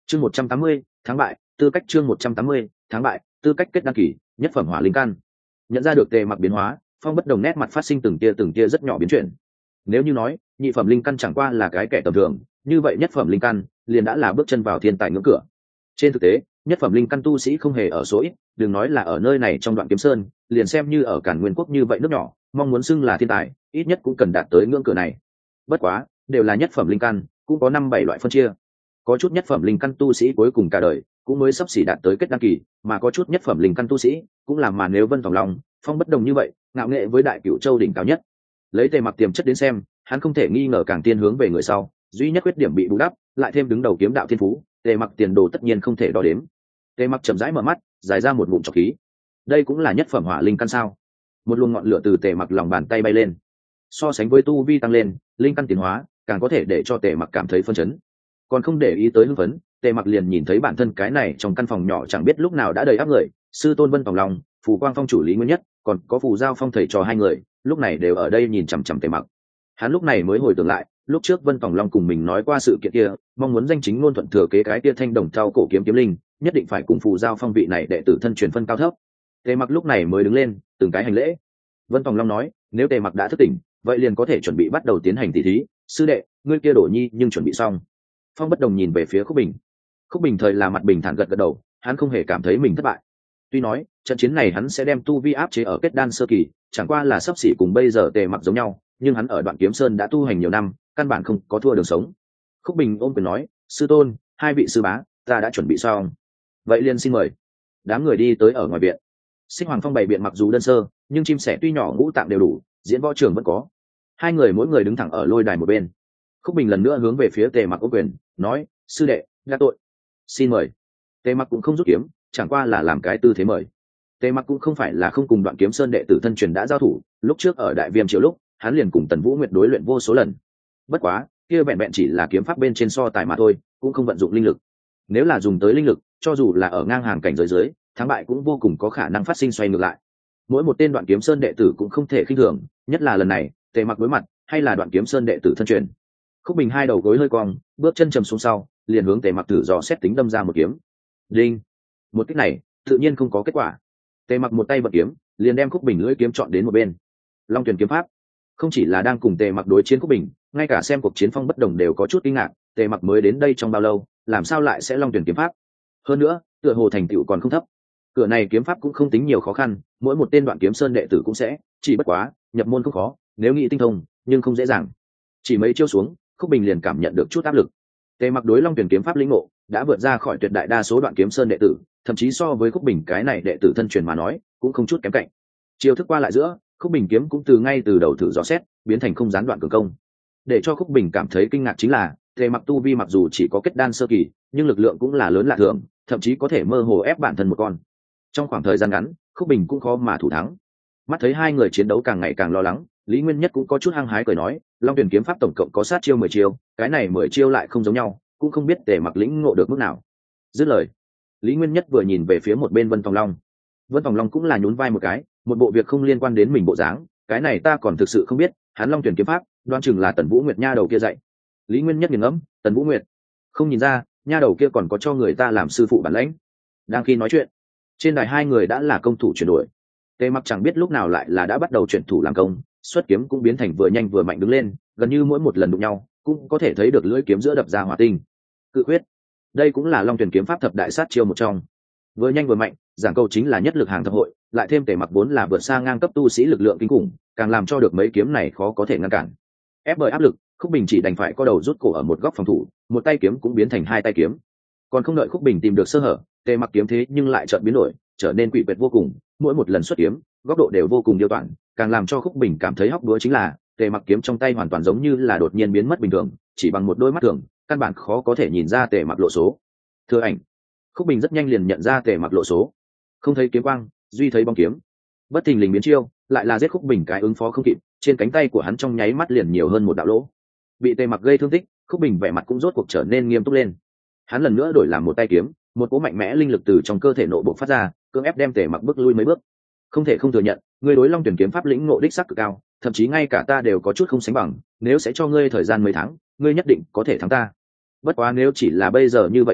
Chương 180, tháng bại, tư cách chương 180, tháng bại, tư cách kết đăng kỳ, nhất phẩm hỏa linh căn. Nhận ra được Tề Mặc biến hóa, Phong Bất Đồng nét mặt phát sinh từng tia rất nhỏ biến chuyển. Nếu như nói, nhị phẩm linh căn chẳng qua là cái kẻ tầm thường, như vậy nhất phẩm linh căn liền đã là bước chân vào thiên tài ngưỡng cửa. Trên thực tế, nhất phẩm linh căn tu sĩ không hề ở số ít, đừng nói là ở nơi này trong Đoạn Kiếm Sơn, liền xem như ở Càn Nguyên quốc như vậy nước nhỏ, mong muốn xưng là thiên tài, ít nhất cũng cần đạt tới ngưỡng cửa này. Bất quá, đều là nhất phẩm linh căn, cũng có 5-7 loại phân chia. Có chút nhất phẩm linh căn tu sĩ cuối cùng cả đời cũng mới sắp xỉ đạt tới kết đăng kỳ, mà có chút nhất phẩm linh căn tu sĩ cũng làm mà nếu Vân Tòng Long, Phong Bất Đồng như vậy, ngạo nghệ với Đại Cửu Châu đỉnh cao nhất. Lấy Tề Mặc tiềm chất đến xem, hắn không thể nghi ngờ càng tiên hướng về người sau, duy nhất khuyết điểm bị bù đắp, lại thêm đứng đầu kiếm đạo thiên phú, Tề Mặc tiền đồ tất nhiên không thể đo đếm. Tề Mặc chậm rãi mở mắt, giải ra một ngụm trọc khí. Đây cũng là nhất phẩm hỏa linh căn sao? Một luồng ngọn lửa từ Tề Mặc lòng bàn tay bay lên. So sánh với tu vi tăng lên, linh căn tiến hóa, càng có thể để cho Tề Mặc cảm thấy phân chấn. Còn không để ý tới hưng phấn, Tề Mặc liền nhìn thấy bản thân cái này trong căn phòng nhỏ chẳng biết lúc nào đã đầy áp người, sư tôn Vân Tòng Long, Phù Quang Phong chủ Lý Nguyên Nhất, còn có Phù Giao Phong thầy trò hai người, lúc này đều ở đây nhìn chằm chằm Tề Mặc. Hắn lúc này mới hồi tưởng lại, lúc trước Vân Tòng Long cùng mình nói qua sự kiện kia, mong muốn danh chính ngôn thuận thừa kế cái kia thanh đồng thau cổ kiếm kiếm linh, nhất định phải cùng Phù Giao Phong vị này đệ tử thân truyền phân cao thấp. Tề Mặc lúc này mới đứng lên, từng cái hành lễ. Vân Tòng Long nói, nếu Tề Mặc đã thức tỉnh, vậy liền có thể chuẩn bị bắt đầu tiến hành tỷ thí. Sư đệ, ngươi kia Đổ Nhi nhưng chuẩn bị xong. Phong Bất Đồng nhìn về phía Khúc Bình. Khúc Bình thời là mặt bình thản gật gật đầu, hắn không hề cảm thấy mình thất bại. Tuy nói trận chiến này hắn sẽ đem tu vi áp chế ở kết đan sơ kỳ, chẳng qua là sắp xỉ cùng bây giờ Tề Mặc giống nhau, nhưng hắn ở Đoạn Kiếm Sơn đã tu hành nhiều năm, căn bản không có thua đường sống. Khúc Bình ôm quyền nói, sư tôn, hai vị sư bá, ta đã chuẩn bị xong. Vậy liền xin mời. Đám người đi tới ở ngoài viện. Xích Hoàng Phong bày biện mặc dù đơn sơ, nhưng chim sẻ tuy nhỏ ngũ tạng đều đủ, diễn võ trường vẫn có. Hai người mỗi người đứng thẳng ở lôi đài một bên. Khúc Bình lần nữa hướng về phía Tề Mặc ôm quyền, nói, sư đệ, đã tội, xin mời. Tề Mặc cũng không rút kiếm, chẳng qua là làm cái tư thế mời. Tề Mặc cũng không phải là không cùng Đoạn Kiếm Sơn đệ tử thân truyền đã giao thủ, lúc trước ở Đại Viêm Triều lúc, hắn liền cùng Tần Vũ Nguyệt đối luyện vô số lần. Bất quá, kia vẹn vẹn chỉ là kiếm pháp bên trên so tài mà thôi, cũng không vận dụng linh lực. Nếu là dùng tới linh lực, cho dù là ở ngang hàng cảnh giới dưới, thắng bại cũng vô cùng có khả năng phát sinh xoay ngược lại. Mỗi một tên Đoạn Kiếm Sơn đệ tử cũng không thể khinh thường, nhất là lần này, Tề Mặc đối mặt, hay là Đoạn Kiếm Sơn đệ tử thân truyền. Khúc Bình hai đầu gối hơi cong, bước chân trầm xuống sau, liền hướng Tề Mặc thử dò xét tính đâm ra một kiếm. Đinh! Một kích này, tự nhiên không có kết quả. Tề Mặc một tay bật kiếm, liền đem Khúc Bình lưỡi kiếm chọn đến một bên. Long Tuyển kiếm pháp, không chỉ là đang cùng Tề Mặc đối chiến Khúc Bình, ngay cả xem cuộc chiến Phong Bất Đồng đều có chút kinh ngạc, Tề Mặc mới đến đây trong bao lâu, làm sao lại sẽ Long Tuyển kiếm pháp? Hơn nữa, tựa hồ thành tựu còn không thấp. Cửa này kiếm pháp cũng không tính nhiều khó khăn, mỗi một tên Đoạn Kiếm Sơn đệ tử cũng sẽ, chỉ bất quá, nhập môn không khó, nếu nghĩ tinh thông, nhưng không dễ dàng. Chỉ mấy chiêu xuống, Khúc Bình liền cảm nhận được chút áp lực. Tề Mặc đối Long Tuyển kiếm pháp lĩnh ngộ đã vượt ra khỏi tuyệt đại đa số Đoạn Kiếm Sơn đệ tử, thậm chí so với Khúc Bình cái này đệ tử thân truyền mà nói, cũng không chút kém cạnh. Chiêu thức qua lại giữa, Khúc Bình kiếm cũng ngay từ đầu thử dò xét, biến thành không gián đoạn cường công. Để cho Khúc Bình cảm thấy kinh ngạc chính là, Tề Mặc tu vi mặc dù chỉ có kết đan sơ kỳ, nhưng lực lượng cũng là lớn lạ thường, thậm chí có thể mơ hồ ép bản thân một con. Trong khoảng thời gian ngắn, Khúc Bình cũng khó mà thủ thắng. Mắt thấy hai người chiến đấu càng ngày càng lo lắng, Lý Nguyên Nhất cũng có chút hăng hái cười nói, Long Tuyển kiếm pháp tổng cộng có sát chiêu 10 chiêu, cái này 10 chiêu lại không giống nhau, cũng không biết Tề Mặc lĩnh ngộ được mức nào. Dứt lời, Lý Nguyên Nhất vừa nhìn về phía một bên Vân Tòng Long. Vân Tòng Long cũng là nhún vai một cái, một bộ việc không liên quan đến mình bộ dáng, cái này ta còn thực sự không biết, hắn Long Tuyển kiếm pháp, đoán chừng là Tần Vũ Nguyệt nha đầu kia dạy. Lý Nguyên Nhất nghiền ngẫm, Tần Vũ Nguyệt? Không nhìn ra, nha đầu kia còn có cho người ta làm sư phụ bản lãnh. Đang khi nói chuyện, trên đài hai người đã là công thủ chuyển đổi. Tề Mặc chẳng biết lúc nào lại là đã bắt đầu chuyển thủ làm công, xuất kiếm cũng biến thành vừa nhanh vừa mạnh đứng lên, gần như mỗi một lần đụng nhau cũng có thể thấy được lưỡi kiếm giữa đập ra hỏa tinh. Cự huyết, đây cũng là Long Tuyển kiếm pháp thập đại sát chiêu một trong. Vừa nhanh vừa mạnh, giảng câu chính là nhất lực hàng thập hội, lại thêm Tề Mặc vốn là vượt xa ngang cấp tu sĩ lực lượng kinh khủng, càng làm cho được mấy kiếm này khó có thể ngăn cản. Ép bởi áp lực, Khúc Bình chỉ đành phải co đầu rút cổ ở một góc phòng thủ, một tay kiếm cũng biến thành hai tay kiếm. Còn không đợi Khúc Bình tìm được sơ hở, Tề Mặc kiếm thế nhưng lại chợt biến đổi, trở nên quỷ quyệt vô cùng, mỗi một lần xuất kiếm, góc độ đều vô cùng điêu toán, càng làm cho Khúc Bình cảm thấy hóc búa chính là, Tề Mặc kiếm trong tay hoàn toàn giống như là đột nhiên biến mất bình thường, chỉ bằng một đôi mắt thường, căn bản khó có thể nhìn ra Tề Mặc lộ số. Thừa ảnh, Khúc Bình rất nhanh liền nhận ra Tề Mặc lộ số. Không thấy kiếm quang, duy thấy bóng kiếm. Bất thình lình biến chiêu, lại là giết Khúc Bình cái ứng phó không kịp, trên cánh tay của hắn trong nháy mắt liền nhiều hơn một đạo lỗ. Bị Tề Mặc gây thương tích, Khúc Bình vẻ mặt cũng rốt cuộc trở nên nghiêm túc lên. Hắn lần nữa đổi làm một tay kiếm, một cỗ mạnh mẽ linh lực từ trong cơ thể nội bộ phát ra, cưỡng ép đem Tề Mặc bước lui mấy bước. Không thể không thừa nhận, ngươi đối Long Tuyển kiếm pháp lĩnh ngộ đích sắc cực cao, thậm chí ngay cả ta đều có chút không sánh bằng, nếu sẽ cho ngươi thời gian mấy tháng, ngươi nhất định có thể thắng ta. Bất quá nếu chỉ là bây giờ như vậy,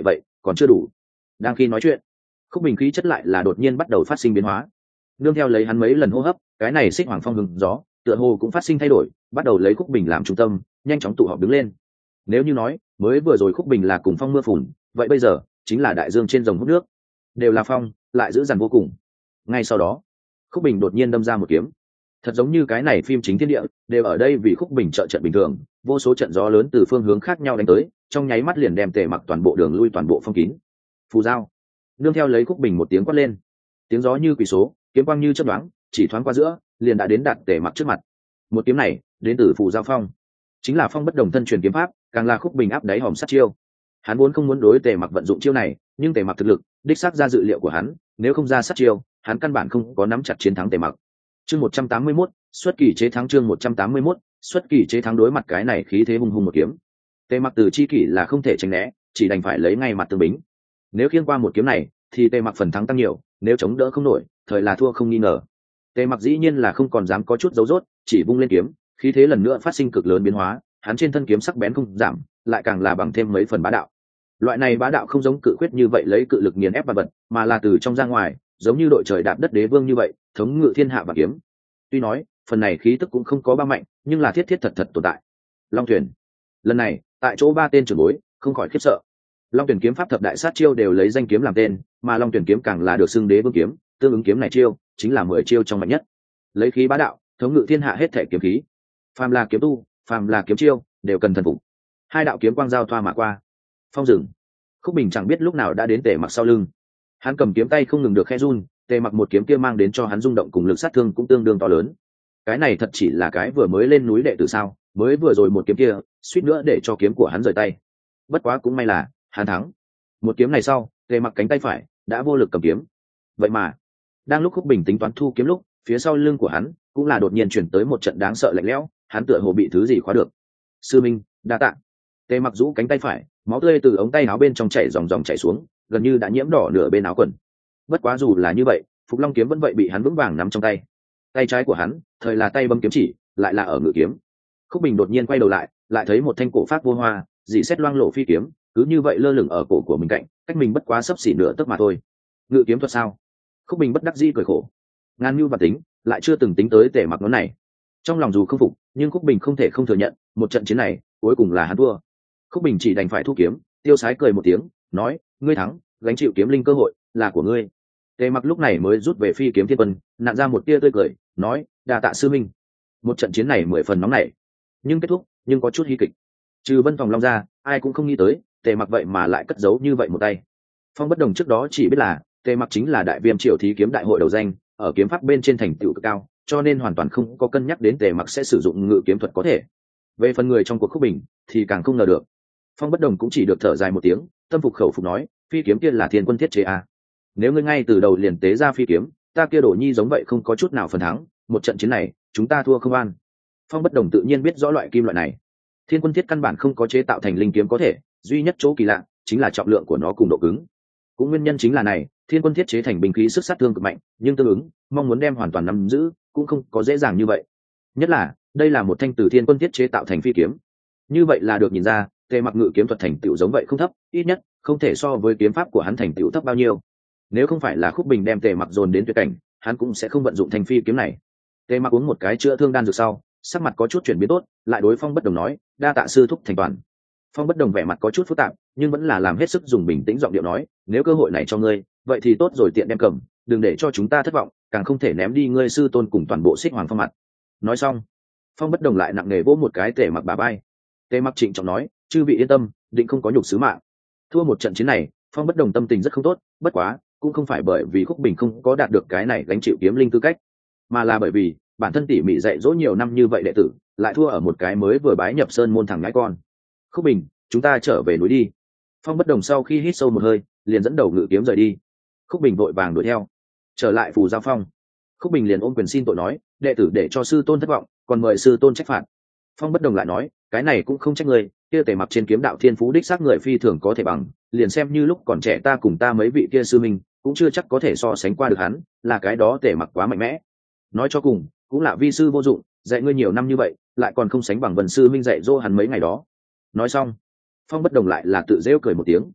còn chưa đủ. Đang khi nói chuyện, Khúc Bình khí chất lại là đột nhiên bắt đầu phát sinh biến hóa. Nương theo lấy hắn mấy lần hô hấp, cái này xích hoàng phong hừng gió tựa hồ cũng phát sinh thay đổi, bắt đầu lấy Khúc Bình làm trung tâm, nhanh chóng tụ họp đứng lên. Nếu như nói mới vừa rồi Khúc Bình là cùng phong mưa phùn, vậy bây giờ chính là đại dương trên dòng hút nước, đều là phong, lại dữ dằn vô cùng. Ngay sau đó, Khúc Bình đột nhiên đâm ra một kiếm, thật giống như cái này phim chính thiên địa đều ở đây vì Khúc Bình trợ trận bình thường, vô số trận gió lớn từ phương hướng khác nhau đánh tới, trong nháy mắt liền đem Tề Mặc toàn bộ đường lui toàn bộ phong kín. Phù giao, nương theo lấy Khúc Bình một tiếng quát lên, tiếng gió như quỷ số, kiếm quang như chớp nhoáng, chỉ thoáng qua giữa liền đã đến đạt Tề Mặc trước mặt. Một kiếm này đến từ phù giao phong, chính là phong bất đồng thân truyền kiếm pháp, càng là Khúc Bình áp đáy hòm sát chiêu. Hắn vốn không muốn đối Tề Mặc vận dụng chiêu này, nhưng Tề Mặc thực lực đích xác ra dự liệu của hắn, nếu không ra sát chiêu, hắn căn bản không có nắm chặt chiến thắng Tề Mặc. Chương 181, xuất kỳ chế thắng. Chương 181, xuất kỳ chế thắng. Đối mặt cái này khí thế hung hung một kiếm, Tề Mặc từ chi kỷ là không thể tránh né, chỉ đành phải lấy ngay mặt tương bính. Nếu khiêng qua một kiếm này thì Tề Mặc phần thắng tăng nhiều, nếu chống đỡ không nổi thời là thua không nghi ngờ. Tề Mặc dĩ nhiên là không còn dám có chút dấu dốt, chỉ vung lên kiếm, khí thế lần nữa phát sinh cực lớn biến hóa, hắn trên thân kiếm sắc bén không giảm, lại càng là bằng thêm mấy phần bá đạo. Loại này bá đạo không giống cự quyết như vậy lấy cự lực nghiền ép vật vật, mà là từ trong ra ngoài, giống như đội trời đạp đất đế vương như vậy, thống ngự thiên hạ và kiếm. Tuy nói phần này khí tức cũng không có ba mạnh, nhưng là thiết thiết thật thật tồn tại. Long Tuyển, lần này tại chỗ ba tên trưởng bối không khỏi khiếp sợ. Long Tuyển kiếm pháp thập đại sát chiêu đều lấy danh kiếm làm tên, mà Long Tuyển kiếm càng là được xưng đế vương kiếm, tương ứng kiếm này chiêu chính là 10 chiêu trong mạnh nhất. Lấy khí bá đạo, thống ngự thiên hạ hết thể kiếm khí. Phàm là kiếm tu, phàm là kiếm chiêu, đều cần thần phục. Hai đạo kiếm quang giao thoa mà qua. Phong rừng, Khúc Bình chẳng biết lúc nào đã đến Tề Mặc sau lưng. Hắn cầm kiếm tay không ngừng được khẽ run, Tề Mặc một kiếm kia mang đến cho hắn rung động cùng lực sát thương cũng tương đương to lớn. Cái này thật chỉ là cái vừa mới lên núi đệ tử sao? Mới vừa rồi một kiếm kia, suýt nữa để cho kiếm của hắn rời tay. Bất quá cũng may là hắn thắng. Một kiếm này sau, Tề Mặc cánh tay phải đã vô lực cầm kiếm. Vậy mà, đang lúc Khúc Bình tính toán thu kiếm lúc, phía sau lưng của hắn cũng là đột nhiên chuyển tới một trận đáng sợ lạnh lẽo, hắn tựa hồ bị thứ gì khóa được. Sư minh, đa tạ. Tề Mặc rũ cánh tay phải, máu tươi từ ống tay áo bên trong chảy ròng ròng chảy xuống, gần như đã nhiễm đỏ nửa bên áo quần. Bất quá dù là như vậy, Phục Long kiếm vẫn vậy bị hắn vững vàng nắm trong tay. Tay trái của hắn thời là tay bấm kiếm chỉ, lại là ở ngự kiếm. Khúc Bình đột nhiên quay đầu lại thấy một thanh cổ phát vô hoa dị xét loang lộ phi kiếm, cứ như vậy lơ lửng ở cổ của mình cạnh, cách mình bất quá sấp xỉ nửa tấc mà thôi. Ngự kiếm thuật sao? Khúc Bình bất đắc dĩ cười khổ. Ngàn mưu và tính, lại chưa từng tính tới Tề Mặc nó này. Trong lòng dù không phục, nhưng Khúc Bình không thể không thừa nhận, một trận chiến này cuối cùng là hắn thua. Khúc Bình chỉ đành phải thu kiếm, tiêu sái cười một tiếng, nói: ngươi thắng, gánh chịu kiếm linh cơ hội là của ngươi. Tề Mặc lúc này mới rút về phi kiếm thiên quân, nặn ra một tia tươi cười, nói: đa tạ sư minh. Một trận chiến này 10 phần nóng nảy, nhưng kết thúc nhưng có chút hy kịch. Trừ Vân Phòng Long ra, ai cũng không nghĩ tới Tề Mặc vậy mà lại cất giấu như vậy một tay. Phong bất đồng trước đó chỉ biết là Tề Mặc chính là đại viêm triều thí kiếm đại hội đầu danh, ở kiếm pháp bên trên thành tựu cực cao, cho nên hoàn toàn không có cân nhắc đến Tề Mặc sẽ sử dụng ngự kiếm thuật có thể. Về phần người trong cuộc Khúc Bình thì càng không ngờ được. Phong bất đồng cũng chỉ được thở dài một tiếng, tâm phục khẩu phục nói: phi kiếm kia là thiên quân thiết chế à? Nếu ngươi ngay từ đầu liền tế ra phi kiếm, ta kia Đổ Nhi giống vậy không có chút nào phần thắng, một trận chiến này chúng ta thua không an. Phong bất đồng tự nhiên biết rõ loại kim loại này, thiên quân thiết căn bản không có chế tạo thành linh kiếm có thể, duy nhất chỗ kỳ lạ chính là trọng lượng của nó cùng độ cứng. Cũng nguyên nhân chính là này, thiên quân thiết chế thành binh khí sức sát thương cực mạnh, nhưng tương ứng mong muốn đem hoàn toàn nắm giữ cũng không có dễ dàng như vậy. Nhất là đây là một thanh từ thiên quân thiết chế tạo thành phi kiếm, như vậy là được nhìn ra Tề Mặc ngự kiếm thuật thành tựu giống vậy không thấp, ít nhất không thể so với kiếm pháp của hắn thành tựu thấp bao nhiêu. Nếu không phải là Khúc Bình đem Tề Mặc dồn đến tuyệt cảnh, hắn cũng sẽ không vận dụng thanh phi kiếm này. Tề Mặc uống một cái chữa thương đan dược sau, sắc mặt có chút chuyển biến tốt, lại đối Phong bất đồng nói: đa tạ sư thúc thành toàn. Phong bất đồng vẻ mặt có chút phức tạp, nhưng vẫn là làm hết sức dùng bình tĩnh giọng điệu nói: nếu cơ hội này cho ngươi, vậy thì tốt rồi, tiện đem cầm, đừng để cho chúng ta thất vọng, càng không thể ném đi ngươi sư tôn cùng toàn bộ Xích Hoàng Phong mặt. Nói xong, Phong bất đồng lại nặng nề vỗ một cái Tề Mặc bả vai. Tề Mặc trịnh trọng nói: chư vị yên tâm, định không có nhục sứ mạng. Thua một trận chiến này, Phong bất đồng tâm tình rất không tốt, bất quá cũng không phải bởi vì Khúc Bình không có đạt được cái này gánh chịu kiếm linh tư cách, mà là bởi vì bản thân tỉ mỉ dạy dỗ nhiều năm như vậy đệ tử, lại thua ở một cái mới vừa bái nhập sơn môn thằng ngãi con. Khúc Bình, chúng ta trở về núi đi. Phong bất đồng sau khi hít sâu một hơi, liền dẫn đầu ngự kiếm rời đi. Khúc Bình vội vàng đuổi theo. Trở lại Phù Giao Phong, Khúc Bình liền ôm quyền xin tội nói: đệ tử để cho sư tôn thất vọng, còn mời sư tôn trách phạt. Phong bất đồng lại nói: cái này cũng không trách người, kia Tề Mặc trên kiếm đạo thiên phú đích xác người phi thường có thể bằng, liền xem như lúc còn trẻ ta cùng ta mấy vị kia sư minh cũng chưa chắc có thể so sánh qua được hắn, là cái đó Tề Mặc quá mạnh mẽ. Nói cho cùng cũng là vi sư vô dụng, dạy ngươi nhiều năm như vậy, lại còn không sánh bằng Vân sư minh dạy dỗ hắn mấy ngày đó. Nói xong, Phong bất đồng lại là tự rêu cười một tiếng.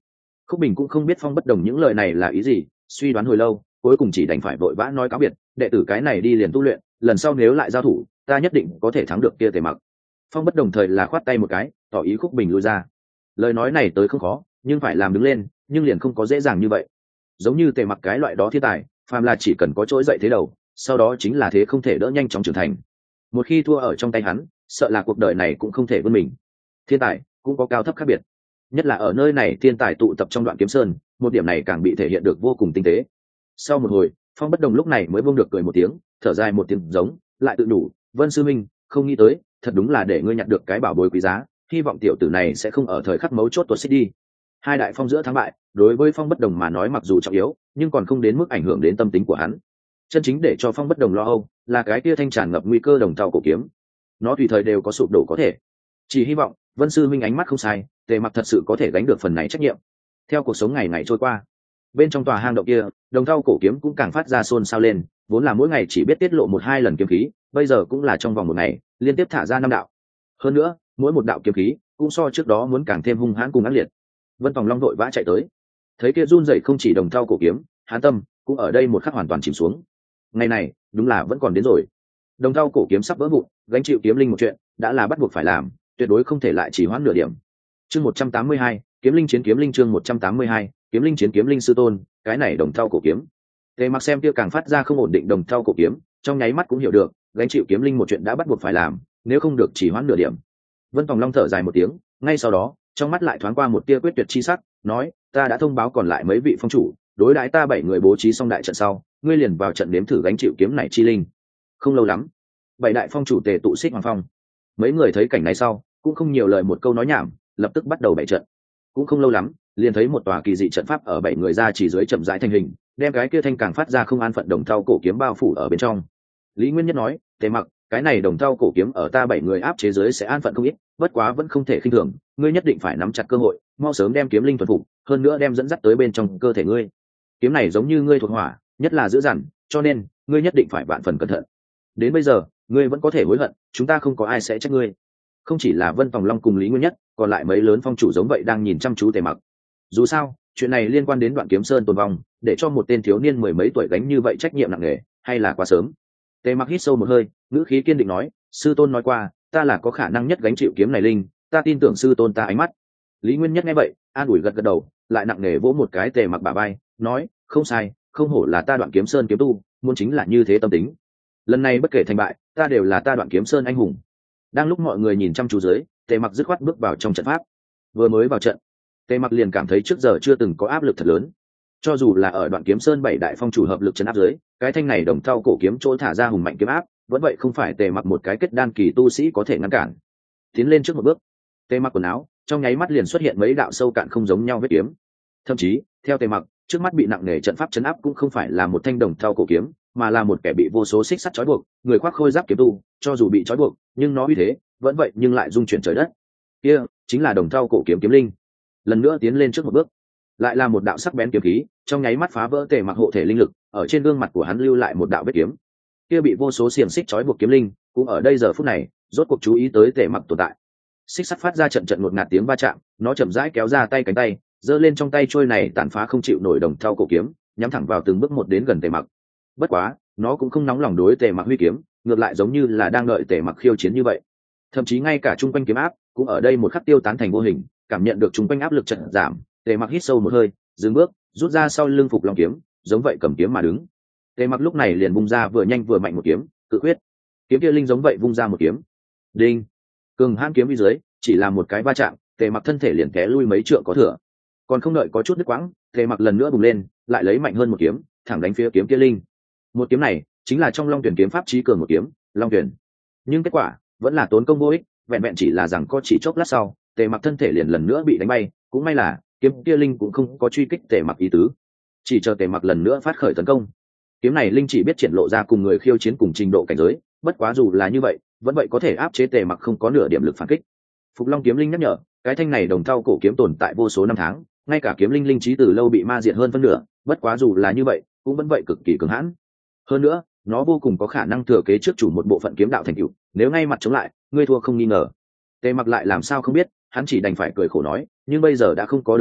Khúc Bình cũng không biết Phong Bất Đồng những lời này là ý gì, suy đoán hồi lâu cuối cùng chỉ đành phải vội vã nói cáo biệt, đệ tử cái này đi liền tu luyện, lần sau nếu lại giao thủ ta nhất định có thể thắng được kia Tề Mặc. Phong Bất Đồng thời là khoát tay một cái tỏ ý Khúc Bình lui ra. Lời nói này tới không khó, nhưng phải làm đứng lên nhưng liền không có dễ dàng như vậy. Giống như Tề Mặc cái loại đó thiên tài, phàm là chỉ cần có trỗi dậy thế đầu, sau đó chính là thế không thể đỡ nhanh chóng trưởng thành. Một khi thua ở trong tay hắn, sợ là cuộc đời này cũng không thể vươn mình. Thiên tài cũng có cao thấp khác biệt, nhất là ở nơi này thiên tài tụ tập trong Đoạn Kiếm Sơn, một điểm này càng bị thể hiện được vô cùng tinh tế. Sau một hồi, Phong Bất Đồng lúc này mới buông được cười một tiếng, thở dài một tiếng giống, lại tự đủ, Vân sư minh, không nghĩ tới, thật đúng là để ngươi nhặt được cái bảo bối quý giá, hy vọng tiểu tử này sẽ không ở thời khắc mấu chốt tuột xích đi. Hai đại phong giữa thắng bại, đối với Phong Bất Đồng mà nói mặc dù trọng yếu, nhưng còn không đến mức ảnh hưởng đến tâm tính của hắn. Chân chính để cho Phong Bất Đồng lo âu, là cái kia thanh tràn ngập nguy cơ đồng thau cổ kiếm. Nó tùy thời đều có sụp đổ có thể. Chỉ hy vọng, Vân sư minh ánh mắt không sai, Tề Mặc thật sự có thể gánh được phần này trách nhiệm. Theo cuộc sống ngày ngày trôi qua, bên trong tòa hang động kia, đồng thau cổ kiếm cũng càng phát ra xôn xao lên, vốn là mỗi ngày chỉ biết tiết lộ 1-2 lần kiếm khí, bây giờ cũng là trong vòng một ngày liên tiếp thả ra 5 đạo. Hơn nữa, mỗi một đạo kiếm khí cũng so trước đó muốn càng thêm hung hãn cùng ác liệt. Vân Tòng Long vội vã chạy tới, thấy kia run rẩy không chỉ đồng thau cổ kiếm, hắn tâm cũng ở đây một khắc hoàn toàn chìm xuống. Ngày này đúng là vẫn còn đến rồi. Đồng thau cổ kiếm sắp vỡ vụn, gánh chịu kiếm linh một chuyện đã là bắt buộc phải làm, tuyệt đối không thể lại trì hoãn nửa điểm. Chương 182, kiếm linh chiến kiếm linh. Chương 182, kiếm linh chiến kiếm linh. Sư tôn, cái này đồng thau cổ kiếm. Tề Mặc xem kia càng phát ra không ổn định đồng thau cổ kiếm, trong nháy mắt cũng hiểu được, gánh chịu kiếm linh một chuyện đã bắt buộc phải làm, nếu không được trì hoãn nửa điểm. Vân Tòng Long thở dài một tiếng, ngay sau đó, trong mắt lại thoáng qua một tia quyết tuyệt chi sắc, nói, ta đã thông báo còn lại mấy vị phong chủ, đối đãi ta 7 người bố trí xong đại trận sau, ngươi liền vào trận nếm thử gánh chịu kiếm này chi linh. Không lâu lắm, 7 đại phong chủ tề tụ Xích Hoàng Phong. Mấy người thấy cảnh này sau, cũng không nhiều lời một câu nói nhảm, lập tức bắt đầu bày trận. Cũng không lâu lắm, liền thấy một tòa kỳ dị trận pháp ở 7 người ra chỉ dưới chậm rãi thành hình, đem cái kia thanh càng phát ra không an phận đồng thau cổ kiếm bao phủ ở bên trong. Lý Nguyên Nhất nói, Tề Mặc, cái này đồng thau cổ kiếm ở ta 7 người áp chế giới sẽ an phận không ít, bất quá vẫn không thể khinh thường, ngươi nhất định phải nắm chặt cơ hội, mau sớm đem kiếm linh thuần phục, hơn nữa đem dẫn dắt tới bên trong cơ thể ngươi. Kiếm này giống như ngươi thuộc hỏa, nhất là dữ dằn, cho nên ngươi nhất định phải vạn phần cẩn thận. Đến bây giờ, ngươi vẫn có thể hối hận, chúng ta không có ai sẽ trách ngươi. Không chỉ là Vân Tòng Long cùng Lý Nguyên Nhất, còn lại mấy lớn phong chủ giống vậy đang nhìn chăm chú Tề Mặc. Dù sao, chuyện này liên quan đến Đoạn Kiếm Sơn tồn vong, để cho một tên thiếu niên 10 mấy tuổi gánh như vậy trách nhiệm nặng nề, hay là quá sớm. Tề Mặc hít sâu một hơi, ngữ khí kiên định nói, sư tôn nói qua, ta là có khả năng nhất gánh chịu kiếm này linh, ta tin tưởng sư tôn ta ánh mắt. Lý Nguyên Nhất nghe vậy, an ủi gật gật đầu, lại nặng nề vỗ một cái Tề Mặc bả vai, nói, không sai, không hổ là ta Đoạn Kiếm Sơn kiếm tu, muốn chính là như thế tâm tính. Lần này bất kể thành bại, ta đều là ta Đoạn Kiếm Sơn anh hùng. Đang lúc mọi người nhìn chăm chú dưới, Tề Mặc dứt khoát bước vào trong trận pháp. Vừa mới vào trận, Tề Mặc liền cảm thấy trước giờ chưa từng có áp lực thật lớn. Cho dù là ở Đoạn Kiếm Sơn 7 đại phong chủ hợp lực trấn áp dưới, cái thanh này đồng thau cổ kiếm chỗ thả ra hùng mạnh kiếm áp, vẫn vậy không phải Tề Mặc một cái kết đan kỳ tu sĩ có thể ngăn cản. Tiến lên trước một bước, Tề Mặc quần áo, trong nháy mắt liền xuất hiện mấy đạo sâu cạn không giống nhau vết kiếm. Thậm chí, theo Tề Mặc, trước mắt bị nặng nề trận pháp trấn áp cũng không phải là một thanh đồng thau cổ kiếm, mà là một kẻ bị vô số xích sắt trói buộc, người khoác khôi giáp kiếm tu, cho dù bị trói buộc, nhưng nó uy thế vẫn vậy nhưng lại dung chuyển trời đất. Kia chính là đồng thau cổ kiếm kiếm linh. Lần nữa tiến lên trước một bước, lại là một đạo sắc bén kiếm khí, trong nháy mắt phá vỡ Tề Mặc hộ thể linh lực, ở trên gương mặt của hắn lưu lại một đạo vết kiếm. Kia bị vô số xiềng xích trói buộc kiếm linh, cũng ở đây giờ phút này, rốt cuộc chú ý tới Tề Mặc tồn tại. Xích sắt phát ra trận trận ngột ngạt tiếng va chạm, nó chậm rãi kéo ra tay cánh tay, giơ lên trong tay trôi này tàn phá không chịu nổi đồng thau cổ kiếm, nhắm thẳng vào từng bước một đến gần Tề Mặc. Bất quá, nó cũng không nóng lòng đối Tề Mặc huy kiếm, ngược lại giống như là đang đợi Tề Mặc khiêu chiến như vậy. Thậm chí ngay cả trung quanh kiếm áp cũng ở đây một khắc tiêu tán thành vô hình, cảm nhận được trung quanh áp lực trận giảm, Tề Mặc hít sâu một hơi, dừng bước, rút ra sau lưng phục long kiếm, giống vậy cầm kiếm mà đứng. Tề Mặc lúc này liền vung ra vừa nhanh vừa mạnh một kiếm, cự quyết. Kiếm kia linh giống vậy vung ra một kiếm. Đinh. Cường hãn kiếm đi dưới, chỉ là một cái va chạm, Tề Mặc thân thể liền té lui mấy trượng có thừa. Còn không đợi có chút đứt quãng, Tề Mặc lần nữa bùng lên, lại lấy mạnh hơn một kiếm, thẳng đánh phía kiếm kia linh. Một kiếm này chính là trong Long Tuyển kiếm pháp chí cường một kiếm, Long Tuyển. Nhưng kết quả vẫn là tốn công vô ích, vẹn vẹn chỉ là rằng có chỉ chốc lát sau, Tề Mặc thân thể liền lần nữa bị đánh bay, cũng may là kiếm kia linh cũng không có truy kích Tề Mặc ý tứ, chỉ chờ Tề Mặc lần nữa phát khởi tấn công. Kiếm này linh chỉ biết triển lộ ra cùng người khiêu chiến cùng trình độ cảnh giới, bất quá dù là như vậy, vẫn vậy có thể áp chế Tề Mặc không có nửa điểm lực phản kích. Phục Long kiếm linh nhắc nhở, cái thanh này đồng thau cổ kiếm tồn tại vô số năm tháng, ngay cả kiếm linh linh trí từ lâu bị ma diệt hơn phân nửa, bất quá dù là như vậy, cũng vẫn vậy cực kỳ cứng hãn. Hơn nữa, nó vô cùng có khả năng thừa kế trước chủ một bộ phận kiếm đạo thành tựu, nếu ngay mặt chống lại, ngươi thua không nghi ngờ. Tề Mặc lại làm sao không biết, hắn chỉ đành phải cười khổ nói, nhưng bây giờ đã không có đường lui,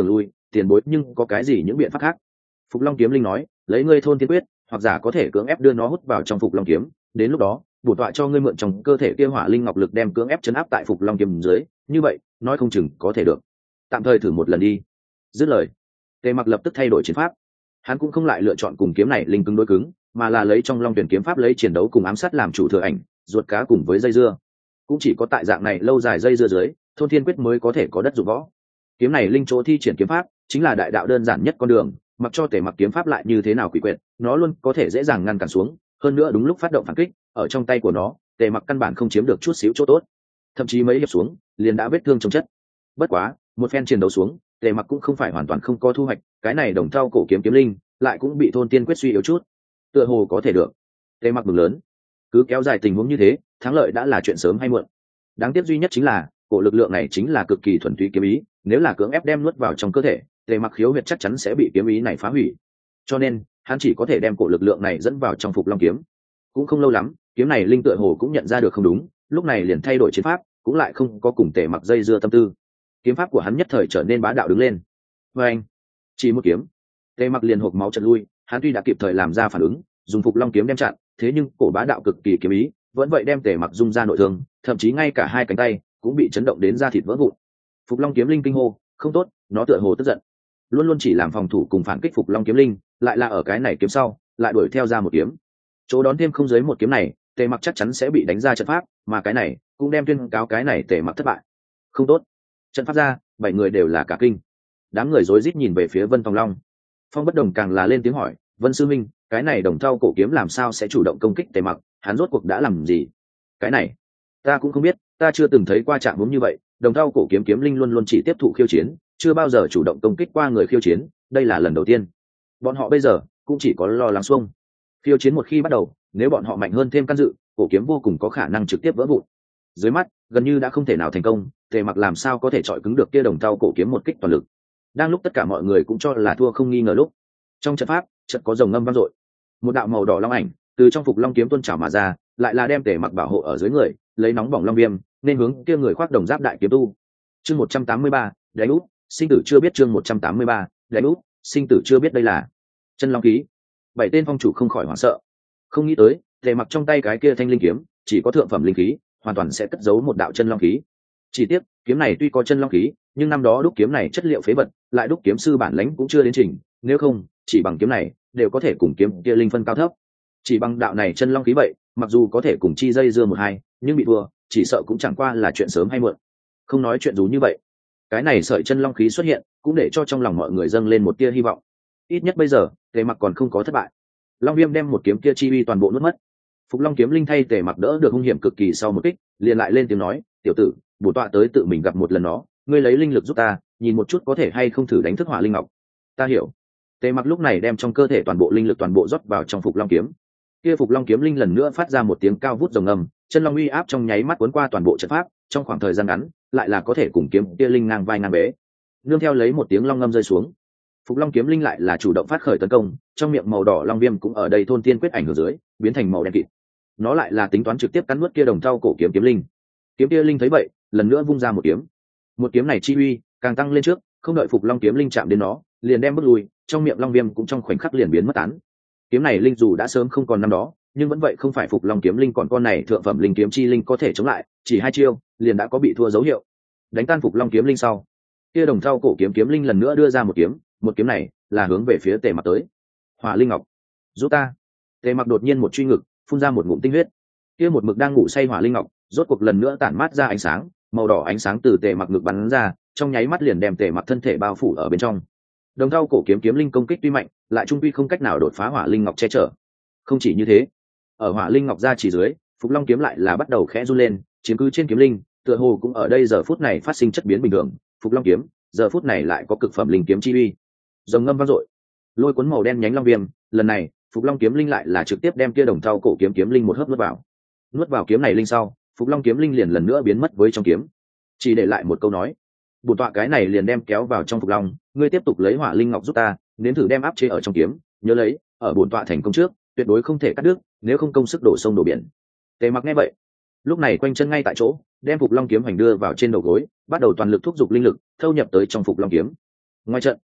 tiền bối nhưng có cái gì những biện pháp khác? Phục Long kiếm linh nói, lấy ngươi thôn tiên quyết, hoặc giả có thể cưỡng ép đưa nó hút vào trong Phục Long kiếm, đến lúc đó bổ tọa cho ngươi mượn trong cơ thể kia hỏa linh ngọc lực đem cưỡng ép chấn áp tại Phục Long kiếm dưới, như vậy nói không chừng có thể được. Tạm thời thử một lần đi. Dứt lời, Tề Mặc lập tức thay đổi chiến pháp. Hắn cũng không lại lựa chọn cùng kiếm này linh cứng đối cứng, mà là lấy trong Long Tuyển kiếm pháp lấy chiến đấu cùng ám sát làm chủ thừa ảnh, ruột cá cùng với dây dưa. Cũng chỉ có tại dạng này lâu dài dây dưa dưới, thôn thiên quyết mới có thể có đất dụng võ. Kiếm này linh chỗ thi triển kiếm pháp chính là đại đạo đơn giản nhất con đường, mặc cho Tề Mặc kiếm pháp lại như thế nào quỷ quyệt, nó luôn có thể dễ dàng ngăn cản xuống, hơn nữa đúng lúc phát động phản kích, ở trong tay của nó, Tề Mặc căn bản không chiếm được chút xíu chỗ tốt, thậm chí mấy hiệp xuống, liền đã vết thương chồng chất. Bất quá, một phen chiến đấu xuống, Tề Mặc cũng không phải hoàn toàn không có thu hoạch, cái này đồng thau cổ kiếm kiếm linh, lại cũng bị thôn tiên quyết suy yếu chút. Tựa hồ có thể được. Tề Mặc mừng lớn. Cứ kéo dài tình huống như thế, thắng lợi đã là chuyện sớm hay muộn. Đáng tiếc duy nhất chính là, cổ lực lượng này chính là cực kỳ thuần túy kiếm ý, nếu là cưỡng ép đem nuốt vào trong cơ thể, Tề Mặc khiếu huyệt chắc chắn sẽ bị kiếm ý này phá hủy. Cho nên, hắn chỉ có thể đem cổ lực lượng này dẫn vào trong Phục Long kiếm. Cũng không lâu lắm, kiếm này linh tựa hồ cũng nhận ra được không đúng, lúc này liền thay đổi chiến pháp, cũng lại không có cùng Tề Mặc dây dưa tâm tư. Kiếm pháp của hắn nhất thời trở nên bá đạo đứng lên. Và anh, chỉ một kiếm, Tề Mặc liền hộc máu trận lui, hắn tuy đã kịp thời làm ra phản ứng, dùng Phục Long kiếm đem chặn, thế nhưng cổ bá đạo cực kỳ kiếm ý, vẫn vậy đem Tề Mặc dung ra nội thương, thậm chí ngay cả hai cánh tay cũng bị chấn động đến da thịt vỡ vụn. Phục Long kiếm linh kinh hô, không tốt, nó tựa hồ tức giận. Luôn luôn chỉ làm phòng thủ cùng phản kích Phục Long kiếm linh, lại là ở cái này kiếm sau, lại đuổi theo ra một kiếm. Chỗ đón thêm không dưới một kiếm này, Tề Mặc chắc chắn sẽ bị đánh ra trận pháp, mà cái này cũng đem tuyên cáo cái này Tề Mặc thất bại. Không tốt. Trận pháp ra, 7 người đều là cả kinh. Đám người rối rít nhìn về phía Vân Tòng Long. Phong Bất Đồng càng là lên tiếng hỏi, "Vân sư minh, cái này đồng thau cổ kiếm làm sao sẽ chủ động công kích Tề Mặc, hắn rốt cuộc đã làm gì?" "Cái này, ta cũng không biết, ta chưa từng thấy qua trạng huống như vậy, đồng thau cổ kiếm kiếm linh luôn luôn chỉ tiếp thụ khiêu chiến, chưa bao giờ chủ động công kích qua người khiêu chiến, đây là lần đầu tiên. Bọn họ bây giờ cũng chỉ có lo lắng xuông. Khiêu chiến một khi bắt đầu, nếu bọn họ mạnh hơn thêm can dự, cổ kiếm vô cùng có khả năng trực tiếp vỡ vụn. Dưới mắt, gần như đã không thể nào thành công, Tề Mặc làm sao có thể chọi cứng được kia đồng thau cổ kiếm một kích toàn lực." Đang lúc tất cả mọi người cũng cho là thua không nghi ngờ lúc, trong trận pháp, trận có rồng ngâm vang dội. Một đạo màu đỏ long ảnh từ trong Phục Long kiếm tuôn trào mà ra, lại là đem Tề Mặc bảo hộ ở dưới người, lấy nóng bỏng long viêm, nên hướng kia người khoác đồng giáp đại kiếm tu. Chương 183, đánh úp, sinh tử chưa biết. Chương 183, đánh úp, sinh tử chưa biết. Đây là chân long khí. 7 tên phong chủ không khỏi hoảng sợ, không nghĩ tới Tề Mặc trong tay cái kia thanh linh kiếm chỉ có thượng phẩm linh khí, hoàn toàn sẽ cất giấu một đạo chân long khí. Chỉ tiếc kiếm này tuy có chân long khí, nhưng năm đó đúc kiếm này chất liệu phế vật, lại đúc kiếm sư bản lãnh cũng chưa đến trình, nếu không chỉ bằng kiếm này đều có thể cùng kiếm kia linh phân cao thấp. Chỉ bằng đạo này chân long khí vậy, mặc dù có thể cùng chi dây dưa một hai, nhưng bị thua chỉ sợ cũng chẳng qua là chuyện sớm hay muộn. Không nói chuyện dù như vậy, cái này sợi chân long khí xuất hiện cũng để cho trong lòng mọi người dâng lên một tia hy vọng. Ít nhất bây giờ Tề Mặc còn không có thất bại. Long viêm đem một kiếm kia chi uy toàn bộ nuốt mất. Phục Long kiếm linh thay Tề Mặc đỡ được hung hiểm cực kỳ sau một kích, liền lại lên tiếng nói, "Tiểu tử, bổn tọa tới tự mình gặp một lần nó, ngươi lấy linh lực giúp ta, nhìn một chút có thể hay không thử đánh thức hỏa linh ngọc." "Ta hiểu." Tề Mặc lúc này đem trong cơ thể toàn bộ linh lực toàn bộ rót vào trong Phục Long kiếm. Kia Phục Long kiếm linh lần nữa phát ra một tiếng cao vút rồng ngầm, chân long uy áp trong nháy mắt cuốn qua toàn bộ trận pháp, trong khoảng thời gian ngắn, lại là có thể cùng kiếm kia linh ngang vai ngang bế. Nương theo lấy một tiếng long ngâm rơi xuống, Phục Long kiếm linh lại là chủ động phát khởi tấn công, trong miệng màu đỏ long viêm cũng ở đây thôn tiên quyết ảnh hưởng dưới, biến thành màu đen kịt. Nó lại là tính toán trực tiếp cắn nuốt kia đồng thau cổ kiếm kiếm linh. Kiếm kia linh thấy vậy, lần nữa vung ra một kiếm. Một kiếm này chi uy càng tăng lên trước, không đợi Phục Long kiếm linh chạm đến nó, liền đem bước lui, trong miệng long viêm cũng trong khoảnh khắc liền biến mất tán. Kiếm này linh dù đã sớm không còn năm đó, nhưng vẫn vậy không phải Phục Long kiếm linh còn con này thượng phẩm linh kiếm chi linh có thể chống lại, chỉ 2 chiêu liền đã có bị thua dấu hiệu. Đánh tan Phục Long kiếm linh sau, kia đồng thau cổ kiếm kiếm linh lần nữa đưa ra một kiếm này là hướng về phía Tề Mặc tới. "Hỏa linh ngọc, giúp ta!" Tề Mặc đột nhiên một truy ngực, phun ra một ngụm tinh huyết. Kia một mực đang ngủ say hỏa linh ngọc rốt cuộc lần nữa tản mát ra ánh sáng, màu đỏ ánh sáng từ Tề Mặc ngực bắn ra, trong nháy mắt liền đem Tề Mặc thân thể bao phủ ở bên trong. Đồng thau cổ kiếm kiếm linh công kích tuy mạnh, lại trung quy không cách nào đột phá hỏa linh ngọc che chở. Không chỉ như thế, ở hỏa linh ngọc ra chỉ dưới, Phục Long kiếm lại là bắt đầu khẽ run lên, chiếm cứ trên kiếm linh, tựa hồ cũng ở đây giờ phút này phát sinh chất biến bình thường. Phục Long kiếm giờ phút này lại có cực phẩm linh kiếm chi uy. Rồng ngâm vang dội, lôi cuốn màu đen nhánh long viêm, lần này Phục Long kiếm linh lại là trực tiếp đem kia đồng thau cổ kiếm kiếm linh một hớp nuốt vào. Nuốt vào kiếm này linh sau, Phục Long kiếm linh liền lần nữa biến mất với trong kiếm, chỉ để lại một câu nói, "Bổn tọa cái này liền đem kéo vào trong Phục Long, ngươi tiếp tục lấy hỏa linh ngọc giúp ta, nếm thử đem áp chế ở trong kiếm, nhớ lấy, ở bổn tọa thành công trước, tuyệt đối không thể cắt đứt, nếu không công sức đổ sông đổ biển." Tề Mặc nghe vậy, lúc này quanh chân ngay tại chỗ, đem Phục Long kiếm hành đưa vào trên đầu gối, bắt đầu toàn lực thúc giục linh lực thâu nhập tới trong Phục Long kiếm. Ngoài trận,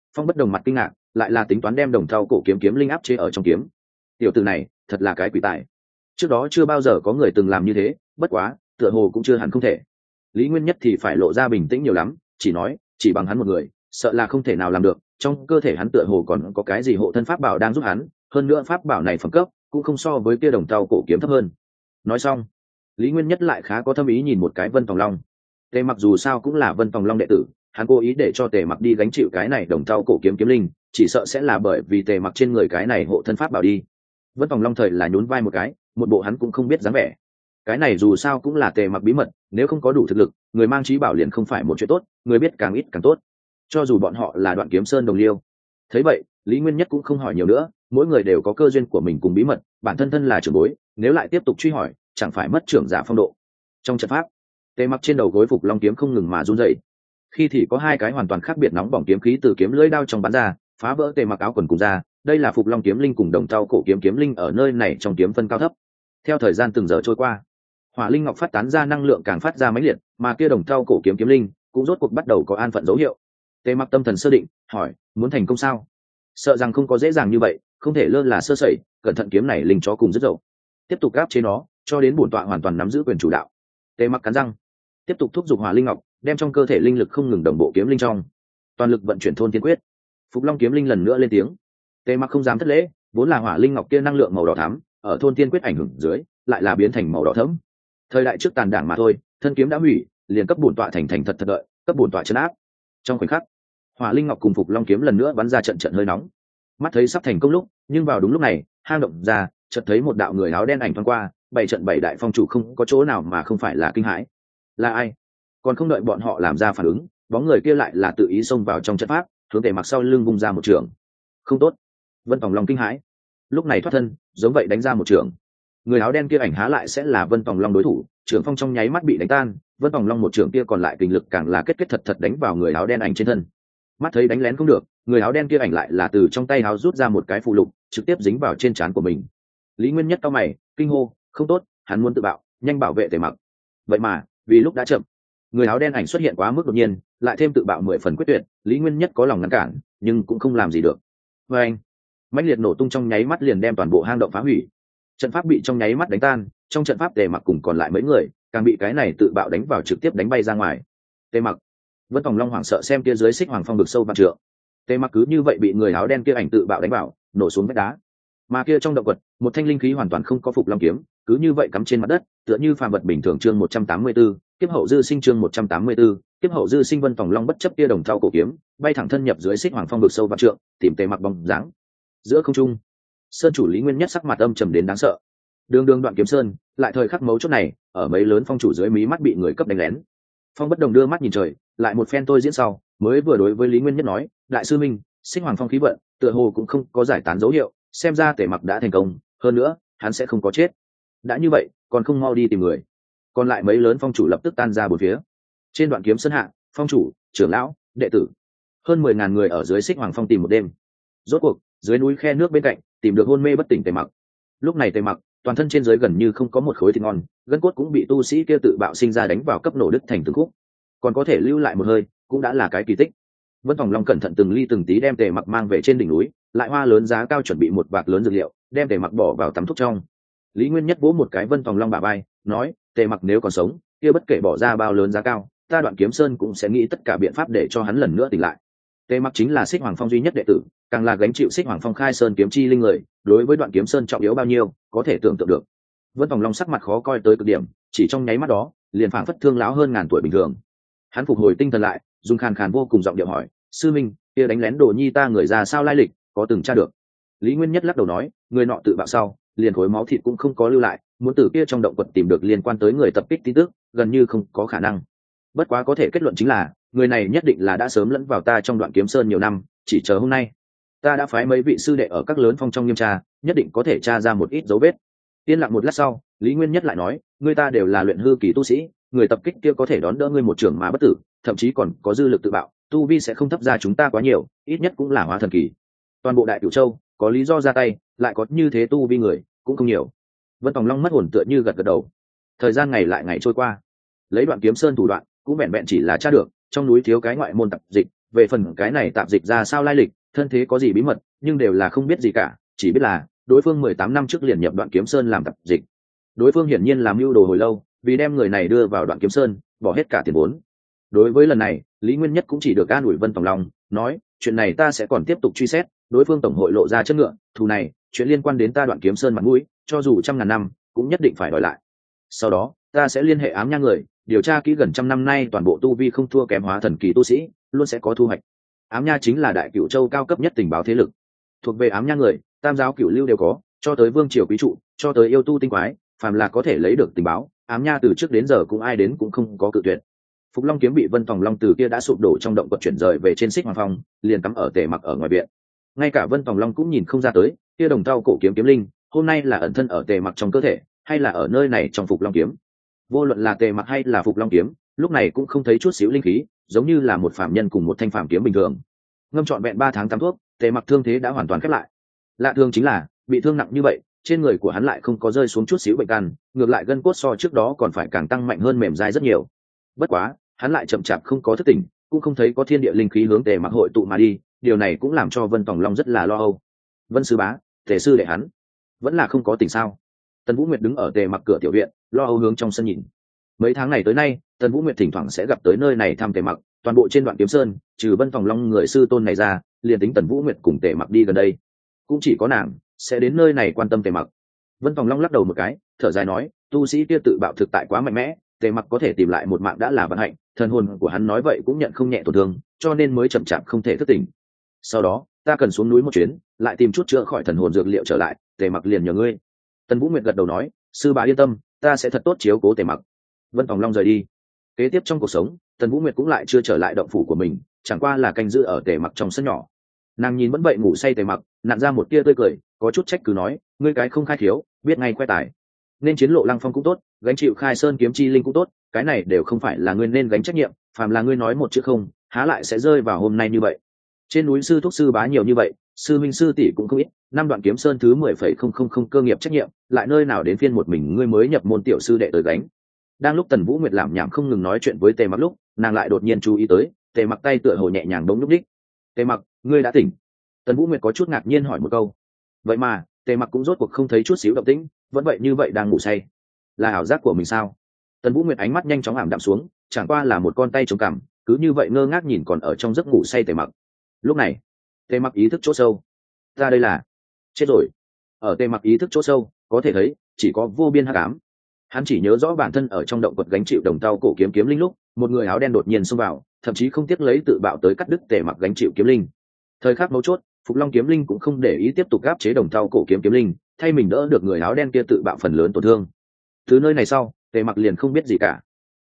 Phong Bất Đồng mặt kinh ngạc, lại là tính toán đem đồng thau cổ kiếm kiếm linh áp chế ở trong kiếm. Tiểu tử này thật là cái quỷ tài, trước đó chưa bao giờ có người từng làm như thế, bất quá tựa hồ cũng chưa hẳn không thể. Lý Nguyên Nhất thì phải lộ ra bình tĩnh nhiều lắm, chỉ nói chỉ bằng hắn một người sợ là không thể nào làm được, trong cơ thể hắn tựa hồ còn có cái gì hộ thân pháp bảo đang giúp hắn, hơn nữa pháp bảo này phẩm cấp cũng không so với kia đồng thau cổ kiếm thấp hơn. Nói xong, Lý Nguyên Nhất lại khá có thâm ý nhìn một cái Vân Tòng Long. Tề Mặc dù sao cũng là Vân Tòng Long đệ tử, hắn cố ý để cho Tề Mặc đi gánh chịu cái này đồng thau cổ kiếm kiếm linh, chỉ sợ sẽ là bởi vì Tề Mặc trên người cái này hộ thân pháp bảo đi. Vân Tòng Long thời là nhún vai một cái, một bộ hắn cũng không biết dáng vẻ. Cái này dù sao cũng là Tề Mặc bí mật, nếu không có đủ thực lực, người mang trí bảo liền không phải một chuyện tốt, người biết càng ít càng tốt. Cho dù bọn họ là Đoạn Kiếm Sơn đồng liêu. Thấy vậy, Lý Nguyên Nhất cũng không hỏi nhiều nữa, mỗi người đều có cơ duyên của mình cùng bí mật, bản thân thân là trưởng bối, nếu lại tiếp tục truy hỏi, chẳng phải mất trưởng giả phong độ. Trong trận pháp, Tề Mặc trên đầu gối phục long kiếm không ngừng mà run rẩy. Khi thì có hai cái hoàn toàn khác biệt nóng bỏng kiếm khí từ kiếm lưỡi đao trong bắn ra, phá vỡ Tề Mặc áo quần cùng ra, đây là phục long kiếm linh cùng đồng thau cổ kiếm kiếm linh ở nơi này trong kiếm phân cao thấp. Theo thời gian từng giờ trôi qua, hỏa linh ngọc phát tán ra năng lượng càng phát ra mãnh liệt, mà kia đồng thau cổ kiếm kiếm linh cũng rốt cuộc bắt đầu có an phận dấu hiệu. Tề Mặc tâm thần sơ định, hỏi: muốn thành công sao? Sợ rằng không có dễ dàng như vậy, không thể lơ là sơ sẩy, cẩn thận kiếm này linh chó cùng rất dậu. Tiếp tục áp chế nó, cho đến bổn tọa hoàn toàn nắm giữ quyền chủ đạo. Tề Mặc cắn răng, tiếp tục thúc giục hỏa linh ngọc, đem trong cơ thể linh lực không ngừng đồng bộ kiếm linh trong, toàn lực vận chuyển thôn tiên quyết. Phục long kiếm linh lần nữa lên tiếng. Tề Mặc không dám thất lễ, vốn là hỏa linh ngọc kia năng lượng màu đỏ thắm, ở thôn tiên quyết ảnh hưởng dưới, lại là biến thành màu đỏ thẫm. Thời đại trước tàn đảng mà thôi, thân kiếm đã hủy, liền cấp bổn tọa thành thật đợi, cấp bổn tọa trấn áp. Trong khoảnh khắc, hỏa linh ngọc cùng phục long kiếm lần nữa bắn ra trận hơi nóng. Mắt thấy sắp thành công lúc, nhưng vào đúng lúc này, hang động ra, chợt thấy một đạo người áo đen ảnh thoáng qua, bảy trận bảy đại phong chủ không có chỗ nào mà không phải là kinh hãi. Là ai? Còn không đợi bọn họ làm ra phản ứng, bóng người kia lại là tự ý xông vào trong trận pháp, hướng Tề Mặc sau lưng vung ra một trường. Không tốt! Vân Tòng Long kinh hãi, lúc này thoát thân, giống vậy đánh ra một trường. Người áo đen kia ảnh há lại sẽ là Vân Tòng Long đối thủ, trường phong trong nháy mắt bị đánh tan, Vân Tòng Long một trường kia còn lại kinh lực càng là kết thật đánh vào người áo đen ảnh trên thân. Mắt thấy đánh lén không được, người áo đen kia ảnh lại là từ trong tay áo rút ra một cái phù lục, trực tiếp dính vào trên trán của mình. Lý Nguyên Nhất cau mày, kinh hô, không tốt, hắn muốn tự bạo, nhanh bảo vệ Tề Mặc. Vậy mà, vì lúc đã chậm, người áo đen ảnh xuất hiện quá mức đột nhiên, lại thêm tự bạo 10 phần quyết tuyệt, Lý Nguyên Nhất có lòng ngăn cản, nhưng cũng không làm gì được. Và anh, mãnh liệt nổ tung trong nháy mắt liền đem toàn bộ hang động phá hủy. Trận pháp bị trong nháy mắt đánh tan, trong trận pháp Tề Mặc cùng còn lại mấy người, càng bị cái này tự bạo đánh vào trực tiếp đánh bay ra ngoài. Tề Mặc, Vân Tòng Long hoảng sợ xem kia dưới xích hoàng phong vực sâu vạn trượng. Tề Mặc cứ như vậy bị người áo đen kia ảnh tự bạo đánh vào, nổ xuống vách đá. Mà kia trong động quật, một thanh linh khí hoàn toàn không có phục long kiếm, cứ như vậy cắm trên mặt đất, tựa như phàm vật bình thường. Chương 184, kiếp hậu dư sinh. Chương 184, kiếp hậu dư sinh. Vân Tòng Long bất chấp kia đồng thau cổ kiếm, bay thẳng thân nhập dưới xích hoàng phong vực sâu vạn trượng, tìm Tề Mặc bóng dáng. Giữa không trung, sơn chủ Lý Nguyên Nhất sắc mặt âm trầm đến đáng sợ. Đường Đoạn Kiếm Sơn, lại thời khắc mấu chốt này, ở mấy lớn phong chủ dưới mí mắt bị người cấp đánh lén. Phong Bất Đồng đưa mắt nhìn trời, lại một phen tôi diễn sau, mới vừa đối với Lý Nguyên Nhất nói: đại sư minh, xích hoàng phong khí vận tựa hồ cũng không có giải tán dấu hiệu, xem ra Tề Mặc đã thành công, hơn nữa hắn sẽ không có chết. Đã như vậy, còn không mau đi tìm người. Còn lại mấy lớn phong chủ lập tức tan ra bốn phía. Trên Đoạn Kiếm Sơn hạ, phong chủ, trưởng lão, đệ tử, hơn 10.000 người ở dưới xích hoàng phong tìm một đêm. Rốt cuộc, dưới núi khe nước bên cạnh, tìm được hôn mê bất tỉnh Tề Mặc. Lúc này Tề Mặc, toàn thân trên dưới gần như không có một khối thịt ngon, gân cốt cũng bị tu sĩ kia tự bạo sinh ra đánh vào cấp nổ đứt thành từng khúc, còn có thể lưu lại một hơi, cũng đã là cái kỳ tích. Vân Tòng Long cẩn thận từng ly từng tí đem Tề Mặc mang về trên đỉnh núi, lại hoa lớn giá cao chuẩn bị một vạc lớn dược liệu, đem Tề Mặc bỏ vào tắm thuốc trong. Lý Nguyên Nhất vỗ một cái Vân Tòng Long bả vai, nói: Tề Mặc nếu còn sống, kia bất kể bỏ ra bao lớn giá cao, ta Đoạn Kiếm Sơn cũng sẽ nghĩ tất cả biện pháp để cho hắn lần nữa tỉnh lại. Tề Mặc chính là Xích Hoàng Phong duy nhất đệ tử, càng là gánh chịu Xích Hoàng Phong khai sơn kiếm chi linh người, đối với Đoạn Kiếm Sơn trọng yếu bao nhiêu, có thể tưởng tượng được. Vân Tòng Long sắc mặt khó coi tới cực điểm, chỉ trong nháy mắt đó, liền phảng phất thương lão hơn ngàn tuổi bình thường. Hắn phục hồi tinh thần lại, dùng khàn khàn vô cùng giọng điệu hỏi: sư minh, kia đánh lén Đồ Nhi ta người ra sao lai lịch, có từng tra được? Lý Nguyên Nhất lắc đầu nói: người nọ tự bạo sau, liền khối máu thịt cũng không có lưu lại, muốn từ kia trong động quật tìm được liên quan tới người tập kích tin tức, gần như không có khả năng. Bất quá có thể kết luận chính là, người này nhất định là đã sớm lẫn vào ta trong Đoạn Kiếm Sơn nhiều năm, chỉ chờ hôm nay. Ta đã phái mấy vị sư đệ ở các lớn phong trong nghiêm tra, nhất định có thể tra ra một ít dấu vết. Yên lặng một lát sau, Lý Nguyên Nhất lại nói: người ta đều là luyện hư kỳ tu sĩ, người tập kích kia có thể đón đỡ ngươi một trường mà bất tử, thậm chí còn có dư lực tự bạo, tu vi sẽ không thấp ra chúng ta quá nhiều, ít nhất cũng là hóa thần kỳ. Toàn bộ Đại Cửu Châu có lý do ra tay, lại có như thế tu vi người cũng không nhiều. Vân Tòng Long mất hồn tựa như gật gật đầu. Thời gian ngày lại ngày trôi qua, lấy Đoạn Kiếm Sơn thủ đoạn cũng vẹn vẹn chỉ là tra được trong núi thiếu cái ngoại môn tập dịch, về phần cái này tạp dịch ra sao lai lịch, thân thế có gì bí mật, nhưng đều là không biết gì cả, chỉ biết là đối phương 18 năm trước liền nhập Đoạn Kiếm Sơn làm tạp dịch. Đối phương hiển nhiên làm mưu đồ hồi lâu, vì đem người này đưa vào Đoạn Kiếm Sơn, bỏ hết cả tiền vốn. Đối với lần này, Lý Nguyên Nhất cũng chỉ được an ủi Vân Tòng Long, nói, chuyện này ta sẽ còn tiếp tục truy xét, đối phương tổng hội lộ ra chất ngựa, thù này, chuyện liên quan đến ta Đoạn Kiếm Sơn mặt mũi, cho dù trăm ngàn năm, cũng nhất định phải đòi lại. Sau đó, ta sẽ liên hệ ám nha người, điều tra kỹ gần trăm năm nay toàn bộ tu vi không thua kém hóa thần kỳ tu sĩ, luôn sẽ có thu hoạch. Ám nha chính là Đại Cửu Châu cao cấp nhất tình báo thế lực. Thuộc về ám nha người, tam giáo cửu lưu đều có, cho tới vương triều quý trụ, cho tới yêu tu tinh quái, phàm là có thể lấy được tình báo, ám nha từ trước đến giờ cũng ai đến cũng không có cự tuyệt. Phục Long kiếm bị Vân Tòng Long từ kia đã sụp đổ trong động vật chuyển rời về trên Xích Hoàng Phong, liền cắm ở Tề Mặc ở ngoài viện. Ngay cả Vân Tòng Long cũng nhìn không ra tới, kia đồng thau cổ kiếm kiếm linh, hôm nay là ẩn thân ở Tề Mặc trong cơ thể, hay là ở nơi này trong Phục Long kiếm. Vô luận là Tề Mặc hay là Phục Long kiếm, lúc này cũng không thấy chút xíu linh khí, giống như là một phàm nhân cùng một thanh phàm kiếm bình thường. Ngâm trọn vẹn 3 tháng tắm thuốc, Tề Mặc thương thế đã hoàn toàn khép lại. Lạ thường chính là, bị thương nặng như vậy, trên người của hắn lại không có rơi xuống chút xíu bệnh căn, ngược lại gân cốt so trước đó còn phải càng tăng mạnh hơn mềm dai rất nhiều. Bất quá, hắn lại chậm chạp không có thức tỉnh, cũng không thấy có thiên địa linh khí hướng Tề Mặc hội tụ mà đi, điều này cũng làm cho Vân Tòng Long rất là lo âu. Vân sư bá, Tề sư đệ hắn vẫn là không có tỉnh sao? Tần Vũ Nguyệt đứng ở Tề Mặc cửa tiểu viện, lo âu hướng trong sân nhìn. Mấy tháng này tới nay, Tần Vũ Nguyệt thỉnh thoảng sẽ gặp tới nơi này thăm Tề Mặc, toàn bộ trên Đoạn Kiếm Sơn, trừ Vân Tòng Long người sư tôn này ra, liền tính Tần Vũ Nguyệt cùng Tề Mặc đi gần đây, cũng chỉ có nàng sẽ đến nơi này quan tâm Tề Mặc. Vân Tòng Long lắc đầu một cái, thở dài nói, tu sĩ kia tự bạo thực tại quá mạnh mẽ, Tề Mặc có thể tìm lại một mạng đã là vận hạnh, thần hồn của hắn nói vậy cũng nhận không nhẹ tổn thương, cho nên mới chậm chạp không thể thức tỉnh. Sau đó, ta cần xuống núi một chuyến, lại tìm chút chữa khỏi thần hồn dược liệu trở lại, Tề Mặc liền nhờ ngươi. Tần Vũ Nguyệt gật đầu nói, sư bá yên tâm, ta sẽ thật tốt chiếu cố Tề Mặc. Vân Tòng Long rời đi. Kế tiếp trong cuộc sống, Tần Vũ Nguyệt cũng lại chưa trở lại động phủ của mình, chẳng qua là canh giữ ở Tề Mặc trong sân nhỏ. Nàng nhìn vẫn vậy ngủ say Tề Mặc, nặn ra một tia tươi cười, có chút trách cứ nói, ngươi cái không khai thiếu, biết ngay khoe tài. Nên chiến lộ Lăng Phong cũng tốt, gánh chịu Khai Sơn kiếm chi linh cũng tốt, cái này đều không phải là ngươi nên gánh trách nhiệm, phàm là ngươi nói một chữ không, há lại sẽ rơi vào hôm nay như vậy. Trên núi sư thúc sư bá nhiều như vậy, sư minh sư tỷ cũng không ít, năm Đoạn Kiếm Sơn thứ 10,000 cơ nghiệp trách nhiệm, lại nơi nào đến phiên một mình ngươi mới nhập môn tiểu sư đệ tới gánh. Đang lúc Tần Vũ Nguyệt làm nhảm không ngừng nói chuyện với Tề Mặc lúc, nàng lại đột nhiên chú ý tới, Tề Mặc tay tựa hồ nhẹ nhàng đống lúc đích. Tề Mặc, ngươi đã tỉnh? Tần Vũ Nguyệt có chút ngạc nhiên hỏi một câu. Vậy mà, Tề Mặc cũng rốt cuộc không thấy chút xíu động tĩnh, vẫn vậy như vậy đang ngủ say. Là ảo giác của mình sao? Tần Vũ Nguyệt ánh mắt nhanh chóng ảm đạm xuống, chẳng qua là một con tay chống cằm, cứ như vậy ngơ ngác nhìn còn ở trong giấc ngủ say Tề Mặc. Lúc này, Tề Mặc ý thức chỗ sâu. Ta đây là chết rồi. Ở Tề Mặc ý thức chỗ sâu, có thể thấy chỉ có vô biên hắc ám. Hắn chỉ nhớ rõ bản thân ở trong động vật gánh chịu đồng tao cổ kiếm kiếm linh lúc, một người áo đen đột nhiên xông vào, thậm chí không tiếc lấy tự bạo tới cắt đứt Tề Mặc gánh chịu kiếm linh. Thời khắc mấu chốt, Phục Long kiếm linh cũng không để ý tiếp tục áp chế đồng tao cổ kiếm kiếm linh, thay mình đỡ được người áo đen kia tự bạo phần lớn tổn thương. Từ nơi này sau, Tề Mặc liền không biết gì cả.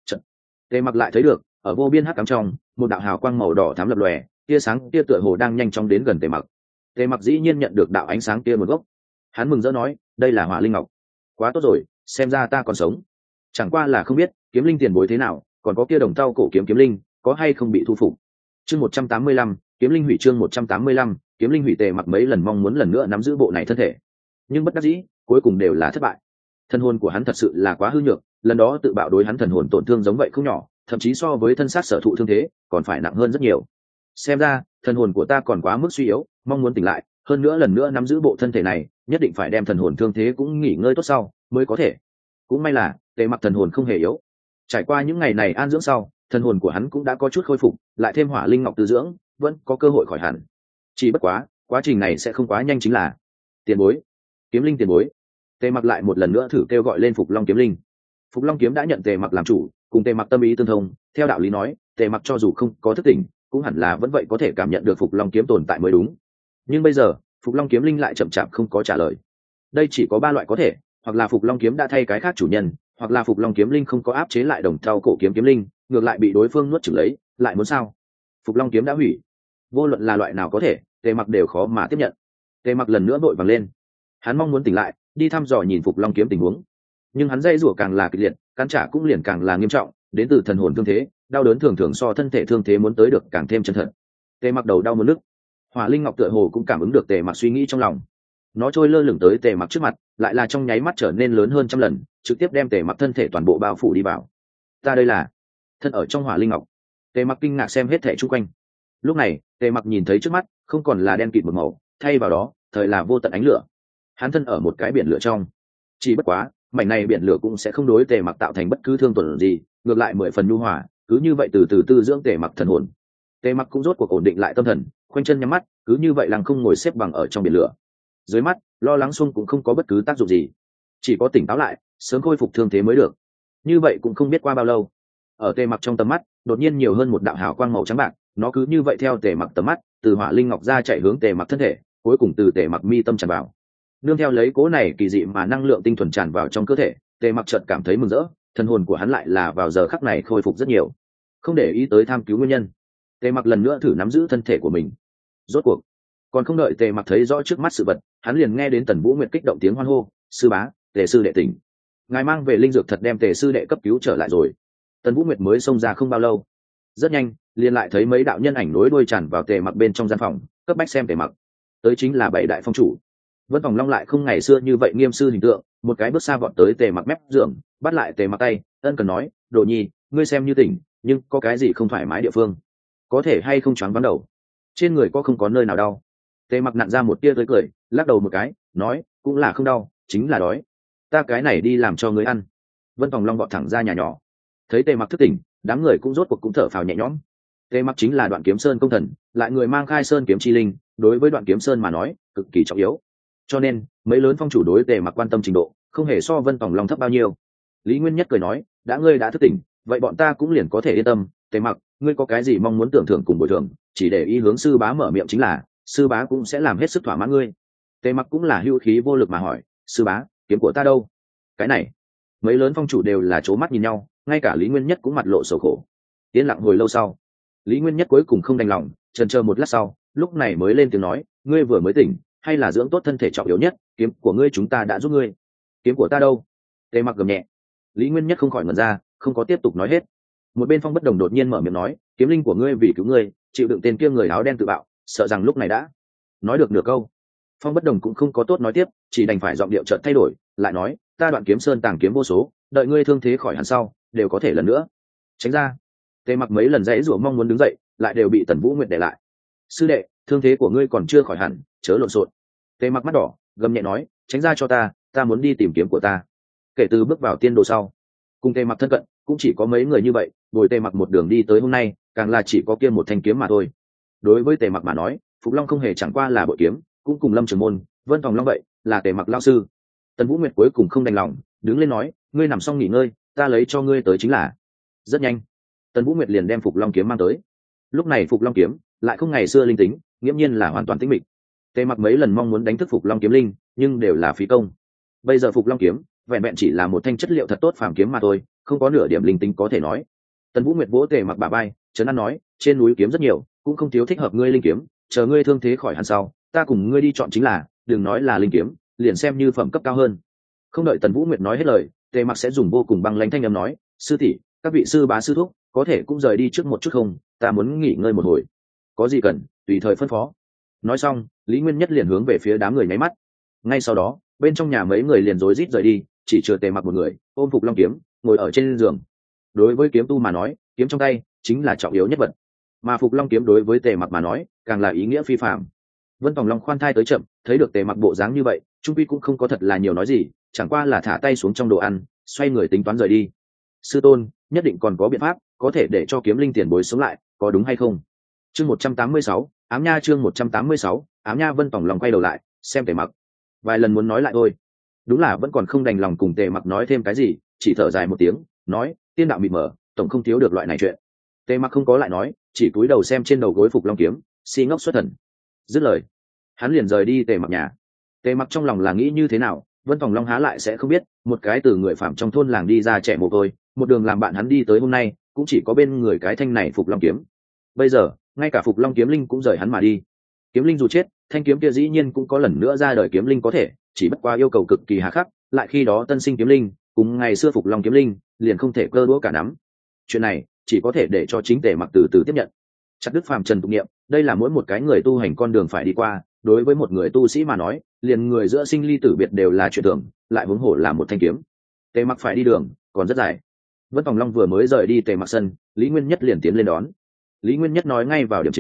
Tề Mặc lại thấy được, ở vô biên hắc ám trong, một đạo hào quang màu đỏ thắm lập lòe, tia sáng kia tựa hồ đang nhanh chóng đến gần Tề Mặc. Tề Mặc dĩ nhiên nhận được đạo ánh sáng kia một gốc. Hắn mừng rỡ nói, đây là Hỏa Linh Ngọc. Quá tốt rồi, xem ra ta còn sống. Chẳng qua là không biết, kiếm linh tiền bối thế nào, còn có kia đồng tao cổ kiếm kiếm linh, có hay không bị thu phục. Chương 185, kiếm linh hủy chương 185, kiếm linh hủy. Tề Mặc mấy lần mong muốn lần nữa nắm giữ bộ này thân thể, nhưng bất đắc dĩ, cuối cùng đều là thất bại. Thần hồn của hắn thật sự là quá hư nhược, lần đó tự bạo đối hắn thần hồn tổn thương giống vậy không nhỏ, thậm chí so với thân xác sở thụ thương thế còn phải nặng hơn rất nhiều. Xem ra thần hồn của ta còn quá mức suy yếu, mong muốn tỉnh lại, hơn nữa lần nữa nắm giữ bộ thân thể này, nhất định phải đem thần hồn thương thế cũng nghỉ ngơi tốt sau mới có thể. Cũng may là Tề Mặc thần hồn không hề yếu, trải qua những ngày này an dưỡng sau, thần hồn của hắn cũng đã có chút khôi phục, lại thêm Hỏa Linh Ngọc tư dưỡng, vẫn có cơ hội khỏi hẳn. Chỉ bất quá, quá trình này sẽ không quá nhanh chính là. Tiền bối, kiếm linh tiền bối. Tề Mặc lại một lần nữa thử kêu gọi lên Phục Long kiếm linh. Phục Long kiếm đã nhận Tề Mặc làm chủ, cùng Tề Mặc tâm ý tương thông, theo đạo lý nói, Tề Mặc cho dù không có thức tỉnh, cũng hẳn là vẫn vậy có thể cảm nhận được Phục Long kiếm tồn tại mới đúng. Nhưng bây giờ, Phục Long kiếm linh lại chậm chạp không có trả lời. Đây chỉ có 3 loại có thể, hoặc là Phục Long kiếm đã thay cái khác chủ nhân, hoặc là Phục Long kiếm linh không có áp chế lại đồng thau cổ kiếm kiếm linh, ngược lại bị đối phương nuốt chửng lấy, lại muốn sao? Phục Long kiếm đã hủy. Vô luận là loại nào có thể, Tề Mặc đều khó mà tiếp nhận. Tề Mặc lần nữa vội vàng lên. Hắn mong muốn tỉnh lại, đi thăm dò nhìn Phục Long kiếm tình huống. Nhưng hắn dây rủa càng là kịch liệt, cắn trả cũng liền càng là nghiêm trọng, đến từ thần hồn thương thế, đau đớn thường thường so thân thể thương thế muốn tới được càng thêm chân thật. Tề Mặc đầu đau muốn nức. Hỏa Linh Ngọc tựa hồ cũng cảm ứng được Tề Mặc suy nghĩ trong lòng. Nó trôi lơ lửng tới Tề Mặc trước mặt, lại là trong nháy mắt trở nên lớn hơn trăm lần, trực tiếp đem Tề Mặc thân thể toàn bộ bao phủ đi vào. Ta đây là thân ở trong Hỏa Linh Ngọc. Tề Mặc kinh ngạc xem hết thể xung quanh. Lúc này tề mặc nhìn thấy trước mắt không còn là đen kịt một màu, thay vào đó thời là vô tận ánh lửa. Hắn thân ở một cái biển lửa trong, chỉ bất quá mảnh này biển lửa cũng sẽ không đối tề mặc tạo thành bất cứ thương tổn gì, ngược lại 10 phần nhu hòa, cứ như vậy từ từ tư dưỡng tề mặc thần hồn. Tề mặc cũng rốt cuộc ổn định lại tâm thần, khoanh chân nhắm mắt, cứ như vậy lặng không ngồi xếp bằng ở trong biển lửa. Dưới mắt lo lắng xung cũng không có bất cứ tác dụng gì, chỉ có tỉnh táo lại sớm khôi phục thương thế mới được. Như vậy cũng không biết qua bao lâu, ở tề mặc trong tầm mắt đột nhiên nhiều hơn một đạo hào quang màu trắng bạc, nó cứ như vậy theo tề mặc tầm mắt từ hỏa linh ngọc ra chạy hướng tề mặc thân thể, cuối cùng từ tề mặc mi tâm tràn vào. Nương theo lấy cố này kỳ dị mà năng lượng tinh thuần tràn vào trong cơ thể, tề mặc chợt cảm thấy mừng rỡ, thần hồn của hắn lại là vào giờ khắc này khôi phục rất nhiều. Không để ý tới tham cứu nguyên nhân, tề mặc lần nữa thử nắm giữ thân thể của mình. Rốt cuộc còn không đợi tề mặc thấy rõ trước mắt sự vật, hắn liền nghe đến Tần Vũ Nguyệt kích động tiếng hoan hô: sư bá, tề sư đệ tỉnh, ngài mang về linh dược thật đem tề sư đệ cấp cứu trở lại rồi. Tần Vũ Nguyệt mới xông ra không bao lâu, rất nhanh liền lại thấy mấy đạo nhân ảnh nối đuôi tràn vào tề mặc bên trong gian phòng, cấp bách xem tề mặc. Tới chính là bảy đại phong chủ. Vân Phòng Long lại không ngày xưa như vậy nghiêm sư hình tượng, một cái bước xa vọt tới tề mặc mép giường, bắt lại tề mặc tay, ân cần nói: đồ nhi, ngươi xem như tỉnh, nhưng có cái gì không thoải mái địa phương, có thể hay không choáng váng đầu, trên người có không có nơi nào đau? Tề mặc nặn ra một tia tới cười, lắc đầu một cái, nói: cũng là không đau, chính là đói, ta cái này đi làm cho ngươi ăn. Vân Phòng Long vọt thẳng ra nhà nhỏ. Thấy tề mặc thức tỉnh, đám người cũng rốt cuộc cũng thở phào nhẹ nhõm. Tề mặc chính là Đoạn Kiếm Sơn công thần, lại người mang khai sơn kiếm chi linh, đối với Đoạn Kiếm Sơn mà nói cực kỳ trọng yếu, cho nên mấy lớn phong chủ đối tề mặc quan tâm trình độ không hề so Vân Phòng Long thấp bao nhiêu. Lý Nguyên Nhất cười nói: đã ngươi đã thức tỉnh, vậy bọn ta cũng liền có thể yên tâm. Tề mặc, ngươi có cái gì mong muốn tưởng thưởng cùng bồi thường, chỉ để ý hướng sư bá mở miệng chính là, sư bá cũng sẽ làm hết sức thỏa mãn ngươi. Tề mặc cũng là hưu khí vô lực mà hỏi: sư bá, kiếm của ta đâu? Cái này mấy lớn phong chủ đều là c mắt nhìn nhau, ngay cả Lý Nguyên Nhất cũng mặt lộ sầu khổ. Yên lặng hồi lâu sau, Lý Nguyên Nhất cuối cùng không đành lòng, chần chờ một lát sau, lúc này mới lên tiếng nói: ngươi vừa mới tỉnh, hay là dưỡng tốt thân thể trọng yếu nhất, kiếm của ngươi chúng ta đã giúp ngươi. Kiếm của ta đâu? Tề mặc gầm nhẹ. Lý Nguyên Nhất không khỏi ngẩn ra, không có tiếp tục nói hết. Một bên Phong Bất Đồng đột nhiên mở miệng nói: kiếm linh của ngươi vì cứu ngươi, chịu đựng tên kia người áo đen tự bạo, sợ rằng lúc này đã nói được nửa câu. Phong Bất Đồng cũng không có tốt nói tiếp, chỉ đành phải giọng điệu chợt thay đổi, lại nói: ta Đoạn Kiếm Sơn tàng kiếm vô số, đợi ngươi thương thế khỏi hẳn sau, đều có thể lần nữa tránh ra. Tề mặc mấy lần dãy rủa mong muốn đứng dậy, lại đều bị Tần Vũ Nguyệt để lại. sư đệ, thương thế của ngươi còn chưa khỏi hẳn, chớ lộn xộn. Tề mặc mắt đỏ, gầm nhẹ nói: tránh ra cho ta, ta muốn đi tìm kiếm của ta. Kể từ bước vào tiên đồ sau, cùng Tề mặc thân cận cũng chỉ có mấy người như vậy, bồi Tề mặc một đường đi tới hôm nay, càng là chỉ có kia một thanh kiếm mà thôi. Đối với Tề mặc mà nói, Phục Long không hề chẳng qua là bội kiếm, cũng cùng Lâm Trường Môn, Vân Phòng Long vậy, là Tề mặc lão sư. Tần Vũ Nguyệt cuối cùng không đành lòng, đứng lên nói: ngươi nằm xong nghỉ ngơi, ta lấy cho ngươi tới chính là. Rất nhanh, Tần Vũ Nguyệt liền đem Phục Long kiếm mang tới. Lúc này Phục Long kiếm lại không ngày xưa linh tính, nghiễm nhiên là hoàn toàn tĩnh mịch. Tề mặc mấy lần mong muốn đánh thức Phục Long kiếm linh, nhưng đều là phí công. Bây giờ Phục Long kiếm vẹn vẹn chỉ là một thanh chất liệu thật tốt phàm kiếm mà thôi, không có nửa điểm linh tính có thể nói. Tần Vũ Nguyệt vỗ Tề mặc bả vai, trấn an nói: trên núi kiếm rất nhiều, cũng không thiếu thích hợp ngươi linh kiếm, chờ ngươi thương thế khỏi hẳn sau, ta cùng ngươi đi chọn chính là, đừng nói là linh kiếm, liền xem như phẩm cấp cao hơn. Không đợi Tần Vũ Nguyệt nói hết lời, Tề mặc sẽ dùng vô cùng băng lãnh thanh âm nói: sư tỷ, các vị sư bá sư thúc có thể cũng rời đi trước một chút không, ta muốn nghỉ ngơi một hồi, có gì cần tùy thời phân phó. Nói xong, Lý Nguyên Nhất liền hướng về phía đám người nháy mắt. Ngay sau đó, bên trong nhà mấy người liền rối rít rời đi, chỉ chừa Tề mặc một người ôm Phục Long kiếm ngồi ở trên giường. Đối với kiếm tu mà nói, kiếm trong tay chính là trọng yếu nhất vật, mà Phục Long kiếm đối với Tề mặc mà nói càng là ý nghĩa phi phàm. Vân Phòng Long khoan thai tới chậm, thấy được Tề mặc bộ dáng như vậy, trung quy cũng không có thật là nhiều nói gì, chẳng qua là thả tay xuống trong đồ ăn, xoay người tính toán rời đi. Sư tôn, nhất định còn có biện pháp có thể để cho kiếm linh tiền bối sống lại, có đúng hay không? Chương 186, ám nha. Chương 186, ám nha. Vân Phòng Long quay đầu lại xem Tề mặc, vài lần muốn nói lại thôi, đúng là vẫn còn không đành lòng cùng Tề mặc nói thêm cái gì, chỉ thở dài một tiếng nói: tiên đạo mịt mờ, tổng không thiếu được loại này chuyện. Tề mặc không có lại nói, chỉ cúi đầu xem trên đầu gối Phục Long kiếm, si ngốc xuất thần. Dứt lời, hắn liền rời đi Tề mặc nhà. Tề mặc trong lòng là nghĩ như thế nào, Vân Phòng Long há lại sẽ không biết, một cái từ người phạm trong thôn làng đi ra trẻ mồ côi, một đường làm bạn hắn đi tới hôm nay, cũng chỉ có bên người cái thanh này Phục Long kiếm. Bây giờ, ngay cả Phục Long kiếm linh cũng rời hắn mà đi. Kiếm linh dù chết, thanh kiếm kia dĩ nhiên cũng có lần nữa ra đời kiếm linh có thể, chỉ bất qua yêu cầu cực kỳ hà khắc, lại khi đó tân sinh kiếm linh, cùng ngày xưa Phục Long kiếm linh, liền không thể cơ đũa cả nắm. Chuyện này, chỉ có thể để cho chính Tề mặc từ từ tiếp nhận. Chặt đứt phàm trần tục niệm, đây là mỗi một cái người tu hành con đường phải đi qua, đối với một người tu sĩ mà nói, liền người giữa sinh ly tử biệt đều là chuyện thường, lại huống hồ là một thanh kiếm. Tề mặc phải đi đường còn rất dài. Vân Phòng Long vừa mới rời đi Tề mặc sân, Lý Nguyên Nhất liền tiến lên đón. Lý Nguyên Nhất nói ngay vào điểm chính: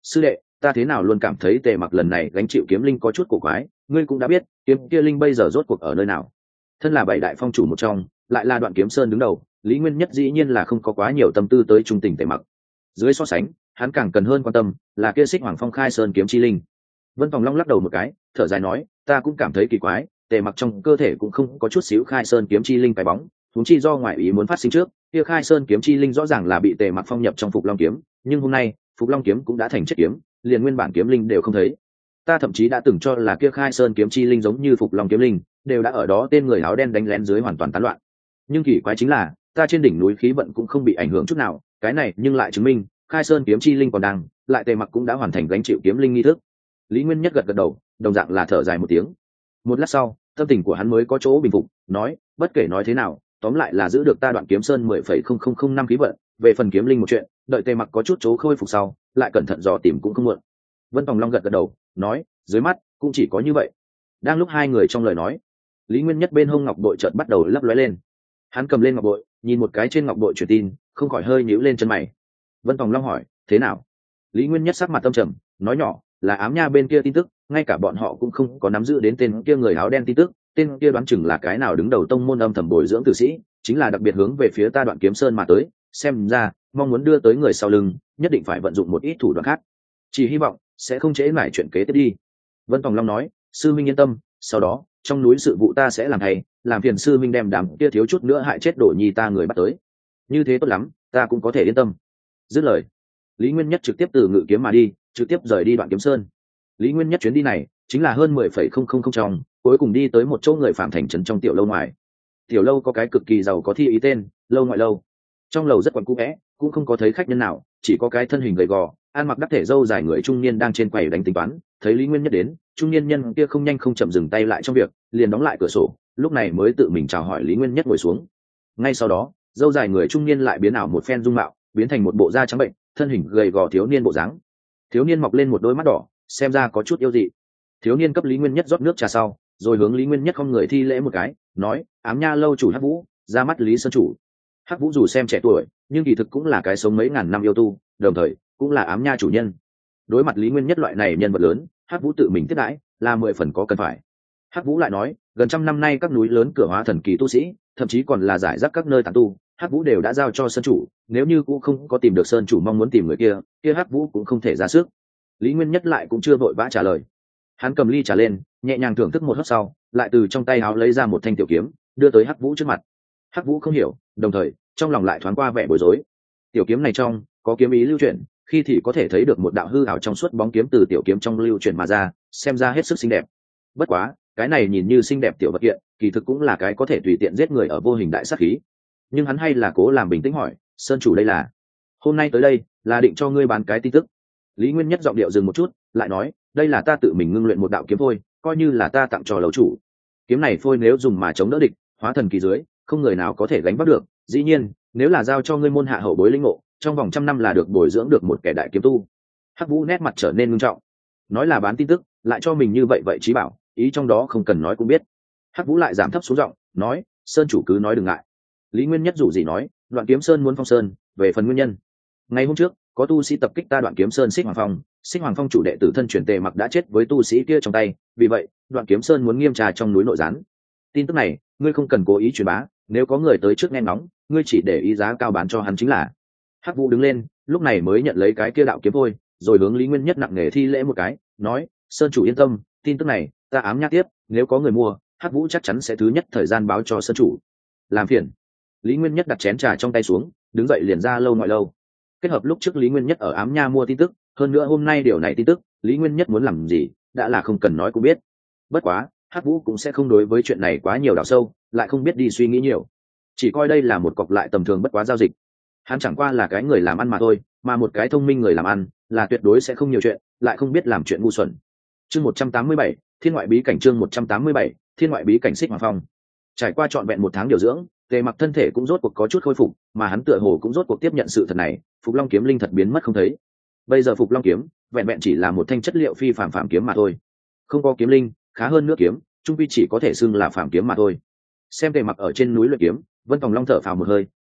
sư đệ, ta thế nào luôn cảm thấy Tề Mặc lần này gánh chịu kiếm linh có chút cổ quái, ngươi cũng đã biết kiếm kia linh bây giờ rốt cuộc ở nơi nào. Thân là bảy đại phong chủ một trong, lại là Đoạn Kiếm Sơn đứng đầu, Lý Nguyên Nhất dĩ nhiên là không có quá nhiều tâm tư tới trung tình Tề Mặc. Dưới so sánh, hắn càng cần hơn quan tâm là kia Xích Hoàng Phong khai sơn kiếm chi linh. Vân Tòng Long lắc đầu một cái, thở dài nói, ta cũng cảm thấy kỳ quái, Tề Mặc trong cơ thể cũng không có chút xíu khai sơn kiếm chi linh cái bóng, huống chi do ngoại ý muốn phát sinh trước, kia khai sơn kiếm chi linh rõ ràng là bị Tề Mặc phong nhập trong Phục Long kiếm, nhưng hôm nay, Phục Long kiếm cũng đã thành chất kiếm, liền nguyên bản kiếm linh đều không thấy. Ta thậm chí đã từng cho là kia khai sơn kiếm chi linh giống như Phục Long kiếm linh, đều đã ở đó tên người áo đen đánh lén dưới hoàn toàn tán loạn. Nhưng kỳ quái chính là, ta trên đỉnh núi khí vận cũng không bị ảnh hưởng chút nào, cái này nhưng lại chứng minh, khai sơn kiếm chi linh còn đang, lại Tề Mặc cũng đã hoàn thành gánh chịu kiếm linh nghi thức. Lý Nguyên Nhất gật gật đầu, đồng dạng là thở dài một tiếng. Một lát sau, tâm tình của hắn mới có chỗ bình phục, nói, bất kể nói thế nào, tóm lại là giữ được ta Đoạn Kiếm Sơn 10,0005 khí vận, về phần kiếm linh một chuyện, đợi Tề Mặc có chút chỗ khôi phục sau, lại cẩn thận dò tìm cũng không muộn. Vân Tòng Long gật gật đầu, nói, dưới mắt cũng chỉ có như vậy. Đang lúc hai người trong lời nói, Lý Nguyên Nhất bên hông ngọc bội chợt bắt đầu lấp lóe lên. Hắn cầm lên ngọc bội, nhìn một cái trên ngọc bội truyền tin, không khỏi hơi nhíu lên chân mày. Vân Tòng Long hỏi, thế nào? Lý Nguyên Nhất sắc mặt tâm trầm, nói nhỏ, là Ám Nha bên kia tin tức, ngay cả bọn họ cũng không có nắm giữ đến tên kia người áo đen tin tức, tên kia đoán chừng là cái nào đứng đầu tông môn âm thầm bồi dưỡng tử sĩ, chính là đặc biệt hướng về phía ta Đoạn Kiếm Sơn mà tới, xem ra mong muốn đưa tới người sau lưng, nhất định phải vận dụng một ít thủ đoạn khác. Chỉ hy vọng sẽ không trễ nải chuyện kế tiếp đi. Vân Tòng Long nói, sư minh yên tâm, sau đó trong núi sự vụ ta sẽ làm thay, làm phiền sư minh đem đám kia thiếu chút nữa hại chết Đổ Nhi ta người bắt tới. Như thế tốt lắm, ta cũng có thể yên tâm. Dứt lời, Lý Nguyên Nhất trực tiếp từ ngự kiếm mà đi, trực tiếp rời đi Đoạn Kiếm Sơn. Lý Nguyên Nhất chuyến đi này chính là hơn 10,000 trong, cuối cùng đi tới một chỗ người phạm thành trấn trong tiểu lâu ngoài. Tiểu lâu có cái cực kỳ giàu có thi ý tên, Lâu Ngoại Lâu. Trong lầu rất quặn cũ vẽ, cũng không có thấy khách nhân nào, chỉ có cái thân hình gầy gò, ăn mặc đắc thể râu dài người trung niên đang trên quầy đánh tính toán. Thấy Lý Nguyên Nhất đến, trung niên nhân kia không nhanh không chậm dừng tay lại trong việc, liền đóng lại cửa sổ, lúc này mới tự mình chào hỏi Lý Nguyên Nhất ngồi xuống. Ngay sau đó, râu dài người trung niên lại biến ảo một phen dung mạo, biến thành một bộ da trắng bệnh, thân hình gầy gò thiếu niên bộ dáng. Thiếu niên mọc lên một đôi mắt đỏ, xem ra có chút yêu dị. Thiếu niên cấp Lý Nguyên Nhất rót nước trà sau, rồi hướng Lý Nguyên Nhất không người thi lễ một cái, nói, Ám Nha lâu chủ Hắc Vũ, ra mắt Lý sơn chủ. Hắc Vũ dù xem trẻ tuổi, nhưng kỳ thực cũng là cái sống mấy ngàn năm yêu tu, đồng thời cũng là Ám Nha chủ nhân. Đối mặt Lý Nguyên Nhất loại này nhân vật lớn, Hắc Vũ tự mình tiếp đãi, là 10 phần có cần phải. Hắc Vũ lại nói, gần trăm năm nay các núi lớn cửa hóa thần kỳ tu sĩ, thậm chí còn là giải rác các nơi tán tu, Hắc Vũ đều đã giao cho sơn chủ, nếu như cũng không có tìm được sơn chủ mong muốn tìm người kia, kia Hắc Vũ cũng không thể ra sức. Lý Nguyên Nhất lại cũng chưa vội vã trả lời. Hắn cầm ly trà lên, nhẹ nhàng thưởng thức một hớp sau, lại từ trong tay áo lấy ra một thanh tiểu kiếm, đưa tới Hắc Vũ trước mặt. Hắc Vũ không hiểu, đồng thời trong lòng lại thoáng qua vẻ bối rối. Tiểu kiếm này trong có kiếm ý lưu chuyển, khi thì có thể thấy được một đạo hư ảo trong suốt bóng kiếm từ tiểu kiếm trong lưu chuyển mà ra, xem ra hết sức xinh đẹp. Bất quá, cái này nhìn như xinh đẹp tiểu vật kiện, kỳ thực cũng là cái có thể tùy tiện giết người ở vô hình đại sát khí. Nhưng hắn hay là cố làm bình tĩnh hỏi, sơn chủ đây là? Hôm nay tới đây là định cho ngươi bán cái tin tức. Lý Nguyên Nhất giọng điệu dừng một chút, lại nói, đây là ta tự mình ngưng luyện một đạo kiếm phôi, coi như là ta tặng cho lầu chủ. Kiếm này phôi nếu dùng mà chống đỡ địch, hóa thần kỳ dưới, không người nào có thể gánh vác được. Dĩ nhiên, nếu là giao cho ngươi môn hạ hậu bối linh ngộ, trong vòng 100 năm là được bồi dưỡng được một kẻ đại kiếm tu. Hắc Vũ nét mặt trở nên nghiêm trọng. Nói là bán tin tức, lại cho mình như vậy vậy chí bảo, ý trong đó không cần nói cũng biết. Hắc Vũ lại giảm thấp xuống giọng, nói, sơn chủ cứ nói đừng ngại. Lý Nguyên Nhất rủ gì nói, Đoạn Kiếm Sơn muốn phong sơn, về phần nguyên nhân. Ngày hôm trước, có tu sĩ tập kích ta Đoạn Kiếm Sơn Xích Hoàng Phong chủ đệ tử thân truyền Tề Mặc đã chết với tu sĩ kia trong tay, vì vậy, Đoạn Kiếm Sơn muốn nghiêm tra trong núi nội gián. Tin tức này, ngươi không cần cố ý truyền bá, nếu có người tới trước nghe ngóng, ngươi chỉ để ý giá cao bán cho hắn chính là. Hắc Vũ đứng lên, lúc này mới nhận lấy cái kia đạo kiếm thôi, rồi hướng Lý Nguyên Nhất nặng nề thi lễ một cái, nói, sơn chủ yên tâm, tin tức này, ta ám nhắc tiếp, nếu có người mua, Hắc Vũ chắc chắn sẽ thứ nhất thời gian báo cho sơn chủ. Làm phiền. Lý Nguyên Nhất đặt chén trà trong tay xuống, đứng dậy liền ra Lâu Ngoại Lâu. Kết hợp lúc trước Lý Nguyên Nhất ở Ám Nha mua tin tức, hơn nữa hôm nay điều này tin tức, Lý Nguyên Nhất muốn làm gì, đã là không cần nói cũng biết. Bất quá, Hắc Vũ cũng sẽ không đối với chuyện này quá nhiều đào sâu, lại không biết đi suy nghĩ nhiều, chỉ coi đây là một cọc lại tầm thường bất quá giao dịch. Hắn chẳng qua là cái người làm ăn mà thôi, mà một cái thông minh người làm ăn là tuyệt đối sẽ không nhiều chuyện, lại không biết làm chuyện ngu xuẩn. Chương 187, Thiên ngoại bí cảnh. Chương 187, Thiên ngoại bí cảnh Xích Hoàng Phong. Trải qua trọn vẹn 1 tháng điều dưỡng, Tề Mặc thân thể cũng rốt cuộc có chút khôi phục, mà hắn tựa hồ cũng rốt cuộc tiếp nhận sự thật này, Phục Long kiếm linh thật biến mất không thấy. Bây giờ Phục Long kiếm vẹn vẹn chỉ là một thanh chất liệu phi phàm kiếm mà thôi, không có kiếm linh, khá hơn nữa kiếm, trung quy chỉ có thể xưng là phàm kiếm mà thôi. Xem Tề Mặc ở trên núi luyện kiếm, Vân Tòng Long thở phào một hơi,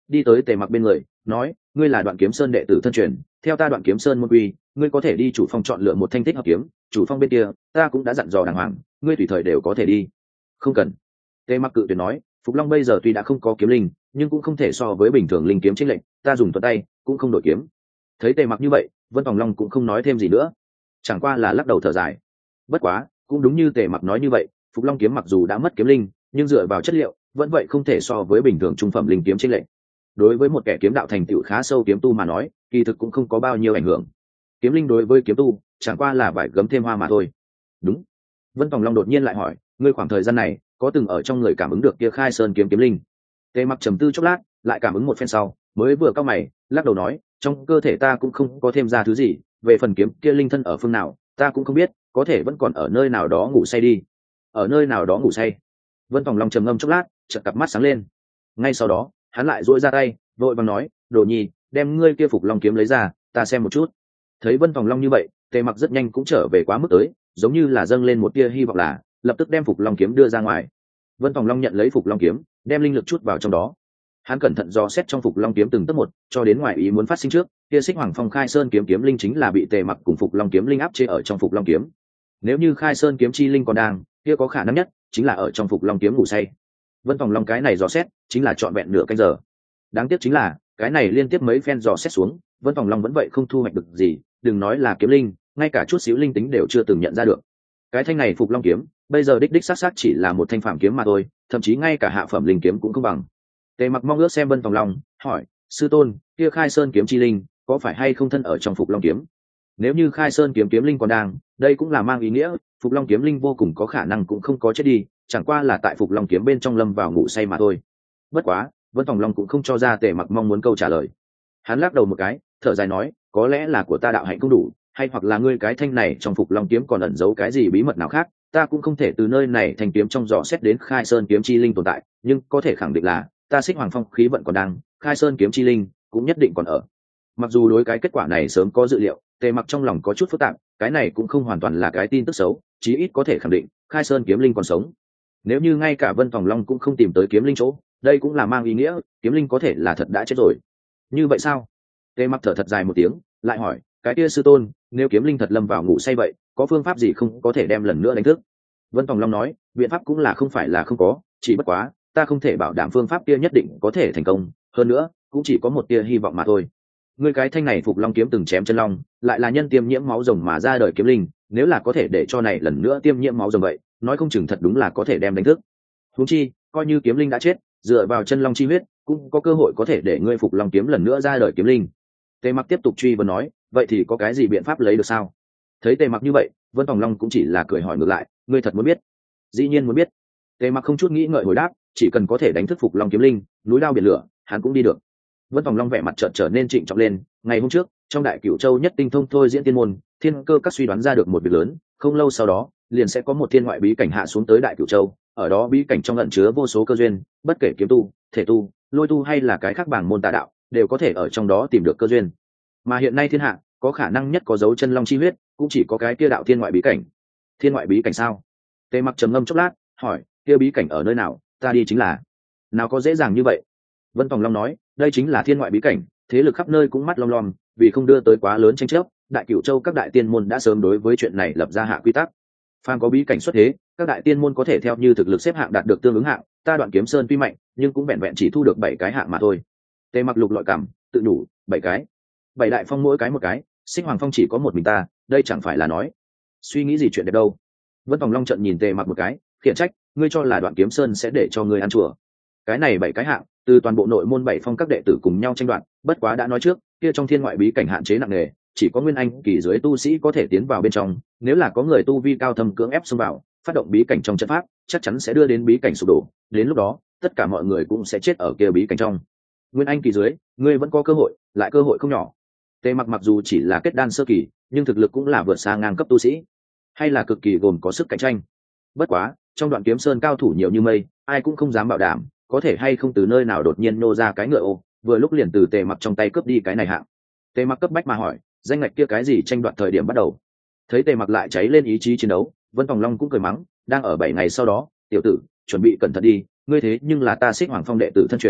đi tới tề mặc bên người nói, ngươi là Đoạn Kiếm Sơn đệ tử thân truyền, theo ta Đoạn Kiếm Sơn môn quy, ngươi có thể đi chủ phong chọn lựa một thanh thích hợp kiếm, chủ phong bên kia ta cũng đã dặn dò đàng hoàng, ngươi tùy thời đều có thể đi. Không cần. Tề mặc cự tuyệt nói, Phục Long bây giờ tuy đã không có kiếm linh, nhưng cũng không thể so với bình thường linh kiếm chênh lệnh, ta dùng thuận tay cũng không đổi kiếm. Thấy Tề mặc như vậy, Vân Tòng Long cũng không nói thêm gì nữa, chẳng qua là lắc đầu thở dài. Bất quá cũng đúng như Tề mặc nói như vậy, Phục Long kiếm mặc dù đã mất kiếm linh, nhưng dựa vào chất liệu vẫn vậy không thể so với bình thường trung phẩm linh kiếm chênh lệnh. Đối với một kẻ kiếm đạo thành tựu khá sâu kiếm tu mà nói, kỳ thực cũng không có bao nhiêu ảnh hưởng. Kiếm linh đối với kiếm tu chẳng qua là vải gấm thêm hoa mà thôi. Đúng. Vân Tòng Long đột nhiên lại hỏi, ngươi khoảng thời gian này có từng ở trong người cảm ứng được kia Khai Sơn kiếm kiếm linh? Tề mặc trầm tư chốc lát, lại cảm ứng một phen sau mới vừa cau mày lắc đầu nói, trong cơ thể ta cũng không có thêm ra thứ gì, về phần kiếm kia linh thân ở phương nào ta cũng không biết, có thể vẫn còn ở nơi nào đó ngủ say đi. Ở nơi nào đó ngủ say? Vân Tòng Long trầm ngâm chốc lát, chợt cặp mắt sáng lên. Ngay sau đó hắn lại duỗi ra tay vội vàng nói, Đồ Nhi, đem ngươi kia Phục Long kiếm lấy ra ta xem một chút. Thấy Vân Tòng Long như vậy, Tề mặc rất nhanh cũng trở về quá mức tới, giống như là dâng lên một tia hy vọng, là lập tức đem Phục Long kiếm đưa ra ngoài. Vân Tòng Long nhận lấy Phục Long kiếm, đem linh lực chút vào trong đó. Hắn cẩn thận dò xét trong Phục Long kiếm từng tấc một, cho đến ngoài ý muốn phát sinh trước, kia Xích Hoàng Phong Khai Sơn kiếm kiếm linh chính là bị Tề mặc cùng Phục Long kiếm linh áp chế ở trong Phục Long kiếm. Nếu như Khai Sơn kiếm chi linh còn đang, kia có khả năng nhất chính là ở trong Phục Long kiếm ngủ say. Vân Tòng Long cái này dò xét chính là trọn vẹn nửa canh giờ. Đáng tiếc chính là cái này liên tiếp mấy phen dò xét xuống, Vân Tòng Long vẫn vậy không thu hoạch được gì, đừng nói là kiếm linh, ngay cả chút xíu linh tính đều chưa từng nhận ra được. Cái thanh này Phục Long kiếm bây giờ đích đích xác xác chỉ là một thanh phàm kiếm mà thôi, thậm chí ngay cả hạ phẩm linh kiếm cũng không bằng. Tề mặc mong ước xem Vân Tòng Long, hỏi, sư tôn, kia Khai Sơn kiếm chi linh có phải hay không thân ở trong Phục Long kiếm? Nếu như Khai Sơn kiếm kiếm linh còn đang, đây cũng là mang ý nghĩa Phục Long kiếm linh vô cùng có khả năng cũng không có chết đi, chẳng qua là tại Phục Long kiếm bên trong lâm vào ngủ say mà thôi. Bất quá Vân Tòng Long cũng không cho ra Tề mặc mong muốn câu trả lời. Hắn lắc đầu một cái, thở dài nói, có lẽ là của ta đạo hạnh không đủ, hay hoặc là ngươi cái thanh này trong Phục Long kiếm còn ẩn giấu cái gì bí mật nào khác, ta cũng không thể từ nơi này thanh kiếm trong dò xét đến Khai Sơn kiếm chi linh tồn tại, nhưng có thể khẳng định là ta Xích Hoàng Phong khí vận còn đang, Khai Sơn kiếm chi linh cũng nhất định còn ở. Mặc dù đối cái kết quả này sớm có dự liệu, Tề mặc trong lòng có chút phức tạp, cái này cũng không hoàn toàn là cái tin tức xấu, chí ít có thể khẳng định Khai Sơn kiếm linh còn sống. Nếu như ngay cả Vân Tòng Long cũng không tìm tới kiếm linh chỗ, đây cũng là mang ý nghĩa kiếm linh có thể là thật đã chết rồi. Như vậy sao? Tề mặc thở thật dài một tiếng, lại hỏi, cái kia sư tôn, nếu kiếm linh thật lâm vào ngủ say vậy, có phương pháp gì không có thể đem lần nữa đánh thức? Vân Tòng Long nói, biện pháp cũng là không phải là không có, chỉ bất quá ta không thể bảo đảm phương pháp kia nhất định có thể thành công, hơn nữa cũng chỉ có một tia hy vọng mà thôi. Ngươi cái thanh này Phục Long kiếm từng chém chân long, lại là nhân tiêm nhiễm máu rồng mà ra đời kiếm linh, nếu là có thể để cho này lần nữa tiêm nhiễm máu rồng vậy, nói không chừng thật đúng là có thể đem đánh thức. Huống chi coi như kiếm linh đã chết, dựa vào chân long chi huyết cũng có cơ hội có thể để ngươi Phục Long kiếm lần nữa ra đời kiếm linh. Tề mặc tiếp tục truy vấn nói, vậy thì có cái gì biện pháp lấy được sao? Thấy Tề mặc như vậy, Vân Tòng Long cũng chỉ là cười hỏi ngược lại, ngươi thật muốn biết? Dĩ nhiên muốn biết. Tề mặc không chút nghĩ ngợi hồi đáp, chỉ cần có thể đánh thức Phục Long kiếm linh, núi lao biển lửa hắn cũng đi được. Vân Tòng Long vẻ mặt chợt trở nên trịnh trọng lên, ngày hôm trước trong Đại Cửu Châu nhất tinh thông thôi diễn tiên môn, thiên cơ các suy đoán ra được một việc lớn, không lâu sau đó liền sẽ có một thiên ngoại bí cảnh hạ xuống tới Đại Cửu Châu, ở đó bí cảnh trong ẩn chứa vô số cơ duyên, bất kể kiếm tu, thể tu, lôi tu hay là cái khác bảng môn tà đạo, đều có thể ở trong đó tìm được cơ duyên. Mà hiện nay thiên hạ có khả năng nhất có dấu chân long chi huyết, cũng chỉ có cái kia đạo thiên ngoại bí cảnh. Thiên ngoại bí cảnh sao? Tề mặc trầm ngâm chốc lát, hỏi, kia bí cảnh ở nơi nào, ta đi chính là. Nào có dễ dàng như vậy. Vân Tòng Long nói, đây chính là thiên ngoại bí cảnh, thế lực khắp nơi cũng mắt lom lom, vì không đưa tới quá lớn tranh chấp, Đại Cửu Châu các đại tiên môn đã sớm đối với chuyện này lập ra hạ quy tắc. Phàm có bí cảnh xuất thế, các đại tiên môn có thể theo như thực lực xếp hạng đạt được tương ứng hạng, ta Đoạn Kiếm Sơn tuy mạnh, nhưng cũng vẹn vẹn chỉ thu được 7 cái hạng mà thôi. Tề mặc lục lọi cảm, tự đủ, 7 cái. 7 đại phong mỗi cái một cái, Xích Hoàng Phong chỉ có một mình ta, đây chẳng phải là nói suy nghĩ gì chuyện đẹp đâu. Vân Tòng Long trợn nhìn Tề mặc một cái, khiển trách, ngươi cho là Đoạn Kiếm Sơn sẽ để cho ngươi ăn chùa? Cái này 7 cái hạng, từ toàn bộ nội môn 7 phong các đệ tử cùng nhau tranh đoạt, bất quá đã nói trước, kia trong thiên ngoại bí cảnh hạn chế nặng nề, chỉ có nguyên anh kỳ dưới tu sĩ có thể tiến vào bên trong, nếu là có người tu vi cao thâm cưỡng ép xông vào, phát động bí cảnh trong trận pháp, chắc chắn sẽ đưa đến bí cảnh sụp đổ, đến lúc đó, tất cả mọi người cũng sẽ chết ở kia bí cảnh trong. Nguyên anh kỳ dưới, ngươi vẫn có cơ hội, lại cơ hội không nhỏ. Tề mặc mặc dù chỉ là kết đan sơ kỳ, nhưng thực lực cũng là vượt xa ngang cấp tu sĩ, hay là cực kỳ gồm có sức cạnh tranh. Bất quá, trong Đoạn Kiếm Sơn cao thủ nhiều như mây, ai cũng không dám bảo đảm có thể hay không từ nơi nào đột nhiên nô ra cái ngựa ô, vừa lúc liền từ Tề mặc trong tay cướp đi cái này hạng. Tề mặc cấp bách mà hỏi, danh ngạch kia cái gì tranh đoạt thời điểm bắt đầu? Thấy Tề mặc lại cháy lên ý chí chiến đấu, Vân Tòng Long cũng cười mắng, đang ở 7 ngày sau đó, tiểu tử chuẩn bị cẩn thận đi, ngươi thế nhưng là ta Xích Hoàng Phong đệ tử thân truyền,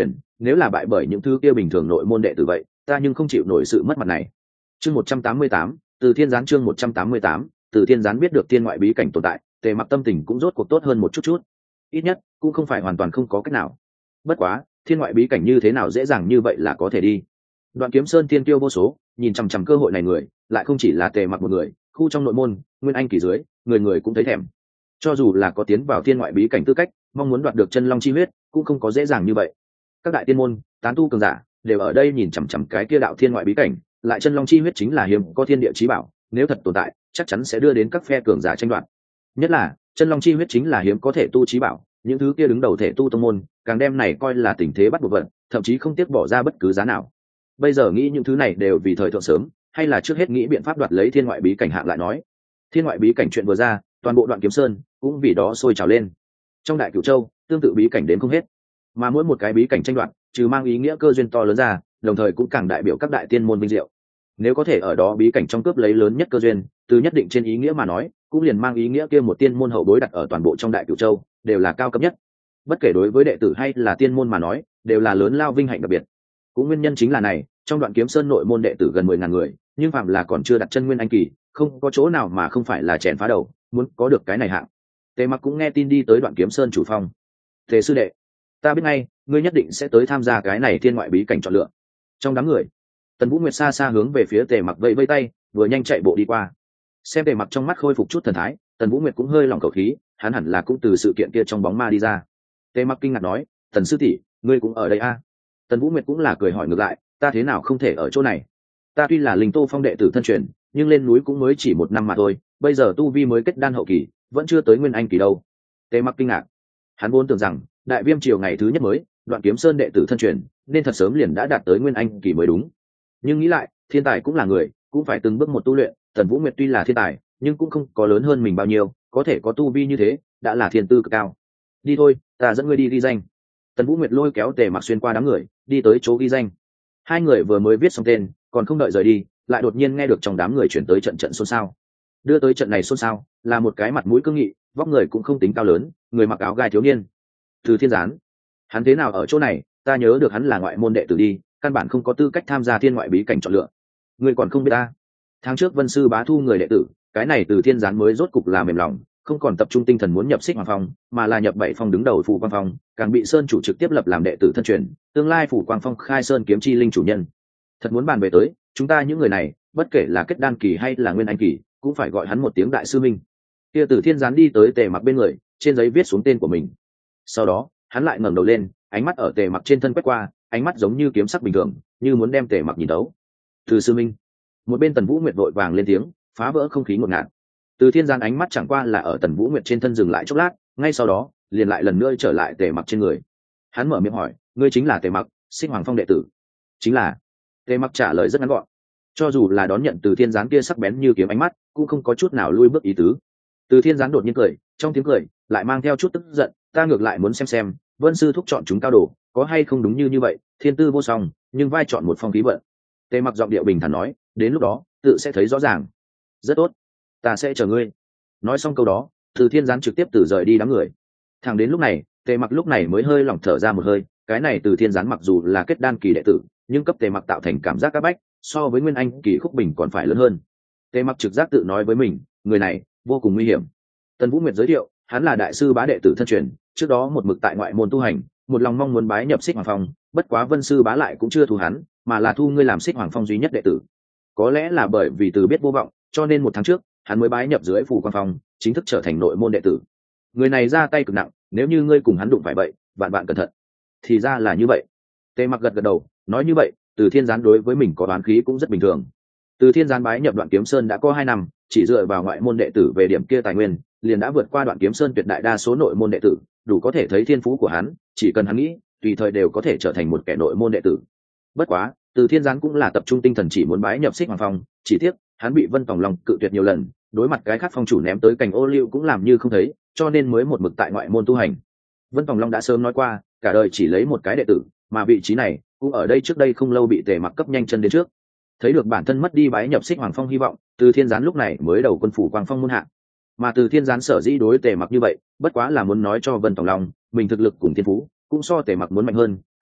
nếu là bại bởi những thứ kia bình thường nội môn đệ tử vậy ta nhưng không chịu nổi sự mất mặt này. Chương 188, Từ Thiên Gián. Chương 188, Từ Thiên Gián biết được thiên ngoại bí cảnh tồn tại, Tề Mặc tâm tình cũng rốt cuộc tốt hơn một chút. Ít nhất cũng không phải hoàn toàn không có cách nào. Bất quá, thiên ngoại bí cảnh như thế nào dễ dàng như vậy là có thể đi. Đoạn Kiếm Sơn thiên tiêu vô số, nhìn chằm chằm cơ hội này người, lại không chỉ là Tề Mặc một người, khu trong nội môn, Nguyên Anh kỳ dưới, người người cũng thấy thèm. Cho dù là có tiến vào thiên ngoại bí cảnh tư cách, mong muốn đoạt được chân long chi huyết, cũng không có dễ dàng như vậy. Các đại tiên môn, tán tu cường giả, đều ở đây nhìn chằm chằm cái kia đạo thiên ngoại bí cảnh, lại chân long chi huyết chính là hiếm có thiên địa chí bảo, nếu thật tồn tại, chắc chắn sẽ đưa đến các phe cường giả tranh đoạt. Nhất là, chân long chi huyết chính là hiếm có thể tu chí bảo, những thứ kia đứng đầu thể tu tông môn, càng đem này coi là tình thế bắt buộc vận, thậm chí không tiếc bỏ ra bất cứ giá nào. Bây giờ nghĩ những thứ này đều vì thời thượng sớm, hay là trước hết nghĩ biện pháp đoạt lấy thiên ngoại bí cảnh hạng lại nói. Thiên ngoại bí cảnh chuyện vừa ra, toàn bộ Đoạn Kiếm Sơn cũng vì đó sôi trào lên. Trong Đại Cửu Châu, tương tự bí cảnh đến không hết, mà mỗi một cái bí cảnh tranh đoạt, trừ mang ý nghĩa cơ duyên to lớn ra, đồng thời cũng càng đại biểu các đại tiên môn vinh diệu. Nếu có thể ở đó bí cảnh trong cướp lấy lớn nhất cơ duyên, từ nhất định trên ý nghĩa mà nói, cũng liền mang ý nghĩa kia một tiên môn hậu bối đặt ở toàn bộ trong Đại Cửu Châu, đều là cao cấp nhất. Bất kể đối với đệ tử hay là tiên môn mà nói, đều là lớn lao vinh hạnh đặc biệt. Cũng nguyên nhân chính là này, trong Đoạn Kiếm Sơn nội môn đệ tử gần 10.000 người, nhưng phạm là còn chưa đặt chân Nguyên Anh kỳ, không có chỗ nào mà không phải là chèn phá đầu, muốn có được cái này hạng. Tề Mặc cũng nghe tin đi tới Đoạn Kiếm Sơn chủ phong. Tề sư đệ, ta biết ngay, ngươi nhất định sẽ tới tham gia cái này thiên ngoại bí cảnh chọn lựa. Trong đám người, Tần Vũ Nguyệt xa xa hướng về phía Tề Mặc vẫy vẫy tay, vừa nhanh chạy bộ đi qua. Xem Tề Mặc trong mắt khôi phục chút thần thái, Tần Vũ Nguyệt cũng hơi lỏng khẩu khí, hắn hẳn là cũng từ sự kiện kia trong bóng ma đi ra. Tề Mặc kinh ngạc nói, Tần sư tỷ, ngươi cũng ở đây a? Tần Vũ Nguyệt cũng là cười hỏi ngược lại, ta thế nào không thể ở chỗ này? Ta tuy là Linh Tô Phong đệ tử thân truyền, nhưng lên núi cũng mới chỉ 1 năm mà thôi, bây giờ tu vi mới kết đan hậu kỳ, vẫn chưa tới Nguyên Anh kỳ đâu. Tề Mặc kinh ngạc, hắn vốn tưởng rằng Đại Viêm triều ngày thứ nhất mới, Đoạn Kiếm Sơn đệ tử thân truyền, nên thật sớm liền đã đạt tới Nguyên Anh kỳ mới đúng. Nhưng nghĩ lại, thiên tài cũng là người, cũng phải từng bước một tu luyện, Tần Vũ Nguyệt tuy là thiên tài, nhưng cũng không có lớn hơn mình bao nhiêu, có thể có tu vi như thế, đã là thiên tư cực cao. Đi thôi, ta dẫn ngươi đi ghi danh. Tần Vũ Nguyệt lôi kéo Tề Mặc xuyên qua đám người, đi tới chỗ ghi danh. Hai người vừa mới viết xong tên, còn không đợi rời đi, lại đột nhiên nghe được trong đám người chuyển tới trận trận xôn xao. Đưa tới trận này xôn xao, là một cái mặt mũi cương nghị, vóc người cũng không tính cao lớn, người mặc áo gai thiếu niên. Từ Thiên Gián, hắn thế nào ở chỗ này? Ta nhớ được hắn là ngoại môn đệ tử đi, căn bản không có tư cách tham gia thiên ngoại bí cảnh chọn lựa. Ngươi còn không biết ta? Tháng trước Vân sư bá thu người đệ tử, cái này Từ Thiên Gián mới rốt cục là mềm lòng, không còn tập trung tinh thần muốn nhập Xích Hoàng Phong, mà là nhập 7 phong đứng đầu Phủ Quang Phong, càng bị Sơn chủ trực tiếp lập làm đệ tử thân truyền, tương lai Phủ Quang Phong khai sơn kiếm chi linh chủ nhân. Thật muốn bàn về tới, chúng ta những người này, bất kể là kết đan kỳ hay là Nguyên Anh kỳ, cũng phải gọi hắn một tiếng đại sư minh. Kia Từ Thiên Gián đi tới Tề Mặc bên người, trên giấy viết xuống tên của mình. Sau đó, hắn lại ngẩng đầu lên, ánh mắt ở Tề Mặc trên thân quét qua, ánh mắt giống như kiếm sắc bình thường, như muốn đem Tề Mặc nhìn thấu. Từ sư minh. Một bên Tần Vũ Nguyệt vội vàng lên tiếng, phá vỡ không khí ngột ngạt. Từ Thiên Gián ánh mắt chẳng qua là ở Tần Vũ Nguyệt trên thân dừng lại chốc lát, ngay sau đó, liền lại lần nữa trở lại Tề Mặc trên người. Hắn mở miệng hỏi, ngươi chính là Tề Mặc, Xích Hoàng Phong đệ tử? Chính là. Tề Mặc trả lời rất ngắn gọn. Cho dù là đón nhận Từ Thiên Gián kia sắc bén như kiếm ánh mắt, cũng không có chút nào lui bước ý tứ. Từ Thiên Gián đột nhiên cười, trong tiếng cười lại mang theo chút tức giận, ta ngược lại muốn xem, Vân sư thúc chọn chúng cao đồ, có hay không đúng như vậy, thiên tư vô song, nhưng vai chọn một phong khí vận. Tề Mặc giọng điệu bình thản nói, đến lúc đó, tự sẽ thấy rõ ràng. Rất tốt, ta sẽ chờ ngươi. Nói xong câu đó, Từ Thiên Gián trực tiếp từ rời đi đám người. Thẳng đến lúc này, Tề Mặc lúc này mới hơi lỏng thở ra một hơi, cái này Từ Thiên Gián mặc dù là kết đan kỳ đệ tử, nhưng cấp Tề Mặc tạo thành cảm giác áp bách, so với Nguyên Anh kỳ Khúc Bình còn phải lớn hơn. Tề Mặc trực giác tự nói với mình, người này vô cùng nguy hiểm. Tần Vũ Nguyệt giới thiệu, hắn là đại sư bá đệ tử thân truyền, trước đó một mực tại ngoại môn tu hành, một lòng mong muốn bái nhập Xích Hoàng Phong, bất quá Vân sư bá lại cũng chưa thu hắn, mà là thu ngươi làm Xích Hoàng Phong duy nhất đệ tử. Có lẽ là bởi vì từ biết vô vọng, cho nên 1 tháng trước, hắn mới bái nhập dưới Phủ Quang Phong, chính thức trở thành nội môn đệ tử. Người này ra tay cực nặng, nếu như ngươi cùng hắn đụng phải vậy, vạn bạn cẩn thận. Thì ra là như vậy. Tề Mặc gật gật đầu, nói như vậy, Từ Thiên Gián đối với mình có đoán khí cũng rất bình thường. Từ Thiên Gián bái nhập Đoạn Kiếm Sơn đã có 2 năm, chỉ dựa vào ngoại môn đệ tử về điểm kia tài nguyên, liền đã vượt qua Đoạn Kiếm Sơn tuyệt đại đa số nội môn đệ tử, đủ có thể thấy thiên phú của hắn, chỉ cần hắn nghĩ, tùy thời đều có thể trở thành một kẻ nội môn đệ tử. Bất quá, Từ Thiên Gián cũng là tập trung tinh thần chỉ muốn bái nhập Xích Hoàng Phong, chỉ tiếc, hắn bị Vân Tòng Long cự tuyệt nhiều lần, đối mặt cái khác phong chủ ném tới cành ô liu cũng làm như không thấy, cho nên mới một mực tại ngoại môn tu hành. Vân Tòng Long đã sớm nói qua, cả đời chỉ lấy một cái đệ tử, mà vị trí này cũng ở đây trước đây không lâu bị Tề Mặc cấp nhanh chân đến trước. Thấy được bản thân mất đi bái nhập Xích Hoàng Phong hy vọng, Từ Thiên Gián lúc này mới đầu quân phủ Quang Phong môn hạ. Mà Từ Thiên Gián sở dĩ đối Tề Mặc như vậy, bất quá là muốn nói cho Vân Tòng Long, mình thực lực cùng thiên phú cũng so Tề Mặc muốn mạnh hơn,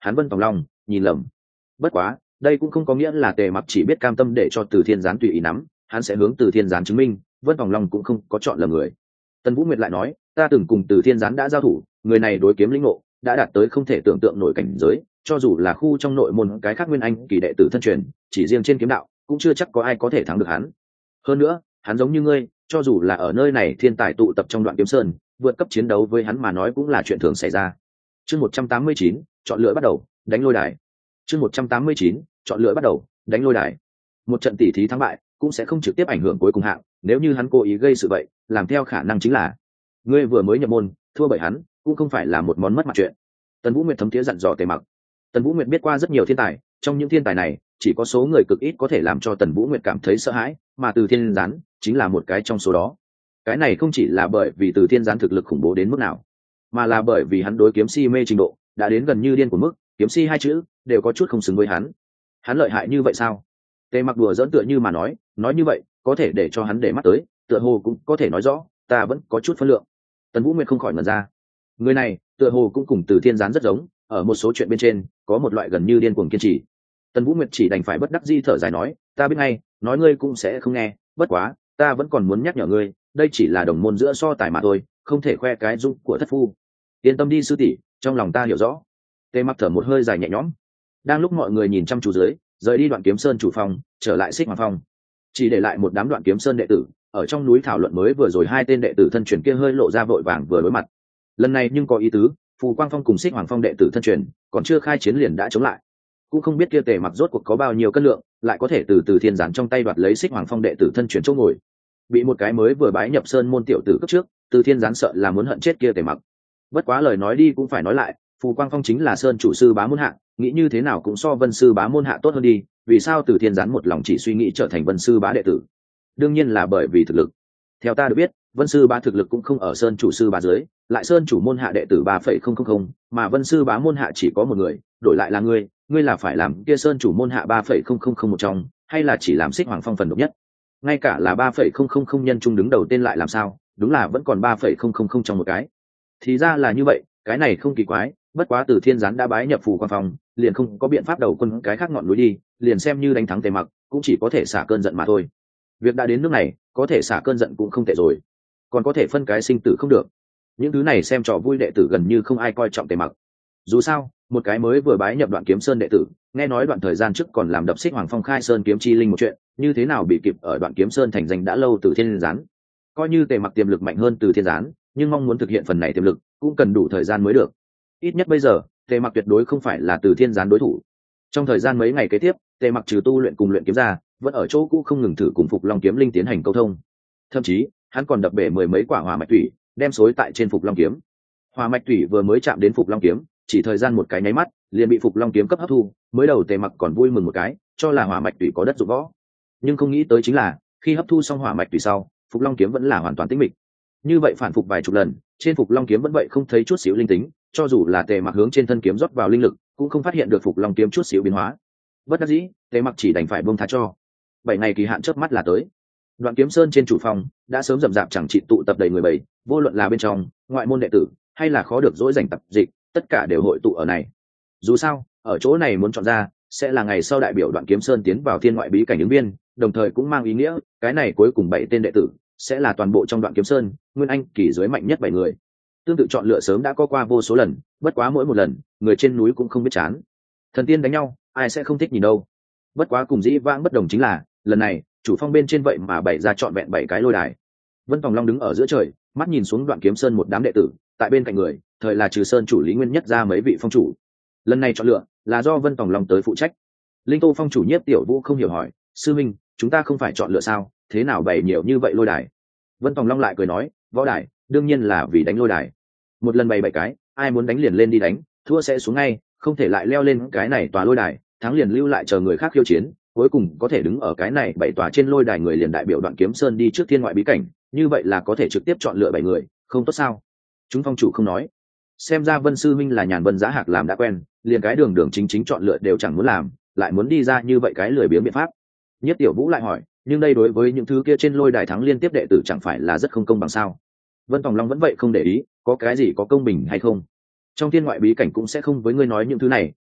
hắn Vân Tòng Long nhìn lầm. Bất quá đây cũng không có nghĩa là Tề Mặc chỉ biết cam tâm để cho Từ Thiên Gián tùy ý nắm, hắn sẽ hướng Từ Thiên Gián chứng minh Vân Tòng Long cũng không có chọn lầm người. Tần Vũ Nguyệt lại nói, ta từng cùng Từ Thiên Gián đã giao thủ, người này đối kiếm lĩnh ngộ đã đạt tới không thể tưởng tượng nổi cảnh giới, cho dù là khu trong nội môn cái khác nguyên anh kỳ đệ tử thân truyền, chỉ riêng trên kiếm đạo cũng chưa chắc có ai có thể thắng được hắn. Hơn nữa hắn giống như ngươi, cho dù là ở nơi này thiên tài tụ tập trong Đoạn Kiếm Sơn, vượt cấp chiến đấu với hắn mà nói cũng là chuyện thường xảy ra. Chương 189, chọn lựa bắt đầu, đánh lôi đài. Chương 189, chọn lựa bắt đầu, đánh lôi đài. Một trận tỉ thí thắng bại cũng sẽ không trực tiếp ảnh hưởng cuối cùng hạng, nếu như hắn cố ý gây sự vậy, làm theo khả năng chính là ngươi vừa mới nhập môn, thua bởi hắn, cũng không phải là một món mất mặt chuyện. Tần Vũ Nguyệt thấm thiế dặn dò Tề Mặc. Tần Vũ Nguyệt biết qua rất nhiều thiên tài, trong những thiên tài này, chỉ có số người cực ít có thể làm cho Tần Vũ Nguyệt cảm thấy sợ hãi, mà Từ Thiên Gián chính là một cái trong số đó. Cái này không chỉ là bởi vì Từ Thiên Gián thực lực khủng bố đến mức nào, mà là bởi vì hắn đối kiếm si mê trình độ đã đến gần như điên của mức, kiếm si hai chữ đều có chút không xứng với hắn. Hắn lợi hại như vậy sao? Tề Mặc đùa giỡn tựa như mà nói như vậy có thể để cho hắn để mắt tới, tựa hồ cũng có thể nói rõ ta vẫn có chút phân lượng. Tần Vũ Nguyệt không khỏi ngẩn ra, người này tựa hồ cũng cùng Từ Thiên Gián rất giống, ở một số chuyện bên trên có một loại gần như điên cuồng kiên trì. Tần Vũ Nguyệt chỉ đành phải bất đắc dĩ thở dài nói, ta biết ngay nói ngươi cũng sẽ không nghe, bất quá ta vẫn còn muốn nhắc nhở ngươi, đây chỉ là đồng môn giữa so tài mà thôi, không thể khoe cái dung của thất phu. Yên tâm đi sư tỷ, trong lòng ta hiểu rõ. Tề Mặc thở một hơi dài nhẹ nhõm. Đang lúc mọi người nhìn chăm chú dưới, rời đi Đoạn Kiếm Sơn chủ phòng, trở lại Xích Hoàng Phong, chỉ để lại một đám Đoạn Kiếm Sơn đệ tử ở trong núi thảo luận mới vừa rồi hai tên đệ tử thân truyền kia hơi lộ ra vội vàng vừa đối mặt. Lần này nhưng có ý tứ, Phù Quang Phong cùng Xích Hoàng Phong đệ tử thân truyền còn chưa khai chiến liền đã chống lại, cũng không biết kia Tề Mặc rốt cuộc có bao nhiêu cân lượng, lại có thể từ Thiên Gián trong tay đoạt lấy Xích Hoàng Phong đệ tử thân truyền chỗ ngồi. Bị một cái mới vừa bái nhập sơn môn tiểu tử cấp trước, Từ Thiên Gián sợ là muốn hận chết kia Tề Mặc. Bất quá lời nói đi cũng phải nói lại, Phù Quang Phong chính là sơn chủ sư bá môn hạ, nghĩ như thế nào cũng so Vân sư bá môn hạ tốt hơn đi, vì sao Từ Thiên Gián một lòng chỉ suy nghĩ trở thành Vân sư bá đệ tử? Đương nhiên là bởi vì thực lực. Theo ta được biết, Vân sư bá thực lực cũng không ở sơn chủ sư bá dưới, lại sơn chủ môn hạ đệ tử 3,000, mà Vân sư bá môn hạ chỉ có một người, đổi lại là ngươi là phải làm kia sơn chủ môn hạ 3,000 một trong, hay là chỉ làm Xích Hoàng Phong phần độc nhất? Ngay cả là 3,000 nhân trung đứng đầu tên lại làm sao, đúng là vẫn còn 3,000 trong một cái. Thì ra là như vậy, cái này không kỳ quái, bất quá Từ Thiên Gián đã bái nhập Phù Quang Phong, liền không có biện pháp đầu quân cái khác ngọn núi đi, liền xem như đánh thắng Tề Mặc, cũng chỉ có thể xả cơn giận mà thôi. Việc đã đến nước này, có thể xả cơn giận cũng không tệ rồi, còn có thể phân cái sinh tử không được. Những thứ này xem trò vui đệ tử gần như không ai coi trọng Tề Mặc. Dù sao, một cái mới vừa bái nhập Đoạn Kiếm Sơn đệ tử, nghe nói đoạn thời gian trước còn làm đập Xích Hoàng Phong khai sơn kiếm chi linh một chuyện, như thế nào bị kịp ở Đoạn Kiếm Sơn thành danh đã lâu Từ Thiên Gián. Coi như Tề Mặc tiềm lực mạnh hơn Từ Thiên Gián, nhưng mong muốn thực hiện phần này tiềm lực cũng cần đủ thời gian mới được. Ít nhất bây giờ, Tề Mặc tuyệt đối không phải là Từ Thiên Gián đối thủ. Trong thời gian mấy ngày kế tiếp, Tề Mặc trừ tu luyện cùng luyện kiếm ra, vẫn ở chỗ cũ không ngừng thử cùng Phục Long kiếm linh tiến hành câu thông. Thậm chí, hắn còn đập bể mười mấy quả hỏa mạch thủy, đem xối tại trên Phục Long kiếm. Hỏa mạch thủy vừa mới chạm đến Phục Long kiếm, chỉ thời gian một cái nháy mắt, liền bị Phục Long kiếm cấp hấp thu, mới đầu Tề Mặc còn vui mừng một cái, cho là hỏa mạch thủy có đất dụng võ. Nhưng không nghĩ tới chính là, khi hấp thu xong hỏa mạch thủy sau, Phục Long kiếm vẫn là hoàn toàn tĩnh mịch. Như vậy phản phục vài chục lần, trên Phục Long kiếm vẫn vậy không thấy chút xíu linh tính, cho dù là Tề Mặc hướng trên thân kiếm rót vào linh lực, cũng không phát hiện được Phục Long kiếm chút xíu biến hóa. Bất đắc dĩ, Tề Mặc chỉ đành phải buông tha cho. 7 ngày kỳ hạn chớp mắt là tới. Đoạn Kiếm Sơn trên chủ phòng đã sớm rậm rạp chẳng trị tụ tập đầy người bầy, vô luận là bên trong, ngoại môn đệ tử, hay là khó được dỗi rảnh tập dịch, tất cả đều hội tụ ở này. Dù sao, ở chỗ này muốn chọn ra, sẽ là ngày sau đại biểu Đoạn Kiếm Sơn tiến vào thiên ngoại bí cảnh ứng viên, đồng thời cũng mang ý nghĩa, cái này cuối cùng 7 tên đệ tử sẽ là toàn bộ trong Đoạn Kiếm Sơn, nguyên anh kỳ dưới mạnh nhất 7 người. Tương tự chọn lựa sớm đã có qua vô số lần, bất quá mỗi một lần, người trên núi cũng không biết chán. Thần tiên đánh nhau, ai sẽ không thích nhìn đâu. Bất quá cùng dĩ vãng bất đồng chính là, lần này, chủ phong bên trên vậy mà bày ra trọn vẹn 7 cái lôi đài. Vân Tòng Long đứng ở giữa trời, mắt nhìn xuống Đoạn Kiếm Sơn một đám đệ tử, tại bên cạnh người, thời là trừ sơn chủ Lý Nguyên nhất ra mấy vị phong chủ. Lần này chọn lựa là do Vân Tòng Long tới phụ trách. Linh Tô phong chủ Nhiếp Tiểu Vũ không hiểu hỏi, sư minh, chúng ta không phải chọn lựa sao, thế nào bày nhiều như vậy lôi đài? Vân Tòng Long lại cười nói, võ đài đương nhiên là vì đánh lôi đài. Một lần bày 7 cái, ai muốn đánh liền lên đi đánh, thua sẽ xuống ngay, không thể lại leo lên cái này tòa lôi đài, thắng liền lưu lại chờ người khác khiêu chiến, cuối cùng có thể đứng ở cái này 7 tòa trên lôi đài người liền đại biểu Đoạn Kiếm Sơn đi trước thiên ngoại bí cảnh, như vậy là có thể trực tiếp chọn lựa 7 người, không tốt sao? Chúng phong chủ không nói. Xem ra Vân sư minh là nhàn vân giá hạc làm đã quen, liền cái đường đường chính chính chọn lựa đều chẳng muốn làm, lại muốn đi ra như vậy cái lười biếng biện pháp. Nhất Tiểu Vũ lại hỏi, nhưng đây đối với những thứ kia trên lôi đài thắng liên tiếp đệ tử chẳng phải là rất không công bằng sao? Vân Tòng Long vẫn vậy không để ý, có cái gì có công bình hay không? Trong thiên ngoại bí cảnh cũng sẽ không với ngươi nói những thứ này,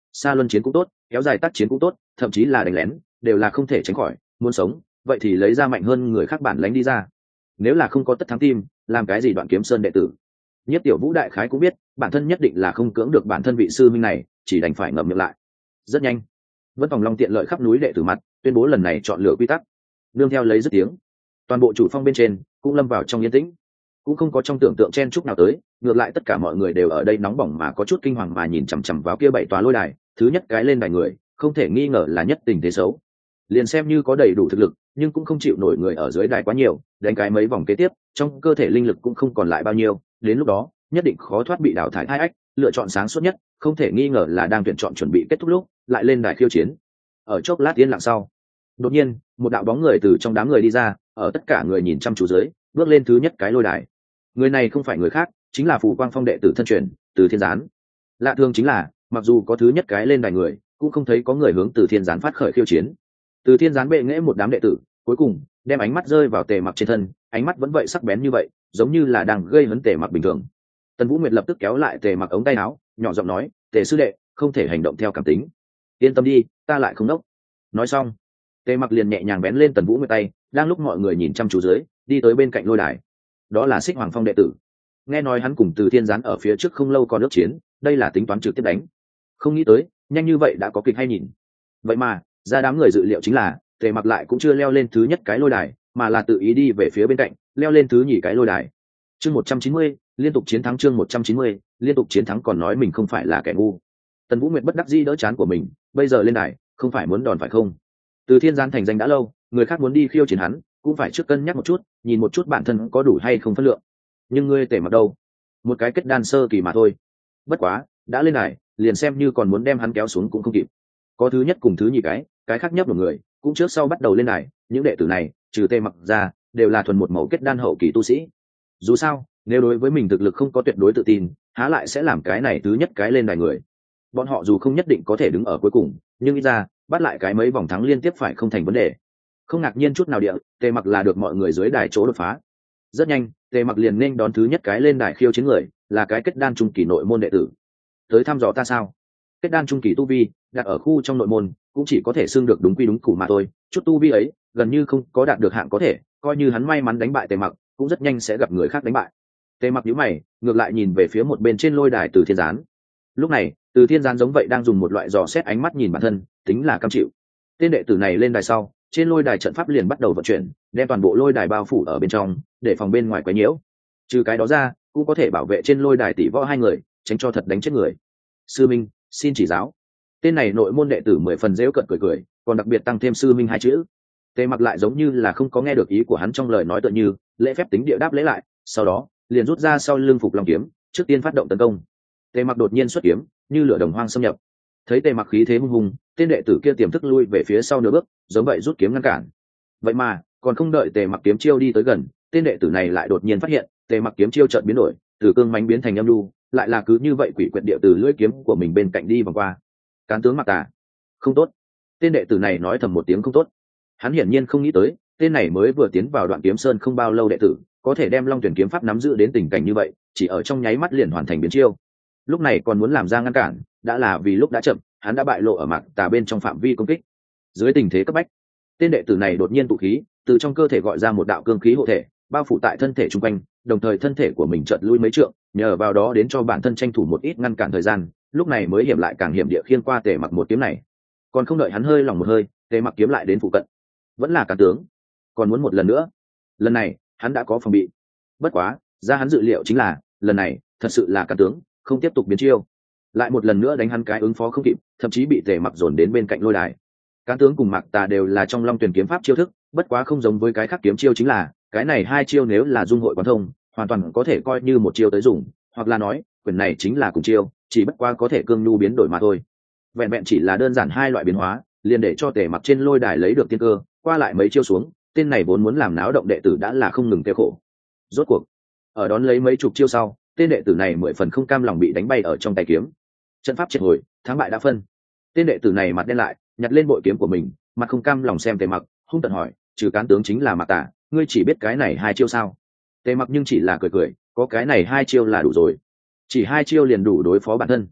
xa luân chiến cũng tốt, kéo dài tác chiến cũng tốt, thậm chí là đánh lén đều là không thể tránh khỏi. Muốn sống vậy thì lấy ra mạnh hơn người khác bản lánh đi ra. Nếu là không có tất thắng tim, làm cái gì Đoạn Kiếm Sơn đệ tử? Nhất Tiểu Vũ đại khái cũng biết bản thân nhất định là không cưỡng được bản thân vị sư minh này, chỉ đành phải ngậm miệng lại. Rất nhanh, Vân Phòng Long tiện lợi khắp núi đệ tử mặt tuyên bố lần này chọn lựa quy tắc. Nương theo lấy dứt tiếng, toàn bộ chủ phong bên trên cũng lâm vào trong yên tĩnh, cũng không có trong tưởng tượng chen chúc nào tới. Ngược lại tất cả mọi người đều ở đây nóng bỏng mà có chút kinh hoàng mà nhìn chằm chằm vào kia 7 tòa lôi đài. Thứ nhất cái lên đài người không thể nghi ngờ là nhất tình thế xấu, liền xem như có đầy đủ thực lực nhưng cũng không chịu nổi người ở dưới đài quá nhiều, đánh cái mấy vòng kế tiếp trong cơ thể linh lực cũng không còn lại bao nhiêu, đến lúc đó nhất định khó thoát bị đào thải. Hai ách lựa chọn sáng suốt nhất không thể nghi ngờ là đang tuyển chọn chuẩn bị kết thúc lúc lại lên đài khiêu chiến. Ở chốc lát yên lặng sau, đột nhiên một đạo bóng người từ trong đám người đi ra, ở tất cả người nhìn chăm chú dưới bước lên thứ nhất cái lôi đài. Người này không phải người khác, chính là Phù Quang Phong đệ tử thân truyền Từ Thiên Gián. Lạ thường chính là mặc dù có thứ nhất cái lên đài người, cũng không thấy có người hướng Từ Thiên Gián phát khởi khiêu chiến. Từ Thiên Gián bệ nghễ một đám đệ tử, cuối cùng đem ánh mắt rơi vào Tề Mặc trên thân, ánh mắt vẫn vậy sắc bén như vậy, giống như là đang gây hấn Tề Mặc bình thường. Tần Vũ Nguyệt lập tức kéo lại Tề Mặc ống tay áo, nhỏ giọng nói: "Tề sư đệ, không thể hành động theo cảm tính. Yên tâm đi, ta lại không đốc." Nói xong, Tề Mặc liền nhẹ nhàng bén lên Tần Vũ Nguyệt tay, đang lúc mọi người nhìn chăm chú dưới, đi tới bên cạnh lôi đài. Đó là Xích Hoàng Phong đệ tử. Nghe nói hắn cùng Từ Thiên Gián ở phía trước không lâu có nước chiến, đây là tính toán trực tiếp đánh. Không nghĩ tới, nhanh như vậy đã có kịch hay nhìn. Vậy mà, ra đám người dự liệu chính là, Tề Mặc lại cũng chưa leo lên thứ nhất cái lôi đài, mà là tự ý đi về phía bên cạnh, leo lên thứ nhì cái lôi đài. Chương 190, liên tục chiến thắng. Chương 190, liên tục chiến thắng. Còn nói mình không phải là kẻ ngu. Tần Vũ Nguyệt bất đắc dĩ đỡ chán của mình, bây giờ lên đài, không phải muốn đòn phải không? Từ Thiên Gián thành danh đã lâu, người khác muốn đi khiêu chiến hắn, cũng phải trước cân nhắc một chút, nhìn một chút bản thân có đủ hay không phân lượng. Nhưng ngươi Tề Mặc đâu? Một cái kết đan sơ kỳ mà thôi. Bất quá, đã lên đài, liền xem như còn muốn đem hắn kéo xuống cũng không kịp. Có thứ nhất cùng thứ nhì cái khác nhấp một người, cũng trước sau bắt đầu lên đài. Những đệ tử này, trừ Tề Mặc ra, đều là thuần một mẫu kết đan hậu kỳ tu sĩ. Dù sao, nếu đối với mình thực lực không có tuyệt đối tự tin, há lại sẽ làm cái này thứ nhất cái lên đài người. Bọn họ dù không nhất định có thể đứng ở cuối cùng, nhưng ít ra bắt lại cái mấy vòng thắng liên tiếp phải không thành vấn đề. Không ngạc nhiên chút nào địa, Tề Mặc là được mọi người dưới đài chỗ đột phá. Rất nhanh, Tề Mặc liền nên đón thứ nhất cái lên đài khiêu chiến người, là cái kết đan trung kỳ nội môn đệ tử. Tới thăm dò ta sao? Kết đan trung kỳ tu vi, đặt ở khu trong nội môn, cũng chỉ có thể xưng được đúng quy đúng củ mà thôi. Chút tu vi ấy, gần như không có đạt được hạng có thể, coi như hắn may mắn đánh bại Tề Mặc, cũng rất nhanh sẽ gặp người khác đánh bại. Tề Mặc nhíu mày, ngược lại nhìn về phía một bên trên lôi đài Từ Thiên Gián. Lúc này, Từ Thiên Gián giống vậy đang dùng một loại dò xét ánh mắt nhìn bản thân, tính là cam chịu. Tên đệ tử này lên đài sau, trên lôi đài trận pháp liền bắt đầu vận chuyển, đem toàn bộ lôi đài bao phủ ở bên trong, để phòng bên ngoài quấy nhiễu. Trừ cái đó ra, cũng có thể bảo vệ trên lôi đài tỷ võ hai người, tránh cho thật đánh chết người. Sư minh, xin chỉ giáo. Tên này nội môn đệ tử 10 phần giễu cợt cười, còn đặc biệt tăng thêm sư minh hai chữ. Tề Mặc lại giống như là không có nghe được ý của hắn trong lời nói, tựa như lễ phép tính địa đáp lễ lại, sau đó liền rút ra sau lưng Phục Long kiếm, trước tiên phát động tấn công. Tề Mặc đột nhiên xuất kiếm, như lửa đồng hoang xâm nhập. Thấy Tề Mặc khí thế hung hùng, tên đệ tử kia tiềm thức lui về phía sau nửa bước, giống vậy rút kiếm ngăn cản. Vậy mà, còn không đợi Tề Mặc kiếm chiêu đi tới gần, tên đệ tử này lại đột nhiên phát hiện, Tề Mặc kiếm chiêu chợt biến đổi, từ cương mãnh biến thành âm nhu, lại là cứ như vậy quỷ quyệt địa từ lưỡi kiếm của mình bên cạnh đi vòng qua. Cán tướng Mặc Tà, không tốt. Tên đệ tử này nói thầm một tiếng không tốt. Hắn hiển nhiên không nghĩ tới, tên này mới vừa tiến vào Đoạn Kiếm Sơn không bao lâu đệ tử, có thể đem Long Tuyển kiếm pháp nắm giữ đến tình cảnh như vậy, chỉ ở trong nháy mắt liền hoàn thành biến chiêu. Lúc này còn muốn làm ra ngăn cản, đã là vì lúc đã chậm, hắn đã bại lộ ở Mặc Tà bên trong phạm vi công kích. Dưới tình thế cấp bách, tên đệ tử này đột nhiên tụ khí, từ trong cơ thể gọi ra một đạo cương khí hộ thể, bao phủ tại thân thể trung quanh, đồng thời thân thể của mình chợt lui mấy trượng, nhờ vào đó đến cho bản thân tranh thủ một ít ngăn cản thời gian, lúc này mới hiểm lại càng hiểm địa khiên qua Tề Mặc một kiếm này. Còn không đợi hắn hơi lòng một hơi, Tề Mặc kiếm lại đến phụ cận. Vẫn là cán tướng, còn muốn một lần nữa. Lần này, hắn đã có phòng bị. Bất quá, ra hắn dự liệu chính là, lần này, thật sự là cán tướng, không tiếp tục biến chiêu. Lại một lần nữa đánh hắn cái ứng phó không kịp, thậm chí bị Tề Mặc dồn đến bên cạnh lôi đài. Cán tướng cùng Mặc Tà đều là trong Long Tuyển kiếm pháp chiêu thức, bất quá không giống với cái khác kiếm chiêu chính là, cái này hai chiêu nếu là dung hội quán thông, hoàn toàn có thể coi như một chiêu tới dùng, hoặc là nói, quyền này chính là cùng chiêu, chỉ bất quá có thể cương nhu biến đổi mà thôi. Vẹn vẹn chỉ là đơn giản hai loại biến hóa, liền để cho Tề Mặc trên lôi đài lấy được tiên cơ, qua lại mấy chiêu xuống, tên này vốn muốn làm náo động đệ tử đã là không ngừng kêu khổ. Rốt cuộc, ở đón lấy mấy chục chiêu sau, tên đệ tử này 10 phần không cam lòng bị đánh bay ở trong tay kiếm. Trận pháp triệt hồi, thắng bại đã phân. Tên đệ tử này mặt đen lại, nhặt lên bội kiếm của mình, mặt không cam lòng xem Tề Mặc, hung tợn hỏi, trừ cán tướng chính là Mặc Tà, ngươi chỉ biết cái này hai chiêu sao? Tề Mặc nhưng chỉ là cười, có cái này hai chiêu là đủ rồi, chỉ hai chiêu liền đủ đối phó bản thân.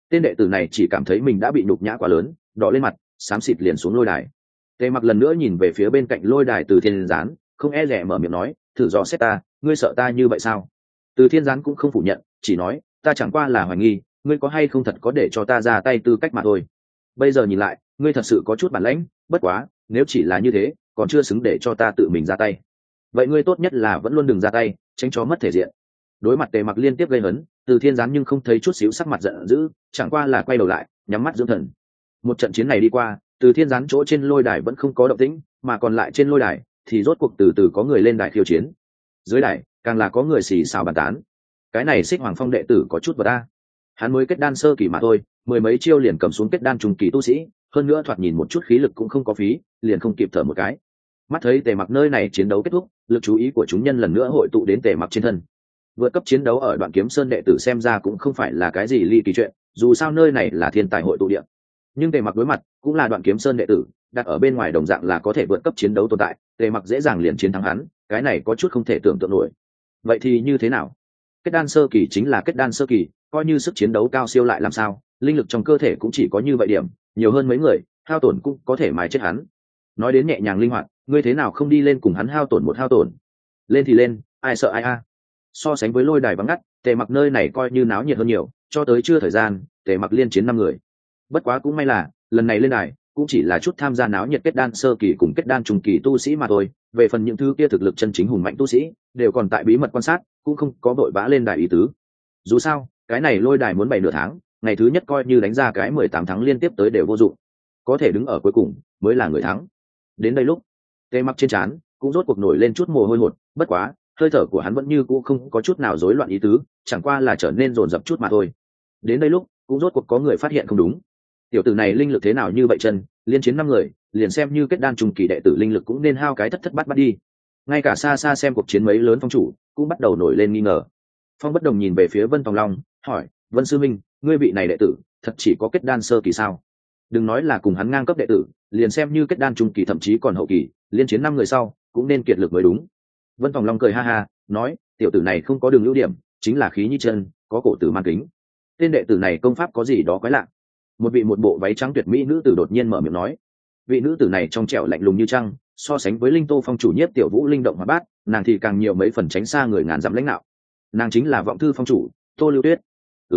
Tên đệ tử này chỉ cảm thấy mình đã bị nhục nhã quá lớn, đỏ lên mặt, xám xịt liền xuống lôi đài. Tề Mặc lần nữa nhìn về phía bên cạnh lôi đài Từ Thiên Gián, không e dè mở miệng nói, thử dò xét ta, ngươi sợ ta như vậy sao? Từ Thiên Gián cũng không phủ nhận, chỉ nói, ta chẳng qua là hoài nghi, ngươi có hay không thật có để cho ta ra tay tư cách mà thôi. Bây giờ nhìn lại, ngươi thật sự có chút bản lãnh, bất quá, nếu chỉ là như thế, còn chưa xứng để cho ta tự mình ra tay. Vậy ngươi tốt nhất là vẫn luôn đừng ra tay, tránh cho mất thể diện. Đối mặt Tề Mặc liên tiếp gây hấn, Từ Thiên Gián nhưng không thấy chút xíu sắc mặt giận dữ, chẳng qua là quay đầu lại, nhắm mắt dưỡng thần. Một trận chiến này đi qua, Từ Thiên Gián chỗ trên lôi đài vẫn không có động tĩnh, mà còn lại trên lôi đài thì rốt cuộc từ từ có người lên đài khiêu chiến. Dưới đài càng là có người xì xào bàn tán. Cái này Xích Hoàng Phong đệ tử có chút vật a. Hắn mới kết đan sơ kỳ mà thôi, mười mấy chiêu liền cầm xuống kết đan trung kỳ tu sĩ, hơn nữa thoạt nhìn một chút khí lực cũng không có phí, liền không kịp thở một cái. Mắt thấy Tề Mặc nơi này chiến đấu kết thúc, lực chú ý của chúng nhân lần nữa hội tụ đến Tề Mặc trên thân. Vượt cấp chiến đấu ở Đoạn Kiếm Sơn đệ tử xem ra cũng không phải là cái gì ly kỳ chuyện, dù sao nơi này là thiên tài hội tụ địa. Nhưng Tề Mặc đối mặt cũng là Đoạn Kiếm Sơn đệ tử, đặt ở bên ngoài đồng dạng là có thể vượt cấp chiến đấu tồn tại, Tề Mặc dễ dàng liền chiến thắng hắn, cái này có chút không thể tưởng tượng nổi. Vậy thì như thế nào? Kết đan sơ kỳ chính là kết đan sơ kỳ, coi như sức chiến đấu cao siêu lại làm sao, linh lực trong cơ thể cũng chỉ có như vậy điểm, nhiều hơn mấy người, hao tổn cũng có thể mài chết hắn. Nói đến nhẹ nhàng linh hoạt, ngươi thế nào không đi lên cùng hắn hao tổn một hao tổn? Lên thì lên, ai sợ ai a. So sánh với lôi đài vắng ngắt, Tề Mặc nơi này coi như náo nhiệt hơn nhiều, cho tới trưa thời gian, Tề Mặc liên chiến 5 người. Bất quá cũng may là, lần này lên đài cũng chỉ là chút tham gia náo nhiệt kết đan sơ kỳ cùng kết đan trung kỳ tu sĩ mà thôi, về phần những thứ kia thực lực chân chính hùng mạnh tu sĩ, đều còn tại bí mật quan sát, cũng không có vội vã lên đài ý tứ. Dù sao, cái này lôi đài muốn bày nửa tháng, ngày thứ nhất coi như đánh ra cái 18 thắng liên tiếp tới đều vô dụng, có thể đứng ở cuối cùng mới là người thắng. Đến đây lúc, Tề Mặc trên trán cũng rốt cuộc nổi lên chút mồ hôi hột, bất quá hơi thở của hắn vẫn như cũ không có chút nào rối loạn ý tứ, chẳng qua là trở nên rồn rập chút mà thôi. Đến đây lúc cũng rốt cuộc có người phát hiện không đúng. Tiểu tử này linh lực thế nào như vậy chân, liên chiến 5 người, liền xem như kết đan trung kỳ đệ tử linh lực cũng nên hao cái thất thất bát bát đi. Ngay cả xa xa xem cuộc chiến mấy lớn phong chủ cũng bắt đầu nổi lên nghi ngờ. Phong Bất Đồng nhìn về phía Vân Tòng Long, hỏi, Vân sư minh, ngươi vị này đệ tử thật chỉ có kết đan sơ kỳ sao? Đừng nói là cùng hắn ngang cấp đệ tử, liền xem như kết đan trung kỳ thậm chí còn hậu kỳ, liên chiến 5 người sau cũng nên kiệt lực mới đúng. Vân Tòng Long cười ha ha, nói, tiểu tử này không có đường ưu điểm, chính là khí như chân, có cổ tử man kính. Tên đệ tử này công pháp có gì đó quái lạ. Một vị một bộ váy trắng tuyệt mỹ nữ tử đột nhiên mở miệng nói. Vị nữ tử này trong trẻo lạnh lùng như trăng, so sánh với Linh Tô Phong chủ nhiếp tiểu vũ linh động hoạt bát, nàng thì càng nhiều mấy phần tránh xa người ngàn dặm lãnh đạo. Nàng chính là Vọng Thư Phong chủ Tô Lưu Tuyết.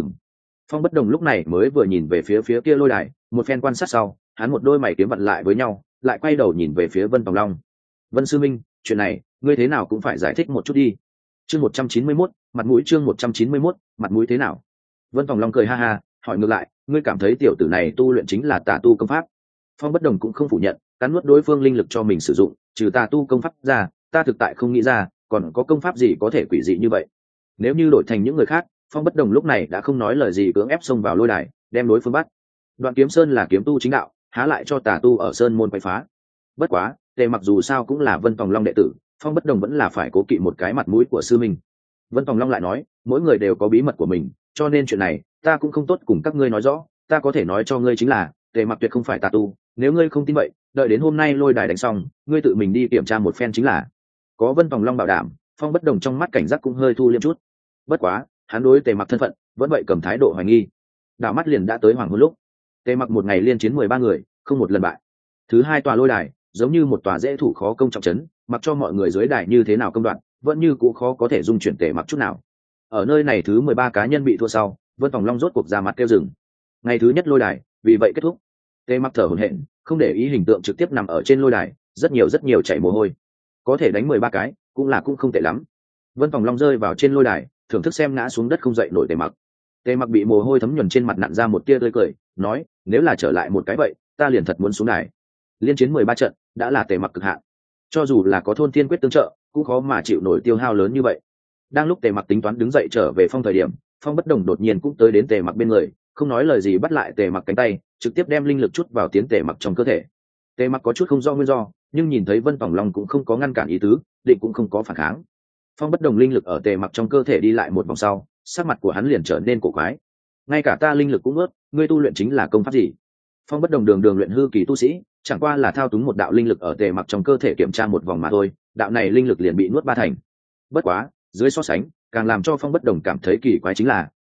Phong Bất Đồng lúc này mới vừa nhìn về phía kia lôi đài, một phen quan sát sau, hắn một đôi mày kiếm vặn lại với nhau, lại quay đầu nhìn về phía Vân Tòng Long. Vân sư minh, chuyện này ngươi thế nào cũng phải giải thích một chút đi. Chương 191, mặt mũi. Chương 191, mặt mũi thế nào? Vân Tòng Long cười ha ha, hỏi ngược lại, ngươi cảm thấy tiểu tử này tu luyện chính là tà tu công pháp? Phong Bất Đồng cũng không phủ nhận, cắn nuốt đối phương linh lực cho mình sử dụng, trừ tà tu công pháp ra, ta thực tại không nghĩ ra còn có công pháp gì có thể quỷ dị như vậy. Nếu như đổi thành những người khác, Phong Bất Đồng lúc này đã không nói lời gì cưỡng ép xông vào lôi đài, đem đối phương bắt. Đoạn Kiếm Sơn là kiếm tu chính đạo, há lại cho tà tu ở sơn môn quậy phá. Bất quá, Tề Mặc dù sao cũng là Vân Tòng Long đệ tử, Phong Bất Đồng vẫn là phải cố kỵ một cái mặt mũi của sư mình. Vân Tòng Long lại nói, mỗi người đều có bí mật của mình, cho nên chuyện này ta cũng không tốt cùng các ngươi nói rõ, ta có thể nói cho ngươi chính là, Tề Mặc tuyệt không phải tà tu, nếu ngươi không tin vậy, đợi đến hôm nay lôi đài đánh xong, ngươi tự mình đi kiểm tra một phen chính là. Có Vân Tòng Long bảo đảm, Phong Bất Đồng trong mắt cảnh giác cũng hơi thu liêm chút. Bất quá, hắn đối Tề Mặc thân phận vẫn vậy cầm thái độ hoài nghi. Đảo mắt liền đã tới hoàng hôn lúc, Tề Mặc một ngày liên chiến 13 người, không một lần bại. Thứ hai tòa lôi đài giống như một tòa dễ thủ khó công trọng trấn, mặc cho mọi người dưới đài như thế nào công đoạn, vẫn như cũ khó có thể dung chuyển Tề Mặc chút nào. Ở nơi này thứ 13 cá nhân bị thua sau, Vân Tòng Long rốt cuộc ra mặt kêu dừng. Ngày thứ nhất lôi đài vì vậy kết thúc. Tề Mặc thở hổn hển, không để ý hình tượng trực tiếp nằm ở trên lôi đài, rất nhiều chảy mồ hôi. Có thể đánh 13 cái, cũng không tệ lắm. Vân Tòng Long rơi vào trên lôi đài, thưởng thức xem ngã xuống đất không dậy nổi Tề Mặc. Tề Mặc bị mồ hôi thấm nhuần trên mặt nặn ra một tia tươi cười, nói, nếu là trở lại một cái vậy, ta liền thật muốn xuống đài. Liên chiến 13 trận, đã là Tề Mặc cực hạn. Cho dù là có thôn thiên quyết tương trợ, cũng khó mà chịu nổi tiêu hao lớn như vậy. Đang lúc Tề Mặc tính toán đứng dậy trở về phong thời điểm, Phong Bất Đồng đột nhiên cũng tới đến Tề Mặc bên người, không nói lời gì bắt lại Tề Mặc cánh tay, trực tiếp đem linh lực chút vào tiến Tề Mặc trong cơ thể. Tề Mặc có chút không rõ nguyên do, nhưng nhìn thấy Vân Tòng Long cũng không có ngăn cản ý tứ, định cũng không có phản kháng. Phong Bất Đồng linh lực ở Tề Mặc trong cơ thể đi lại một vòng sau, sắc mặt của hắn liền trở nên cổ quái. Ngay cả ta linh lực cũng ướt, ngươi tu luyện chính là công pháp gì? Phong Bất Đồng đường luyện hư kỳ tu sĩ, chẳng qua là thao túng một đạo linh lực ở Tề Mặc trong cơ thể kiểm tra một vòng mà thôi, đạo này linh lực liền bị nuốt 3 thành. Bất quá, dưới so sánh, càng làm cho Phong Bất Đồng cảm thấy kỳ quái chính là,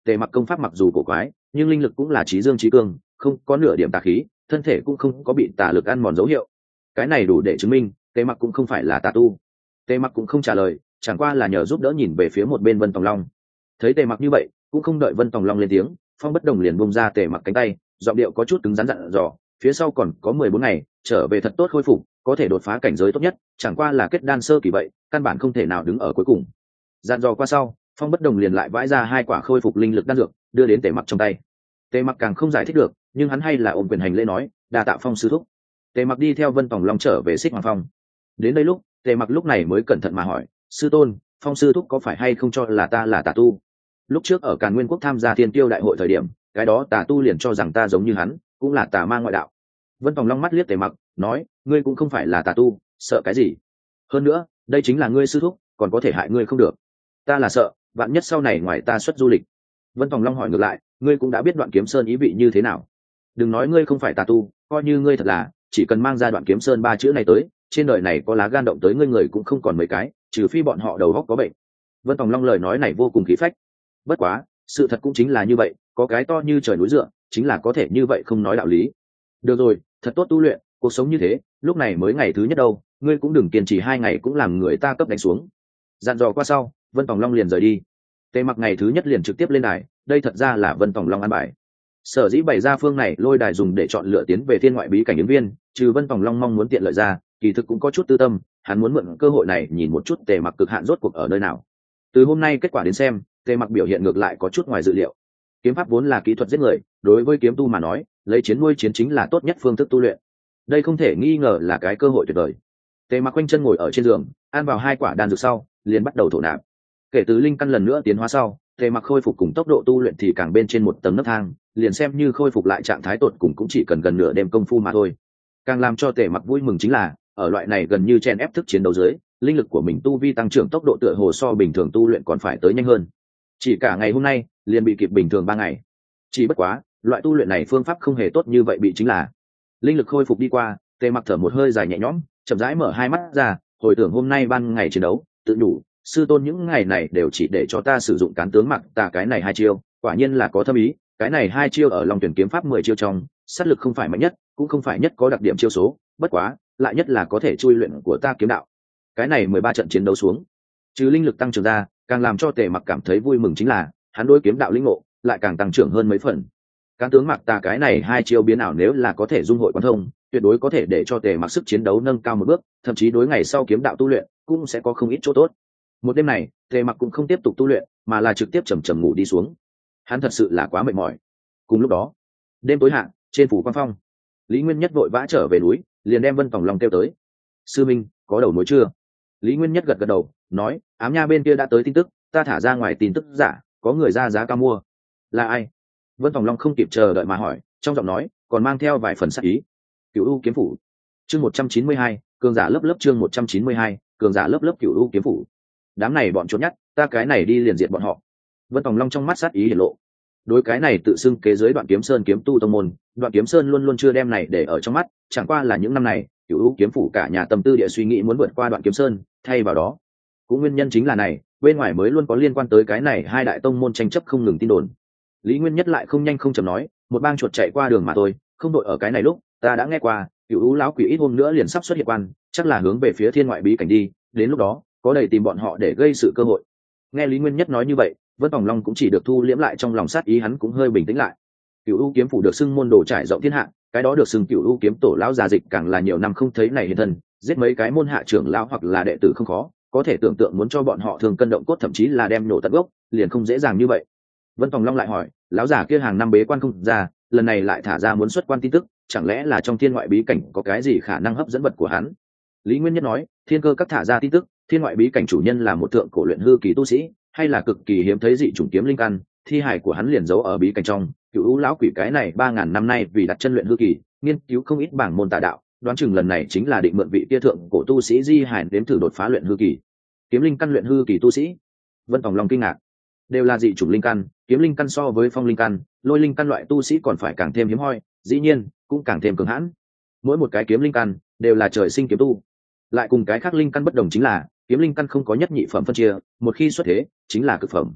tề mặc công pháp mặc dù cổ quái nhưng linh lực cũng là trí dương trí cương, không có nửa điểm tà khí, thân thể cũng không có bị tà lực ăn mòn dấu hiệu. Cái này đủ để chứng minh tề mặc cũng không phải là tà tu. Tề mặc cũng không trả lời, chẳng qua là nhờ giúp đỡ nhìn về phía một bên Vân Tòng Long. Thấy tề mặc như vậy, cũng không đợi Vân Tòng Long lên tiếng, Phong Bất Đồng liền bung ra tề mặc cánh tay, giọng điệu có chút cứng rắn dặn dò, phía sau còn có 14 ngày trở về thật tốt khôi phục, có thể đột phá cảnh giới tốt nhất, chẳng qua là kết đan sơ kỳ vậy, căn bản không thể nào đứng ở cuối cùng. Dặn dò qua sau, Phong Bất Đồng liền lại vãi ra 2 quả khôi phục linh lực đan dược, đưa đến tề mặc trong tay. Tề mặc càng không giải thích được, nhưng hắn hay là ôm quyền hành lễ nói, đa tạ Phong sư thúc. Tề mặc đi theo Vân Tòng Long trở về Xích Hoàng Phong. Đến đây lúc, tề mặc lúc này mới cẩn thận mà hỏi, sư tôn, Phong sư thúc có phải hay không cho là ta là tà tu? Lúc trước ở Càn Nguyên quốc tham gia Thiên Tiêu đại hội thời điểm, cái đó tà tu liền cho rằng ta giống như hắn, cũng là tà ma ngoại đạo. Vân Tòng Long mắt liếc tề mặc, nói, ngươi cũng không phải là tà tu, sợ cái gì? Hơn nữa, đây chính là ngươi sư thúc, còn có thể hại ngươi không được. Ta là sợ vạn nhất sau này ngoài ta xuất du lịch. Vân Tòng Long hỏi ngược lại, ngươi cũng đã biết Đoạn Kiếm Sơn ý vị như thế nào. Đừng nói ngươi không phải tà tu, coi như ngươi thật là, chỉ cần mang ra Đoạn Kiếm Sơn 3 chữ này tới, trên đời này có lá gan động tới ngươi người cũng không còn mấy cái, trừ phi bọn họ đầu óc có bệnh. Vân Tòng Long lời nói này vô cùng khí phách. Bất quá, sự thật cũng chính là như vậy, có cái to như trời núi dựa, chính là có thể như vậy không nói đạo lý. Được rồi, thật tốt tu luyện, cuộc sống như thế, lúc này mới ngày thứ nhất đâu, ngươi cũng đừng kiên trì 2 ngày cũng làm người ta cấp đánh xuống. Dặn dò qua sau, Vân Tòng Long liền rời đi. Tề mặc ngày thứ nhất liền trực tiếp lên đài, đây thật ra là Vân Tòng Long an bài. Sở dĩ bày ra phương này lôi đài dùng để chọn lựa tiến về thiên ngoại bí cảnh ứng viên, trừ Vân Tòng Long mong muốn tiện lợi ra, kỳ thực cũng có chút tư tâm, hắn muốn mượn cơ hội này nhìn một chút Tề mặc cực hạn rốt cuộc ở nơi nào. Từ hôm nay kết quả đến xem, Tề mặc biểu hiện ngược lại có chút ngoài dự liệu. Kiếm pháp vốn là kỹ thuật giết người, đối với kiếm tu mà nói, lấy chiến nuôi chiến chính là tốt nhất phương thức tu luyện. Đây không thể nghi ngờ là cái cơ hội tuyệt vời. Tề mặc quanh chân ngồi ở trên giường, ăn vào 2 quả đan dược sau, liền bắt đầu thổ nạp. Kể từ linh căn lần nữa tiến hóa sau, Tề mặc khôi phục cùng tốc độ tu luyện thì càng bên trên một tầng nấc thang, liền xem như khôi phục lại trạng thái tột cùng cũng chỉ cần gần nửa đêm công phu mà thôi. Càng làm cho Tề mặc vui mừng chính là, ở loại này gần như chen ép thức chiến đấu dưới, linh lực của mình tu vi tăng trưởng tốc độ tựa hồ so bình thường tu luyện còn phải tới nhanh hơn. Chỉ cả ngày hôm nay, liền bị kịp bình thường 3 ngày. Chỉ bất quá, loại tu luyện này phương pháp không hề tốt như vậy bị chính là linh lực khôi phục đi qua, Tề mặc thở một hơi dài nhẹ nhõm, chậm rãi mở 2 mắt ra, hồi tưởng hôm nay ban ngày chiến đấu, tự nhủ, sư tôn những ngày này đều chỉ để cho ta sử dụng cán tướng mặc tà cái này 2 chiêu, quả nhiên là có thâm ý, cái này 2 chiêu ở Long Tuyển kiếm pháp 10 chiêu trong, sát lực không phải mạnh nhất, cũng không phải nhất có đặc điểm chiêu số, bất quá, lại nhất là có thể chui luyện của ta kiếm đạo. Cái này 13 trận chiến đấu xuống, trừ linh lực tăng trưởng ra, càng làm cho Tề mặc cảm thấy vui mừng chính là, hắn đối kiếm đạo linh ngộ lại càng tăng trưởng hơn mấy phần. Cán tướng mặc tà cái này 2 chiêu biến ảo nếu là có thể dung hội quán thông, tuyệt đối có thể để cho Tề mặc sức chiến đấu nâng cao một bước, thậm chí đối ngày sau kiếm đạo tu luyện cũng sẽ có không ít chỗ tốt. Một đêm này, Tề mặc cũng không tiếp tục tu luyện, mà là trực tiếp chầm chậm ngủ đi xuống. Hắn thật sự là quá mệt mỏi. Cùng lúc đó, đêm tối hạ, trên phủ Quan Phong, Lý Nguyên Nhất vội vã trở về núi, liền đem Vân Tòng Long kêu tới. Sư minh, có đầu mối chưa? Lý Nguyên Nhất gật gật đầu, nói, ám nha bên kia đã tới tin tức, ta thả ra ngoài tin tức giả, có người ra giá cao mua. Là ai? Vân Tòng Long không kịp chờ đợi mà hỏi, trong giọng nói còn mang theo vài phần sắc ý. Cửu U kiếm phủ. Chương 192, cường giả lớp lớp chương 192, cường giả lớp lớp Cửu U kiếm phủ. Đám này bọn trốn nhát, ta cái này đi liền diệt bọn họ. Vân Tòng Long trong mắt sát ý hiển lộ. Đối cái này tự xưng kế giới Đoạn Kiếm Sơn kiếm tu tông môn, Đoạn Kiếm Sơn luôn luôn chưa đem này để ở trong mắt, chẳng qua là những năm này, Cửu U kiếm phủ cả nhà tâm tư địa suy nghĩ muốn vượt qua Đoạn Kiếm Sơn, thay vào đó, cũng nguyên nhân chính là này, bên ngoài mới luôn có liên quan tới cái này 2 đại tông môn tranh chấp không ngừng tin đồn. Lý Nguyên Nhất lại không nhanh không chậm nói, một bang chuột chạy qua đường mà thôi, không đội ở cái này lúc, ta đã nghe qua, Cửu U lão quỷ ít hôm nữa liền sắp xuất hiện quan, chắc là hướng về phía thiên ngoại bí cảnh đi, đến lúc đó, có đầy tìm bọn họ để gây sự cơ hội. Nghe Lý Nguyên Nhất nói như vậy, Vân Tòng Long cũng chỉ được thu liễm lại trong lòng sát ý, hắn cũng hơi bình tĩnh lại. Cửu U kiếm phủ được xưng môn đồ trải rộng thiên hạ, cái đó được xưng Cửu U kiếm tổ lão già dịch càng là nhiều năm không thấy này hiện thân, giết mấy cái môn hạ trưởng lão hoặc là đệ tử không khó, có thể tưởng tượng muốn cho bọn họ thường cân động cốt thậm chí là đem nổ tận gốc, liền không dễ dàng như vậy. Vân Tòng Long lại hỏi, lão già kia hàng năm bế quan không ra, lần này lại thả ra muốn xuất quan tin tức, chẳng lẽ là trong thiên ngoại bí cảnh có cái gì khả năng hấp dẫn vật của hắn? Lý Nguyên Nhất nói, thiên cơ các thả ra tin tức, thiên ngoại bí cảnh chủ nhân là một thượng cổ luyện hư kỳ tu sĩ, hay là cực kỳ hiếm thấy dị chủng kiếm linh căn, thi hài của hắn liền giấu ở bí cảnh trong. Cửu U lão quỷ cái này 3000 năm nay vì đặt chân luyện hư kỳ, nghiên cứu không ít bảng môn tà đạo, đoán chừng lần này chính là định mượn vị kia thượng cổ tu sĩ di hài đến thử đột phá luyện hư kỳ. Kiếm linh căn luyện hư kỳ tu sĩ? Vân Tòng Long kinh ngạc. Đều là dị chủng linh căn, kiếm linh căn so với phong linh căn, lôi linh căn loại tu sĩ còn phải càng thêm hiếm hoi, dĩ nhiên cũng càng thêm cường hãn. Mỗi một cái kiếm linh căn đều là trời sinh kiếm tu, lại cùng cái khác linh căn bất đồng chính là kiếm linh căn không có nhất nhị phẩm phân chia, một khi xuất thế chính là cực phẩm.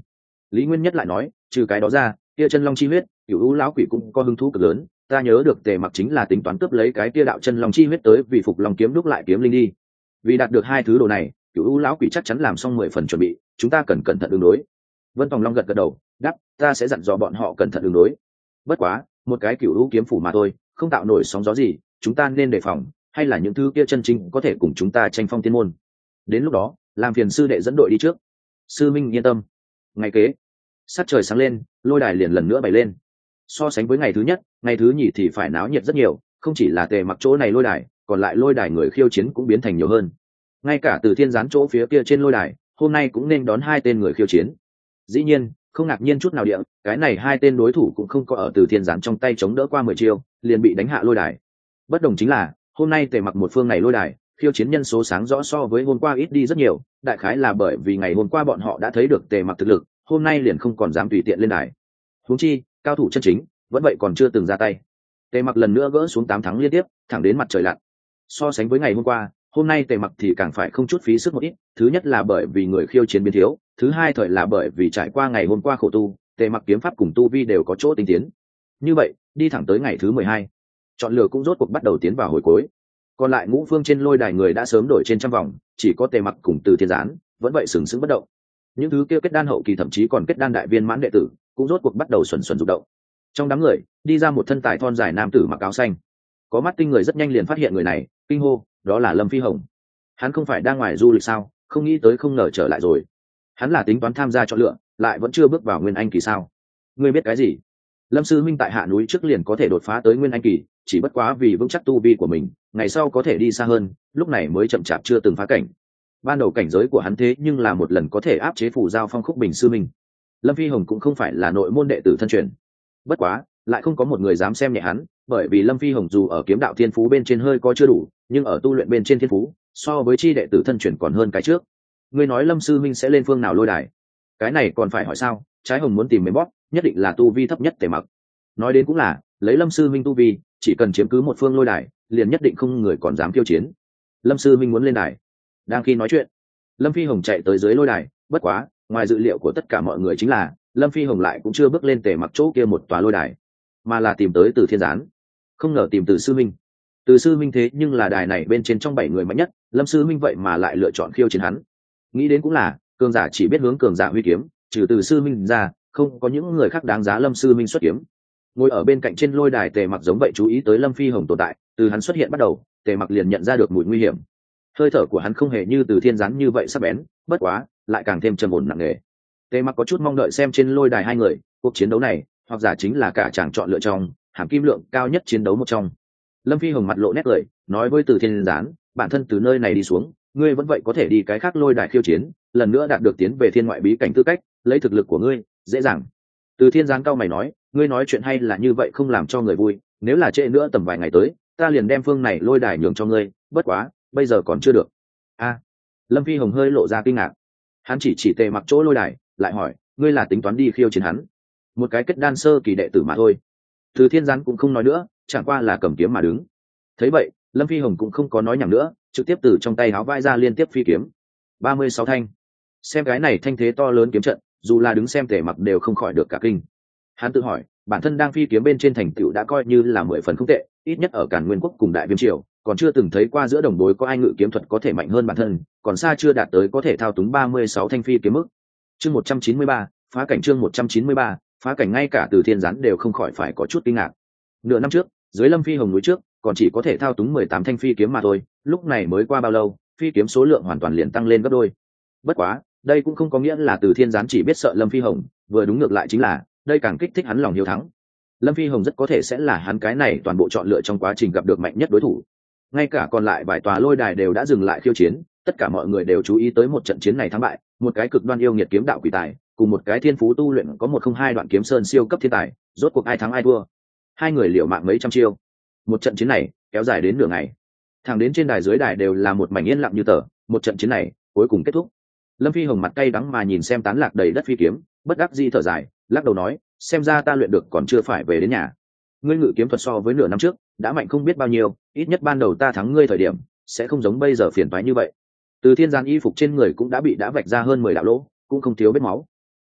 Lý Nguyên Nhất lại nói, trừ cái đó ra, kia chân long chi huyết, Cửu U lão quỷ cũng có hứng thú cực lớn, ta nhớ được Tề Mặc chính là tính toán cướp lấy cái kia đạo chân long chi huyết tới vì phục long kiếm đúc lại kiếm linh đi. Vì đạt được hai thứ đồ này, Cửu U lão quỷ chắc chắn làm xong 10 phần chuẩn bị, chúng ta cần cẩn thận ứng đối. Vân Tòng Long gật gật đầu, đáp, ta sẽ dặn dò bọn họ cẩn thận ứng đối. Bất quá, một cái Cửu U kiếm phủ mà thôi, không tạo nổi sóng gió gì, chúng ta nên đề phòng, hay là những thứ kia chân chính có thể cùng chúng ta tranh phong thiên môn. Đến lúc đó, làm phiền sư đệ dẫn đội đi trước. Sư Minh yên tâm. Ngày kế, sát trời sáng lên, lôi đài liền lần nữa bày lên. So sánh với ngày thứ nhất, ngày thứ nhì thì phải náo nhiệt rất nhiều, không chỉ là Tề Mặc chỗ này lôi đài, còn lại lôi đài người khiêu chiến cũng biến thành nhiều hơn. Ngay cả Từ Thiên Gián chỗ phía kia trên lôi đài, hôm nay cũng nên đón hai tên người khiêu chiến. Dĩ nhiên, không ngạc nhiên chút nào địa, cái này hai tên đối thủ cũng không có ở Từ Thiên Gián trong tay chống đỡ qua 10 chiêu, liền bị đánh hạ lôi đài. Bất đồng chính là, hôm nay Tề Mặc một phương này lôi đài, khiêu chiến nhân số sáng rõ so với hôm qua ít đi rất nhiều, đại khái là bởi vì ngày hôm qua bọn họ đã thấy được Tề Mặc thực lực, hôm nay liền không còn dám tùy tiện lên đài. Huống chi, cao thủ chân chính vẫn vậy còn chưa từng ra tay. Tề Mặc lần nữa gỡ xuống 8 thắng liên tiếp, thẳng đến mặt trời lặn. So sánh với ngày hôm qua, hôm nay Tề Mặc thì càng phải không chút phí sức một ít, thứ nhất là bởi vì người khiêu chiến biến thiếu, thứ hai thời là bởi vì trải qua ngày hôm qua khổ tu, Tề Mặc kiếm pháp cùng tu vi đều có chỗ tinh tiến. Như vậy, đi thẳng tới ngày thứ 12, chọn lựa cũng rốt cuộc bắt đầu tiến vào hồi cuối. Còn lại ngũ phương trên lôi đài người đã sớm đổi trên trăm vòng, chỉ có Tề Mặc cùng Từ Thiên Gián vẫn vậy sừng sững bất động. Những thứ kia kết đan hậu kỳ thậm chí còn kết đan đại viên mãn đệ tử cũng rốt cuộc bắt đầu xuẩn xuẩn rụng động. Trong đám người đi ra một thân tài thon dài nam tử mặc áo xanh, có mắt tinh người rất nhanh liền phát hiện người này, kinh hô, đó là Lâm Phi Hồng. Hắn không phải đang ngoài du lịch sao, không nghĩ tới không ngờ trở lại rồi. Hắn là tính toán tham gia chọn lựa, lại vẫn chưa bước vào nguyên anh kỳ sao? Ngươi biết cái gì? Lâm sư huynh tại hạ núi trước liền có thể đột phá tới nguyên anh kỳ, chỉ bất quá vì vững chắc tu vi của mình, ngày sau có thể đi xa hơn, lúc này mới chậm chạp chưa từng phá cảnh. Ban đầu cảnh giới của hắn thế nhưng là một lần có thể áp chế phù giao phong khúc bình sư minh. Lâm Phi Hồng cũng không phải là nội môn đệ tử thân truyền, bất quá lại không có một người dám xem nhẹ hắn, bởi vì Lâm Phi Hồng dù ở kiếm đạo thiên phú bên trên hơi có chưa đủ, nhưng ở tu luyện bên trên thiên phú so với chi đệ tử thân truyền còn hơn cái trước. Ngươi nói Lâm sư minh sẽ lên phương nào lôi đài? Cái này còn phải hỏi sao? Trái Hồng muốn tìm mấy bóp, nhất định là tu vi thấp nhất Tề Mặc. Nói đến cũng là, lấy Lâm sư minh tu vi, chỉ cần chiếm cứ một phương lôi đài, liền nhất định không người còn dám khiêu chiến. Lâm sư minh muốn lên đài. Đang khi nói chuyện, Lâm Phi Hồng chạy tới dưới lôi đài, bất quá ngoài dự liệu của tất cả mọi người chính là Lâm Phi Hồng lại cũng chưa bước lên Tề Mặc chỗ kia một tòa lôi đài, mà là tìm tới Từ Thiên Gián. Không ngờ tìm Từ sư minh. Từ sư minh thế nhưng là đài này bên trên trong 7 người mạnh nhất, Lâm sư minh vậy mà lại lựa chọn khiêu chiến hắn. Nghĩ đến cũng là, cường giả chỉ biết hướng cường giả huy kiếm, trừ Từ sư minh ra, không có những người khác đáng giá Lâm sư minh xuất kiếm. Ngồi ở bên cạnh trên lôi đài Tề Mặc giống vậy chú ý tới Lâm Phi Hồng tồn tại, từ hắn xuất hiện bắt đầu, Tề Mặc liền nhận ra được mùi nguy hiểm. Hơi thở của hắn không hề như Từ Thiên Gián như vậy sắc bén, bất quá lại càng thêm trầm ổn nặng nề. Tề Mặc có chút mong đợi xem trên lôi đài hai người, cuộc chiến đấu này, hoặc giả chính là cả chàng chọn lựa trong hàm kim lượng cao nhất chiến đấu một trong. Lâm Phi Hồng mặt lộ nét cười, nói với Từ Thiên Gián, bản thân từ nơi này đi xuống, ngươi vẫn vậy có thể đi cái khác lôi đài khiêu chiến, lần nữa đạt được tiến về thiên ngoại bí cảnh tư cách, lấy thực lực của ngươi, dễ dàng. Từ Thiên Gián cao mày nói, ngươi nói chuyện hay là như vậy không làm cho người vui, nếu là trễ nữa tầm vài ngày tới, ta liền đem phương này lôi đài nhường cho ngươi, bất quá, bây giờ còn chưa được. Lâm Phi Hồng hơi lộ ra kinh ngạc. Hắn chỉ Tề Mặc chỗ lôi đài, lại hỏi, ngươi là tính toán đi khiêu chiến hắn? Một cái kết đan sơ kỳ đệ tử mà thôi. Từ Thiên Gián cũng không nói nữa, chẳng qua là cầm kiếm mà đứng. Thấy vậy, Lâm Phi Hồng cũng không có nói nhảm nữa, trực tiếp từ trong tay háo vai ra liên tiếp phi kiếm. 36 thanh. Xem cái này thanh thế to lớn kiếm trận, dù là đứng xem Tề Mặc đều không khỏi được cả kinh. Hắn tự hỏi, bản thân đang phi kiếm bên trên thành tựu đã coi như là 10 phần không tệ, ít nhất ở Càn Nguyên quốc cùng Đại Viêm triều, còn chưa từng thấy qua giữa đồng đối có ai ngự kiếm thuật có thể mạnh hơn bản thân, còn xa chưa đạt tới có thể thao túng 36 thanh phi kiếm mức. Chương 193, phá cảnh. Chương 193, phá cảnh. Ngay cả Từ Thiên Gián đều không khỏi phải có chút kinh ngạc. Nửa năm trước, dưới Lâm Phi Hồng núi trước, còn chỉ có thể thao túng 18 thanh phi kiếm mà thôi, lúc này mới qua bao lâu, phi kiếm số lượng hoàn toàn liền tăng lên gấp đôi. Bất quá, đây cũng không có nghĩa là Từ Thiên Gián chỉ biết sợ Lâm Phi Hồng, vừa đúng ngược lại chính là, đây càng kích thích hắn lòng hiếu thắng. Lâm Phi Hồng rất có thể sẽ là hắn cái này toàn bộ chọn lựa trong quá trình gặp được mạnh nhất đối thủ. Ngay cả còn lại vài tòa lôi đài đều đã dừng lại khiêu chiến, tất cả mọi người đều chú ý tới một trận chiến này thắng bại, một cái cực đoan yêu nghiệt kiếm đạo quỷ tài, cùng một cái thiên phú tu luyện có 102 đoạn kiếm sơn siêu cấp thiên tài, rốt cuộc ai thắng ai thua. Hai người liều mạng mấy trăm chiêu. Một trận chiến này kéo dài đến nửa ngày. Thẳng đến trên đài dưới đài đều là một mảnh yên lặng như tờ, một trận chiến này cuối cùng kết thúc. Lâm Phi Hồng mặt cay đắng mà nhìn xem tán lạc đầy đất phi kiếm, bất đắc dĩ thở dài, lắc đầu nói, xem ra ta luyện được còn chưa phải về đến nhà. Ngươi ngự kiếm thuật so với nửa năm trước đã mạnh không biết bao nhiêu, ít nhất ban đầu ta thắng ngươi thời điểm sẽ không giống bây giờ phiền toái như vậy. Từ Thiên Gián y phục trên người cũng đã vạch ra hơn 10 đạo lỗ, cũng không thiếu vết máu.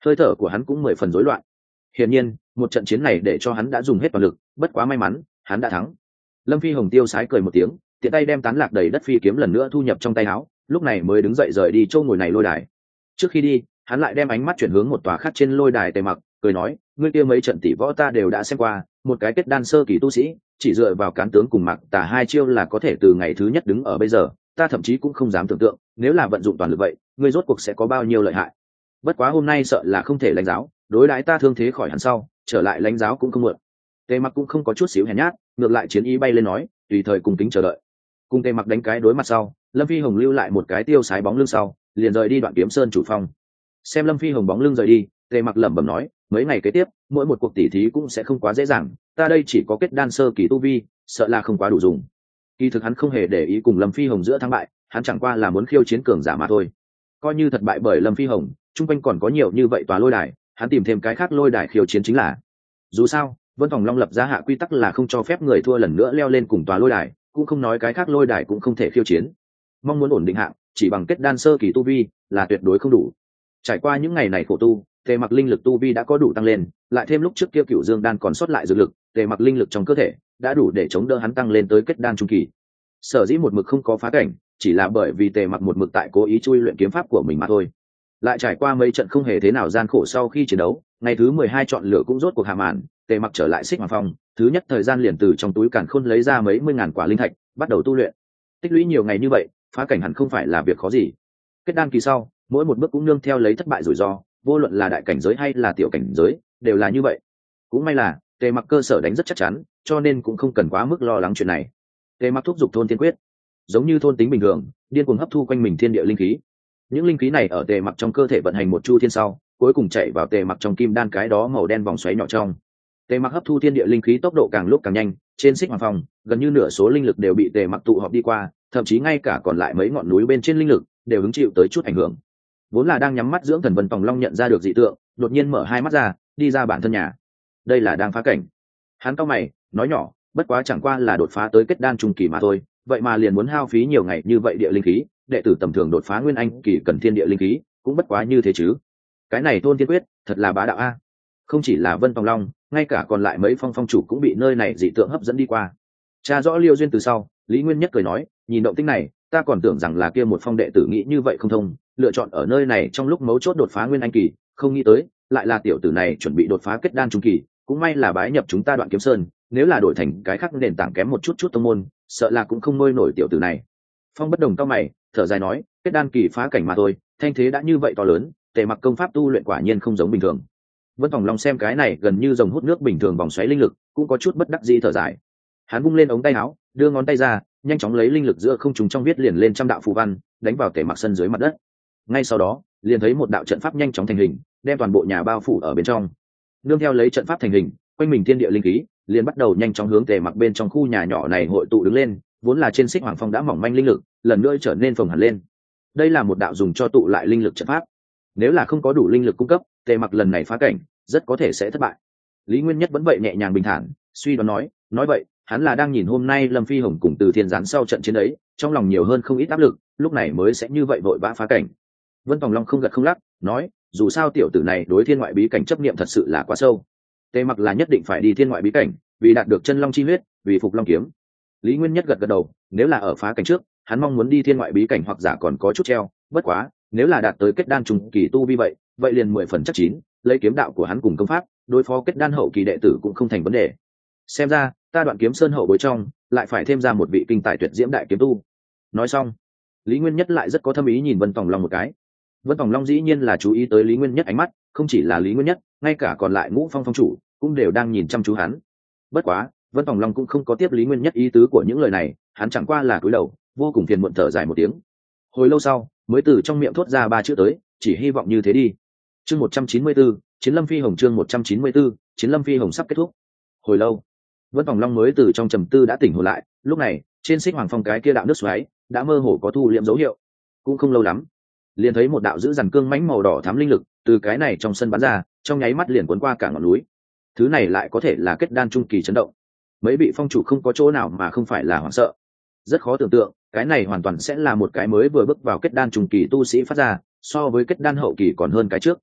hơi thở của hắn cũng 10 phần rối loạn. Hiển nhiên một trận chiến này để cho hắn đã dùng hết toàn lực, bất quá may mắn hắn đã thắng. Lâm Phi Hồng tiêu sái cười một tiếng, tiện tay đem tán lạc đầy đất phi kiếm lần nữa thu nhập trong tay áo, lúc này mới đứng dậy rời đi chỗ ngồi này lôi đài. Trước khi đi hắn lại đem ánh mắt chuyển hướng một tòa khác trên lôi đài Tề Mặc, cười nói, ngươi kia mấy trận tỷ võ ta đều đã xem qua, một cái kết đan sơ kỳ tu sĩ chỉ dựa vào cán tướng cùng Mặc Tà hai chiêu là có thể từ ngày thứ nhất đứng ở bây giờ, ta thậm chí cũng không dám tưởng tượng nếu là vận dụng toàn lực vậy ngươi rốt cuộc sẽ có bao nhiêu lợi hại. Bất quá hôm nay sợ là không thể lãnh giáo, đối đãi ta thương thế khỏi hẳn sau trở lại lãnh giáo cũng không muộn. Tề Mặc cũng không có chút xíu hèn nhát, ngược lại chiến ý bay lên nói, tùy thời cùng kính chờ đợi. Cùng Tề Mặc đánh cái đối mặt sau, Lâm Phi Hồng lưu lại một cái tiêu sái bóng lưng sau liền rời đi Đoạn Kiếm Sơn chủ phong. Xem Lâm Phi Hồng bóng lưng rời đi, Tề Mặc lẩm bẩm nói, mấy ngày kế tiếp mỗi một cuộc tỉ thí cũng sẽ không quá dễ dàng, ta đây chỉ có kết đan sơ kỳ tu vi, sợ là không quá đủ dùng. Kỳ thực hắn không hề để ý cùng Lâm Phi Hồng giữa thắng bại, hắn chẳng qua là muốn khiêu chiến cường giả mà thôi. Coi như thật bại bởi Lâm Phi Hồng, chung quanh còn có nhiều như vậy tòa lôi đài, hắn tìm thêm cái khác lôi đài khiêu chiến chính là. Dù sao Vân Phòng Long lập ra hạ quy tắc là không cho phép người thua lần nữa leo lên cùng tòa lôi đài, cũng không nói cái khác lôi đài cũng không thể khiêu chiến. Mong muốn ổn định hạng chỉ bằng kết đan sơ kỳ tu vi là tuyệt đối không đủ. Trải qua những ngày này khổ tu, Tề Mặc linh lực tu vi đã có đủ tăng lên, lại thêm lúc trước kia Cửu Dương đan còn sót lại dược lực, Tề Mặc linh lực trong cơ thể đã đủ để chống đỡ hắn tăng lên tới kết đan trung kỳ. Sở dĩ một mực không có phá cảnh, chỉ là bởi vì Tề Mặc một mực tại cố ý chui luyện kiếm pháp của mình mà thôi. Lại trải qua mấy trận không hề thế nào gian khổ sau khi chiến đấu, ngày thứ 12 chọn lựa cũng rốt cuộc hạ màn, Tề Mặc trở lại Xích Hoàng Phong, thứ nhất thời gian liền từ trong túi càn khôn lấy ra mấy mươi ngàn quả linh thạch, bắt đầu tu luyện. Tích lũy nhiều ngày như vậy, phá cảnh hẳn không phải là việc khó gì. Kết đan kỳ sau, mỗi một bước cũng nương theo lấy thất bại rủi ro, vô luận là đại cảnh giới hay là tiểu cảnh giới, đều là như vậy. Cũng may là Tề Mặc cơ sở đánh rất chắc chắn, cho nên cũng không cần quá mức lo lắng chuyện này. Tề Mặc thúc giục thôn tiên quyết, giống như thôn tính bình thường, điên cuồng hấp thu quanh mình thiên địa linh khí. Những linh khí này ở Tề Mặc trong cơ thể vận hành một chu thiên sau, cuối cùng chạy vào Tề Mặc trong kim đan cái đó màu đen vòng xoáy nhỏ trong. Tề Mặc hấp thu thiên địa linh khí tốc độ càng lúc càng nhanh, trên Xích Hoàng Phong, gần như nửa số linh lực đều bị Tề Mặc tụ họp đi qua, thậm chí ngay cả còn lại mấy ngọn núi bên trên linh lực đều hứng chịu tới chút ảnh hưởng. Vốn là đang nhắm mắt dưỡng thần Vân Tòng Long nhận ra được dị tượng, đột nhiên mở hai mắt ra, đi ra bản thân nhà. Đây là đang phá cảnh. Hắn cau mày, nói nhỏ, bất quá chẳng qua là đột phá tới kết đan trung kỳ mà thôi, vậy mà liền muốn hao phí nhiều ngày như vậy địa linh khí, đệ tử tầm thường đột phá nguyên anh kỳ cần thiên địa linh khí, cũng bất quá như thế chứ. Cái này thôn tiên quyết, thật là bá đạo a. Không chỉ là Vân Tòng Long, ngay cả còn lại mấy phong chủ cũng bị nơi này dị tượng hấp dẫn đi qua. Tra rõ Liêu duyên từ sau, Lý Nguyên Nhất cười nói, nhìn động tĩnh này, ta còn tưởng rằng là kia một phong đệ tử nghĩ như vậy không thông, lựa chọn ở nơi này trong lúc mấu chốt đột phá nguyên anh kỳ, không nghĩ tới lại là tiểu tử này chuẩn bị đột phá kết đan trung kỳ, cũng may là bái nhập chúng ta Đoạn Kiếm Sơn, nếu là đổi thành cái khác nền tảng kém một chút tông môn, sợ là cũng không nuôi nổi tiểu tử này. Phong Bất Đồng cau mày, thở dài nói, kết đan kỳ phá cảnh mà thôi, thanh thế đã như vậy to lớn, Tề Mặc công pháp tu luyện quả nhiên không giống bình thường. Vân Tòng Long xem cái này gần như dòng hút nước bình thường vòng xoáy linh lực, cũng có chút bất đắc dĩ thở dài. Hắn vung lên ống tay áo, đưa ngón tay ra, nhanh chóng lấy linh lực giữa không trung trong viết liền lên trăm đạo phù văn, đánh vào Tề Mặc sân dưới mặt đất. Ngay sau đó, liền thấy một đạo trận pháp nhanh chóng thành hình, đem toàn bộ nhà bao phủ ở bên trong. Nương theo lấy trận pháp thành hình, quanh mình thiên địa linh khí liền bắt đầu nhanh chóng hướng Tề Mặc bên trong khu nhà nhỏ này hội tụ đứng lên, vốn là trên Xích Hoàng Phong đã mỏng manh linh lực, lần nữa trở nên phồng hẳn lên. Đây là một đạo dùng cho tụ lại linh lực trận pháp. Nếu là không có đủ linh lực cung cấp, Tề Mặc lần này phá cảnh rất có thể sẽ thất bại. Lý Nguyên Nhất vẫn vậy nhẹ nhàng bình thản, suy đoán nói vậy hắn là đang nhìn hôm nay Lâm Phi Hồng cùng Từ Thiên Gián sau trận chiến ấy, trong lòng nhiều hơn không ít áp lực, lúc này mới sẽ như vậy vội vã phá cảnh. Vân Tòng Long không gật không lắc, nói, dù sao tiểu tử này đối thiên ngoại bí cảnh chấp niệm thật sự là quá sâu. Tề Mặc là nhất định phải đi thiên ngoại bí cảnh, vì đạt được chân long chi huyết, vì phục long kiếm. Lý Nguyên Nhất gật gật đầu, nếu là ở phá cảnh trước, hắn mong muốn đi thiên ngoại bí cảnh hoặc giả còn có chút treo, bất quá, nếu là đạt tới kết đan trung kỳ tu vi vậy liền 10 phần chắc chín, lấy kiếm đạo của hắn cùng công pháp, đối phó kết đan hậu kỳ đệ tử cũng không thành vấn đề. Xem ra, ta Đoạn Kiếm Sơn hậu bối trong, lại phải thêm ra một vị kinh tài tuyệt diễm đại kiếm tu. Nói xong, Lý Nguyên Nhất lại rất có thâm ý nhìn Vân Tòng Long một cái. Vân Tòng Long dĩ nhiên là chú ý tới Lý Nguyên Nhất ánh mắt, không chỉ là Lý Nguyên Nhất, ngay cả còn lại Ngũ Phong chủ cũng đều đang nhìn chăm chú hắn. Bất quá, Vân Tòng Long cũng không có tiếp Lý Nguyên Nhất ý tứ của những lời này, hắn chẳng qua là cúi đầu, vô cùng phiền muộn thở dài một tiếng. Hồi lâu sau, mới từ trong miệng thốt ra 3 chữ tới, chỉ hy vọng như thế đi. Chương 194, Chiến Lâm Phi Hồng chương 194, Chiến Lâm Phi Hồng sắp kết thúc. Hồi lâu, Vân Tòng Long mới từ trong trầm tư đã tỉnh hồn lại, lúc này, trên Xích Hoàng Phong cái kia đạo nước xoáy đã mơ hồ có thu liễm dấu hiệu. Cũng không lâu lắm, liền thấy một đạo giữ dằn cương mãnh màu đỏ thắm linh lực từ cái này trong sân bắn ra, trong nháy mắt liền cuốn qua cả ngọn núi. Thứ này lại có thể là kết đan trung kỳ chấn động. Mấy vị phong chủ không có chỗ nào mà không phải là hoảng sợ. Rất khó tưởng tượng, cái này hoàn toàn sẽ là một cái mới vừa bước vào kết đan trung kỳ tu sĩ phát ra, so với kết đan hậu kỳ còn hơn cái trước.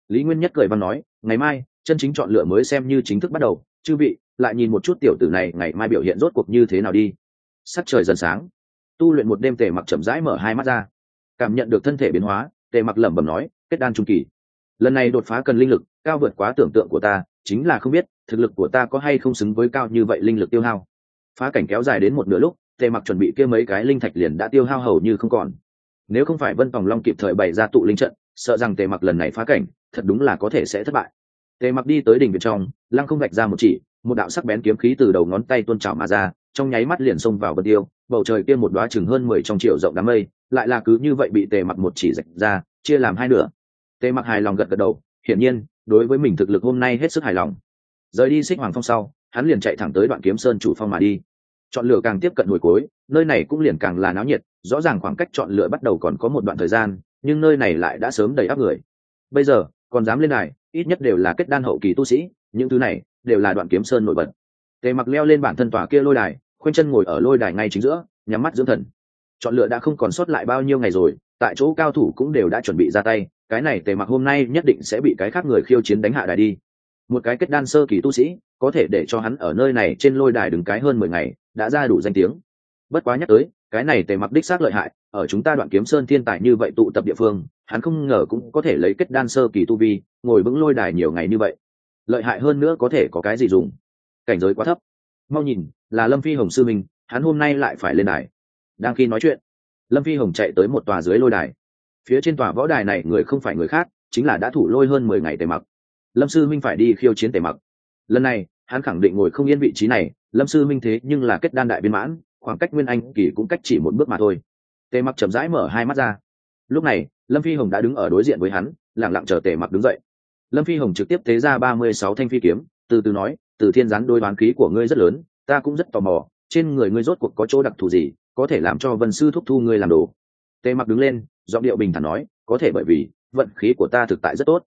Lý Nguyên Nhất cười văn nói, ngày mai chân chính chọn lựa mới xem như chính thức bắt đầu, chư vị lại nhìn một chút tiểu tử này ngày mai biểu hiện rốt cuộc như thế nào đi. Sắc trời dần sáng, tu luyện một đêm, Tề Mặc chậm rãi mở hai mắt ra, cảm nhận được thân thể biến hóa. Tề Mặc lẩm bẩm nói, kết đan trung kỳ, lần này đột phá cần linh lực cao vượt quá tưởng tượng của ta, chính là không biết thực lực của ta có hay không xứng với cao như vậy linh lực tiêu hao. Phá cảnh kéo dài đến một nửa lúc, Tề Mặc chuẩn bị kia mấy cái linh thạch liền đã tiêu hao hầu như không còn. Nếu không phải Vân Tòng Long kịp thời bày ra tụ linh trận, sợ rằng Tề Mặc lần này phá cảnh thật đúng là có thể sẽ thất bại. Tề Mặc đi tới đỉnh viện trong, lăng không vạch ra một chỉ, một đạo sắc bén kiếm khí từ đầu ngón tay tuôn trào mà ra, trong nháy mắt liền xông vào Vân Tiêu. Bầu trời kia một đóa chừng hơn 10 trong triệu rộng đám mây, lại là cứ như vậy bị Tề Mặc một chỉ rạch ra, chia làm hai nửa. Tề Mặc hài lòng gật gật đầu, hiển nhiên đối với mình thực lực hôm nay hết sức hài lòng. Rời đi Xích Hoàng Phong sau, hắn liền chạy thẳng tới Đoạn Kiếm Sơn chủ phong mà đi. Chọn lựa càng tiếp cận hồi cuối, nơi này cũng liền càng là náo nhiệt. Rõ ràng khoảng cách chọn lựa bắt đầu còn có một đoạn thời gian, nhưng nơi này lại đã sớm đầy áp người. Bây giờ còn dám lên đài, ít nhất đều là kết đan hậu kỳ tu sĩ, những thứ này đều là Đoạn Kiếm Sơn nổi bật. Tề Mặc leo lên bản thân tòa kia lôi đài, khoanh chân ngồi ở lôi đài ngay chính giữa, nhắm mắt dưỡng thần. Chọn lựa đã không còn sót lại bao nhiêu ngày rồi, tại chỗ cao thủ cũng đều đã chuẩn bị ra tay, cái này Tề Mặc hôm nay nhất định sẽ bị cái khác người khiêu chiến đánh hạ đài đi. Một cái kết đan sơ kỳ tu sĩ, có thể để cho hắn ở nơi này trên lôi đài đứng cái hơn 10 ngày, đã ra đủ danh tiếng. Bất quá nhắc tới, cái này Tề Mặc đích xác lợi hại, ở chúng ta Đoạn Kiếm Sơn thiên tài như vậy tụ tập địa phương, hắn không ngờ cũng có thể lấy kết đan sơ kỳ tu vi, ngồi vững lôi đài nhiều ngày như vậy. Lợi hại hơn nữa có thể có cái gì dùng? Cảnh giới quá thấp. Mau nhìn, là Lâm Phi Hồng sư minh, hắn hôm nay lại phải lên đài. Đang khi nói chuyện, Lâm Phi Hồng chạy tới một tòa dưới lôi đài. Phía trên tòa võ đài này người không phải người khác, chính là đã thủ lôi hơn 10 ngày Tề Mặc. Lâm sư minh phải đi khiêu chiến Tề Mặc. Lần này hắn khẳng định ngồi không yên vị trí này. Lâm sư minh thế nhưng là kết đan đại viên mãn, khoảng cách nguyên anh kỳ cũng cách chỉ một bước mà thôi. Tề Mặc chậm rãi mở hai mắt ra. Lúc này Lâm Phi Hồng đã đứng ở đối diện với hắn, lặng lặng chờ Tề Mặc đứng dậy. Lâm Phi Hồng trực tiếp tế ra 36 thanh phi kiếm, từ từ nói, Từ Thiên gián đôi đoán khí của ngươi rất lớn, ta cũng rất tò mò, trên người ngươi rốt cuộc có chỗ đặc thù gì, có thể làm cho Vân sư thúc thu ngươi làm đồ. Tề Mặc đứng lên, giọng điệu bình thản nói, có thể bởi vì vận khí của ta thực tại rất tốt.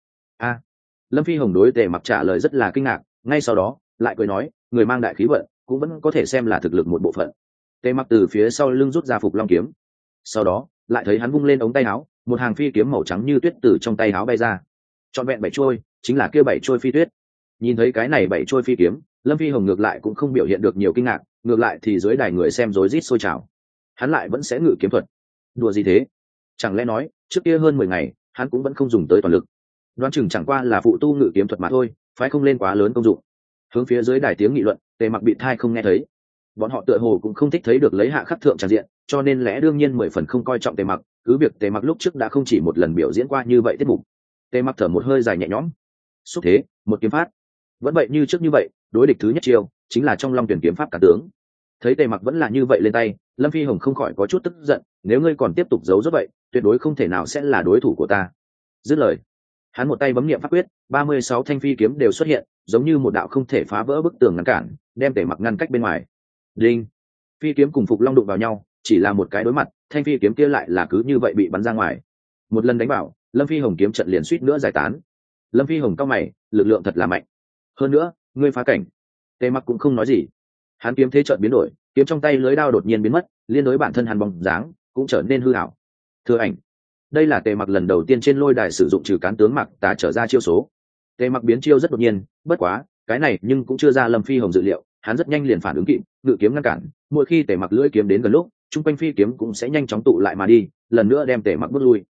Lâm Phi Hồng đối Tề Mặc trả lời rất là kinh ngạc, ngay sau đó lại cười nói, người mang đại khí vận cũng vẫn có thể xem là thực lực một bộ phận. Tề Mặc từ phía sau lưng rút ra Phục Long kiếm, sau đó lại thấy hắn vung lên ống tay áo, một hàng phi kiếm màu trắng như tuyết từ trong tay áo bay ra, trọn vẹn 7 trôi, chính là kia 7 trôi phi tuyết. Nhìn thấy cái này 7 trôi phi kiếm, Lâm Phi Hồng ngược lại cũng không biểu hiện được nhiều kinh ngạc, ngược lại thì dưới đài người xem rối rít sôi trào. Hắn lại vẫn sẽ ngự kiếm thuật, đùa gì thế? Chẳng lẽ nói trước kia hơn 10 ngày hắn cũng vẫn không dùng tới toàn lực? Đoán chừng chẳng qua là phụ tu ngự kiếm thuật mà thôi, phải không lên quá lớn công dụng. Hướng phía dưới đài tiếng nghị luận, Tề Mặc bị thai không nghe thấy. Bọn họ tựa hồ cũng không thích thấy được lấy hạ khắc thượng tràn diện, cho nên lẽ đương nhiên 10 phần không coi trọng Tề Mặc. Cứ việc Tề Mặc lúc trước đã không chỉ một lần biểu diễn qua như vậy tiết mục. Tề Mặc thở một hơi dài nhẹ nhõm, xúc thế, một kiếm phát. Vẫn vậy như trước như vậy, đối địch thứ nhất chiêu chính là trong Long Tuyển kiếm pháp cả tướng. Thấy Tề Mặc vẫn là như vậy lên tay, Lâm Phi Hồng không khỏi có chút tức giận, nếu ngươi còn tiếp tục giấu rất vậy, tuyệt đối không thể nào sẽ là đối thủ của ta. Dứt lời, hắn một tay bấm niệm pháp quyết, 36 thanh phi kiếm đều xuất hiện, giống như một đạo không thể phá vỡ bức tường ngăn cản, đem Tề Mặc ngăn cách bên ngoài. Đinh! Phi kiếm cùng Phục Long đụng vào nhau, chỉ là một cái đối mặt, thanh phi kiếm kia lại là cứ như vậy bị bắn ra ngoài. Một lần đánh vào, Lâm Phi Hồng kiếm trận liền suýt nữa giải tán. Lâm Phi Hồng cao mày, lực lượng thật là mạnh. Hơn nữa, ngươi phá cảnh. Tề Mặc cũng không nói gì. Hắn kiếm thế trận biến đổi, kiếm trong tay lưới đao đột nhiên biến mất, liên đối bản thân hắn bóng dáng cũng trở nên hư ảo. Thừa ảnh. Đây là Tề Mặc lần đầu tiên trên lôi đài sử dụng trừ cán tướng Mặc Tà trở ra chiêu số. Tề Mặc biến chiêu rất đột nhiên, bất quá, cái này nhưng cũng chưa ra Lâm Phi Hồng dự liệu, hắn rất nhanh liền phản ứng kịp, ngự kiếm ngăn cản, mỗi khi Tề Mặc lưỡi kiếm đến gần lúc, trung quanh phi kiếm cũng sẽ nhanh chóng tụ lại mà đi, lần nữa đem Tề Mặc bước lui.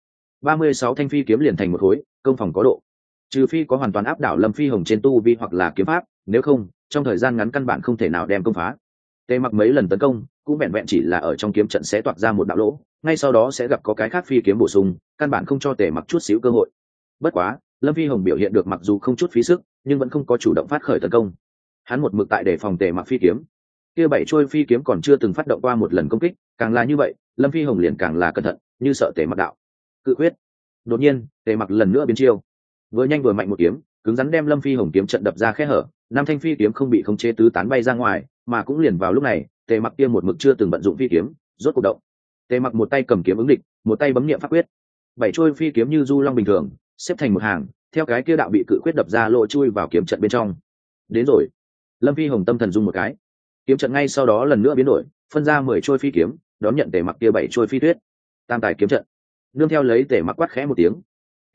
36 thanh phi kiếm liền thành một khối, công phòng có độ. Trừ phi có hoàn toàn áp đảo Lâm Phi Hồng trên tu vi hoặc là kiếm pháp, nếu không, trong thời gian ngắn căn bản không thể nào đem công phá. Tề Mặc mấy lần tấn công, cũng vẹn vẹn chỉ là ở trong kiếm trận sẽ toạc ra một đạo lỗ, ngay sau đó sẽ gặp có cái khác phi kiếm bổ sung, căn bản không cho Tề Mặc chút xíu cơ hội. Bất quá, Lâm Phi Hồng biểu hiện được mặc dù không chút phí sức, nhưng vẫn không có chủ động phát khởi tấn công. Hắn một mực tại đề phòng Tề Mặc phi kiếm. Kia 7 trôi phi kiếm còn chưa từng phát động qua một lần công kích, càng là như vậy, Lâm Phi Hồng liền càng là cẩn thận, như sợ Tề Mặc đạo. Cự quyết. Đột nhiên, Tề Mặc lần nữa biến chiêu. Vừa nhanh vừa mạnh một kiếm, cứng rắn đem Lâm Phi Hồng kiếm trận đập ra khe hở, năm thanh phi kiếm không bị khống chế tứ tán bay ra ngoài, mà cũng liền vào lúc này, Tề Mặc kia một mực chưa từng vận dụng phi kiếm, rốt cuộc động. Tề Mặc một tay cầm kiếm ứng địch, một tay bấm niệm pháp quyết. 7 trôi phi kiếm như du long bình thường, xếp thành một hàng, theo cái kia đạo bị cự quyết đập ra lỗ chui vào kiếm trận bên trong. Đến rồi. Lâm Phi Hồng tâm thần rung một cái. Kiếm trận ngay sau đó lần nữa biến đổi, phân ra 10 trôi phi kiếm, đón nhận Tề Mặc kia 7 trôi phi tuyết. Tam tài kiếm trận. Nương theo lấy Tề Mặc quát khẽ một tiếng.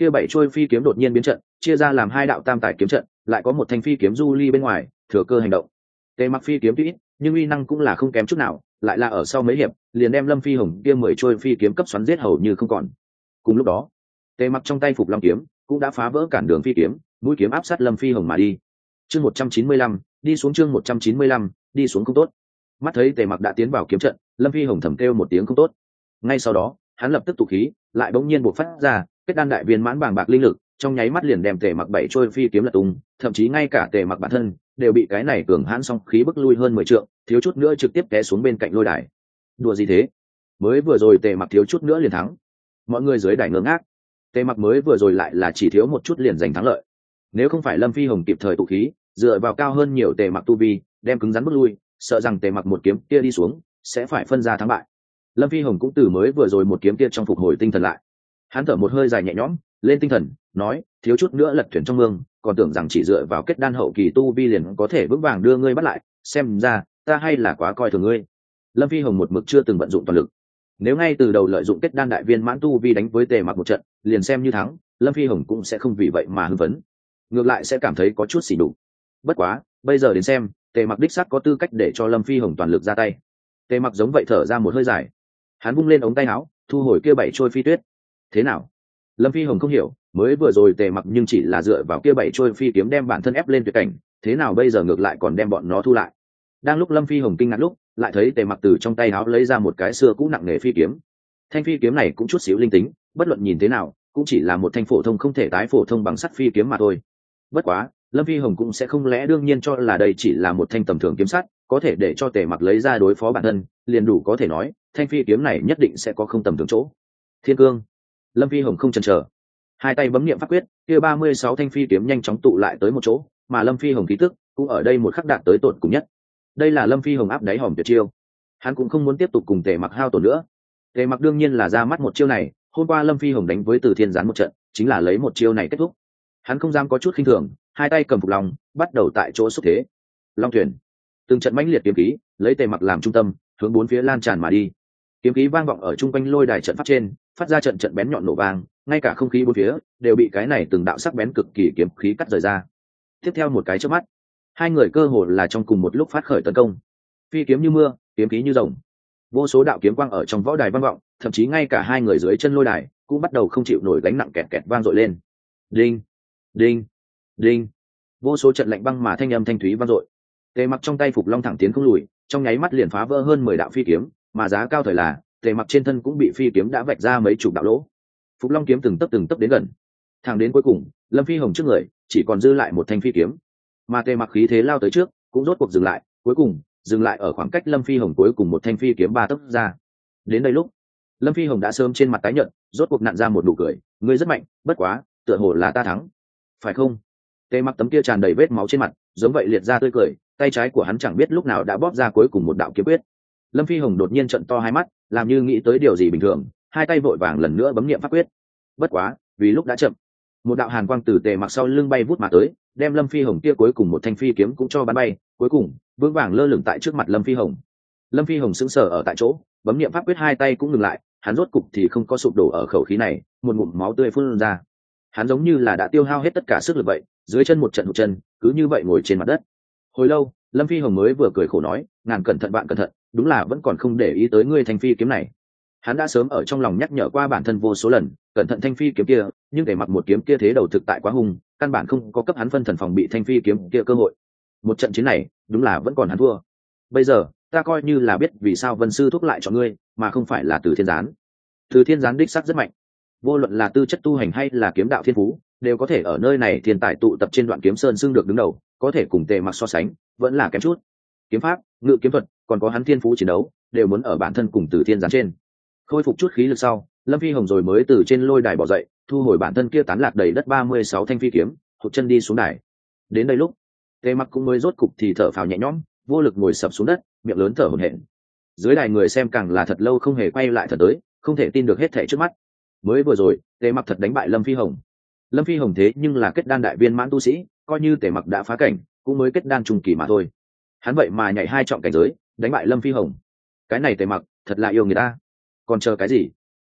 kia 7 trôi phi kiếm đột nhiên biến trận, chia ra làm 2 đạo tam tải kiếm trận, lại có một thanh phi kiếm du ly bên ngoài, thừa cơ hành động. Tề Mặc phi kiếm tuy ít, nhưng uy năng cũng là không kém chút nào, lại là ở sau mấy hiệp, liền đem Lâm Phi Hồng kia 10 trôi phi kiếm cấp xoắn giết hầu như không còn. Cùng lúc đó, Tề Mặc trong tay Phục Long kiếm cũng đã phá vỡ cản đường phi kiếm, mũi kiếm áp sát Lâm Phi Hồng mà đi. Chương 195, đi xuống chương 195, đi xuống không tốt. Mắt thấy Tề Mặc đã tiến vào kiếm trận, Lâm Phi Hồng thầm kêu một tiếng không tốt. Ngay sau đó, hắn lập tức tụ khí, lại bỗng nhiên bộc phát ra, kết đan đại viên mãn bàng bạc linh lực, trong nháy mắt liền đem Tề Mặc 7 trôi phi kiếm lật tung, thậm chí ngay cả Tề Mặc bản thân đều bị cái này cường hãn song khí bức lui hơn 10 trượng, thiếu chút nữa trực tiếp té xuống bên cạnh lôi đài. Đùa gì thế? Mới vừa rồi Tề Mặc thiếu chút nữa liền thắng. Mọi người dưới đài ngơ ngác. Tề Mặc mới vừa rồi lại là chỉ thiếu một chút liền giành thắng lợi. Nếu không phải Lâm Phi Hồng kịp thời tụ khí, dựa vào cao hơn nhiều Tề Mặc tu vi, đem cứng rắn bước lui, sợ rằng Tề Mặc một kiếm kia đi xuống, sẽ phải phân ra thắng bại. Lâm Phi Hồng cũng từ mới vừa rồi một kiếm kia trong phục hồi tinh thần lại. Hắn thở một hơi dài nhẹ nhõm, lên tinh thần, nói, thiếu chút nữa lật thuyền trong mương, còn tưởng rằng chỉ dựa vào kết đan hậu kỳ tu vi liền có thể vững vàng đưa ngươi bắt lại, xem ra ta hay là quá coi thường ngươi. Lâm Phi Hồng một mực chưa từng vận dụng toàn lực. Nếu ngay từ đầu lợi dụng kết đan đại viên mãn tu vi đánh với Tề Mặc một trận, liền xem như thắng, Lâm Phi Hồng cũng sẽ không vì vậy mà hưng phấn, ngược lại sẽ cảm thấy có chút xỉ đục. Bất quá, bây giờ đến xem, Tề Mặc đích xác có tư cách để cho Lâm Phi Hồng toàn lực ra tay. Tề Mặc giống vậy thở ra một hơi dài, hắn vung lên ống tay áo, thu hồi kia 7 trôi phi tuyết. Thế nào? Lâm Phi Hồng không hiểu, mới vừa rồi Tề Mặc nhưng chỉ là dựa vào kia 7 trôi phi kiếm đem bản thân ép lên tuyệt cảnh, thế nào bây giờ ngược lại còn đem bọn nó thu lại? Đang lúc Lâm Phi Hồng kinh ngạc lúc, lại thấy Tề Mặc từ trong tay áo lấy ra một cái xưa cũ nặng nề phi kiếm. Thanh phi kiếm này cũng chút xíu linh tính, bất luận nhìn thế nào, cũng chỉ là một thanh phổ thông không thể tái phổ thông bằng sắt phi kiếm mà thôi. Bất quá, Lâm Phi Hồng cũng sẽ không lẽ đương nhiên cho là đây chỉ là một thanh tầm thường kiếm sắt, có thể để cho Tề Mặc lấy ra đối phó bản thân, liền đủ có thể nói, thanh phi kiếm này nhất định sẽ có không tầm thường chỗ. Thiên cương. Lâm Phi Hồng không chần chờ, hai tay bấm niệm pháp quyết, kia 36 thanh phi kiếm nhanh chóng tụ lại tới một chỗ, mà Lâm Phi Hồng khí tức cũng ở đây một khắc đạt tới tột cùng nhất. Đây là Lâm Phi Hồng áp đáy hòm tuyệt chiêu. Hắn cũng không muốn tiếp tục cùng Tề Mặc hao tổn nữa. Tề Mặc đương nhiên là ra mắt một chiêu này, hôm qua Lâm Phi Hồng đánh với Từ Thiên Gián một trận, chính là lấy một chiêu này kết thúc. Hắn không dám có chút khinh thường, hai tay cầm Phục Long, bắt đầu tại chỗ xúc thế. Long thuyền. Từng trận mãnh liệt kiếm khí, lấy Tề Mặc làm trung tâm, hướng bốn phía lan tràn mà đi. Kiếm khí vang vọng ở trung quanh lôi đài trận pháp trên, phát ra trận trận bén nhọn nổ vang, ngay cả không khí bốn phía đều bị cái này từng đạo sắc bén cực kỳ kiếm khí cắt rời ra. Tiếp theo một cái chớp mắt, hai người cơ hồ là trong cùng một lúc phát khởi tấn công. Phi kiếm như mưa, kiếm khí như rồng, vô số đạo kiếm quang ở trong võ đài vang vọng, thậm chí ngay cả hai người dưới chân lôi đài cũng bắt đầu không chịu nổi gánh nặng kẹt kẹt vang dội lên. Đinh, đinh, đinh, vô số trận lạnh băng mà thanh âm thanh thúy vang dội. Tề Mặc trong tay Phục Long thẳng tiến không lùi, trong nháy mắt liền phá vỡ hơn 10 đạo phi kiếm, mà giá cao thời là Tề Mặc trên thân cũng bị phi kiếm đã vạch ra mấy chục đạo lỗ. Phục Long kiếm từng tấc đến gần, thẳng đến cuối cùng, Lâm Phi Hồng trước người chỉ còn dư lại một thanh phi kiếm, mà Tề Mặc khí thế lao tới trước, cũng rốt cuộc dừng lại, cuối cùng dừng lại ở khoảng cách Lâm Phi Hồng cuối cùng một thanh phi kiếm 3 tấc ra. Đến đây lúc, Lâm Phi Hồng đã sớm trên mặt tái nhợt, rốt cuộc nặn ra một nụ cười, ngươi rất mạnh, bất quá, tựa hồ là ta thắng, phải không? Tề Mặc tấm kia tràn đầy vết máu trên mặt, giống vậy liệt ra tươi cười, tay trái của hắn chẳng biết lúc nào đã bóp ra cuối cùng một đạo kiếm quyết. Lâm Phi Hồng đột nhiên trợn to hai mắt, làm như nghĩ tới điều gì bình thường, hai tay vội vàng lần nữa bấm niệm pháp quyết. Bất quá, vì lúc đã chậm, một đạo hàn quang từ Tề Mặc sau lưng bay vút mà tới, đem Lâm Phi Hồng kia cuối cùng một thanh phi kiếm cũng cho bắn bay, cuối cùng vững vàng lơ lửng tại trước mặt Lâm Phi Hồng. Lâm Phi Hồng sững sờ ở tại chỗ, bấm niệm pháp quyết hai tay cũng ngừng lại, hắn rốt cục thì không có sụp đổ ở khẩu khí này, một ngụm máu tươi phun ra. Hắn giống như là đã tiêu hao hết tất cả sức lực vậy, dưới chân một trận hụt chân, cứ như vậy ngồi trên mặt đất. Hồi lâu, Lâm Phi Hồng mới vừa cười khổ nói, ngàn cẩn thận bạn cẩn thận, đúng là vẫn còn không để ý tới ngươi thanh phi kiếm này. Hắn đã sớm ở trong lòng nhắc nhở qua bản thân vô số lần, cẩn thận thanh phi kiếm kia, nhưng để mặc một kiếm kia thế đầu thực tại quá hung, căn bản không có cấp hắn phân thần phòng bị thanh phi kiếm kia cơ hội. Một trận chiến này, đúng là vẫn còn hắn thua. Bây giờ, ta coi như là biết vì sao Vân sư thúc lại chọn ngươi, mà không phải là Từ Thiên Gián. Từ Thiên Gián đích xác rất mạnh, vô luận là tư chất tu hành hay là kiếm đạo thiên phú, đều có thể ở nơi này thiên tài tụ tập trên Đoạn Kiếm Sơn xưng được đứng đầu, có thể cùng Tề Mặc so sánh, vẫn là kém chút. Kiếm pháp, ngự kiếm thuật, còn có hắn thiên phú chiến đấu, đều muốn ở bản thân cùng Từ Thiên Gián trên. Khôi phục chút khí lực sau, Lâm Phi Hồng rồi mới từ trên lôi đài bỏ dậy, thu hồi bản thân kia tán lạc đầy đất 36 thanh phi kiếm, hụt chân đi xuống đài. Đến đây lúc, Tề Mặc cũng mới rốt cục thì thở phào nhẹ nhõm, vô lực ngồi sập xuống đất, miệng lớn thở hổn hển. Dưới đài người xem càng là thật lâu không hề quay lại thật tới, không thể tin được hết thảy trước mắt. Mới vừa rồi, Tề Mặc thật đánh bại Lâm Phi Hồng. Lâm Phi Hồng thế nhưng là kết đan đại viên mãn tu sĩ, coi như Tề Mặc đã phá cảnh, cũng mới kết đan trung kỳ mà thôi. Hắn vậy mà nhảy 2 trọng cảnh giới, đánh bại Lâm Phi Hồng. Cái này Tề Mặc, thật là yêu người ta. Còn chờ cái gì?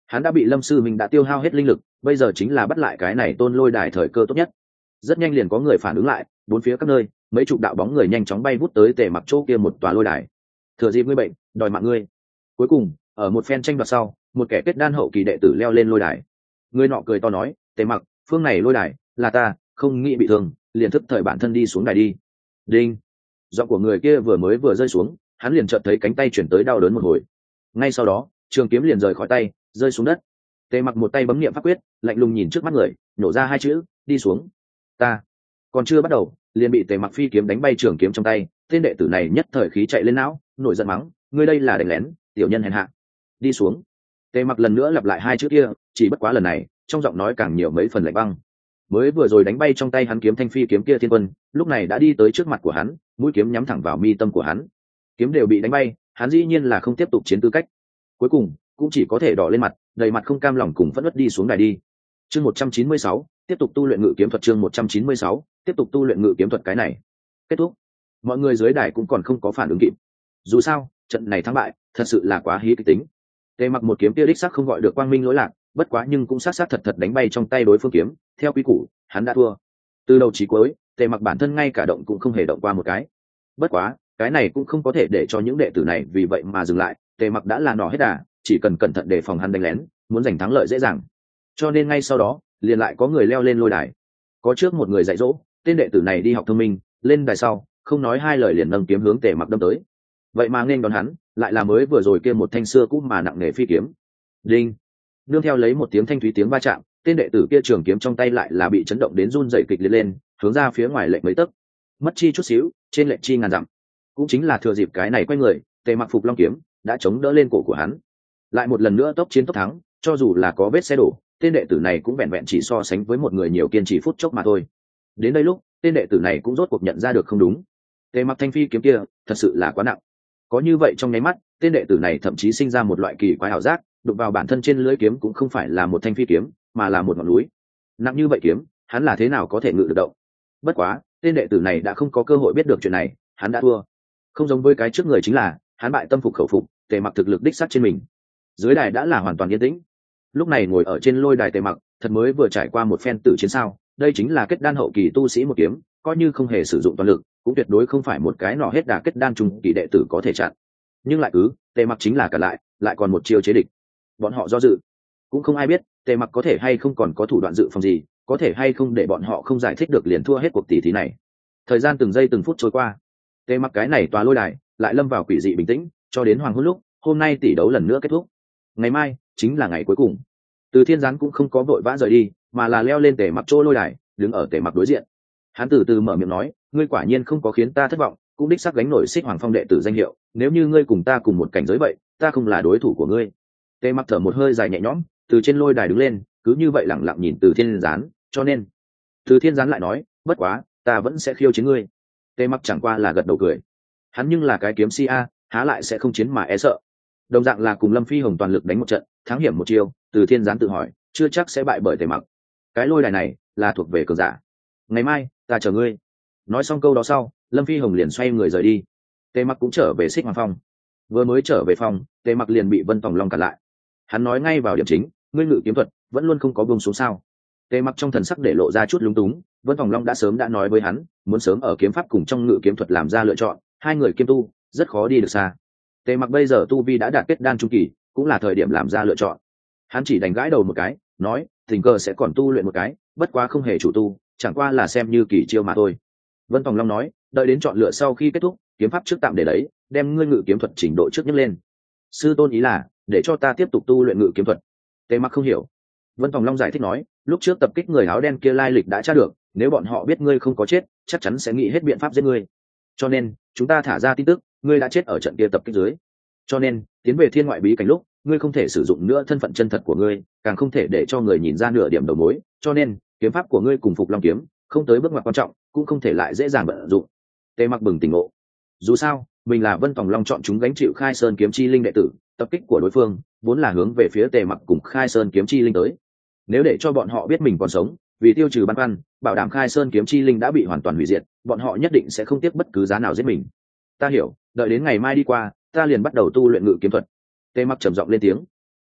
Hắn đã bị Lâm Sư Minh đã tiêu hao hết linh lực, bây giờ chính là bắt lại cái này tôn lôi đài thời cơ tốt nhất. Rất nhanh liền có người phản ứng lại, bốn phía các nơi mấy chục đạo bóng người nhanh chóng bay vút tới Tề Mặc chỗ kia một tòa lôi đài. Thừa dịp ngươi bệnh, đòi mạng ngươi. Cuối cùng ở một phen tranh đoạt sau, một kẻ kết đan hậu kỳ đệ tử leo lên lôi đài. Người nọ cười to nói, Tề Mặc, phương này lôi đài là ta, không nghĩ bị thương, liền thức thời bản thân đi xuống đài đi. Đinh. Giọng của người kia vừa rơi xuống, hắn liền chợt thấy cánh tay chuyển tới đau đớn một hồi. Ngay sau đó trường kiếm liền rời khỏi tay, rơi xuống đất. Tề Mặc một tay bấm niệm pháp quyết, lạnh lùng nhìn trước mắt người, nhổ ra hai chữ, đi xuống. Ta còn chưa bắt đầu, liền bị Tề Mặc phi kiếm đánh bay trường kiếm trong tay. Tên đệ tử này nhất thời khí chạy lên não, nổi giận mắng, ngươi đây là đánh lén, tiểu nhân hèn hạ, đi xuống. Tề Mặc lần nữa lặp lại hai chữ kia, chỉ bất quá lần này trong giọng nói càng nhiều mấy phần lạnh băng. Mới vừa rồi đánh bay trong tay hắn kiếm thanh phi kiếm kia thiên quân, lúc này đã đi tới trước mặt của hắn, mũi kiếm nhắm thẳng vào mi tâm của hắn. Kiếm đều bị đánh bay, hắn dĩ nhiên là không tiếp tục chiến tư cách. Cuối cùng cũng chỉ có thể đỏ lên mặt, đầy mặt không cam lòng cùng phẫn uất đi xuống đài đi. Chương 196, tiếp tục tu luyện ngự kiếm thuật. Chương 196, tiếp tục tu luyện ngự kiếm thuật. Cái này kết thúc, mọi người dưới đài cũng còn không có phản ứng kịp. Dù sao trận này thắng bại thật sự là quá hí kịch tính. Tề Mặc một kiếm kia đích xác không gọi được quang minh lỗi lạc, bất quá nhưng cũng sát thật đánh bay trong tay đối phương kiếm. Theo quy củ hắn đã thua từ đầu chí cuối. Tề Mặc bản thân ngay cả động cũng không hề động qua một cái. Bất quá cái này cũng không có thể để cho những đệ tử này vì vậy mà dừng lại. Tề Mặc đã là nỏ hết đà, chỉ cần cẩn thận đề phòng hắn đánh lén, muốn giành thắng lợi dễ dàng. Cho nên ngay sau đó liền lại có người leo lên lôi đài. Có trước một người dạy dỗ tên đệ tử này đi học thông minh, lên đài sau không nói hai lời liền nâng kiếm hướng Tề Mặc đâm tới. Vậy mà nên đón hắn lại là mới vừa rồi kia một thanh xưa cũ mà nặng nề phi kiếm. Đinh. Nương theo lấy một tiếng thanh thúy tiếng va chạm, tên đệ tử kia trường kiếm trong tay lại là bị chấn động đến run rẩy kịch liệt lên, hướng ra phía ngoài lệch mấy tấc. Mất chi chút xíu, trên lệch chi ngàn dặm. Cũng chính là thừa dịp cái này quay người, Tề Mặc phục long kiếm đã chống đỡ lên cổ của hắn. Lại một lần nữa tốc chiến tốc thắng, cho dù là có vết xe đổ, tên đệ tử này cũng vẹn vẹn chỉ so sánh với một người nhiều kiên trì phút chốc mà thôi. Đến đây lúc, tên đệ tử này cũng rốt cuộc nhận ra được không đúng. Tề Mặc thanh phi kiếm kia thật sự là quá nặng. Có như vậy trong nháy mắt, tên đệ tử này thậm chí sinh ra một loại kỳ quái ảo giác, đụng vào bản thân trên lưỡi kiếm cũng không phải là một thanh phi kiếm, mà là một ngọn núi. Nặng như vậy kiếm, hắn là thế nào có thể ngự được động? Bất quá, tên đệ tử này đã không có cơ hội biết được chuyện này, hắn đã thua. Không giống với cái trước người chính là, hắn bại tâm phục khẩu phục, Tề Mặc thực lực đích xác trên mình. Dưới đài đã là hoàn toàn yên tĩnh. Lúc này ngồi ở trên lôi đài Tề Mặc, thật mới vừa trải qua một phen tử chiến sao, đây chính là kết đan hậu kỳ tu sĩ một kiếm, coi như không hề sử dụng toàn lực, cũng tuyệt đối không phải một cái nọ hết đà kết đan trung kỳ đệ tử có thể chặn. Nhưng lại cứ, Tề Mặc chính là cả lại còn một chiêu chế địch. Bọn họ do dự, cũng không ai biết Tề Mặc có thể hay không còn có thủ đoạn dự phòng gì, có thể hay không để bọn họ không giải thích được liền thua hết cuộc tỷ thí này. Thời gian từng giây từng phút trôi qua, Tề Mặc cái này tòa lôi đài lại lâm vào quỷ dị bình tĩnh, cho đến hoàng hôn lúc, hôm nay tỷ đấu lần nữa kết thúc. Ngày mai chính là ngày cuối cùng. Từ Thiên Gián cũng không có vội vã rời đi, mà là leo lên Tề Mặc chỗ lôi đài, đứng ở Tề Mặc đối diện. Hắn từ từ mở miệng nói, ngươi quả nhiên không có khiến ta thất vọng, cũng đích xác gánh nổi Xích Hoàng Phong đệ tử danh hiệu, nếu như ngươi cùng ta cùng một cảnh giới vậy, ta không là đối thủ của ngươi. Tề Mặc thở một hơi dài nhẹ nhõm, từ trên lôi đài đứng lên, cứ như vậy lẳng lặng nhìn Từ Thiên Gián, cho nên Từ Thiên Gián lại nói, bất quá ta vẫn sẽ khiêu chiến ngươi. Tề Mặc chẳng qua là gật đầu cười. Hắn nhưng là cái kiếm si a, há lại sẽ không chiến mà e sợ. Đồng dạng là cùng Lâm Phi Hồng toàn lực đánh một trận, thắng hiểm một chiêu, Từ Thiên Gián tự hỏi, chưa chắc sẽ bại bởi Tề Mặc. Cái lôi đài này là thuộc về cường giả. Ngày mai ta chờ ngươi. Nói xong câu đó sau, Lâm Phi Hồng liền xoay người rời đi. Tề Mặc cũng trở về Xích Hoàng Phong. Vừa mới trở về phòng, Tề Mặc liền bị Vân Tòng Long cản lại. Hắn nói ngay vào điểm chính, ngươi ngự kiếm thuật vẫn luôn không có buông xuống sao? Tề Mặc trong thần sắc để lộ ra chút lúng túng. Vân Tòng Long đã sớm đã nói với hắn, muốn sớm ở kiếm pháp cùng trong ngự kiếm thuật làm ra lựa chọn, hai người kiêm tu rất khó đi được xa. Tề Mặc bây giờ tu vi đã đạt kết đan trung kỳ, cũng là thời điểm làm ra lựa chọn. Hắn chỉ đánh gãi đầu một cái, nói, tình cờ sẽ còn tu luyện một cái, bất quá không hề chủ tu, chẳng qua là xem như kỳ chiêu mà thôi. Vân Tòng Long nói, đợi đến chọn lựa sau khi kết thúc, kiếm pháp trước tạm để đấy, đem ngươi ngự kiếm thuật trình độ trước nhất lên. Sư tôn ý là để cho ta tiếp tục tu luyện ngự kiếm thuật. Tề Mặc không hiểu. Vân Tòng Long giải thích nói, lúc trước tập kích người áo đen kia lai lịch đã tra được, nếu bọn họ biết ngươi không có chết, chắc chắn sẽ nghĩ hết biện pháp giết ngươi. Cho nên chúng ta thả ra tin tức, ngươi đã chết ở trận kia tập kích dưới. Cho nên tiến về thiên ngoại bí cảnh lúc, ngươi không thể sử dụng nữa thân phận chân thật của ngươi, càng không thể để cho người nhìn ra nửa điểm đầu mối. Cho nên kiếm pháp của ngươi cùng Phục Long kiếm không tới bước ngoặt quan trọng, cũng không thể lại dễ dàng vận dụng. Tề Mặc bừng tỉnh ngộ. Dù sao mình là Vân Tòng Long chọn chúng gánh chịu Khai Sơn kiếm chi linh đệ tử, tập kích của đối phương vốn là hướng về phía Tề Mặc cùng Khai Sơn kiếm chi linh tới. Nếu để cho bọn họ biết mình còn sống, vì tiêu trừ băn khoăn, bảo đảm Khai Sơn kiếm chi linh đã bị hoàn toàn hủy diệt, bọn họ nhất định sẽ không tiếc bất cứ giá nào giết mình. Ta hiểu, đợi đến ngày mai đi qua, ta liền bắt đầu tu luyện ngự kiếm thuật. Tề Mặc trầm giọng lên tiếng.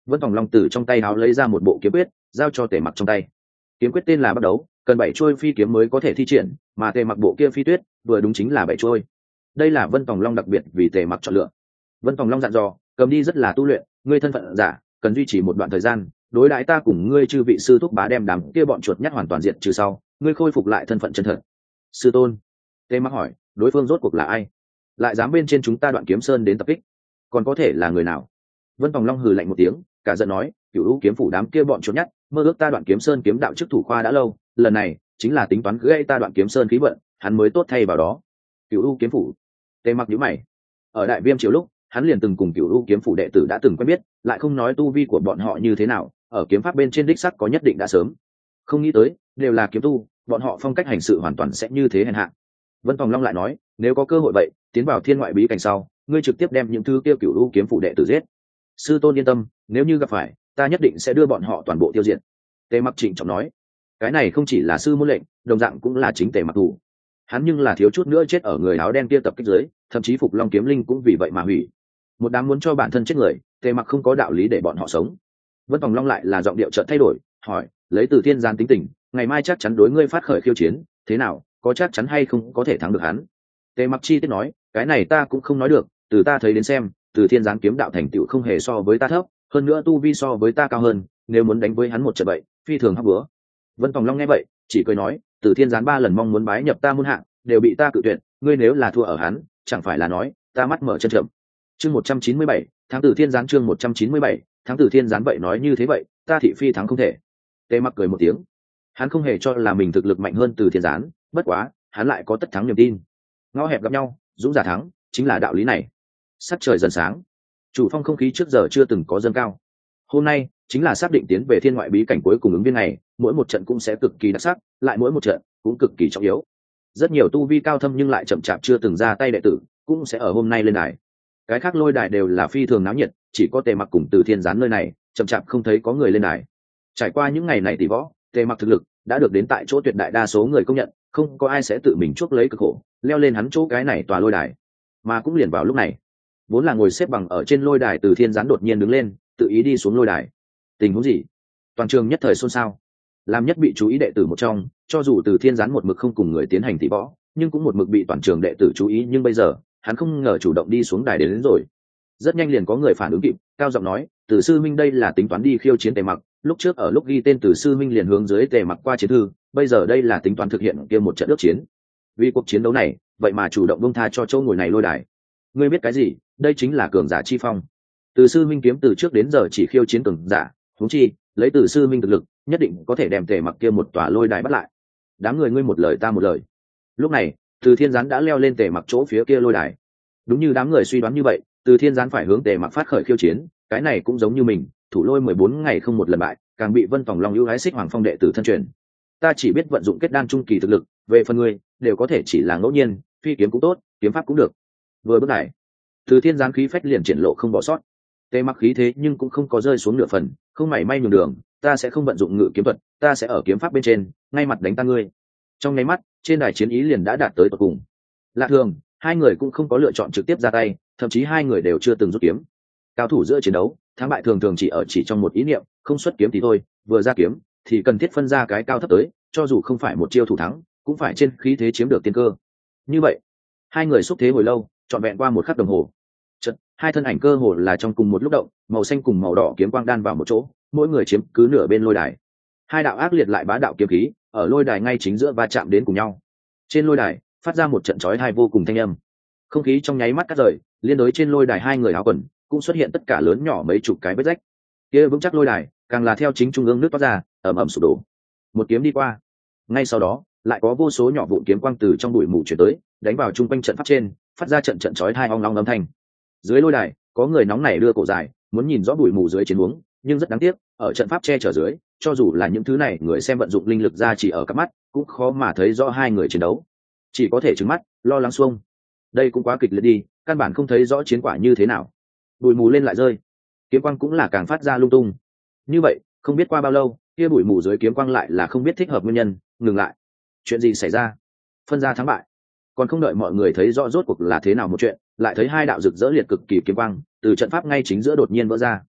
Vân Tòng Long từ trong tay áo lấy ra một bộ kiếm quyết giao cho Tề Mặc trong tay. Kiếm quyết tên là Bắt Đấu, cần 7 chuôi phi kiếm mới có thể thi triển, mà Tề Mặc bộ kia phi tuyết vừa đúng chính là 7 chuôi. Đây là Vân Tòng Long đặc biệt vì Tề Mặc chọn lựa. Vân Tòng Long dặn dò, cầm đi rất là tu luyện, ngươi thân phận giả, cần duy trì một đoạn thời gian, đối đãi ta cùng ngươi chư vị sư thúc bá đem đám kia bọn chuột nhắt hoàn toàn diệt trừ sau, ngươi khôi phục lại thân phận chân thật. Sư tôn. Tề Mặc hỏi, đối phương rốt cuộc là ai? Lại dám bên trên chúng ta Đoạn Kiếm Sơn đến tập kích, còn có thể là người nào? Vân Tòng Long hừ lạnh một tiếng, cả giận nói, Cửu U kiếm phủ đám kia bọn chuột nhắt, mơ ước ta Đoạn Kiếm Sơn kiếm đạo chức thủ khoa đã lâu, lần này chính là tính toán gây ta Đoạn Kiếm Sơn khí vận, hắn mới tốt thay vào đó. Cửu U kiếm phủ. Tề Mặc nhíu mày. Ở Đại Viêm triều lúc, hắn liền từng cùng Cửu U kiếm phủ đệ tử đã từng quen biết, lại không nói tu vi của bọn họ như thế nào, ở kiếm pháp bên trên đích sắc có nhất định đã sớm. Không nghĩ tới, đều là kiếm tu, bọn họ phong cách hành sự hoàn toàn sẽ như thế hèn hạ. Vân Tòng Long lại nói, nếu có cơ hội vậy, tiến vào thiên ngoại bí cảnh sau, ngươi trực tiếp đem những thứ kia Cửu U kiếm phủ đệ tử giết. Sư tôn yên tâm, nếu như gặp phải, ta nhất định sẽ đưa bọn họ toàn bộ tiêu diệt. Tề Mặc trịnh trọng nói, cái này không chỉ là sư môn lệnh, đồng dạng cũng là chính Tề Mặc thủ. Hắn nhưng là thiếu chút nữa chết ở người áo đen kia tập kích dưới, thậm chí Phục Long kiếm linh cũng vì vậy mà hủy. Một đám muốn cho bản thân chết người, Tề Mặc không có đạo lý để bọn họ sống. Vân Tòng Long lại là giọng điệu chợt thay đổi, hỏi, lấy Từ Thiên Gián tính tình, ngày mai chắc chắn đối ngươi phát khởi khiêu chiến, thế nào, có chắc chắn hay không có thể thắng được hắn? Tề Mặc chi tiết nói, cái này ta cũng không nói được, từ ta thấy đến xem, Từ Thiên Gián kiếm đạo thành tựu không hề so với ta thấp, hơn nữa tu vi so với ta cao hơn, nếu muốn đánh với hắn một trận vậy, phi thường hấp bữa. Vân Tòng Long nghe vậy, chỉ cười nói, Từ Thiên Gián 3 lần mong muốn bái nhập ta môn hạ, đều bị ta cự tuyệt, ngươi nếu là thua ở hắn, chẳng phải là nói, ta mắt mở chân trộm. Chương 197, tháng Từ Thiên Gián chương 197, tháng Từ Thiên Gián vậy nói như thế vậy, ta thị phi thắng không thể. Tề Mặc cười một tiếng. Hắn không hề cho là mình thực lực mạnh hơn Từ Thiên Gián, bất quá, hắn lại có tất thắng niềm tin. Ngõ hẹp gặp nhau, dũng giả thắng, chính là đạo lý này. Sắc trời dần sáng, chủ phong không khí trước giờ chưa từng có dâng cao. Hôm nay chính là xác định tiến về thiên ngoại bí cảnh cuối cùng ứng viên này, mỗi một trận cũng sẽ cực kỳ đặc sắc, lại mỗi một trận cũng cực kỳ trọng yếu. Rất nhiều tu vi cao thâm nhưng lại chậm chạp chưa từng ra tay đệ tử, cũng sẽ ở hôm nay lên đài. Cái khác lôi đài đều là phi thường náo nhiệt, chỉ có Tề Mặc cùng Từ Thiên Gián nơi này, chậm chạp không thấy có người lên đài. Trải qua những ngày này tỷ võ, Tề Mặc thực lực đã được đến tại chỗ tuyệt đại đa số người công nhận, không có ai sẽ tự mình chuốc lấy cực khổ, leo lên hắn chỗ cái này tòa lôi đài. Mà cũng liền vào lúc này, vốn là ngồi xếp bằng ở trên lôi đài Từ Thiên Gián đột nhiên đứng lên, tự ý đi xuống lôi đài. Tình huống gì? Toàn trường nhất thời xôn xao. Làm nhất bị chú ý đệ tử một trong, cho dù Từ Thiên Gián một mực không cùng người tiến hành tỷ võ, nhưng cũng một mực bị toàn trường đệ tử chú ý, nhưng bây giờ, hắn không ngờ chủ động đi xuống đài đến rồi. Rất nhanh liền có người phản ứng kịp, cao giọng nói, Từ sư minh đây là tính toán đi khiêu chiến Tề Mặc, lúc trước ở lúc ghi tên Từ sư minh liền hướng dưới Tề Mặc qua chiến thư, bây giờ đây là tính toán thực hiện kia một trận ước chiến. Vì cuộc chiến đấu này, vậy mà chủ động buông tha cho chỗ ngồi này lôi đài. Ngươi biết cái gì? Đây chính là cường giả chi phong. Từ sư minh kiếm từ trước đến giờ chỉ khiêu chiến cường giả, huống chi, lấy Từ sư minh thực lực, nhất định có thể đem Tề Mặc kia một tòa lôi đài bắt lại. Đám người ngươi một lời ta một lời. Lúc này, Từ Thiên Gián đã leo lên Tề Mặc chỗ phía kia lôi đài. Đúng như đám người suy đoán như vậy, Từ Thiên Gián phải hướng Tề Mặc phát khởi khiêu chiến, cái này cũng giống như mình, thủ lôi 14 ngày không một lần bại, càng bị Vân Tòng Long ưu ái xích Hoàng Phong đệ tử thân truyền. Ta chỉ biết vận dụng kết đan trung kỳ thực lực, về phần ngươi, đều có thể chỉ là ngẫu nhiên, phi kiếm cũng tốt, kiếm pháp cũng được. Vừa bước này, Từ Thiên Gián khí phách liền triển lộ không bỏ sót. Tề Mặc khí thế nhưng cũng không có rơi xuống nửa phần, không mảy may nhường đường, ta sẽ không vận dụng ngự kiếm thuật, ta sẽ ở kiếm pháp bên trên, ngay mặt đánh tan ngươi. Trong nháy mắt, trên đài chiến ý liền đã đạt tới tận cùng. Lạ thường, hai người cũng không có lựa chọn trực tiếp ra tay, thậm chí hai người đều chưa từng rút kiếm. Cao thủ giữa chiến đấu, thắng bại thường thường chỉ trong một ý niệm, không xuất kiếm thì thôi, vừa ra kiếm thì cần thiết phân ra cái cao thấp tới, cho dù không phải một chiêu thủ thắng, cũng phải trên khí thế chiếm được tiên cơ. Như vậy, hai người xúc thế hồi lâu, trọn vẹn qua một khắc đồng hồ. Chợt, hai thân ảnh cơ hồ là trong cùng một lúc động, màu xanh cùng màu đỏ kiếm quang đan vào một chỗ, mỗi người chiếm cứ nửa bên lôi đài. Hai đạo ác liệt lại bá đạo kiếm khí, ở lôi đài ngay chính giữa va chạm đến cùng nhau. Trên lôi đài, phát ra một trận chói tai vô cùng thanh âm. Không khí trong nháy mắt cắt rời, liên đối trên lôi đài hai người áo quần cũng xuất hiện tất cả lớn nhỏ mấy chục cái vết rách. Kia vững chắc lôi đài, càng là theo chính trung ương nước toát ra, ầm ầm sụp đổ. Một kiếm đi qua, ngay sau đó, lại có vô số nhỏ vụn kiếm quang từ trong bụi mù chuyển tới, đánh vào trung quanh trận pháp trên, phát ra trận chói tai ong ong âm thanh. Dưới lôi đài, có người nóng nảy đưa cổ dài, muốn nhìn rõ bụi mù dưới chiến huống, nhưng rất đáng tiếc, ở trận pháp che chở dưới, cho dù là những thứ này người xem vận dụng linh lực ra chỉ ở các mắt, cũng khó mà thấy rõ hai người chiến đấu. Chỉ có thể trừng mắt, lo lắng xuông. Đây cũng quá kịch liệt đi, căn bản không thấy rõ chiến quả như thế nào. Bụi mù lên lại rơi, kiếm quang cũng là càng phát ra lung tung. Như vậy, không biết qua bao lâu, kia bụi mù dưới kiếm quang lại là không biết thích hợp nguyên nhân, ngừng lại. Chuyện gì xảy ra? Phân ra thắng bại. Còn không đợi mọi người thấy rõ rốt cuộc là thế nào một chuyện, lại thấy hai đạo rực rỡ liệt cực kỳ kiếm quang từ trận pháp ngay chính giữa đột nhiên vỡ ra.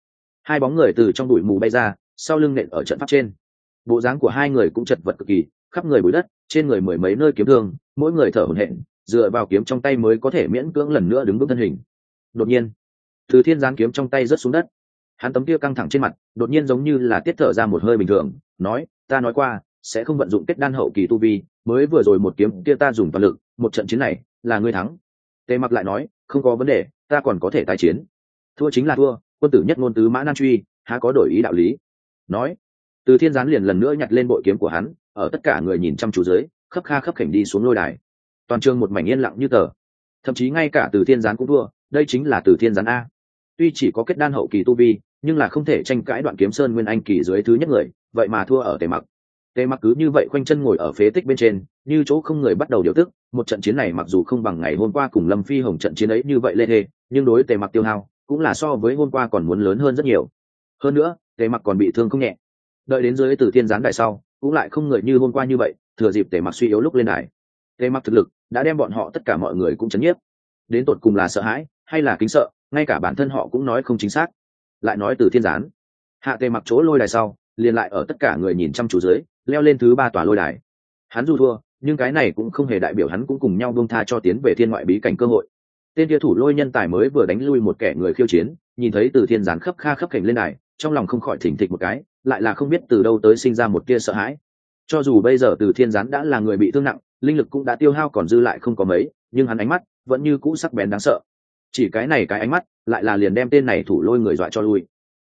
Hai bóng người từ trong bụi mù bay ra, sau lưng nện ở trận pháp trên. Bộ dáng của hai người cũng chật vật cực kỳ, khắp người bụi đất, trên người mười mấy nơi kiếm thương, mỗi người thở hổn hển, dựa vào kiếm trong tay mới có thể miễn cưỡng lần nữa đứng vững thân hình. Đột nhiên, Từ Thiên giáng kiếm trong tay rớt xuống đất. Hắn tấm kia căng thẳng trên mặt, đột nhiên giống như là tiết thở ra một hơi bình thường, nói: "Ta nói qua, sẽ không vận dụng kết đan hậu kỳ tu vi, mới vừa rồi một kiếm kia ta dùng toàn lực, một trận chiến này là ngươi thắng." Tề Mặc lại nói: "Không có vấn đề, ta còn có thể tái chiến. Thua chính là thua, quân tử nhất ngôn tứ mã nan truy, há có đổi ý đạo lý." Nói, Từ Thiên gián liền lần nữa nhặt lên bội kiếm của hắn, ở tất cả người nhìn chăm chú dưới, khấp kha khấp khểnh đi xuống lôi đài. Toàn trường một mảnh yên lặng như tờ, thậm chí ngay cả Từ Thiên gián cũng thua, đây chính là Từ Thiên gián a. Tuy chỉ có kết đan hậu kỳ tu vi, nhưng là không thể tranh cãi Đoạn Kiếm Sơn nguyên anh kỳ dưới thứ nhất người, vậy mà thua ở Tề Mặc. Tề Mặc cứ như vậy khoanh chân ngồi ở phế tích bên trên, như chỗ không người bắt đầu điều tức. Một trận chiến này mặc dù không bằng ngày hôm qua cùng Lâm Phi Hồng trận chiến ấy như vậy lê thê, nhưng đối Tề Mặc tiêu hao cũng là so với hôm qua còn muốn lớn hơn rất nhiều. Hơn nữa, Tề Mặc còn bị thương không nhẹ. Đợi đến dưới Từ Thiên gián đại sau, cũng lại không người như hôm qua như vậy, thừa dịp Tề Mặc suy yếu lúc lên đài. Tề Mặc thực lực đã đem bọn họ tất cả mọi người cũng chấn nhiếp. Đến tột cùng là sợ hãi hay là kính sợ, ngay cả bản thân họ cũng nói không chính xác. Lại nói Từ Thiên gián hạ Tề Mặc chỗ lôi đài sau, liền lại ở tất cả người nhìn chăm chú dưới, leo lên thứ 3 tòa lôi đài. Hắn dù thua, nhưng cái này cũng không hề đại biểu hắn cũng cùng nhau buông tha cho tiến về thiên ngoại bí cảnh cơ hội. Tên kia thủ lôi nhân tài mới vừa đánh lui một kẻ người khiêu chiến, nhìn thấy Từ Thiên gián khấp kha khấp khểnh lên đài, trong lòng không khỏi thỉnh thịch một cái, lại là không biết từ đâu tới sinh ra một tia sợ hãi. Cho dù bây giờ Từ Thiên gián đã là người bị thương nặng, linh lực cũng đã tiêu hao còn dư lại không có mấy, nhưng hắn ánh mắt vẫn như cũ sắc bén đáng sợ. Chỉ cái này cái ánh mắt, lại là liền đem tên này thủ lôi người dọa cho lui.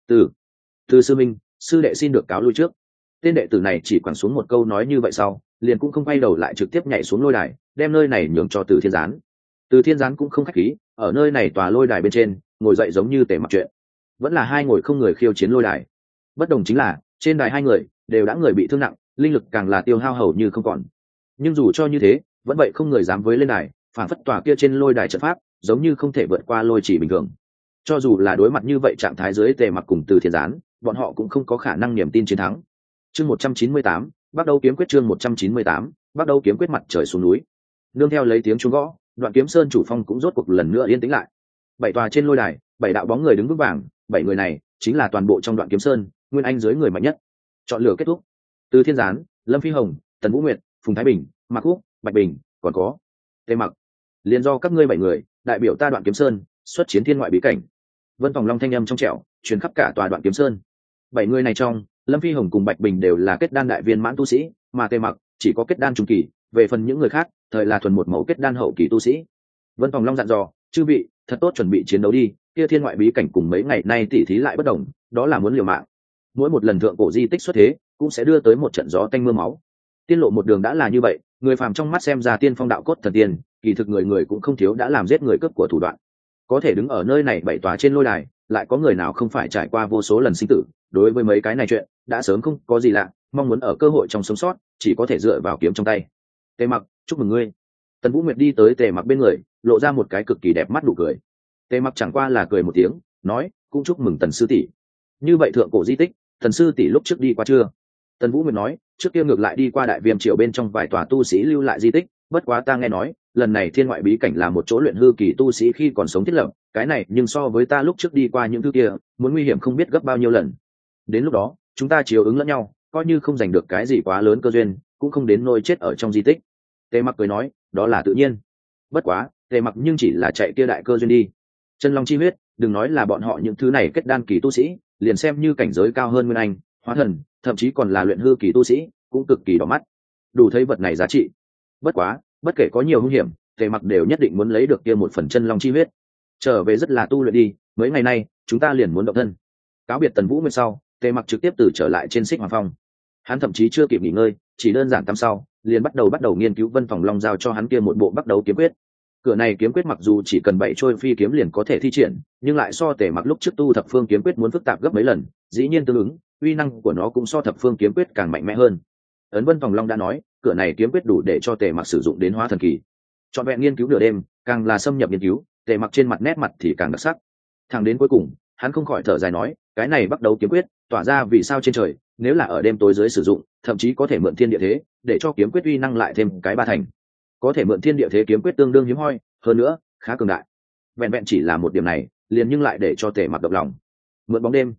Từ sư minh, sư đệ xin được cáo lui trước. Tên đệ tử này chỉ quẳng xuống một câu nói như vậy sau, liền cũng không quay đầu lại, trực tiếp nhảy xuống lôi đài, đem nơi này nhường cho Từ Thiên gián. Từ Thiên gián cũng không khách khí, ở nơi này tòa lôi đài bên trên ngồi dậy giống như Tề Mặc chuyện, vẫn là hai ngồi không người khiêu chiến lôi đài. Bất đồng chính là trên đài hai người đều đã người bị thương nặng, linh lực càng là tiêu hao hầu như không còn. Nhưng dù cho như thế, vẫn vậy không người dám với lên đài, phản phất tòa kia trên lôi đài trận pháp giống như không thể vượt qua lôi chỉ bình thường. Cho dù là đối mặt như vậy trạng thái dưới Tề Mặc cùng Từ Thiên gián, bọn họ cũng không có khả năng niềm tin chiến thắng. Chương 198, bắt đầu kiếm quyết. Chương 198, bắt đầu kiếm quyết. Mặt trời xuống núi, nương theo lấy tiếng chuông gõ, Đoạn Kiếm Sơn chủ phong cũng rốt cuộc lần nữa yên tĩnh lại. 7 tòa trên lôi đài, 7 đạo bóng người đứng vững vàng, 7 người này chính là toàn bộ trong Đoạn Kiếm Sơn nguyên anh dưới người mạnh nhất. Chọn lựa kết thúc. Từ Thiên gián, Lâm Phi Hồng, Tần Vũ Nguyệt, Phùng Thái Bình, Mạc Quốc, Bạch Bình, còn có Tề Mặc. Liên do các ngươi 7 người đại biểu ta Đoạn Kiếm Sơn xuất chiến thiên ngoại bí cảnh. Vân Phòng Long thanh âm trong trẻo truyền khắp cả tòa Đoạn Kiếm Sơn. 7 người này trong, Lâm Phi Hồng cùng Bạch Bình đều là kết đan đại viên mãn tu sĩ, mà Tề Mặc chỉ có kết đan trung kỳ, về phần những người khác thời là thuần một mẫu kết đan hậu kỳ tu sĩ. Vân Phòng Long dặn dò: "Chư vị, thật tốt chuẩn bị chiến đấu đi, kia thiên ngoại bí cảnh cùng mấy ngày nay tỉ thí lại bất đồng, đó là muốn liều mạng. Mỗi một lần thượng cổ di tích xuất thế, cũng sẽ đưa tới một trận gió tanh mưa máu. Tiên lộ một đường đã là như vậy, người phàm trong mắt xem ra tiên phong đạo cốt thần tiên, kỳ thực người người cũng không thiếu đã làm giết người cướp của thủ đoạn. Có thể đứng ở nơi này 7 tòa trên lôi đài, lại có người nào không phải trải qua vô số lần sinh tử, đối với mấy cái này chuyện đã sớm không có gì lạ, mong muốn ở cơ hội trong sống sót chỉ có thể dựa vào kiếm trong tay." Tề Mặc, chúc mừng ngươi. Tần Vũ Nguyệt đi tới Tề Mặc bên người, lộ ra một cái cực kỳ đẹp mắt nụ cười. Tề Mặc chẳng qua là cười một tiếng, nói: "Cũng chúc mừng Tần sư tỷ. Như vậy thượng cổ di tích, Tần sư tỷ lúc trước đi qua chưa?" Tần Vũ Nguyệt nói: "Trước kia ngược lại đi qua Đại Viêm triều bên trong vài tòa tu sĩ lưu lại di tích, bất quá ta nghe nói, lần này thiên ngoại bí cảnh là một chỗ luyện hư kỳ tu sĩ khi còn sống thiết lập, cái này nhưng so với ta lúc trước đi qua những thứ kia, muốn nguy hiểm không biết gấp bao nhiêu lần. Đến lúc đó, chúng ta chiếu ứng lẫn nhau, coi như không giành được cái gì quá lớn cơ duyên, cũng không đến nôi chết ở trong di tích." Tề Mặc cười nói: "Đó là tự nhiên. Bất quá, Tề Mặc nhưng chỉ là chạy kia đại cơ duyên đi. Chân long chi huyết, đừng nói là bọn họ những thứ này kết đan kỳ tu sĩ, liền xem như cảnh giới cao hơn nguyên anh, hóa thần, thậm chí còn là luyện hư kỳ tu sĩ, cũng cực kỳ đỏ mắt. Đủ thấy vật này giá trị. Bất quá, bất kể có nhiều hung hiểm, Tề Mặc đều nhất định muốn lấy được kia một phần chân long chi huyết. Trở về rất là tu luyện đi, mấy ngày nay, chúng ta liền muốn động thân." Cáo biệt Tần Vũ Nguyên sau, Tề Mặc trực tiếp từ trở lại trên Xích Hoàng Phong. Hắn thậm chí chưa kịp nghỉ ngơi, chỉ đơn giản tắm sau, liền bắt đầu nghiên cứu Vân Phòng Long giao cho hắn kia một bộ bắt đầu kiếm quyết. Cửa này kiếm quyết mặc dù chỉ cần 7 trôi phi kiếm liền có thể thi triển, nhưng lại so Tề Mặc lúc trước tu thập phương kiếm quyết muốn phức tạp gấp mấy lần, dĩ nhiên tương ứng, uy năng của nó cũng so thập phương kiếm quyết càng mạnh mẽ hơn. Ấn Vân Phòng Long đã nói, cửa này kiếm quyết đủ để cho Tề Mặc sử dụng đến hóa thần kỳ. Trọn vẹn nghiên cứu nửa đêm, càng là xâm nhập nghiên cứu, Tề Mặc trên mặt nét mặt thì càng đặc sắc. Thẳng đến cuối cùng, hắn không khỏi thở dài nói, cái này bắt đầu kiếm quyết, tỏa ra vì sao trên trời, nếu là ở đêm tối dưới sử dụng, thậm chí có thể mượn thiên địa thế, để cho kiếm quyết uy năng lại thêm cái 3 thành. Có thể mượn thiên địa thế kiếm quyết tương đương hiếm hoi, hơn nữa, khá cường đại. Vẹn vẹn chỉ là một điểm này, liền nhưng lại để cho Tề Mặc động lòng. Mượn bóng đêm.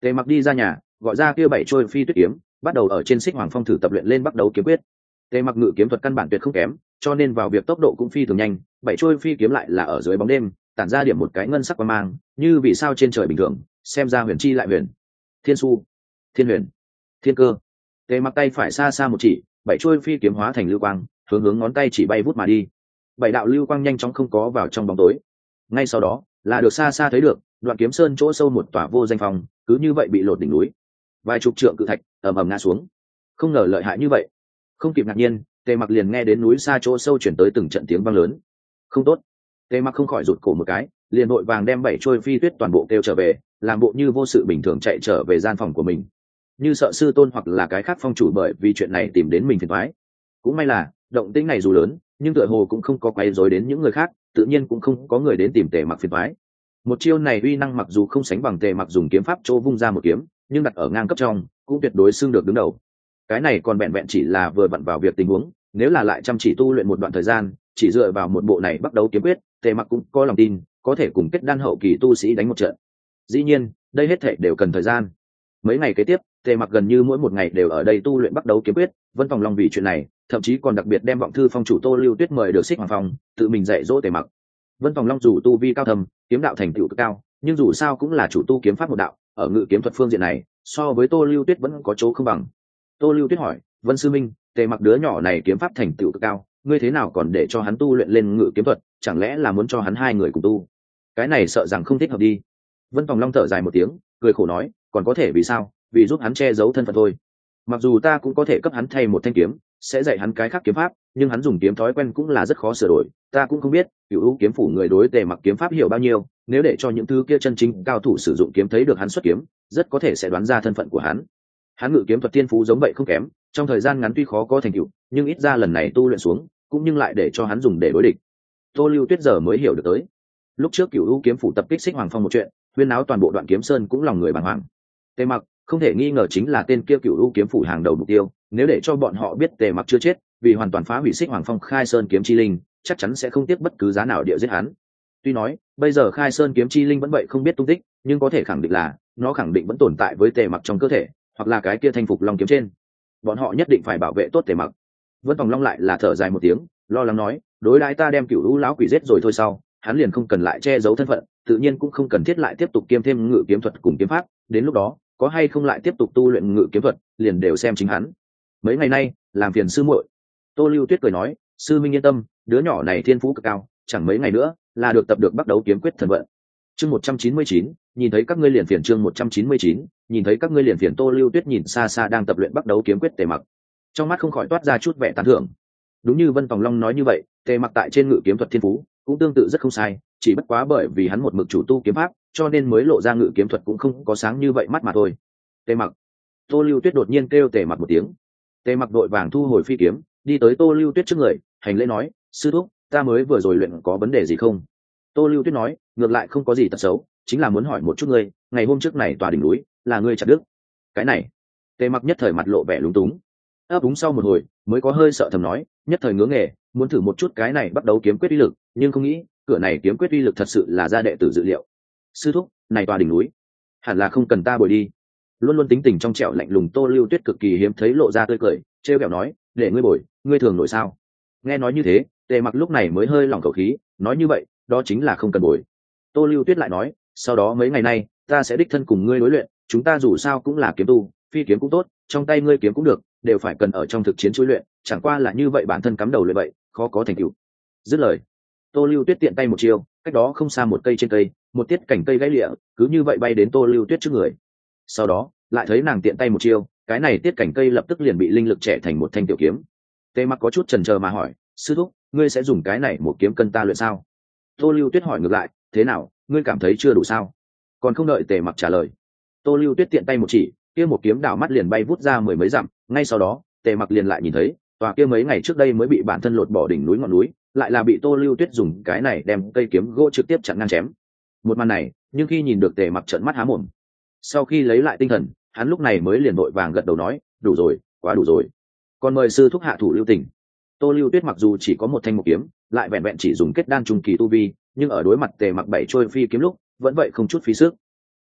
Tề Mặc đi ra nhà, gọi ra kia 7 trôi phi tuyết kiếm, bắt đầu ở trên xích hoàng phong thử tập luyện lên bắt đầu kiếm quyết. Tề Mặc ngự kiếm thuật căn bản tuyệt không kém, cho nên vào việc tốc độ cũng phi thường nhanh. 7 trôi phi kiếm lại là ở dưới bóng đêm, tản ra điểm một cái ngân sắc quang mang, như vì sao trên trời bình thường, xem ra huyền chi lại huyền. Thiên su, thiên huyền, thiên cơ. Tề Mặc tay phải xa xa một chỉ, 7 trôi phi kiếm hóa thành lưu quang, hướng ngón tay chỉ bay vút mà đi. 7 đạo lưu quang nhanh chóng không có vào trong bóng tối. Ngay sau đó, là được xa xa thấy được, Đoạn Kiếm Sơn chỗ sâu một tòa vô danh phòng, cứ như vậy bị lột đỉnh núi. Vài chục trượng cự thạch ầm ầm ngã xuống. Không ngờ lợi hại như vậy. Không kịp ngạc nhiên, Tề Mặc liền nghe đến núi xa chỗ sâu chuyển tới từng trận tiếng vang lớn. Không tốt. Tề Mặc không khỏi rụt cổ một cái, liền vội vàng đem 7 trôi phi tuyết toàn bộ kêu trở về, làm bộ như vô sự bình thường chạy trở về gian phòng của mình, như sợ sư tôn hoặc là cái khác phong chủ bởi vì chuyện này tìm đến mình phiền toái. Cũng may là động tĩnh này dù lớn, nhưng tựa hồ cũng không có quấy rối đến những người khác, tự nhiên cũng không có người đến tìm Tề Mặc phiền toái. Một chiêu này uy năng mặc dù không sánh bằng Tề Mặc dùng kiếm pháp chỗ vung ra một kiếm, nhưng đặt ở ngang cấp trong, cũng tuyệt đối xưng được đứng đầu. Cái này còn vẹn vẹn chỉ là vừa vặn vào việc tình huống, nếu là lại chăm chỉ tu luyện một đoạn thời gian, chỉ dựa vào một bộ này bắt đầu kiếm quyết, Tề Mặc cũng có lòng tin có thể cùng kết đan hậu kỳ tu sĩ đánh một trận. Dĩ nhiên, đây hết thảy đều cần thời gian. Mấy ngày kế tiếp, Tề Mặc gần như mỗi một ngày đều ở đây tu luyện bắt đầu kiếm quyết. Vân Phòng Long vì chuyện này, thậm chí còn đặc biệt đem vọng thư phong chủ Tô Lưu Tuyết mời được Xích Hoàng Phong, tự mình dạy dỗ Tề Mặc. Vân Phòng Long dù tu vi cao thâm, kiếm đạo thành tựu cực cao, nhưng dù sao cũng là chủ tu kiếm pháp một đạo, ở ngự kiếm thuật phương diện này, so với Tô Lưu Tuyết vẫn có chỗ không bằng. Tô Lưu Tuyết hỏi, Vân sư minh, Tề Mặc đứa nhỏ này kiếm pháp thành tựu cực cao, ngươi thế nào còn để cho hắn tu luyện lên ngự kiếm thuật, chẳng lẽ là muốn cho hắn hai người cùng tu? Cái này sợ rằng không thích hợp đi. Vân Phòng Long thở dài một tiếng, cười khổ nói, còn có thể vì sao? Vì giúp hắn che giấu thân phận thôi. Mặc dù ta cũng có thể cấp hắn thay một thanh kiếm, sẽ dạy hắn cái khác kiếm pháp, nhưng hắn dùng kiếm thói quen cũng là rất khó sửa đổi. Ta cũng không biết Cửu U kiếm phủ người đối Tề Mặc kiếm pháp hiểu bao nhiêu, nếu để cho những thứ kia chân chính cao thủ sử dụng kiếm thấy được hắn xuất kiếm, rất có thể sẽ đoán ra thân phận của hắn. Hắn ngự kiếm thuật thiên phú giống vậy không kém, trong thời gian ngắn tuy khó có thành tựu, nhưng ít ra lần này tu luyện xuống, cũng nhưng lại để cho hắn dùng để đối địch. Tô Lưu Tuyết giờ mới hiểu được tới, lúc trước Cửu U kiếm phủ tập kích Xích Hoàng Phong một chuyện, huyên náo toàn bộ Đoạn Kiếm Sơn cũng lòng người bàng hoàng. Tề Mặc không thể nghi ngờ chính là tên kia Cửu U kiếm phủ hàng đầu mục tiêu, nếu để cho bọn họ biết Tề Mặc chưa chết, vì hoàn toàn phá hủy Xích Hoàng Phong Khai Sơn kiếm chi linh, chắc chắn sẽ không tiếc bất cứ giá nào địa giết hắn. Tuy nói bây giờ Khai Sơn kiếm chi linh vẫn vậy không biết tung tích, nhưng có thể khẳng định là nó khẳng định vẫn tồn tại với Tề Mặc trong cơ thể, hoặc là cái kia thanh phục long kiếm trên. Bọn họ nhất định phải bảo vệ tốt Tề Mặc. Vân Tòng Long lại là thở dài một tiếng, lo lắng nói, đối đãi ta đem Cửu U lão quỷ giết rồi thôi sau, hắn liền không cần lại che giấu thân phận, tự nhiên cũng không cần thiết lại tiếp tục kiêm thêm ngự kiếm thuật cùng kiếm pháp, đến lúc đó có hay không lại tiếp tục tu luyện ngự kiếm thuật, liền đều xem chính hắn. Mấy ngày nay làm phiền sư muội. Tô Lưu Tuyết cười nói, sư minh yên tâm, đứa nhỏ này thiên phú cực cao, chẳng mấy ngày nữa là được tập được bắt đầu kiếm quyết thần vận. Chương 199, nhìn thấy các ngươi liền phiền. Chương 199, nhìn thấy các ngươi liền phiền. Tô Lưu Tuyết nhìn xa xa đang tập luyện bắt đầu kiếm quyết Tề Mặc, trong mắt không khỏi toát ra chút vẻ tán thưởng. Đúng như Vân Tòng Long nói như vậy, Tề Mặc tại trên ngự kiếm thuật thiên phú cũng tương tự rất không sai, chỉ bất quá bởi vì hắn một mực chủ tu kiếm pháp, cho nên mới lộ ra ngự kiếm thuật cũng không có sáng như vậy mắt mà thôi. Tề Mặc. Tô Lưu Tuyết đột nhiên kêu Tề Mặc một tiếng. Tề Mặc đội vàng thu hồi phi kiếm, đi tới Tô Lưu Tuyết trước người, hành lễ nói, sư thúc, ta mới vừa rồi luyện có vấn đề gì không? Tô Lưu Tuyết nói, ngược lại không có gì tật xấu, chính là muốn hỏi một chút ngươi, ngày hôm trước này tòa đỉnh núi là ngươi chặt đứt. Cái này. Tề Mặc nhất thời mặt lộ vẻ lúng túng. Ấp úng sau một hồi mới có hơi sợ thầm nói, nhất thời ngưỡng nghề muốn thử một chút cái này bắt đầu kiếm quyết uy lực, nhưng không nghĩ cửa này kiếm quyết uy lực thật sự là ra đệ tử dự liệu. Sư thúc, này tòa đỉnh núi hẳn là không cần ta bồi đi. Luôn luôn tính tình trong trẻo lạnh lùng Tô Lưu Tuyết cực kỳ hiếm thấy lộ ra tươi cười, trêu ghẹo nói, để ngươi bồi, ngươi thường nổi sao? Nghe nói như thế, Tề Mặc lúc này mới hơi lỏng khẩu khí, nói như vậy đó chính là không cần bồi. Tô Lưu Tuyết lại nói, sau đó mấy ngày nay ta sẽ đích thân cùng ngươi đối luyện, chúng ta dù sao cũng là kiếm tu, phi kiếm cũng tốt, trong tay ngươi kiếm cũng được, đều phải cần ở trong thực chiến chui luyện, chẳng qua là như vậy bản thân cắm đầu luyện vậy, khó có thành tựu. Dứt lời, Tô Lưu Tuyết tiện tay một chiêu, cách đó không xa một cây trên cây, một tiết cảnh cây gãy lịa, cứ như vậy bay đến Tô Lưu Tuyết trước người. Sau đó, lại thấy nàng tiện tay một chiêu, cái này tiết cảnh cây lập tức liền bị linh lực trẻ thành một thanh tiểu kiếm. Tề Mặc có chút chần chờ mà hỏi, sư thúc, ngươi sẽ dùng cái này một kiếm cân ta luyện sao? Tô Lưu Tuyết hỏi ngược lại, thế nào, ngươi cảm thấy chưa đủ sao? Còn không đợi Tề Mặc trả lời, Tô Lưu Tuyết tiện tay một chỉ, kia một kiếm đảo mắt liền bay vút ra mười mấy dặm. Ngay sau đó, Tề Mặc liền lại nhìn thấy tòa kia mấy ngày trước đây mới bị bản thân lột bỏ đỉnh núi ngọn núi, lại là bị Tô Lưu Tuyết dùng cái này đem cây kiếm gỗ trực tiếp chặn ngang chém. Một màn này, nhưng khi nhìn được Tề Mặc trợn mắt há mồm. Sau khi lấy lại tinh thần, hắn lúc này mới liền vội vàng gật đầu nói, đủ rồi, quá đủ rồi. Còn mời sư thúc hạ thủ lưu tình. Tô Lưu Tuyết mặc dù chỉ có một thanh một kiếm, lại vẹn vẹn chỉ dùng kết đan trung kỳ tu vi, nhưng ở đối mặt Tề Mặc bảy trôi phi kiếm lúc, vẫn vậy không chút phí sức.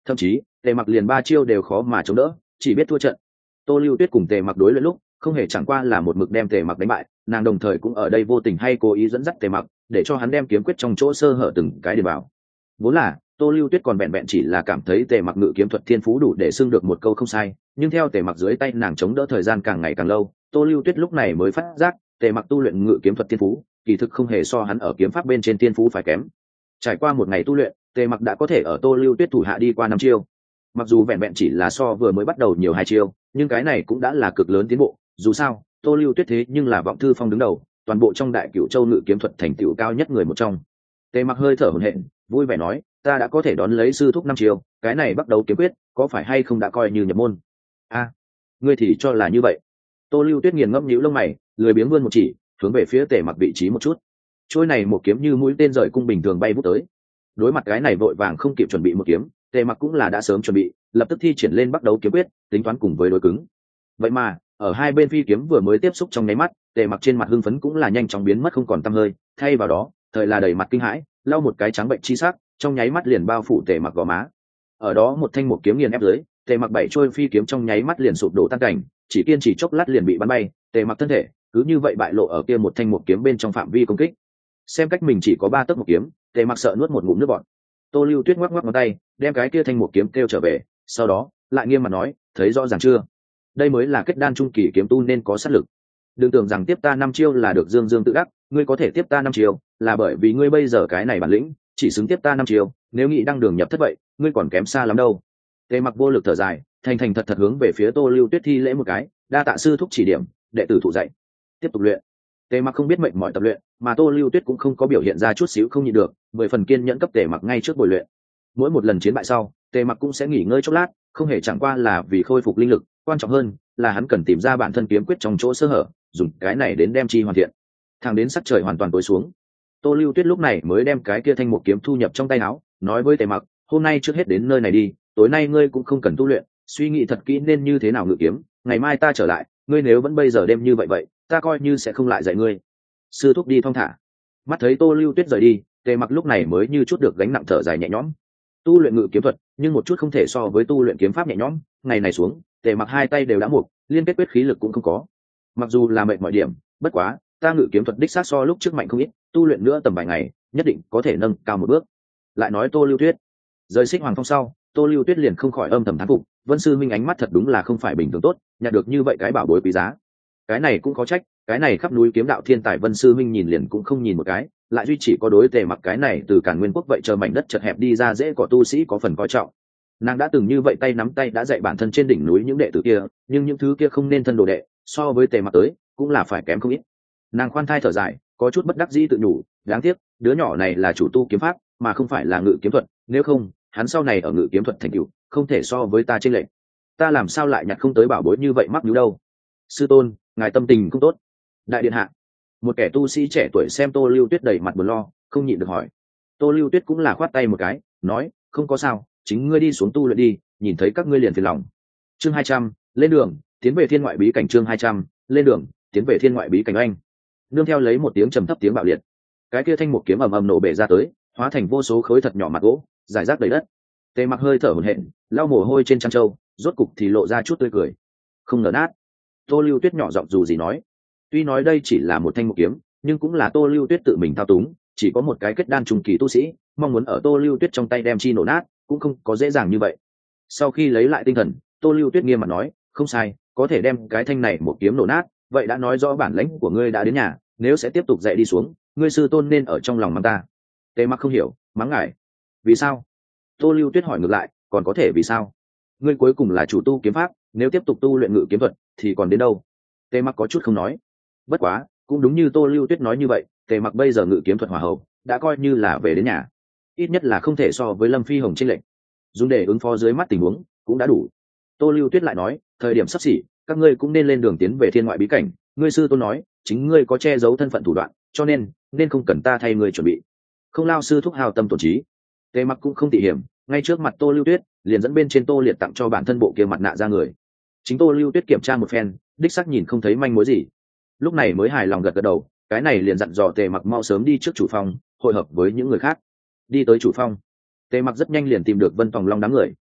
thậm chí tề mặc liền 3 chiêu đều khó mà chống đỡ, chỉ biết thua trận. Tô Lưu Tuyết cùng tề mặc đối luyện lúc không hề chẳng qua là một mực đem tề mặc đánh bại, nàng đồng thời cũng ở đây vô tình hay cố ý dẫn dắt tề mặc để cho hắn đem kiếm quyết trong chỗ sơ hở từng cái để vào. Vốn là Tô Lưu Tuyết còn vẹn vẹn chỉ là cảm thấy tề mặc ngự kiếm thuật thiên phú đủ để xưng được một câu không sai, nhưng theo tề mặc dưới tay nàng chống đỡ thời gian càng ngày càng lâu, Tô Lưu Tuyết lúc này mới phát giác tề mặc tu luyện ngự kiếm thuật thiên phú kỳ thực không hề so hắn ở kiếm pháp bên trên thiên phú phải kém. Trải qua một ngày tu luyện, tề mặc đã có thể ở Tô Lưu Tuyết thủ hạ đi qua 5 chiêu. Mặc dù vẹn vẹn chỉ là so vừa mới bắt đầu nhiều 2 chiêu, nhưng cái này cũng đã là cực lớn tiến bộ. Dù sao Tô Lưu Tuyết thế nhưng là vọng thư phong đứng đầu, toàn bộ trong Đại Cửu Châu ngự kiếm thuật thành tựu cao nhất người một trong. Tề mặc hơi thở hổn hển, vui vẻ nói, ta đã có thể đón lấy sư thúc 5 chiêu, cái này bắt đầu kiếm quyết có phải hay không đã coi như nhập môn? Ngươi thì cho là như vậy? Tô Lưu Tuyết nghiền ngẫm nhíu lông mày, lười biếng vươn một chỉ hướng về phía tề mặc vị trí một chút. Trôi này một kiếm như mũi tên rời cung bình thường bay vút tới. Đối mặt cái này vội vàng không kịp chuẩn bị một kiếm, tề mặc cũng là đã sớm chuẩn bị, lập tức thi triển lên bắt đầu kiếm quyết, tính toán cùng với đối cứng. Vậy mà ở hai bên phi kiếm vừa mới tiếp xúc trong nháy mắt, tề mặc trên mặt hưng phấn cũng là nhanh chóng biến mất không còn tăm hơi, thay vào đó thời là đầy mặt kinh hãi, lau một cái trắng bệnh chi sắc, trong nháy mắt liền bao phủ tề mặc gò má. Ở đó một thanh một kiếm nghiền ép dưới, tề mặc 7 trôi phi kiếm trong nháy mắt liền sụp đổ tan cảnh, chỉ kiên trì chốc lát liền bị bắn bay, tề mặc thân thể cứ như vậy bại lộ ở kia một thanh một kiếm bên trong phạm vi công kích. Xem cách mình chỉ có 3 tấc một kiếm, tề mặc sợ nuốt một ngụm nước bọt. Tô Lưu Tuyết ngoắc ngoắc ngón tay, đem cái kia thanh một kiếm kêu trở về, sau đó lại nghiêm mặt nói, thấy rõ ràng chưa? Đây mới là kết đan trung kỳ kiếm tu nên có sát lực. Đừng tưởng rằng tiếp ta 5 chiêu là được dương dương tự đắc, ngươi có thể tiếp ta 5 chiêu là bởi vì ngươi bây giờ cái này bản lĩnh, chỉ xứng tiếp ta 5 chiêu, nếu nghĩ đăng đường nhập thất vậy, ngươi còn kém xa lắm đâu. Tề mặc vô lực thở dài, thành thành thật thật hướng về phía Tô Lưu Tuyết thi lễ một cái, đa tạ sư thúc chỉ điểm, đệ tử thụ dạy, tiếp tục luyện. Tề mặc không biết mệnh mọi tập luyện, mà Tô Lưu Tuyết cũng không có biểu hiện ra chút xíu không nhịn được, 10 phần kiên nhẫn cấp Tề mặc ngay trước buổi luyện. Mỗi một lần chiến bại sau, Tề mặc cũng sẽ nghỉ ngơi chốc lát, không hề chẳng qua là vì khôi phục linh lực, quan trọng hơn là hắn cần tìm ra bản thân kiếm quyết trong chỗ sơ hở, dùng cái này đến đem chi hoàn thiện. Thẳng đến sắc trời hoàn toàn tối xuống, Tô Lưu Tuyết lúc này mới đem cái kia thanh một kiếm thu nhập trong tay áo, nói với Tề mặc, hôm nay trước hết đến nơi này đi, tối nay ngươi cũng không cần tu luyện, suy nghĩ thật kỹ nên như thế nào ngự kiếm, ngày mai ta trở lại, ngươi nếu vẫn bây giờ đêm như vậy, ta coi như sẽ không lại dạy ngươi. Sư thúc đi thong thả. Mắt thấy Tô Lưu Tuyết rời đi, Tề mặc lúc này mới như chút được gánh nặng thở dài nhẹ nhõm. Tu luyện ngự kiếm thuật, nhưng một chút không thể so với tu luyện kiếm pháp nhẹ nhõm, ngày này xuống, Tề mặc 2 tay đều đã mục, liên kết quyết khí lực cũng không có. Mặc dù là mệt mọi điểm, bất quá, ta ngự kiếm thuật đích xác so lúc trước mạnh không ít, tu luyện nữa tầm vài ngày, nhất định có thể nâng cao một bước. Lại nói Tô Lưu Tuyết, rời Xích Hoàng Phong sau, Tô Lưu Tuyết liền không khỏi âm thầm thán phục, Vân sư minh ánh mắt thật đúng là không phải bình thường tốt, nhận được như vậy cái bảo bối quý giá. Cái này cũng có trách, cái này khắp núi kiếm đạo thiên tài Vân sư minh nhìn liền cũng không nhìn một cái, lại duy chỉ có đối Tề mặc cái này từ Càn Nguyên quốc vậy chờ mảnh đất chật hẹp đi ra dễ cỏ tu sĩ có phần coi trọng. Nàng đã từng như vậy tay nắm tay đã dạy bản thân trên đỉnh núi những đệ tử kia, nhưng những thứ kia không nên thân đồ đệ, so với Tề mặc tới cũng là phải kém không ít. Nàng khoan thai thở dài, có chút bất đắc dĩ tự nhủ, đáng tiếc đứa nhỏ này là chủ tu kiếm pháp mà không phải là ngự kiếm thuật, nếu không hắn sau này ở ngự kiếm thuật thành tựu không thể so với ta chênh lệch. Ta làm sao lại nhặt không tới bảo bối như vậy mắc nhú đâu. Sư tôn, ngài tâm tình không tốt. Đại điện hạ, một kẻ tu sĩ trẻ tuổi xem Tô Lưu Tuyết đầy mặt buồn lo, không nhịn được hỏi. Tô Lưu Tuyết cũng là khoát tay một cái, nói, không có sao, chính ngươi đi xuống tu luyện đi, nhìn thấy các ngươi liền phiền lòng. Chương 200, lên đường, tiến về thiên ngoại bí cảnh. Chương 200, lên đường, tiến về thiên ngoại bí cảnh. Anh nương theo lấy một tiếng trầm thấp tiếng bạo liệt, cái kia thanh một kiếm ầm ầm nổ bể ra tới, hóa thành vô số khối thật nhỏ mặt gỗ, rải rác đầy đất. Tề mặc hơi thở hổn hển, lau mồ hôi trên trán trâu, rốt cục thì lộ ra chút tươi cười. Không ngờ nát. Tô Lưu Tuyết nhỏ giọng dù gì nói, tuy nói đây chỉ là một thanh một kiếm, nhưng cũng là Tô Lưu Tuyết tự mình thao túng, chỉ có một cái kết đan trung kỳ tu sĩ, mong muốn ở Tô Lưu Tuyết trong tay đem chi nổ nát, cũng không có dễ dàng như vậy. Sau khi lấy lại tinh thần, Tô Lưu Tuyết nghiêm mặt nói, không sai, có thể đem cái thanh này một kiếm nổ nát, vậy đã nói rõ bản lĩnh của ngươi đã đến nhà, nếu sẽ tiếp tục dạy đi xuống, ngươi sư tôn nên ở trong lòng mắng ta. Tề mặc không hiểu, mắng ngài vì sao? Tô Lưu Tuyết hỏi ngược lại, còn có thể vì sao? Ngươi cuối cùng là chủ tu kiếm pháp, nếu tiếp tục tu luyện ngự kiếm thuật thì còn đến đâu? Tề mặc có chút không nói. Bất quá cũng đúng như Tô Lưu Tuyết nói như vậy, Tề mặc bây giờ ngự kiếm thuật hòa hậu đã coi như là về đến nhà, ít nhất là không thể so với Lâm Phi Hồng chênh lệch, dùng để ứng phó dưới mắt tình huống cũng đã đủ. Tô Lưu Tuyết lại nói, thời điểm sắp xỉ, các ngươi cũng nên lên đường tiến về thiên ngoại bí cảnh. Ngươi sư tôn nói chính ngươi có che giấu thân phận thủ đoạn, cho nên không cần ta thay ngươi chuẩn bị. Không lao sư thúc hào tâm tổn trí. Tề mặc cũng không tỉ hiểm, ngay trước mặt Tô Lưu Tuyết liền dẫn bên trên Tô Liệt tặng cho bản thân bộ kia mặt nạ ra người. Chính Tô Lưu Tuyết kiểm tra một phen, đích xác nhìn không thấy manh mối gì, lúc này mới hài lòng gật gật đầu. Cái này liền dặn dò Tề mặc mau sớm đi trước chủ phòng hội hợp với những người khác. Đi tới chủ phòng, Tề mặc rất nhanh liền tìm được Vân Tòng Long đám người,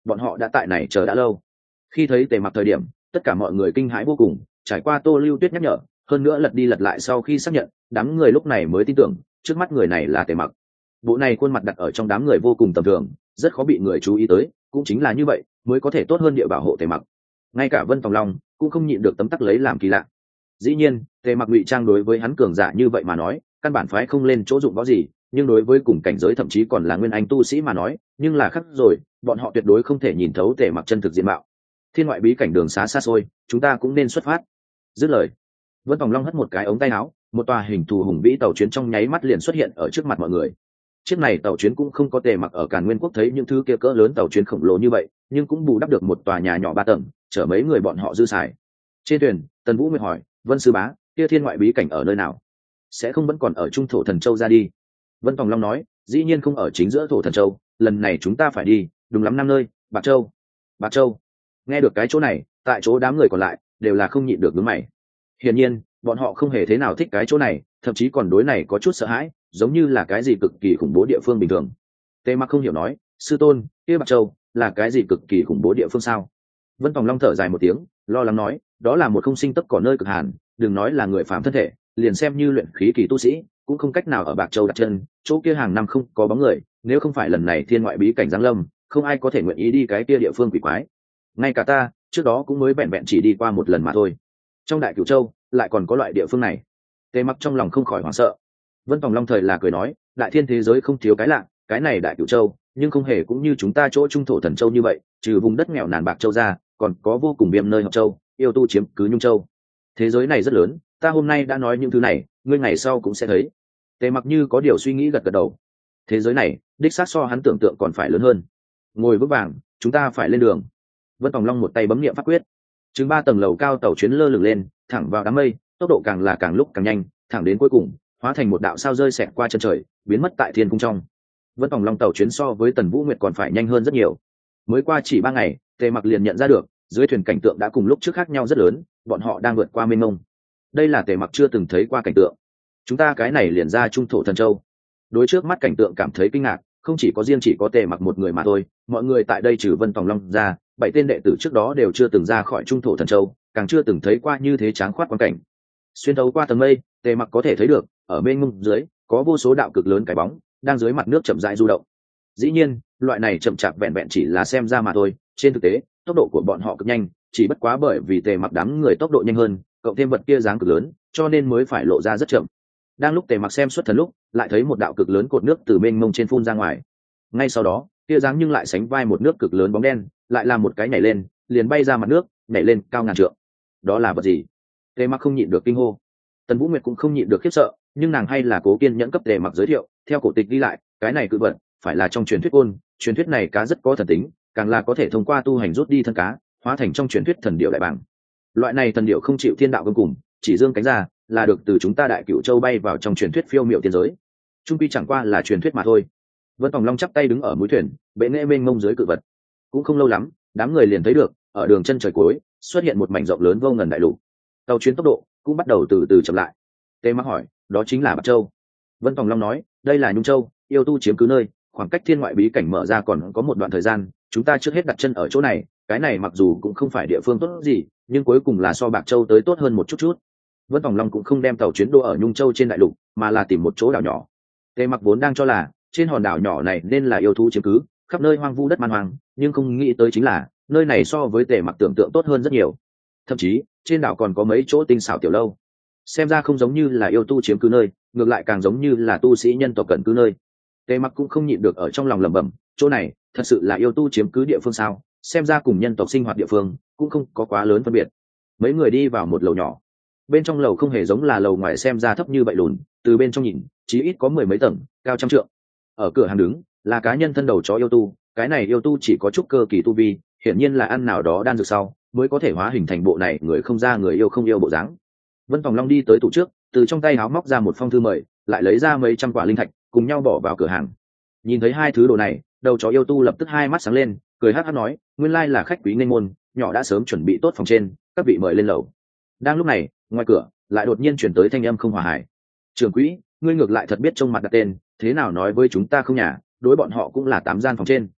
bọn họ đã tại này chờ đã lâu. Khi thấy Tề Mặc thời điểm, tất cả mọi người kinh hãi vô cùng, trải qua Tô Lưu Tuyết nhắc nhở, hơn nữa lật đi lật lại sau khi xác nhận, đám người lúc này mới tin tưởng, trước mắt người này là Tề Mặc. Bộ này khuôn mặt đặt ở trong đám người vô cùng tầm thường, rất khó bị người chú ý tới, cũng chính là như vậy, mới có thể tốt hơn địa bảo hộ Tề Mặc. Ngay cả Vân Tòng Long cũng không nhịn được tấm tắc lấy làm kỳ lạ. Dĩ nhiên, Tề Mặc ngụy trang đối với hắn cường giả như vậy mà nói, căn bản phái không lên chỗ dụng võ gì, nhưng đối với cùng cảnh giới thậm chí còn là nguyên anh tu sĩ mà nói, nhưng là khác rồi, bọn họ tuyệt đối không thể nhìn thấu Tề Mặc chân thực diện mạo. Thiên ngoại bí cảnh đường xá xa xôi, chúng ta cũng nên xuất phát. Dứt lời, Vân Tòng Long hất một cái ống tay áo, một tòa hình thù hùng vĩ tàu chuyến trong nháy mắt liền xuất hiện ở trước mặt mọi người. Chiếc này tàu chuyến cũng không có Tề Mặc ở Càn Nguyên quốc thấy những thứ kia cỡ lớn tàu chuyến khổng lồ như vậy, nhưng cũng bù đắp được một tòa nhà nhỏ 3 tầng, chở mấy người bọn họ dư xài. Trên thuyền, Tần Vũ Nguyệt hỏi, Vân sư bá, kia thiên ngoại bí cảnh ở nơi nào? Sẽ không vẫn còn ở trung thổ thần châu ra đi? Vân Tòng Long nói, dĩ nhiên không ở chính giữa thổ thần châu, lần này chúng ta phải đi, đúng lắm 5 nơi, Bạc Châu. Bạc Châu. Nghe được cái chỗ này, tại chỗ đám người còn lại đều là không nhịn được nhướng mày. Hiển nhiên, bọn họ không hề thế nào thích cái chỗ này, thậm chí còn đối này có chút sợ hãi, giống như là cái gì cực kỳ khủng bố địa phương bình thường. Tề Mặc không hiểu nói, sư tôn, kia Bạc Châu là cái gì cực kỳ khủng bố địa phương sao? Vân Tòng Long thở dài một tiếng, lo lắng nói, đó là một không sinh tấp cỏ nơi cực hàn, đừng nói là người phàm thân thể, liền xem như luyện khí kỳ tu sĩ, cũng không cách nào ở Bạc Châu đặt chân, chỗ kia hàng năm không có bóng người, nếu không phải lần này thiên ngoại bí cảnh giáng lâm, không ai có thể nguyện ý đi cái kia địa phương quỷ quái. Ngay cả ta, trước đó cũng mới vẹn vẹn chỉ đi qua một lần mà thôi. Trong Đại Cửu Châu, lại còn có loại địa phương này. Tề Mặc trong lòng không khỏi hoảng sợ. Vân Tòng Long thời là cười nói, đại thiên thế giới không thiếu cái lạ, cái này Đại Cửu Châu, nhưng không hề cũng như chúng ta chỗ trung thổ thần châu như vậy, trừ vùng đất nghèo nàn Bạc Châu ra, còn có vô cùng biêm nơi Hợp Châu, yêu tu chiếm cứ Nhung Châu. Thế giới này rất lớn, ta hôm nay đã nói những thứ này, ngươi ngày sau cũng sẽ thấy. Tề Mặc như có điều suy nghĩ gật gật đầu. Thế giới này, đích xác so hắn tưởng tượng còn phải lớn hơn. Ngồi vững vàng, chúng ta phải lên đường. Vân Tòng Long một tay bấm niệm pháp quyết, chừng 3 tầng lầu cao tàu chuyến lơ lửng lên, thẳng vào đám mây, tốc độ càng là càng lúc càng nhanh, thẳng đến cuối cùng hóa thành một đạo sao rơi xẹt qua chân trời, biến mất tại thiên cung trong. Vân Tòng Long tàu chuyến so với Tần Vũ Nguyệt còn phải nhanh hơn rất nhiều. Mới qua chỉ 3 ngày, Tề Mặc liền nhận ra được, dưới thuyền cảnh tượng đã cùng lúc trước khác nhau rất lớn, bọn họ đang vượt qua mênh mông. Đây là Tề Mặc chưa từng thấy qua cảnh tượng. Chúng ta cái này liền ra trung thổ thần châu. Đối trước mắt cảnh tượng cảm thấy kinh ngạc, không chỉ có riêng chỉ có Tề Mặc một người mà thôi, mọi người tại đây trừ Vân Tòng Long ra, 7 tên đệ tử trước đó đều chưa từng ra khỏi trung thổ thần châu, càng chưa từng thấy qua như thế tráng khoát quan cảnh. Xuyên thấu qua tầng mây, Tề Mặc có thể thấy được, ở bên mông dưới có vô số đạo cực lớn cái bóng đang dưới mặt nước chậm rãi du động. Dĩ nhiên, loại này chậm chạp vẹn vẹn chỉ là xem ra mà thôi, trên thực tế, tốc độ của bọn họ cực nhanh, chỉ bất quá bởi vì Tề Mặc đám người tốc độ nhanh hơn, cộng thêm vật kia dáng cực lớn, cho nên mới phải lộ ra rất chậm. Đang lúc Tề Mặc xem xuất thần lúc, lại thấy một đạo cực lớn cột nước từ bên mông trên phun ra ngoài. Ngay sau đó, kia dáng nhưng lại sánh vai một nước cực lớn bóng đen, lại làm một cái nhảy lên, liền bay ra mặt nước, nhảy lên cao ngàn trượng. Đó là vật gì? Tề Mặc không nhịn được kinh hô. Tần Vũ Nguyệt cũng không nhịn được khiếp sợ, nhưng nàng hay là cố kiên nhẫn cấp Tề Mặc giới thiệu, theo cổ tịch ghi lại, cái này cự vật phải là trong truyền thuyết côn, truyền thuyết này cá rất có thần tính, càng là có thể thông qua tu hành rút đi thân cá, hóa thành trong truyền thuyết thần điểu đại bàng. Loại này thần điểu không chịu thiên đạo gông cùng, chỉ dương cánh ra, là được từ chúng ta Đại Cửu Châu bay vào trong truyền thuyết phiêu miệu tiên giới. Trung quy chẳng qua là truyền thuyết mà thôi. Vân Tòng Long chắp tay đứng ở mũi thuyền, bệ nghệ mênh mông dưới cự vật. Cũng không lâu lắm, đám người liền thấy được, ở đường chân trời cuối xuất hiện một mảnh rộng lớn vô ngần đại lục. Tàu chuyến tốc độ cũng bắt đầu từ từ chậm lại. Tề Mặc hỏi, đó chính là Bạc Châu? Vân Tòng Long nói, đây là Nhung Châu, yêu tu chiếm cứ nơi, khoảng cách thiên ngoại bí cảnh mở ra còn có một đoạn thời gian, chúng ta trước hết đặt chân ở chỗ này, cái này mặc dù cũng không phải địa phương tốt gì, nhưng cuối cùng là so Bạc Châu tới tốt hơn một chút chút. Vân Tòng Long cũng không đem tàu chuyến đỗ ở Nhung Châu trên đại lục, mà là tìm một chỗ đảo nhỏ. Tề Mặc vốn đang cho là trên hòn đảo nhỏ này nên là yêu thú chiếm cứ, khắp nơi hoang vu đất man hoang, nhưng không nghĩ tới chính là nơi này so với Tề Mặc tưởng tượng tốt hơn rất nhiều. Thậm chí trên đảo còn có mấy chỗ tinh xảo tiểu lâu, xem ra không giống như là yêu tu chiếm cứ nơi, ngược lại càng giống như là tu sĩ nhân tộc cận cư nơi. Tề Mặc cũng không nhịn được ở trong lòng lẩm bẩm, chỗ này thật sự là yêu tu chiếm cứ địa phương sao? Xem ra cùng nhân tộc sinh hoạt địa phương cũng không có quá lớn phân biệt. Mấy người đi vào một lầu nhỏ, bên trong lầu không hề giống là lầu ngoài xem ra thấp như vậy lùn, từ bên trong nhìn chí ít có 10 mấy tầng, cao trăm trượng. Ở cửa hàng đứng là cá nhân thân đầu chó yêu tu, cái này yêu tu chỉ có chút cơ kỳ tu vi, hiển nhiên là ăn nào đó đan dược sau mới có thể hóa hình thành bộ này người không ra người yêu không yêu bộ dáng. Vân Tòng Long đi tới tủ trước, từ trong tay háo móc ra một phong thư mời, lại lấy ra mấy trăm quả linh thạch cùng nhau bỏ vào cửa hàng. Nhìn thấy hai thứ đồ này, đầu chó yêu tu lập tức hai mắt sáng lên, cười hắc hắc nói, nguyên lai là khách quý nên môn, nhỏ đã sớm chuẩn bị tốt phòng trên, các vị mời lên lầu. Đang lúc này, ngoài cửa lại đột nhiên chuyển tới thanh âm không hòa hài. Trưởng quỹ, ngươi ngược lại thật biết trông mặt đặt tên, thế nào nói với chúng ta không nhà, đối bọn họ cũng là 8 gian phòng trên.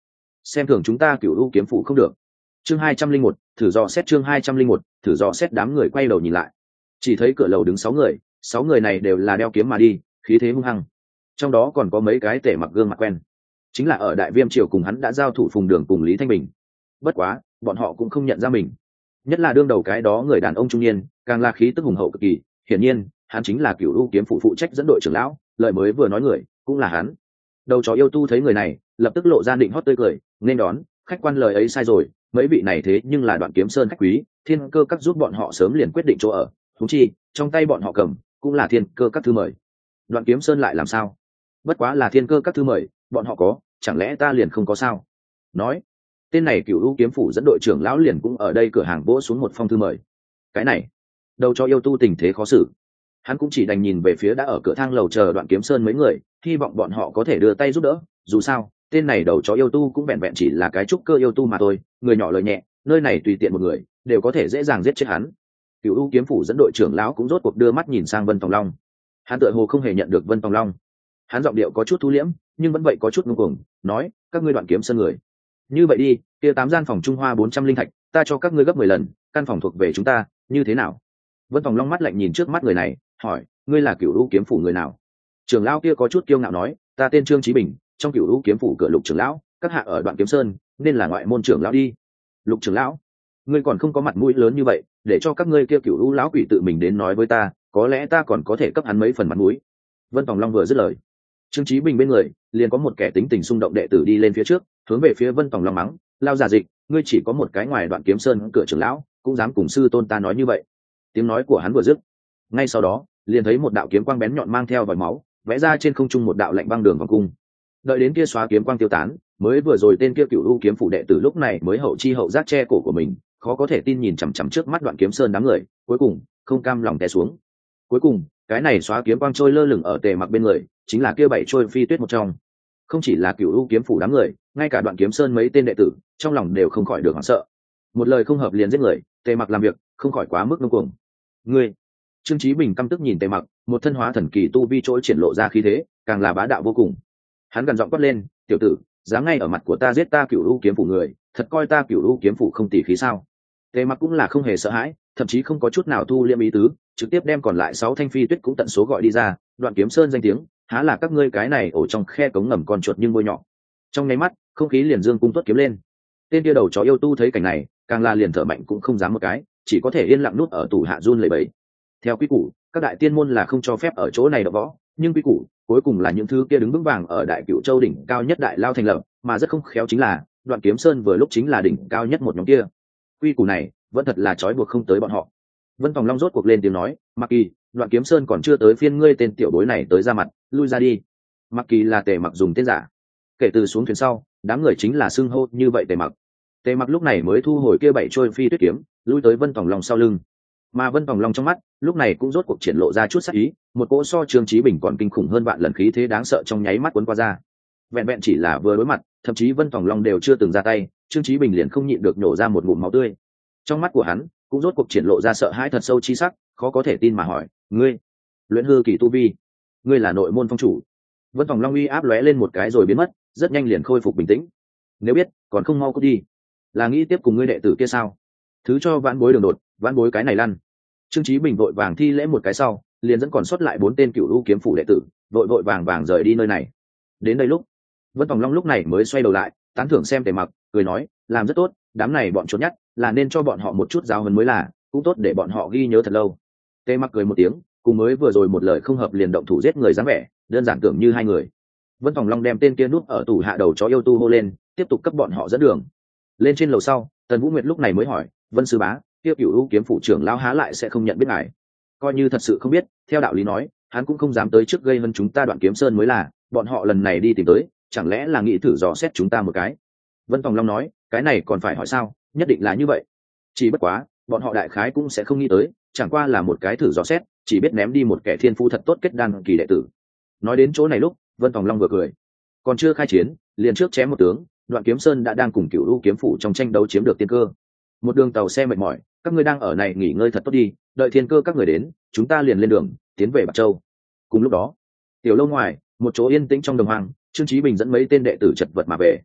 xem thường chúng ta Cửu U kiếm phủ không được. Chương 201, thử dò xét. Chương 201, thử dò xét. Đám người quay đầu nhìn lại, chỉ thấy cửa lầu đứng 6 người, 6 người này đều là đeo kiếm mà đi, khí thế hung hăng. Trong đó còn có mấy cái tể mặc gương mặt quen, chính là ở Đại Viêm triều cùng hắn đã giao thủ Phùng Đường cùng Lý Thanh Bình. Bất quá bọn họ cũng không nhận ra mình, nhất là đương đầu cái đó người đàn ông trung niên, càng là khí tức hùng hậu cực kỳ. Hiển nhiên hắn chính là Cửu U kiếm phủ phụ trách dẫn đội trưởng lão, lời mới vừa nói người cũng là hắn. Đầu chó yêu tu thấy người này, lập tức lộ ra định hót tươi cười, nên đón khách quan, lời ấy sai rồi, mấy vị này thế nhưng là Đoạn Kiếm Sơn khách quý, Thiên Cơ các giúp bọn họ sớm liền quyết định chỗ ở, thú chi trong tay bọn họ cầm cũng là Thiên Cơ các thư mời. Đoạn Kiếm Sơn lại làm sao? Bất quá là Thiên Cơ các thư mời, bọn họ có, chẳng lẽ ta liền không có sao? Nói, tên này Cửu U kiếm phủ dẫn đội trưởng lão liền cũng ở đây cửa hàng vỗ xuống một phong thư mời. Cái này, đầu cho yêu tu tình thế khó xử, hắn cũng chỉ đành nhìn về phía đã ở cửa thang lầu chờ Đoạn Kiếm Sơn mấy người, hy vọng bọn họ có thể đưa tay giúp đỡ. Dù sao tên này đầu chó yêu tu cũng vẹn vẹn chỉ là cái trúc cơ yêu tu mà thôi, người nhỏ lời nhẹ, nơi này tùy tiện một người đều có thể dễ dàng giết chết hắn. Cửu U kiếm phủ dẫn đội trưởng lão cũng rốt cuộc đưa mắt nhìn sang Vân Tòng Long. Hắn tựa hồ không hề nhận được Vân Tòng Long, hắn giọng điệu có chút thu liễm nhưng vẫn vậy có chút ngông cuồng, nói: các ngươi Đoạn Kiếm Sơn người, như vậy đi, kia 8 gian phòng Trung Hoa 400 linh thạch, ta cho các ngươi gấp 10 lần, căn phòng thuộc về chúng ta, như thế nào? Vân Tòng Long mắt lạnh nhìn trước mắt người này, hỏi: ngươi là Cửu U kiếm phủ người nào? Trưởng lão kia có chút kiêu ngạo nói: ta tên Trương Chí Bình, trong Cửu U kiếm phủ cửa Lục trưởng lão, các hạ ở Đoạn Kiếm Sơn nên là ngoại môn trưởng lão đi. Lục trưởng lão, ngươi còn không có mặt mũi lớn như vậy, để cho các ngươi kia Cửu U lão quỷ tự mình đến nói với ta, có lẽ ta còn có thể cấp hắn mấy phần mặt mũi. Vân Tòng Long vừa dứt lời, Trương Chí Bình bên người liền có một kẻ tính tình xung động đệ tử đi lên phía trước, hướng về phía Vân Tòng Long mắng: lao giả dịch, ngươi chỉ có một cái ngoài Đoạn Kiếm Sơn cửa trưởng lão, cũng dám cùng sư tôn ta nói như vậy? Tiếng nói của hắn vừa dứt, ngay sau đó liền thấy một đạo kiếm quang bén nhọn mang theo vòi máu vẽ ra trên không trung một đạo lạnh băng đường vòng cung. Đợi đến kia xóa kiếm quang tiêu tán, mới vừa rồi tên kia Cửu U kiếm phủ đệ tử lúc này mới hậu chi hậu giác che cổ của mình, khó có thể tin nhìn chằm chằm trước mắt Đoạn Kiếm Sơn đám người, cuối cùng không cam lòng té xuống. Cuối cùng cái này xóa kiếm quang trôi lơ lửng ở Tề Mặc bên người, chính là kia 7 trôi phi tuyết một trong. Không chỉ là Cửu U kiếm phủ đám người, ngay cả Đoạn Kiếm Sơn mấy tên đệ tử trong lòng đều không khỏi được hoảng sợ. Một lời không hợp liền giết người, Tề Mặc làm việc không khỏi quá mức ngông cuồng. Ngươi! Trương Chí Bình căm tức nhìn Tề Mặc, một thân hóa thần kỳ tu vi trỗi triển lộ ra khí thế, càng là bá đạo vô cùng. Hắn gần giọng quát lên: tiểu tử, dám ngay ở mặt của ta giết ta Cửu U kiếm phủ người, thật coi ta Cửu U kiếm phủ không tỉ khí sao? Tề Mặc cũng là không hề sợ hãi, thậm chí không có chút nào thu liễm ý tứ, trực tiếp đem còn lại 6 thanh phi tuyết cũng tận số gọi đi ra. Đoạn Kiếm Sơn danh tiếng, há là các ngươi cái này ổ trong khe cống ngầm con chuột nhưng bôi nhọ. Trong nháy mắt, không khí liền dương cung tuất kiếm lên. Tên kia đầu chó yêu tu thấy cảnh này, càng là liền thở mạnh cũng không dám một cái, chỉ có thể yên lặng núp ở tủ hạ run lẩy bẩy. Theo quy củ, các đại tiên môn là không cho phép ở chỗ này đọ võ, nhưng quy củ cuối cùng là những thứ kia đứng vững vàng ở Đại Cửu Châu đỉnh cao nhất đại lao thành lập, mà rất không khéo chính là Đoạn Kiếm Sơn vừa lúc chính là đỉnh cao nhất một nhóm kia. Quy củ này vẫn thật là trói buộc không tới bọn họ. Vân Tòng Long rốt cuộc lên tiếng nói: Mặc Kỳ, Đoạn Kiếm Sơn còn chưa tới phiên ngươi tên tiểu bối này tới ra mặt, lui ra đi. Mặc Kỳ là Tề Mặc dùng tên giả. Kể từ xuống thuyền sau, đám người chính là xưng hô như vậy Tề Mặc. Tề Mặc lúc này mới thu hồi kia 7 trôi phi tuyết kiếm, lui tới Vân Tòng Long sau lưng. Mà Vân Tòng Long trong mắt lúc này cũng rốt cuộc triển lộ ra chút sắc ý, một cỗ so Trương Chí Bình còn kinh khủng hơn vạn lần khí thế đáng sợ trong nháy mắt cuốn qua ra. Vẹn vẹn chỉ là vừa đối mặt, thậm chí Vân Tòng Long đều chưa từng ra tay, Trương Chí Bình liền không nhịn được nhổ ra một ngụm máu tươi. Trong mắt của hắn cũng rốt cuộc triển lộ ra sợ hãi thật sâu chi sắc, khó có thể tin mà hỏi: ngươi luyện hư kỳ tu vi, ngươi là nội môn phong chủ? Vân Tòng Long uy áp lóe lên một cái rồi biến mất, rất nhanh liền khôi phục bình tĩnh. Nếu biết còn không mau cút đi, là nghĩ tiếp cùng ngươi đệ tử kia sao? Thứ cho vãn bối đường đột, vãn bối cái này lăn. Trương Chí Bình vội vàng thi lễ một cái sau, liền dẫn còn sót lại 4 tên Cửu U kiếm phủ đệ tử, vội vàng rời đi nơi này. Đến đây lúc, Vân Tòng Long lúc này mới xoay đầu lại, tán thưởng xem Tề Mặc, cười nói: làm rất tốt, đám này bọn chốt nhắt, là nên cho bọn họ một chút giáo huấn mới là, cũng tốt để bọn họ ghi nhớ thật lâu. Tề Mặc cười một tiếng, cùng mới vừa rồi một lời không hợp liền động thủ giết người dáng vẻ, đơn giản tưởng như hai người. Vân Tòng Long đem tên kia núp ở tủ hạ đầu chó yêu tu hô lên, tiếp tục cấp bọn họ dẫn đường. Lên trên lầu sau, Tần Vũ Nguyệt lúc này mới hỏi: Vân sư bá, kia Cửu U kiếm phủ trưởng lão há lại sẽ không nhận biết ngài? Coi như thật sự không biết, theo đạo lý nói, hắn cũng không dám tới trước gây hấn chúng ta Đoạn Kiếm Sơn mới là, bọn họ lần này đi tìm tới, chẳng lẽ là nghĩ thử dò xét chúng ta một cái? Vân Tòng Long nói: cái này còn phải hỏi sao, nhất định là như vậy. Chỉ bất quá, bọn họ đại khái cũng sẽ không nghĩ tới, chẳng qua là một cái thử dò xét, chỉ biết ném đi một kẻ thiên phú thật tốt kết đan kỳ đệ tử. Nói đến chỗ này lúc, Vân Tòng Long vừa cười. Còn chưa khai chiến, liền trước chém một tướng, Đoạn Kiếm Sơn đã đang cùng Cửu U kiếm phủ trong tranh đấu chiếm được tiên cơ. Một đường tàu xe mệt mỏi, các ngươi đang ở này nghỉ ngơi thật tốt đi, đợi thiên cơ các người đến, chúng ta liền lên đường tiến về Bạc Châu. Cùng lúc đó, tiểu lâu ngoài một chỗ yên tĩnh trong đồng hoang, Trương Chí Bình dẫn mấy tên đệ tử chật vật mà về.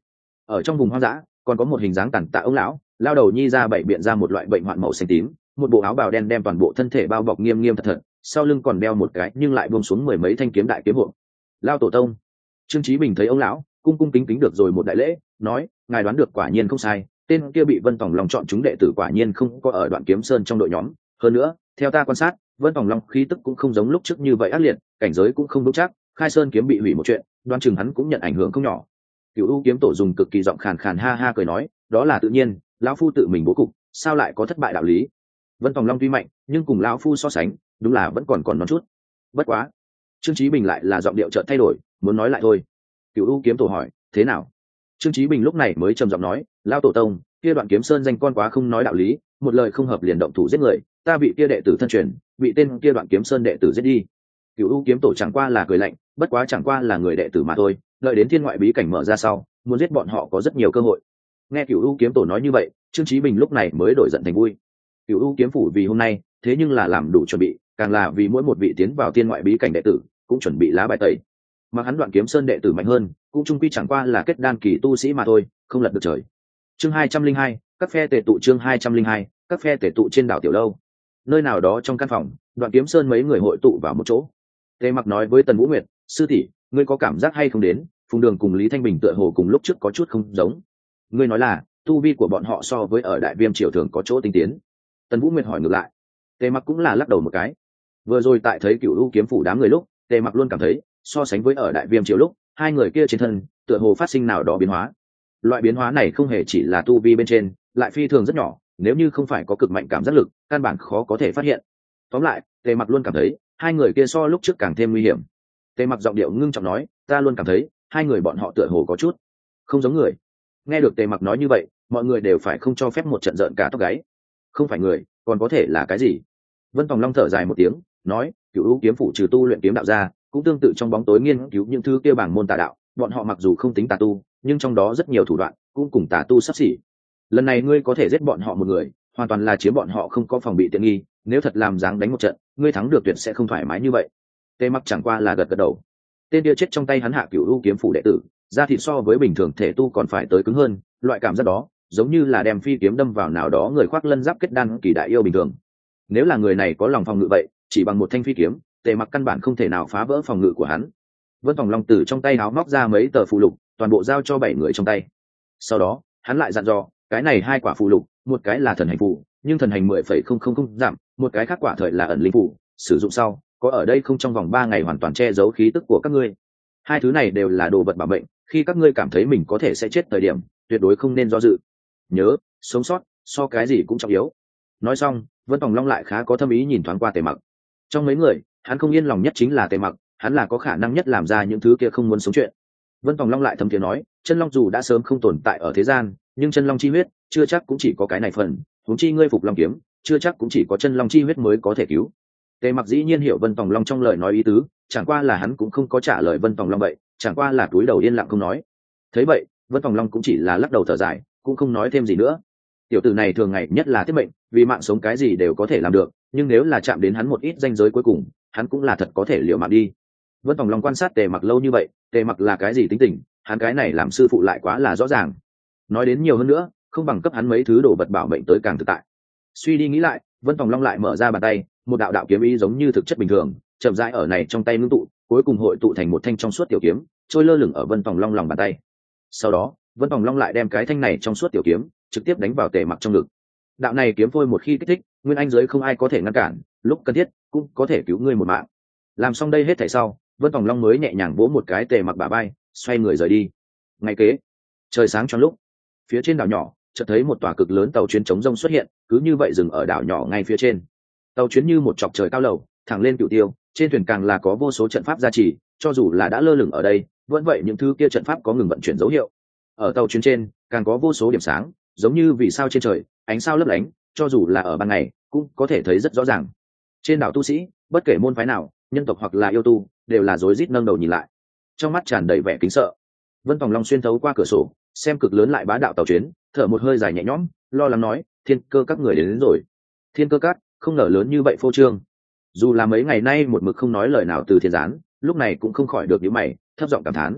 Ở trong vùng hoang dã còn có một hình dáng tàn tạ ông lão, lao đầu nhi ra bảy biện ra một loại bệnh hoạn màu xanh tím, một bộ áo bào đen đem toàn bộ thân thể bao bọc nghiêm nghiêm thật thật, sau lưng còn đeo một cái nhưng lại buông xuống mười mấy thanh kiếm đại kiếm hộ. Lao tổ tông. Trương Chí Bình thấy ông lão cung cung kính kính được rồi một đại lễ, nói: ngài đoán được quả nhiên không sai, tên kia bị Vân Tòng Long chọn chúng đệ tử quả nhiên không có ở Đoạn Kiếm Sơn trong đội nhóm. Hơn nữa, theo ta quan sát, Vân Tòng Long khí tức cũng không giống lúc trước như vậy ác liệt, cảnh giới cũng không vững chắc, Khai Sơn kiếm bị hủy một chuyện, đoán chừng hắn cũng nhận ảnh hưởng không nhỏ. Cửu U kiếm tổ dùng cực kỳ giọng khàn khàn ha ha cười nói: đó là tự nhiên, lão phu tự mình bố cục, sao lại có thất bại đạo lý. Vân Tòng Long tuy mạnh, nhưng cùng lão phu so sánh, đúng là vẫn còn non chút. Bất quá, Trương Chí Bình lại là giọng điệu chợt thay đổi, muốn nói lại thôi. Cửu U kiếm tổ hỏi: thế nào? Trương Chí Bình lúc này mới trầm giọng nói: lão tổ tông, kia Đoạn Kiếm Sơn danh con quá không nói đạo lý, một lời không hợp liền động thủ giết người, ta bị kia đệ tử thân truyền, bị tên kia Đoạn Kiếm Sơn đệ tử giết đi. Cửu U kiếm tổ chẳng qua là cười lạnh, bất quá chẳng qua là người đệ tử mà thôi, đợi đến thiên ngoại bí cảnh mở ra sau, muốn giết bọn họ có rất nhiều cơ hội. Nghe Cửu U kiếm tổ nói như vậy, Trương Chí Bình lúc này mới đổi giận thành vui. Cửu U kiếm phủ vì hôm nay, thế nhưng là làm đủ chuẩn bị, càng là vì mỗi một vị tiến vào thiên ngoại bí cảnh đệ tử, cũng chuẩn bị lá bài tẩy. Mà hắn Đoạn Kiếm Sơn đệ tử mạnh hơn, cũng chung quy chẳng qua là kết đan kỳ tu sĩ mà thôi, không lật được trời. Chương 202, các phe tề tụ. Chương 202, các phe tề tụ trên đảo Tiểu Lâu. Nơi nào đó trong căn phòng, Đoạn Kiếm Sơn mấy người hội tụ vào một chỗ. Tề Mặc nói với Tần Vũ Nguyệt: sư tỷ, ngươi có cảm giác hay không đến, Phùng Đường cùng Lý Thanh Bình tựa hồ cùng lúc trước có chút không giống. Ngươi nói là tu vi của bọn họ so với ở Đại Viêm triều thường có chỗ tinh tiến. Tần Vũ Nguyệt hỏi ngược lại. Tề Mặc cũng là lắc đầu một cái. Vừa rồi tại thấy Cửu U kiếm phủ đám người lúc, Tề Mặc luôn cảm thấy so sánh với ở Đại Viêm triều lúc, hai người kia trên thân tựa hồ phát sinh nào đó biến hóa. Loại biến hóa này không hề chỉ là tu vi bên trên, lại phi thường rất nhỏ, nếu như không phải có cực mạnh cảm giác lực, căn bản khó có thể phát hiện. Tóm lại, Tề Mặc luôn cảm thấy hai người kia so lúc trước càng thêm nguy hiểm. Tề Mặc giọng điệu ngưng trọng nói: ta luôn cảm thấy hai người bọn họ tựa hồ có chút không giống người. Nghe được Tề Mặc nói như vậy, mọi người đều phải không cho phép một trận giận cả tóc gáy. Không phải người, còn có thể là cái gì? Vân Tòng Long thở dài một tiếng, nói: Cửu U kiếm phủ trừ tu luyện kiếm đạo ra, cũng tương tự trong bóng tối nghiên cứu những thứ kia bảng môn tà đạo. Bọn họ mặc dù không tính tà tu, nhưng trong đó rất nhiều thủ đoạn cũng cùng tà tu sắp xỉ. Lần này ngươi có thể giết bọn họ một người, hoàn toàn là chiếm bọn họ không có phòng bị tiện nghi. Nếu thật làm dáng đánh một trận, ngươi thắng được tuyệt sẽ không thoải mái như vậy. Tề Mặc chẳng qua là gật gật đầu. Tên kia chết trong tay hắn hạ Cửu U kiếm phủ đệ tử, da thịt so với bình thường thể tu còn phải tới cứng hơn, loại cảm giác đó giống như là đem phi kiếm đâm vào nào đó người khoác lân giáp kết đan kỳ đại yêu bình thường. Nếu là người này có lòng phòng ngự vậy, chỉ bằng một thanh phi kiếm, Tề Mặc căn bản không thể nào phá vỡ phòng ngự của hắn. Vân Tòng Long từ trong tay áo móc ra mấy tờ phù lục, toàn bộ giao cho 7 người trong tay. Sau đó, hắn lại dặn dò, cái này 2 quả phù lục, một cái là thần hành phù, nhưng thần hành 10,000 giảm, một cái khác quả thời là ẩn linh phù, sử dụng sau, có ở đây không trong vòng 3 ngày hoàn toàn che giấu khí tức của các ngươi. Hai thứ này đều là đồ vật bảo mệnh, khi các ngươi cảm thấy mình có thể sẽ chết thời điểm, tuyệt đối không nên do dự. Nhớ, sống sót, so cái gì cũng trọng yếu. Nói xong, Vân Tòng Long lại khá có thâm ý nhìn thoáng qua Tề Mặc. Trong mấy người, hắn không yên lòng nhất chính là Tề Mặc, hắn là có khả năng nhất làm ra những thứ kia không muốn sống chuyện. Vân Tòng Long lại thầm tiếng nói: chân long dù đã sớm không tồn tại ở thế gian, nhưng chân long chi huyết chưa chắc cũng chỉ có cái này phần, huống chi ngươi phục long kiếm, chưa chắc cũng chỉ có chân long chi huyết mới có thể cứu. Tề Mặc dĩ nhiên hiểu Vân Tòng Long trong lời nói ý tứ, chẳng qua là hắn cũng không có trả lời Vân Tòng Long vậy, chẳng qua là cúi đầu yên lặng không nói. Thấy vậy, Vân Tòng Long cũng chỉ là lắc đầu thở dài, cũng không nói thêm gì nữa. Tiểu tử này thường ngày nhất là tiết mệnh, vì mạng sống cái gì đều có thể làm được, nhưng nếu là chạm đến hắn một ít ranh giới cuối cùng, hắn cũng là thật có thể liều mạng đi. Vân Tòng Long quan sát Tề Mặc lâu như vậy, Tề Mặc là cái gì tính tình, hắn cái này làm sư phụ lại quá là rõ ràng. Nói đến nhiều hơn nữa, không bằng cấp hắn mấy thứ đồ vật bảo mệnh tới càng thực tại. Suy đi nghĩ lại, Vân Tòng Long lại mở ra bàn tay, một đạo đạo kiếm ý giống như thực chất bình thường, chậm rãi ở này trong tay ngưng tụ, cuối cùng hội tụ thành một thanh trong suốt tiểu kiếm, trôi lơ lửng ở Vân Tòng Long lòng bàn tay. Sau đó, Vân Tòng Long lại đem cái thanh này trong suốt tiểu kiếm trực tiếp đánh vào Tề Mặc trong ngực. Đạo này kiếm phôi một khi kích thích, nguyên anh giới không ai có thể ngăn cản, lúc cần thiết cũng có thể cứu ngươi một mạng. Làm xong đây hết thảy sau, Vân Tòng Long mới nhẹ nhàng vỗ một cái Tề Mặc bả vai, xoay người rời đi. Ngày kế, trời sáng choáng lúc, phía trên đảo nhỏ chợt thấy một tòa cực lớn tàu chuyến chống rông xuất hiện, cứ như vậy dừng ở đảo nhỏ ngay phía trên. Tàu chuyến như một chọc trời cao lầu, thẳng lên Cửu Tiêu, trên thuyền càng là có vô số trận pháp gia trì, cho dù là đã lơ lửng ở đây, vẫn vậy những thứ kia trận pháp có ngừng vận chuyển dấu hiệu. Ở tàu chuyến trên, càng có vô số điểm sáng, giống như vì sao trên trời, ánh sao lấp lánh, cho dù là ở ban ngày, cũng có thể thấy rất rõ ràng. Trên đảo tu sĩ, bất kể môn phái nào, nhân tộc hoặc là yêu tu, đều là rối rít nâng đầu nhìn lại, trong mắt tràn đầy vẻ kính sợ. Vân Tòng Long xuyên thấu qua cửa sổ, xem cực lớn lại bá đạo tàu chuyến, thở một hơi dài nhẹ nhõm, lo lắng nói: Thiên Cơ các người đến rồi. Thiên Cơ các, không ngờ lớn như vậy phô trương. Dù là mấy ngày nay một mực không nói lời nào từ Thiên Gián, lúc này cũng không khỏi được nhíu mày, thấp giọng cảm thán.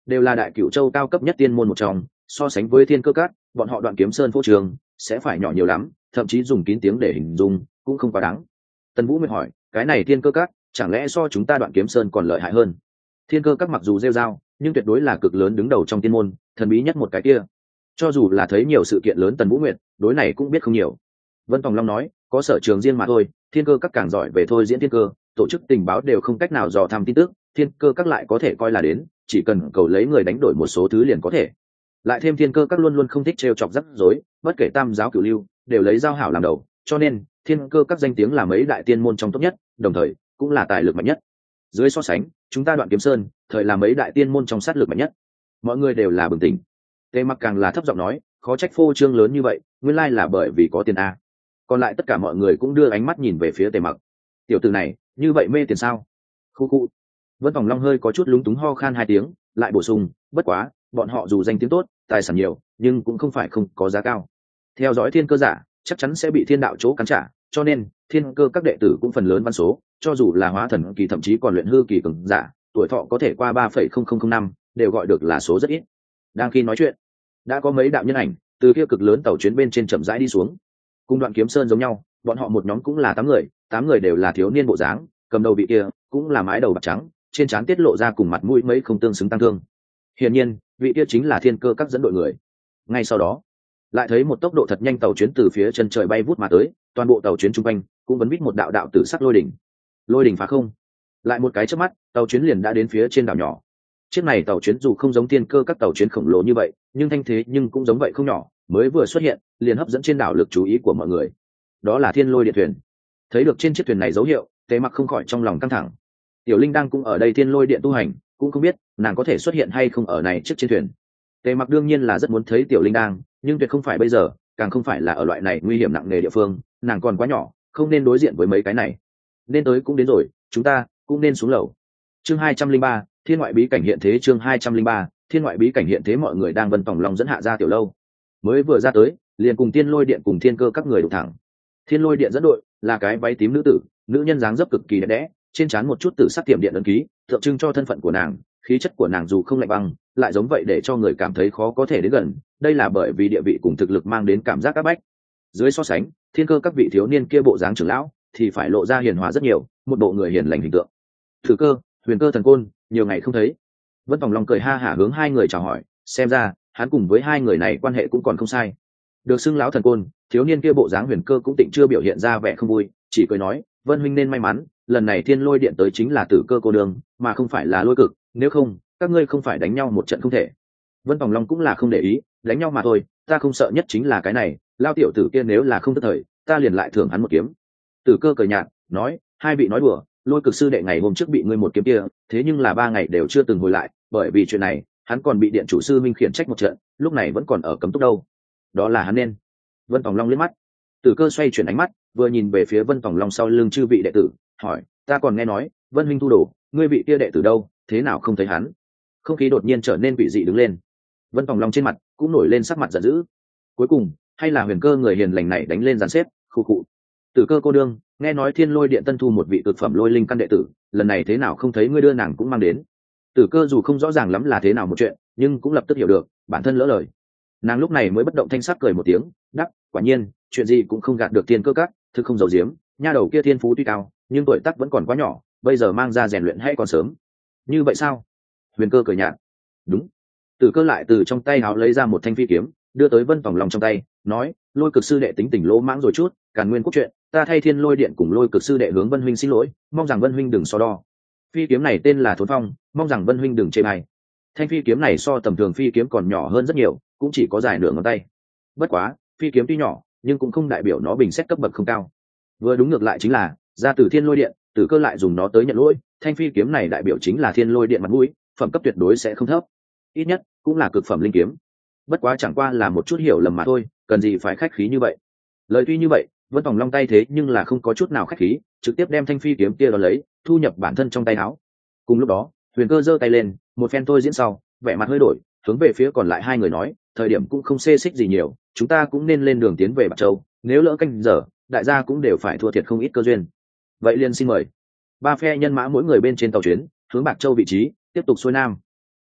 đều là đại cửu châu cao cấp nhất tiên môn một trong, so sánh với Thiên Cơ Các, bọn họ Đoạn Kiếm Sơn phô trường sẽ phải nhỏ nhiều lắm, thậm chí dùng kín tiếng để hình dung cũng không quá đáng. Tần Vũ Nguyệt hỏi, cái này Thiên Cơ Các chẳng lẽ so chúng ta Đoạn Kiếm Sơn còn lợi hại hơn? Thiên Cơ Các mặc dù rêu rao, nhưng tuyệt đối là cực lớn đứng đầu trong tiên môn, thần bí nhất một cái kia. Cho dù là thấy nhiều sự kiện lớn, Tần Vũ Nguyệt đối này cũng biết không nhiều. Vân Tòng Long nói, có sở trường riêng mà thôi, Thiên Cơ Các càng giỏi về thôi diễn thiên cơ, tổ chức tình báo đều không cách nào dò thăm tin tức, Thiên Cơ Các lại có thể coi là đến, chỉ cần cầu lấy người đánh đổi một số thứ liền có thể. Lại thêm Thiên Cơ Các luôn luôn không thích trêu chọc rắc rối, bất kể tam giáo cửu lưu đều lấy giao hảo làm đầu, cho nên Thiên Cơ Các danh tiếng là mấy đại tiên môn trong tốt nhất, đồng thời cũng là tài lực mạnh nhất. Dưới so sánh, chúng ta Đoạn Kiếm Sơn thời là mấy đại tiên môn trong sát lực mạnh nhất. Mọi người đều là bừng tỉnh. Tề Mặc càng là thấp giọng nói, khó trách phô trương lớn như vậy, nguyên lai là bởi vì có tiền a. Còn lại tất cả mọi người cũng đưa ánh mắt nhìn về phía Tề Mặc. Tiểu tử này như vậy mê tiền sao? Khu khu. Vân Vòng Long hơi có chút lúng túng ho khan hai tiếng, lại bổ sung, bất quá bọn họ dù danh tiếng tốt, tài sản nhiều, nhưng cũng không phải không có giá cao. Theo dõi thiên cơ giả chắc chắn sẽ bị thiên đạo chỗ cắn trả, cho nên thiên cơ các đệ tử cũng phần lớn văn số, cho dù là hóa thần kỳ thậm chí còn luyện hư kỳ cường giả, tuổi thọ có thể qua 3,0005, đều gọi được là số rất ít. Đang khi nói chuyện, đã có mấy đạo nhân ảnh từ kia cực lớn tàu chuyến bên trên chậm rãi đi xuống. Cùng Đoạn Kiếm Sơn giống nhau, bọn họ một nhóm cũng là 8 người đều là thiếu niên bộ dáng, cầm đầu vị kia cũng là mái đầu bạc trắng, trên trán tiết lộ ra cùng mặt mũi mấy không tương xứng tăng thương. Hiển nhiên, vị kia chính là Thiên Cơ Các dẫn đội người. Ngay sau đó, lại thấy một tốc độ thật nhanh tàu chuyến từ phía chân trời bay vút mà tới, toàn bộ tàu chuyến trung quanh cũng vẫn vít một đạo đạo tử sắc lôi đỉnh. Lôi đỉnh phá không, lại một cái chớp mắt, tàu chuyến liền đã đến phía trên đảo nhỏ. Chiếc này tàu chuyến dù không giống Thiên Cơ Các tàu chuyến khổng lồ như vậy, nhưng thanh thế nhưng cũng giống vậy không nhỏ, mới vừa xuất hiện, liền hấp dẫn trên đảo lực chú ý của mọi người. Đó là Thiên Lôi Điện thuyền. Thấy được trên chiếc thuyền này dấu hiệu, Tề Mặc không khỏi trong lòng căng thẳng. Tiểu Linh đang cũng ở đây Thiên Lôi Điện tu hành, cũng không biết nàng có thể xuất hiện hay không ở này trước trên thuyền. Tề Mặc đương nhiên là rất muốn thấy Tiểu Linh đang, nhưng tuyệt không phải bây giờ, càng không phải là ở loại này nguy hiểm nặng nề địa phương, nàng còn quá nhỏ, không nên đối diện với mấy cái này. Nên tới cũng đến rồi, chúng ta cũng nên xuống lầu. Chương 203, Thiên ngoại bí cảnh hiện thế. Chương 203, Thiên ngoại bí cảnh hiện thế. Mọi người đang Vân Tòng Long dẫn hạ ra tiểu lâu, mới vừa ra tới, liền cùng Thiên Lôi Điện cùng Thiên Cơ các người đụng thẳng. Thiên Lôi Điện dẫn đội là cái váy tím nữ tử, nữ nhân dáng dấp cực kỳ đẹp đẽ, trên trán một chút tử sắc tiềm điện ấn ký, tượng trưng cho thân phận của nàng. Khí chất của nàng dù không lạnh băng, lại giống vậy để cho người cảm thấy khó có thể đến gần. Đây là bởi vì địa vị cùng thực lực mang đến cảm giác áp bách. Dưới so sánh, Thiên Cơ các vị thiếu niên kia bộ dáng trưởng lão thì phải lộ ra hiền hòa rất nhiều, một bộ người hiền lành hình tượng. Thử Cơ, Huyền Cơ thần côn, nhiều ngày không thấy. Vân Vòng Long cười ha hả hướng hai người chào hỏi, xem ra hắn cùng với hai người này quan hệ cũng còn không sai. Được xưng lão thần côn, thiếu niên kia bộ dáng Huyền Cơ cũng tịnh chưa biểu hiện ra vẻ không vui, chỉ cười nói, Vân huynh nên may mắn, lần này Thiên Lôi Điện tới chính là Tử Cơ cô đường, mà không phải là Lôi Cực, nếu không các ngươi không phải đánh nhau một trận không thể. Vân Vòng Long cũng là không để ý, đánh nhau mà thôi, ta không sợ nhất chính là cái này, lao tiểu tử kia nếu là không tức thời, ta liền lại thưởng hắn một kiếm. Tử Cơ cười nhạt nói, hai vị nói đùa, Lôi Cực sư đệ ngày hôm trước bị ngươi một kiếm kia, thế nhưng là 3 ngày đều chưa từng hồi lại, bởi vì chuyện này hắn còn bị điện chủ sư minh khiển trách một trận, lúc này vẫn còn ở cấm túc đâu. Đó là hắn nên. Vân Tòng Long liếc mắt. Tử Cơ xoay chuyển ánh mắt, vừa nhìn về phía Vân Tòng Long sau lưng chư vị đệ tử, hỏi, ta còn nghe nói Vân huynh thu đồ, ngươi vị kia đệ tử đâu, thế nào không thấy hắn? Không khí đột nhiên trở nên quỷ dị đứng lên. Vân Tòng Long trên mặt cũng nổi lên sắc mặt giận dữ. Cuối cùng hay là Huyền Cơ người hiền lành này đánh lên dàn xếp, khu cụ. Tử Cơ cô đương, nghe nói Thiên Lôi Điện tân thu một vị cực phẩm lôi linh căn đệ tử, lần này thế nào không thấy ngươi đưa nàng cũng mang đến? Tử Cơ dù không rõ ràng lắm là thế nào một chuyện, nhưng cũng lập tức hiểu được bản thân lỡ lời. Nàng lúc này mới bất động thanh sắc cười một tiếng, đắc, quả nhiên chuyện gì cũng không gạt được Thiên Cơ các, thực không giấu giếm, nha đầu kia thiên phú tuy cao, nhưng tuổi tác vẫn còn quá nhỏ, bây giờ mang ra rèn luyện hay còn sớm. Như vậy sao? Huyền Cơ cười nhạt. Đúng. Tử Cơ lại từ trong tay áo lấy ra một thanh phi kiếm, đưa tới Vân Tòng Long trong tay, nói, Lôi Cực sư đệ tính tình lỗ mãng rồi chút, càn nguyên quốc chuyện, ta thay Thiên Lôi Điện cùng Lôi Cực sư đệ hướng Vân huynh xin lỗi, mong rằng Vân huynh đừng so đo. Phi kiếm này tên là Thốn Phong, mong rằng Vân huynh đừng chê bai. Thanh phi kiếm này so tầm thường phi kiếm còn nhỏ hơn rất nhiều, cũng chỉ có dài nửa ngón tay. Bất quá, phi kiếm tuy nhỏ, nhưng cũng không đại biểu nó bình xét cấp bậc không cao. Vừa đúng ngược lại chính là, ra từ Thiên Lôi Điện, Tử Cơ lại dùng nó tới nhận lỗi, thanh phi kiếm này đại biểu chính là Thiên Lôi Điện mặt mũi, phẩm cấp tuyệt đối sẽ không thấp, ít nhất cũng là cực phẩm linh kiếm. Bất quá chẳng qua là một chút hiểu lầm mà thôi, cần gì phải khách khí như vậy. Lời tuy như vậy, Vân Tòng Long tay thế nhưng là không có chút nào khách khí, trực tiếp đem thanh phi kiếm kia đó lấy, thu nhập bản thân trong tay áo. Cùng lúc đó, Huyền Cơ giơ tay lên, một phen thôi diễn sau, vẻ mặt hơi đổi, hướng về phía còn lại hai người nói, thời điểm cũng không xê xích gì nhiều, chúng ta cũng nên lên đường tiến về Bạc Châu, nếu lỡ canh giờ, đại gia cũng đều phải thua thiệt không ít cơ duyên. Vậy liền xin mời. 3 phe nhân mã mỗi người bên trên tàu chuyến, hướng Bạc Châu vị trí, tiếp tục xuôi nam.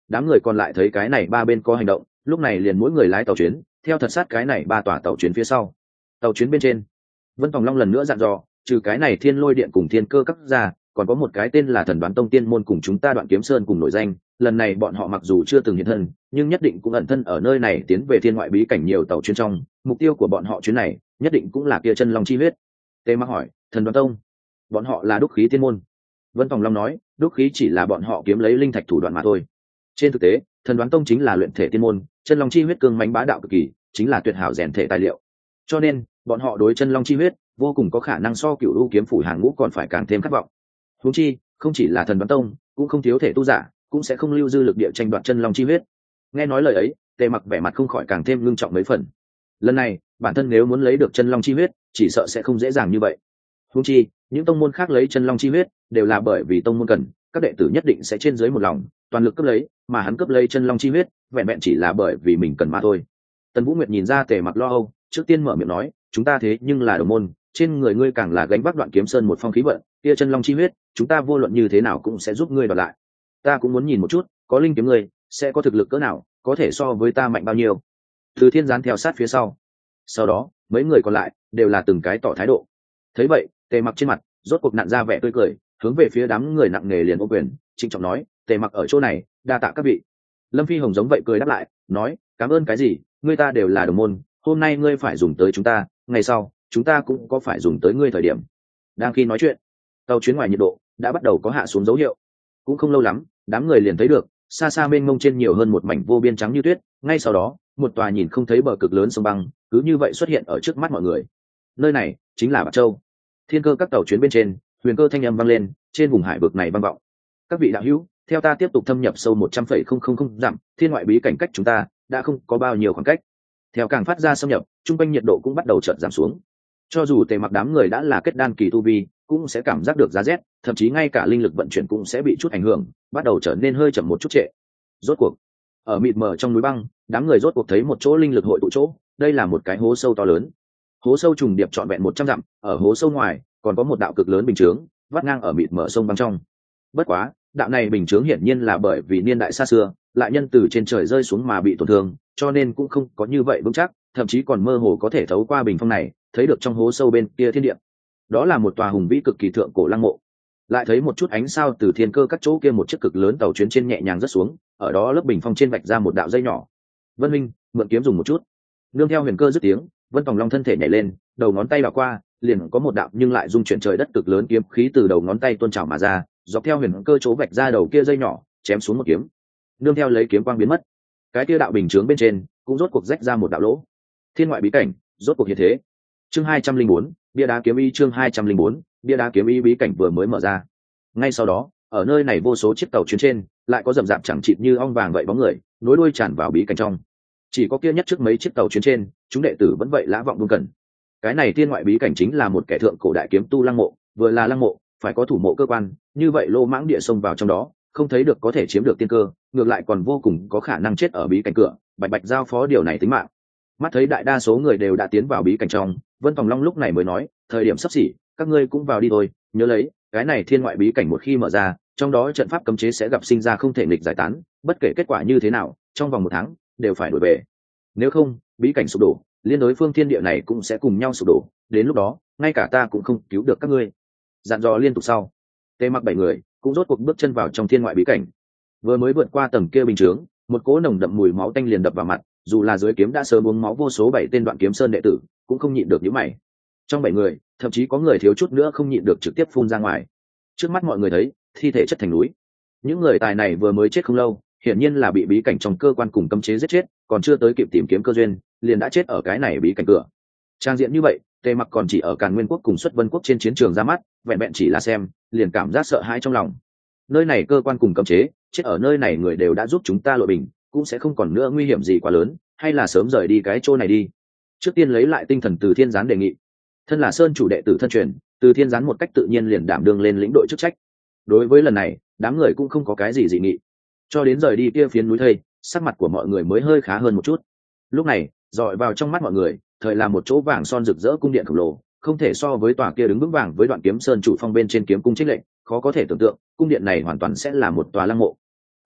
Đám người còn lại thấy cái này ba bên có hành động, lúc này liền mỗi người lái tàu chuyến theo thật sát cái này ba tòa tàu chuyến phía sau. Tàu chuyến bên trên, Vân Tòng Long lần nữa dặn dò, trừ cái này Thiên Lôi Điện cùng Thiên Cơ Các ra, còn có một cái tên là Thần Đoán Tông tiên môn cùng chúng ta Đoạn Kiếm Sơn cùng nổi danh. Lần này bọn họ mặc dù chưa từng hiện thân, nhưng nhất định cũng ẩn thân ở nơi này tiến về thiên ngoại bí cảnh nhiều tàu chuyến trong. Mục tiêu của bọn họ chuyến này nhất định cũng là kia chân long chi huyết. Tề Mặc hỏi, Thần Đoán Tông, bọn họ là đúc khí tiên môn. Vân Tòng Long nói, đúc khí chỉ là bọn họ kiếm lấy linh thạch thủ đoạn mà thôi. Trên thực tế, Thần Đoán Tông chính là luyện thể tiên môn, chân long chi huyết cương mãnh bá đạo cực kỳ, chính là tuyệt hảo rèn thể tài liệu. Cho nên, bọn họ đối chân long chi huyết vô cùng có khả năng so Cửu U kiếm phủ hàng ngũ còn phải càng thêm khát vọng. Huống chi, không chỉ là Thần Đoán Tông, cũng không thiếu thể tu giả, cũng sẽ không lưu dư lực địa tranh đoạt chân long chi huyết. Nghe nói lời ấy, Tề Mặc vẻ mặt không khỏi càng thêm ngưng trọng mấy phần. Lần này, bản thân nếu muốn lấy được chân long chi huyết, chỉ sợ sẽ không dễ dàng như vậy. Huống chi, những tông môn khác lấy chân long chi huyết, đều là bởi vì tông môn cần, các đệ tử nhất định sẽ trên dưới một lòng, toàn lực cướp lấy, mà hắn cướp lấy chân long chi huyết, vẹn vẹn chỉ là bởi vì mình cần mà thôi. Tần Vũ Nguyệt nhìn ra Tề Mặc lo âu, trước tiên mở miệng nói, chúng ta thế nhưng là đồng môn, trên người ngươi càng là gánh vác Đoạn Kiếm Sơn một phong khí vận, kia chân long chi huyết, chúng ta vô luận như thế nào cũng sẽ giúp ngươi đoạt lại. Ta cũng muốn nhìn một chút, có linh kiếm ngươi sẽ có thực lực cỡ nào, có thể so với ta mạnh bao nhiêu. Từ Thiên Gián theo sát phía sau. Sau đó, mấy người còn lại đều là từng cái tỏ thái độ. Thấy vậy, Tề Mặc trên mặt rốt cuộc nặn ra vẻ tươi cười, hướng về phía đám người nặng nề liền ô quyền, trịnh trọng nói, Tề Mặc ở chỗ này, đa tạ các vị. Lâm Phi Hồng giống vậy cười đáp lại, nói, cảm ơn cái gì, ngươi ta đều là đồng môn, hôm nay ngươi phải dùng tới chúng ta, ngày sau chúng ta cũng có phải dùng tới ngươi thời điểm. Đang khi nói chuyện, tàu chuyến ngoài nhiệt độ đã bắt đầu có hạ xuống dấu hiệu. Cũng không lâu lắm, đám người liền thấy được xa xa mênh mông trên nhiều hơn một mảnh vô biên trắng như tuyết. Ngay sau đó, một tòa nhìn không thấy bờ cực lớn sông băng cứ như vậy xuất hiện ở trước mắt mọi người. Nơi này chính là Bạc Châu. Thiên Cơ các tàu chuyến bên trên, huyền cơ thanh âm vang lên, trên vùng hải vực này vang vọng, các vị đạo hữu, theo ta tiếp tục thâm nhập sâu 100,000 dặm, thiên ngoại bí cảnh cách chúng ta đã không có bao nhiêu khoảng cách. Theo càng phát ra xâm nhập, trung quanh nhiệt độ cũng bắt đầu chợt giảm xuống. Cho dù Tề Mặc đám người đã là kết đan kỳ tu vi, cũng sẽ cảm giác được giá rét, thậm chí ngay cả linh lực vận chuyển cũng sẽ bị chút ảnh hưởng, bắt đầu trở nên hơi chậm một chút trệ. Rốt cuộc, ở mịt mờ trong núi băng, đám người rốt cuộc thấy một chỗ linh lực hội tụ chỗ, đây là một cái hố sâu to lớn. Hố sâu trùng điệp trọn vẹn 100 dặm, ở hố sâu ngoài còn có một đạo cực lớn bình chướng, vắt ngang ở mịt mờ sông băng trong. Bất quá, đạo này bình chướng hiển nhiên là bởi vì niên đại xa xưa, lại nhân từ trên trời rơi xuống mà bị tổn thương, cho nên cũng không có như vậy vững chắc, thậm chí còn mơ hồ có thể thấu qua bình phong này, thấy được trong hố sâu bên kia thiên địa. Đó là một tòa hùng vĩ cực kỳ thượng cổ lăng mộ. Lại thấy một chút ánh sao từ thiên cơ các chỗ kia một chiếc cực lớn tàu chuyến trên nhẹ nhàng rớt xuống, ở đó lớp bình phong trên vạch ra một đạo dây nhỏ. Vân Minh, mượn kiếm dùng một chút. Nương theo huyền cơ dứt tiếng, Vân Tòng Long thân thể nhảy lên, đầu ngón tay đảo qua, liền có một đạo nhưng lại dung chuyển trời đất cực lớn kiếm khí từ đầu ngón tay tuôn trào mà ra, dọc theo huyền cơ chỗ vạch ra đầu kia dây nhỏ, chém xuống một kiếm. Nương theo lấy kiếm quang biến mất, cái kia đạo bình chướng bên trên cũng rốt cuộc rách ra một đạo lỗ. Thiên ngoại bí cảnh rốt cuộc hiện thế. Chương 204, bia đá kiếm ý. Chương 204, bia đá kiếm ý bí cảnh vừa mới mở ra. Ngay sau đó, ở nơi này vô số chiếc tàu chuyến trên lại có rậm rạp chẳng chịt như ong vàng vậy bóng người nối đuôi tràn vào bí cảnh trong. Chỉ có kia nhất trước mấy chiếc tàu chuyến trên, chúng đệ tử vẫn vậy lã vọng buông cần. Cái này thiên ngoại bí cảnh chính là một kẻ thượng cổ đại kiếm tu lăng mộ, vừa là lăng mộ, phải có thủ mộ cơ quan, như vậy lô mãng địa xông vào trong đó, không thấy được có thể chiếm được tiên cơ, ngược lại còn vô cùng có khả năng chết ở bí cảnh cửa, bạch bạch giao phó điều này tính mạng. Mắt thấy đại đa số người đều đã tiến vào bí cảnh trong, Vân Tòng Long lúc này mới nói, thời điểm sắp xỉ, các ngươi cũng vào đi thôi, nhớ lấy, cái này thiên ngoại bí cảnh một khi mở ra, trong đó trận pháp cấm chế sẽ gặp sinh ra không thể nghịch giải tán, bất kể kết quả như thế nào, trong vòng 1 tháng đều phải đổi về. Nếu không, bí cảnh sụp đổ, liên đối phương thiên địa này cũng sẽ cùng nhau sụp đổ, đến lúc đó, ngay cả ta cũng không cứu được các ngươi. Dặn dò liên tục sau, Tề Mặc 7 người cũng rốt cuộc bước chân vào trong thiên ngoại bí cảnh. Vừa mới vượt qua tầng kia bình chướng, một cỗ nồng đậm mùi máu tanh liền đập vào mặt, dù là dưới kiếm đã sớm uống máu vô số 7 tên Đoạn Kiếm Sơn đệ tử, cũng không nhịn được nhíu mày. Trong 7 người, thậm chí có người thiếu chút nữa không nhịn được trực tiếp phun ra ngoài. Trước mắt mọi người thấy, thi thể chất thành núi. Những người tài này vừa mới chết không lâu, hiển nhiên là bị bí cảnh trong cơ quan cùng cấm chế giết chết, còn chưa tới kịp tìm kiếm cơ duyên, liền đã chết ở cái này bí cảnh cửa. Trang diện như vậy, Tề Mặc còn chỉ ở Càn Nguyên quốc cùng Xuất Vân quốc trên chiến trường ra mắt, vẹn vẹn chỉ là xem, liền cảm giác sợ hãi trong lòng. Nơi này cơ quan cùng cấm chế, chết ở nơi này người đều đã giúp chúng ta lội bình, cũng sẽ không còn nữa nguy hiểm gì quá lớn, hay là sớm rời đi cái chỗ này đi. Trước tiên lấy lại tinh thần, Từ Thiên Gián đề nghị. Thân là Sơn chủ đệ tử thân truyền, Từ Thiên Gián một cách tự nhiên liền đảm đương lên lĩnh đội chức trách. Đối với lần này, đám người cũng không có cái gì dị nghị. Cho đến rời đi kia phiến núi thây, sắc mặt của mọi người mới hơi khá hơn một chút. Lúc này, dọi vào trong mắt mọi người, thời là một chỗ vàng son rực rỡ cung điện khổng lồ, không thể so với tòa kia đứng vững vàng với Đoạn Kiếm Sơn chủ phong bên trên kiếm cung trích lệnh, khó có thể tưởng tượng, cung điện này hoàn toàn sẽ là một tòa lăng mộ.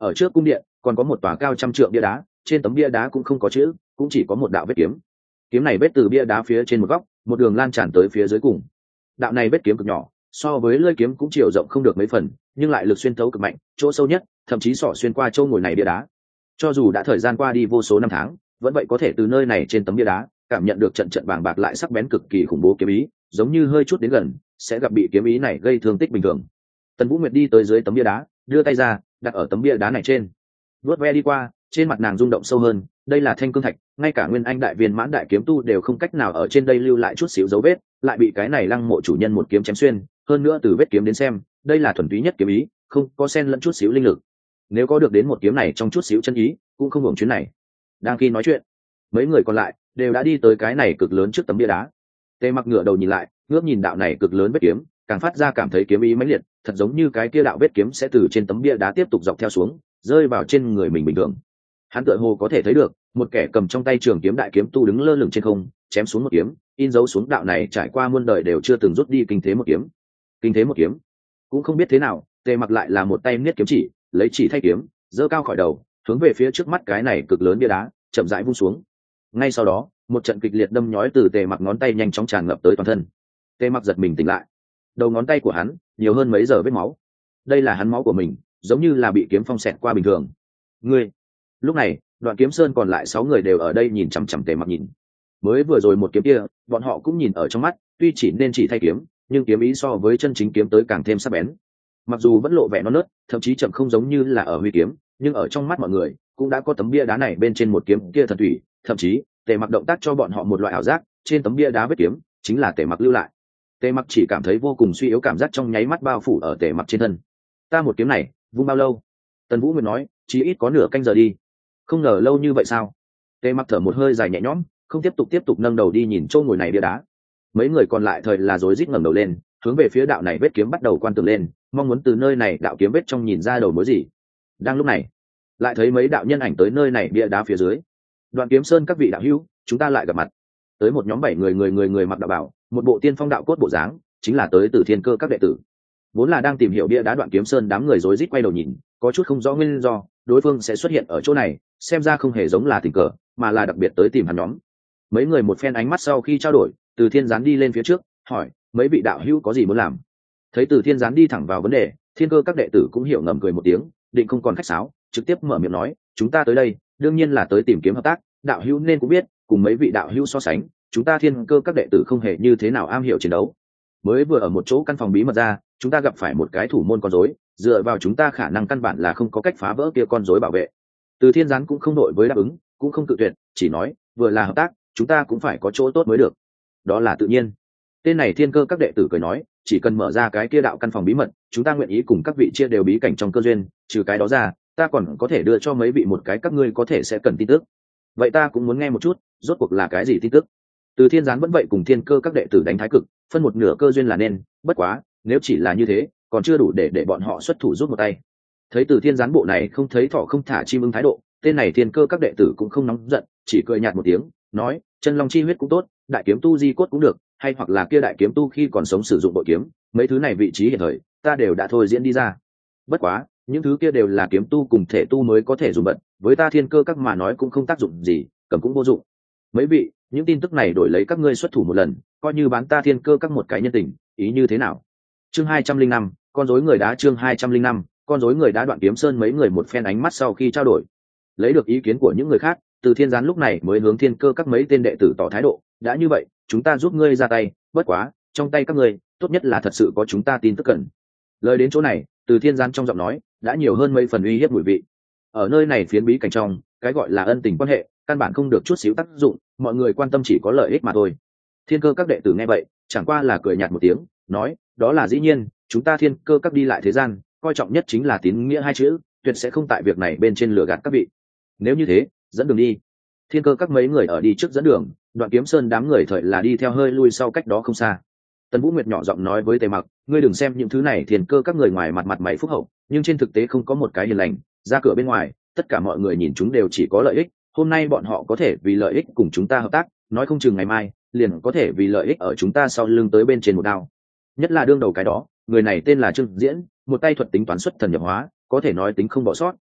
Ở trước cung điện còn có một tòa cao trăm trượng bia đá, trên tấm bia đá cũng không có chữ, cũng chỉ có một đạo vết kiếm. Kiếm này vết từ bia đá phía trên một góc, một đường lan tràn tới phía dưới cùng. Đạo này vết kiếm cực nhỏ, so với lưỡi kiếm cũng chiều rộng không được mấy phần, nhưng lại lực xuyên thấu cực mạnh, chỗ sâu nhất thậm chí xỏ xuyên qua chỗ ngồi này bia đá. Cho dù đã thời gian qua đi vô số năm tháng, vẫn vậy có thể từ nơi này trên tấm bia đá cảm nhận được trận trận bàng bạc lại sắc bén cực kỳ khủng bố kiếm ý, giống như hơi chút đến gần sẽ gặp bị kiếm ý này gây thương tích bình thường. Tần Vũ Nguyệt đi tới dưới tấm bia đá, đưa tay ra đặt ở tấm bia đá này trên, vuốt ve đi qua, trên mặt nàng rung động sâu hơn. Đây là thanh cương thạch, ngay cả nguyên anh đại viên mãn đại kiếm tu đều không cách nào ở trên đây lưu lại chút xíu dấu vết, lại bị cái này lăng mộ chủ nhân một kiếm chém xuyên. Hơn nữa từ vết kiếm đến xem, đây là thuần túy nhất kiếm ý, không có xen lẫn chút xíu linh lực. Nếu có được đến một kiếm này trong chút xíu chân ý, cũng không hưởng chuyến này. Đang khi nói chuyện, mấy người còn lại đều đã đi tới cái này cực lớn trước tấm bia đá. Tề Mặc ngửa đầu nhìn lại, ngước nhìn đạo này cực lớn vết kiếm, càng phát ra cảm thấy kiếm ý mãnh liệt, thật giống như cái kia đạo vết kiếm sẽ từ trên tấm bia đá tiếp tục dọc theo xuống, rơi vào trên người mình bình thường. Hắn tựa hồ có thể thấy được một kẻ cầm trong tay trường kiếm đại kiếm tu đứng lơ lửng trên không, chém xuống một kiếm, in dấu xuống đạo này trải qua muôn đời đều chưa từng rút đi kinh thế một kiếm. Kinh thế một kiếm. Cũng không biết thế nào, Tề Mặc lại là một tay niết kiếm chỉ, lấy chỉ thay kiếm, giơ cao khỏi đầu, hướng về phía trước mắt cái này cực lớn bia đá, chậm rãi vung xuống. Ngay sau đó, một trận kịch liệt đâm nhói từ Tề Mặc ngón tay nhanh chóng tràn ngập tới toàn thân. Tề Mặc giật mình tỉnh lại, đầu ngón tay của hắn nhiều hơn mấy giờ vết máu. Đây là hắn máu của mình, giống như là bị kiếm phong xẹt qua bình thường. Ngươi! Lúc này, Đoạn Kiếm Sơn còn lại 6 người đều ở đây nhìn chằm chằm Tề Mặc nhìn. Mới vừa rồi một kiếm kia, bọn họ cũng nhìn ở trong mắt, tuy chỉ nên chỉ thay kiếm, nhưng kiếm ý so với chân chính kiếm tới càng thêm sắc bén. Mặc dù vẫn lộ vẻ non nớt, thậm chí chậm không giống như là ở huy kiếm, nhưng ở trong mắt mọi người cũng đã có tấm bia đá này bên trên một kiếm kia thần thủy. Thậm chí Tề Mặc động tác cho bọn họ một loại ảo giác, trên tấm bia đá vết kiếm chính là Tề Mặc lưu lại. Tề Mặc chỉ cảm thấy vô cùng suy yếu, cảm giác trong nháy mắt bao phủ ở Tề Mặc trên thân. Ta một kiếm này vung bao lâu? Tần Vũ Nguyệt nói, chỉ ít có nửa canh giờ đi. Không ngờ lâu như vậy sao? Tề Mặc thở một hơi dài nhẹ nhõm, không tiếp tục nâng đầu đi nhìn chỗ ngồi này bia đá. Mấy người còn lại thời là rối rít ngẩng đầu lên, hướng về phía đạo này vết kiếm bắt đầu quan tưởng lên, mong muốn từ nơi này đạo kiếm vết trong nhìn ra đầu mối gì. Đang lúc này, lại thấy mấy đạo nhân ảnh tới nơi này bia đá phía dưới. Đoạn Kiếm Sơn các vị đạo hữu, chúng ta lại gặp mặt. Tới một nhóm 7 người mặc đạo bảo, một bộ tiên phong đạo cốt bộ dáng, chính là tới từ Thiên Cơ các đệ tử. Vốn là đang tìm hiểu bia đá Đoạn Kiếm Sơn, đám người rối rít quay đầu nhìn, có chút không rõ nguyên do, đối phương sẽ xuất hiện ở chỗ này, xem ra không hề giống là tình cờ, mà là đặc biệt tới tìm hắn nhóm. Mấy người một phen ánh mắt sau khi trao đổi, Từ Thiên Gián đi lên phía trước, hỏi, mấy vị đạo hữu có gì muốn làm? Thấy Từ Thiên Gián đi thẳng vào vấn đề, Thiên Cơ các đệ tử cũng hiểu ngầm cười một tiếng, định không còn khách sáo, trực tiếp mở miệng nói, chúng ta tới đây đương nhiên là tới tìm kiếm hợp tác, đạo hữu nên cũng biết, cùng mấy vị đạo hữu so sánh, chúng ta Thiên Cơ các đệ tử không hề như thế nào am hiểu chiến đấu. Mới vừa ở một chỗ căn phòng bí mật ra, chúng ta gặp phải một cái thủ môn con rối, dựa vào chúng ta khả năng căn bản là không có cách phá vỡ kia con rối bảo vệ. Từ Thiên Gián cũng không đội với đáp ứng, cũng không cự tuyệt, chỉ nói, vừa là hợp tác, chúng ta cũng phải có chỗ tốt mới được. Đó là tự nhiên. Tên này Thiên Cơ các đệ tử cười nói, chỉ cần mở ra cái kia đạo căn phòng bí mật, chúng ta nguyện ý cùng các vị chia đều bí cảnh trong cơ duyên, trừ cái đó ra, ta còn có thể đưa cho mấy vị một cái các ngươi có thể sẽ cần tin tức. Vậy ta cũng muốn nghe một chút, rốt cuộc là cái gì tin tức? Từ Thiên Gián vẫn vậy cùng Thiên Cơ các đệ tử đánh thái cực, phân một nửa cơ duyên là nên, bất quá, nếu chỉ là như thế, còn chưa đủ để bọn họ xuất thủ giúp một tay. Thấy Từ Thiên Gián bộ này không thấy thỏ không thả chim ưng thái độ, tên này Thiên Cơ các đệ tử cũng không nóng giận, chỉ cười nhạt một tiếng, nói, chân long chi huyết cũng tốt, đại kiếm tu di cốt cũng được, hay hoặc là kia đại kiếm tu khi còn sống sử dụng bội kiếm, mấy thứ này vị trí hiện thời, ta đều đã thôi diễn đi ra. Bất quá, những thứ kia đều là kiếm tu cùng thể tu mới có thể dùng bận, với ta Thiên Cơ các mà nói cũng không tác dụng gì, cầm cũng vô dụng. Mấy vị, những tin tức này đổi lấy các ngươi xuất thủ một lần, coi như bán ta Thiên Cơ các một cái nhân tình, ý như thế nào? Chương 205, con rối người đá. Chương 205, con rối người đá. Đoạn Kiếm Sơn mấy người một phen ánh mắt sau khi trao đổi, lấy được ý kiến của những người khác, Từ Thiên Gián lúc này mới hướng Thiên Cơ các mấy tên đệ tử tỏ thái độ, đã như vậy, chúng ta giúp ngươi ra tay, bất quá, trong tay các ngươi, tốt nhất là thật sự có chúng ta tin tức cần. Lời đến chỗ này, Từ Thiên Gián trong giọng nói đã nhiều hơn mấy phần uy hiếp mùi vị. Ở nơi này phiến bí cảnh trong, cái gọi là ân tình quan hệ, căn bản không được chút xíu tác dụng, mọi người quan tâm chỉ có lợi ích mà thôi. Thiên Cơ các đệ tử nghe vậy, chẳng qua là cười nhạt một tiếng, nói, đó là dĩ nhiên, chúng ta Thiên Cơ các đi lại thế gian, coi trọng nhất chính là tín nghĩa hai chữ, tuyệt sẽ không tại việc này bên trên lừa gạt các vị. Nếu như thế, dẫn đường đi. Thiên Cơ các mấy người ở đi trước dẫn đường, Đoạn Kiếm Sơn đám người thời là đi theo hơi lui sau cách đó không xa. Tần Vũ Nguyệt nhỏ giọng nói với Tề Mặc, ngươi đừng xem những thứ này Thiên Cơ các người ngoài mặt mày phúc hậu, nhưng trên thực tế không có một cái hiền lành, ra cửa bên ngoài, tất cả mọi người nhìn chúng đều chỉ có lợi ích, hôm nay bọn họ có thể vì lợi ích cùng chúng ta hợp tác, nói không chừng ngày mai liền có thể vì lợi ích ở chúng ta sau lưng tới bên trên một đao. Nhất là đương đầu cái đó, người này tên là Trương Diễn, một tay thuật tính toán xuất thần nhập hóa, có thể nói tính không bỏ sót,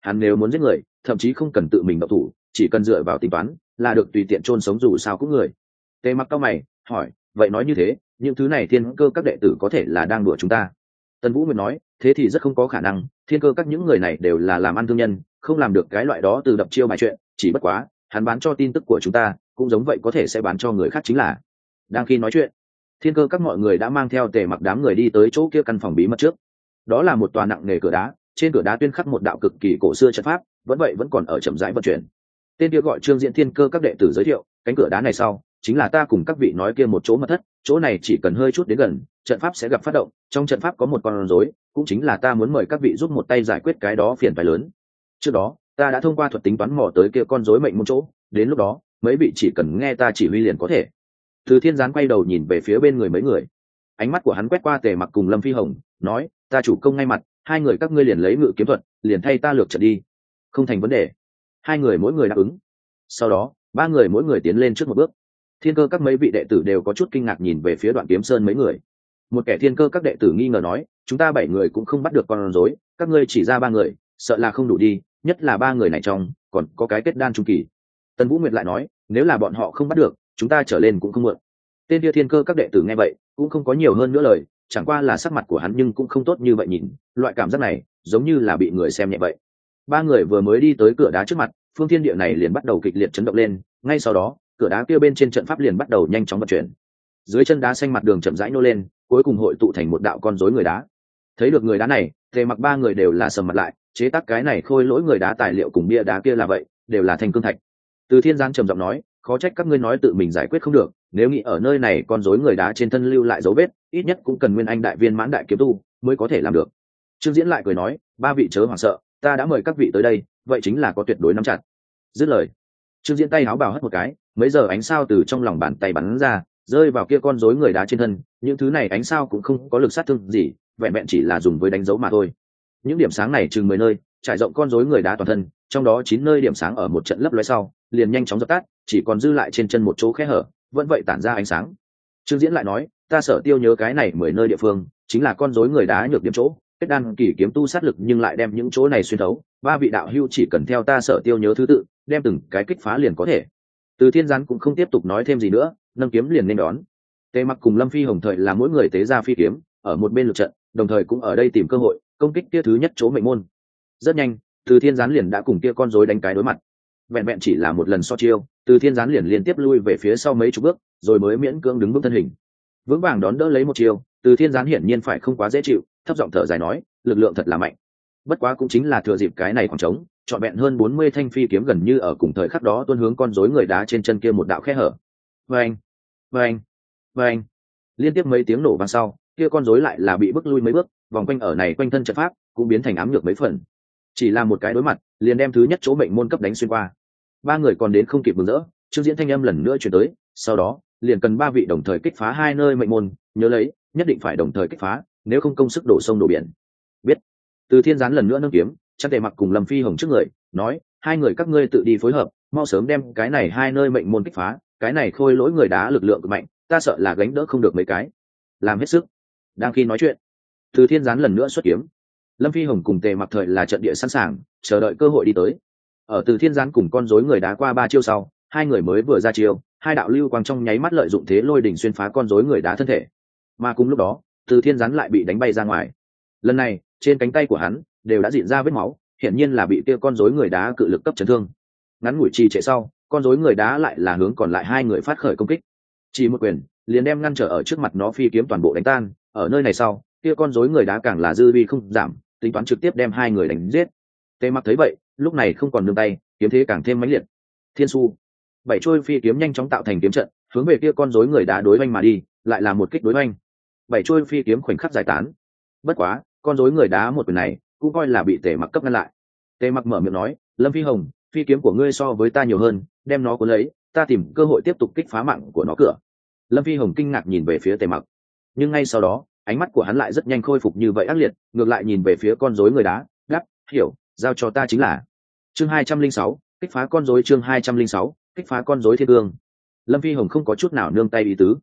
hắn nếu muốn giết người thậm chí không cần tự mình động thủ, chỉ cần dựa vào tính toán là được tùy tiện chôn sống dù sao cũng người. Tề Mặc cau mày hỏi, vậy nói như thế những thứ này thiên cơ các đệ tử có thể là đang đùa chúng ta? Tần Vũ Nguyệt nói, thế thì rất không có khả năng, thiên cơ các những người này đều là làm ăn thương nhân, không làm được cái loại đó từ đập chiêu bài chuyện, chỉ bất quá hắn bán cho tin tức của chúng ta cũng giống vậy có thể sẽ bán cho người khác chính là. Đang khi nói chuyện, thiên cơ các mọi người đã mang theo Tề Mặc đám người đi tới chỗ kia căn phòng bí mật trước. Đó là một tòa nặng nề cửa đá, trên cửa đá tuyên khắc một đạo cực kỳ cổ xưa trận pháp, vẫn còn ở chậm rãi vận chuyển. Tên kia gọi Trương Diễn thiên cơ các đệ tử giới thiệu, cánh cửa đá này sau chính là ta cùng các vị nói kia một chỗ mật thất, chỗ này chỉ cần hơi chút đến gần trận pháp sẽ gặp phát động, trong trận pháp có một con rối, cũng chính là ta muốn mời các vị giúp một tay giải quyết cái đó phiền phái lớn. Trước đó ta đã thông qua thuật tính toán mò tới kia con rối mệnh môn chỗ, đến lúc đó mấy vị chỉ cần nghe ta chỉ huy liền có thể. Từ Thiên Gián quay đầu nhìn về phía bên người mấy người, ánh mắt của hắn quét qua Tề Mặc cùng Lâm Phi Hồng, nói, ta chủ công ngay mặt, hai người các ngươi liền lấy ngự kiếm thuật liền thay ta lược trận đi. Không thành vấn đề. Hai người mỗi người đáp ứng. Sau đó ba người mỗi người tiến lên trước một bước. Thiên cơ các mấy vị đệ tử đều có chút kinh ngạc nhìn về phía Đoạn Kiếm Sơn mấy người. Một kẻ thiên cơ các đệ tử nghi ngờ nói, chúng ta 7 người cũng không bắt được con rối, các ngươi chỉ ra 3 người, sợ là không đủ đi, nhất là 3 người này trong còn có cái kết đan trung kỳ. Tần Vũ Nguyệt lại nói, nếu là bọn họ không bắt được, chúng ta trở lên cũng không muộn. Tên kia thiên cơ các đệ tử nghe vậy cũng không có nhiều hơn nữa lời, chẳng qua là sắc mặt của hắn nhưng cũng không tốt như vậy nhìn, loại cảm giác này giống như là bị người xem nhẹ vậy. 3 người vừa mới đi tới cửa đá trước mặt, phương thiên địa này liền bắt đầu kịch liệt chấn động lên, ngay sau đó cửa đá kia bên trên trận pháp liền bắt đầu nhanh chóng vận chuyển. Dưới chân đá xanh mặt đường chậm rãi nô lên, cuối cùng hội tụ thành một đạo con rối người đá. Thấy được người đá này, Tề Mặc 3 người đều là sầm mặt lại, chế tác cái này khôi lỗi người đá tài liệu cùng bia đá kia là vậy, đều là thành cương thạch. Từ Thiên Giang trầm giọng nói, khó trách các ngươi nói tự mình giải quyết không được, nếu nghĩ ở nơi này con rối người đá trên thân lưu lại dấu vết, ít nhất cũng cần nguyên anh đại viên mãn đại kiếm tu mới có thể làm được. Trương Diễn lại cười nói, 3 vị chớ hoảng sợ, ta đã mời các vị tới đây, vậy chính là có tuyệt đối nắm chặt. Dứt lời, Trương Diễn tay áo bào hất một cái, mấy giờ ánh sao từ trong lòng bàn tay bắn ra, rơi vào kia con rối người đá trên thân. Những thứ này ánh sao cũng không có lực sát thương gì, vẹn vẹn chỉ là dùng với đánh dấu mà thôi. Những điểm sáng này chừng 10 nơi, trải rộng con rối người đá toàn thân, trong đó 9 nơi điểm sáng ở một trận lấp lóe sau liền nhanh chóng dập tắt, chỉ còn dư lại trên chân một chỗ khe hở vẫn vậy tản ra ánh sáng. Trương Diễn lại nói, ta Sở Tiêu nhớ cái này 10 nơi địa phương chính là con rối người đá nhược điểm chỗ, kết đan kỳ kiếm tu sát lực nhưng lại đem những chỗ này xuyên thấu, 3 vị đạo hữu chỉ cần theo ta Sở Tiêu nhớ thứ tự đem từng cái kích phá liền có thể. Từ Thiên Gián cũng không tiếp tục nói thêm gì nữa, nâng kiếm liền nên đón. Tề Mặc cùng Lâm Phi Hồng thời là mỗi người tế ra phi kiếm ở một bên lượt trận, đồng thời cũng ở đây tìm cơ hội công kích kia thứ nhất chỗ mệnh môn. Rất nhanh, Từ Thiên Gián liền đã cùng kia con rối đánh cái đối mặt. Vẹn vẹn chỉ là một lần so chiêu, Từ Thiên Gián liền liên tiếp lui về phía sau mấy chục bước, rồi mới miễn cưỡng đứng vững thân hình, vững vàng đón đỡ lấy một chiêu. Từ Thiên Gián hiển nhiên phải không quá dễ chịu, thấp giọng thở dài nói, lực lượng thật là mạnh. Bất quá cũng chính là thừa dịp cái này khoảng trống, trọn vẹn hơn 40 thanh phi kiếm gần như ở cùng thời khắc đó tuôn hướng con rối người đá trên chân kia một đạo khe hở. Vâng, vâng, vâng. Liên tiếp mấy tiếng nổ vang sau, kia con rối lại là bị bức lui mấy bước, vòng quanh ở này quanh thân trận pháp cũng biến thành ám nhược mấy phần. Chỉ là một cái đối mặt, liền đem thứ nhất chỗ mệnh môn cấp đánh xuyên qua. 3 người còn đến không kịp mừng rỡ, Trương Diễn thanh âm lần nữa truyền tới, sau đó liền cần 3 vị đồng thời kích phá 2 nơi mệnh môn, nhớ lấy, nhất định phải đồng thời kích phá, nếu không công sức đổ sông đổ biển. Biết. Từ Thiên Gián lần nữa nâng kiếm, chắn Tề Mặc cùng Lâm Phi Hồng trước người, nói, 2 người các ngươi tự đi phối hợp, mau sớm đem cái này 2 nơi mệnh môn kích phá, cái này khôi lỗi người đá lực lượng cực mạnh, ta sợ là gánh đỡ không được mấy cái. Làm hết sức. Đang khi nói chuyện, Từ Thiên Gián lần nữa xuất kiếm. Lâm Phi Hồng cùng Tề Mặc thời là trận địa sẵn sàng, chờ đợi cơ hội đi tới. Ở Từ Thiên Gián cùng con rối người đá qua 3 chiêu sau, 2 người mới vừa ra chiêu, 2 đạo lưu quang trong nháy mắt lợi dụng thế lôi đỉnh xuyên phá con rối người đá thân thể. Mà cùng lúc đó, Từ Thiên Gián lại bị đánh bay ra ngoài. Lần này, trên cánh tay của hắn đều đã rịn ra vết máu, hiển nhiên là bị kia con rối người đá cự lực cấp chấn thương. Ngắn ngủi trì trệ sau, con rối người đá lại là hướng còn lại 2 người phát khởi công kích. Chỉ một quyền, liền đem ngăn trở ở trước mặt nó phi kiếm toàn bộ đánh tan. Ở nơi này sau, kia con rối người đá càng là dư vi không giảm, tính toán trực tiếp đem 2 người đánh giết. Tề Mặc thấy vậy, lúc này không còn nương tay, kiếm thế càng thêm mãnh liệt. Thiên Su, 7 trôi phi kiếm nhanh chóng tạo thành kiếm trận, hướng về kia con rối người đá đối oanh mà đi, lại là một kích đối oanh. 7 trôi phi kiếm khoảnh khắc giải tán. Bất quá, con rối người đá một quyền này cũng coi là bị Tề Mặc cấp ngăn lại. Tề Mặc mở miệng nói, Lâm Phi Hồng, phi kiếm của ngươi so với ta nhiều hơn, đem nó cuốn lấy, ta tìm cơ hội tiếp tục kích phá mạng của nó cửa. Lâm Phi Hồng kinh ngạc nhìn về phía Tề Mặc, nhưng ngay sau đó ánh mắt của hắn lại rất nhanh khôi phục như vậy ác liệt, ngược lại nhìn về phía con rối người đá, đáp, hiểu, giao cho ta chính là. Chương 206, kích phá con rối. Chương 206, kích phá con rối thiên cương. Lâm Phi Hồng không có chút nào nương tay ý tứ.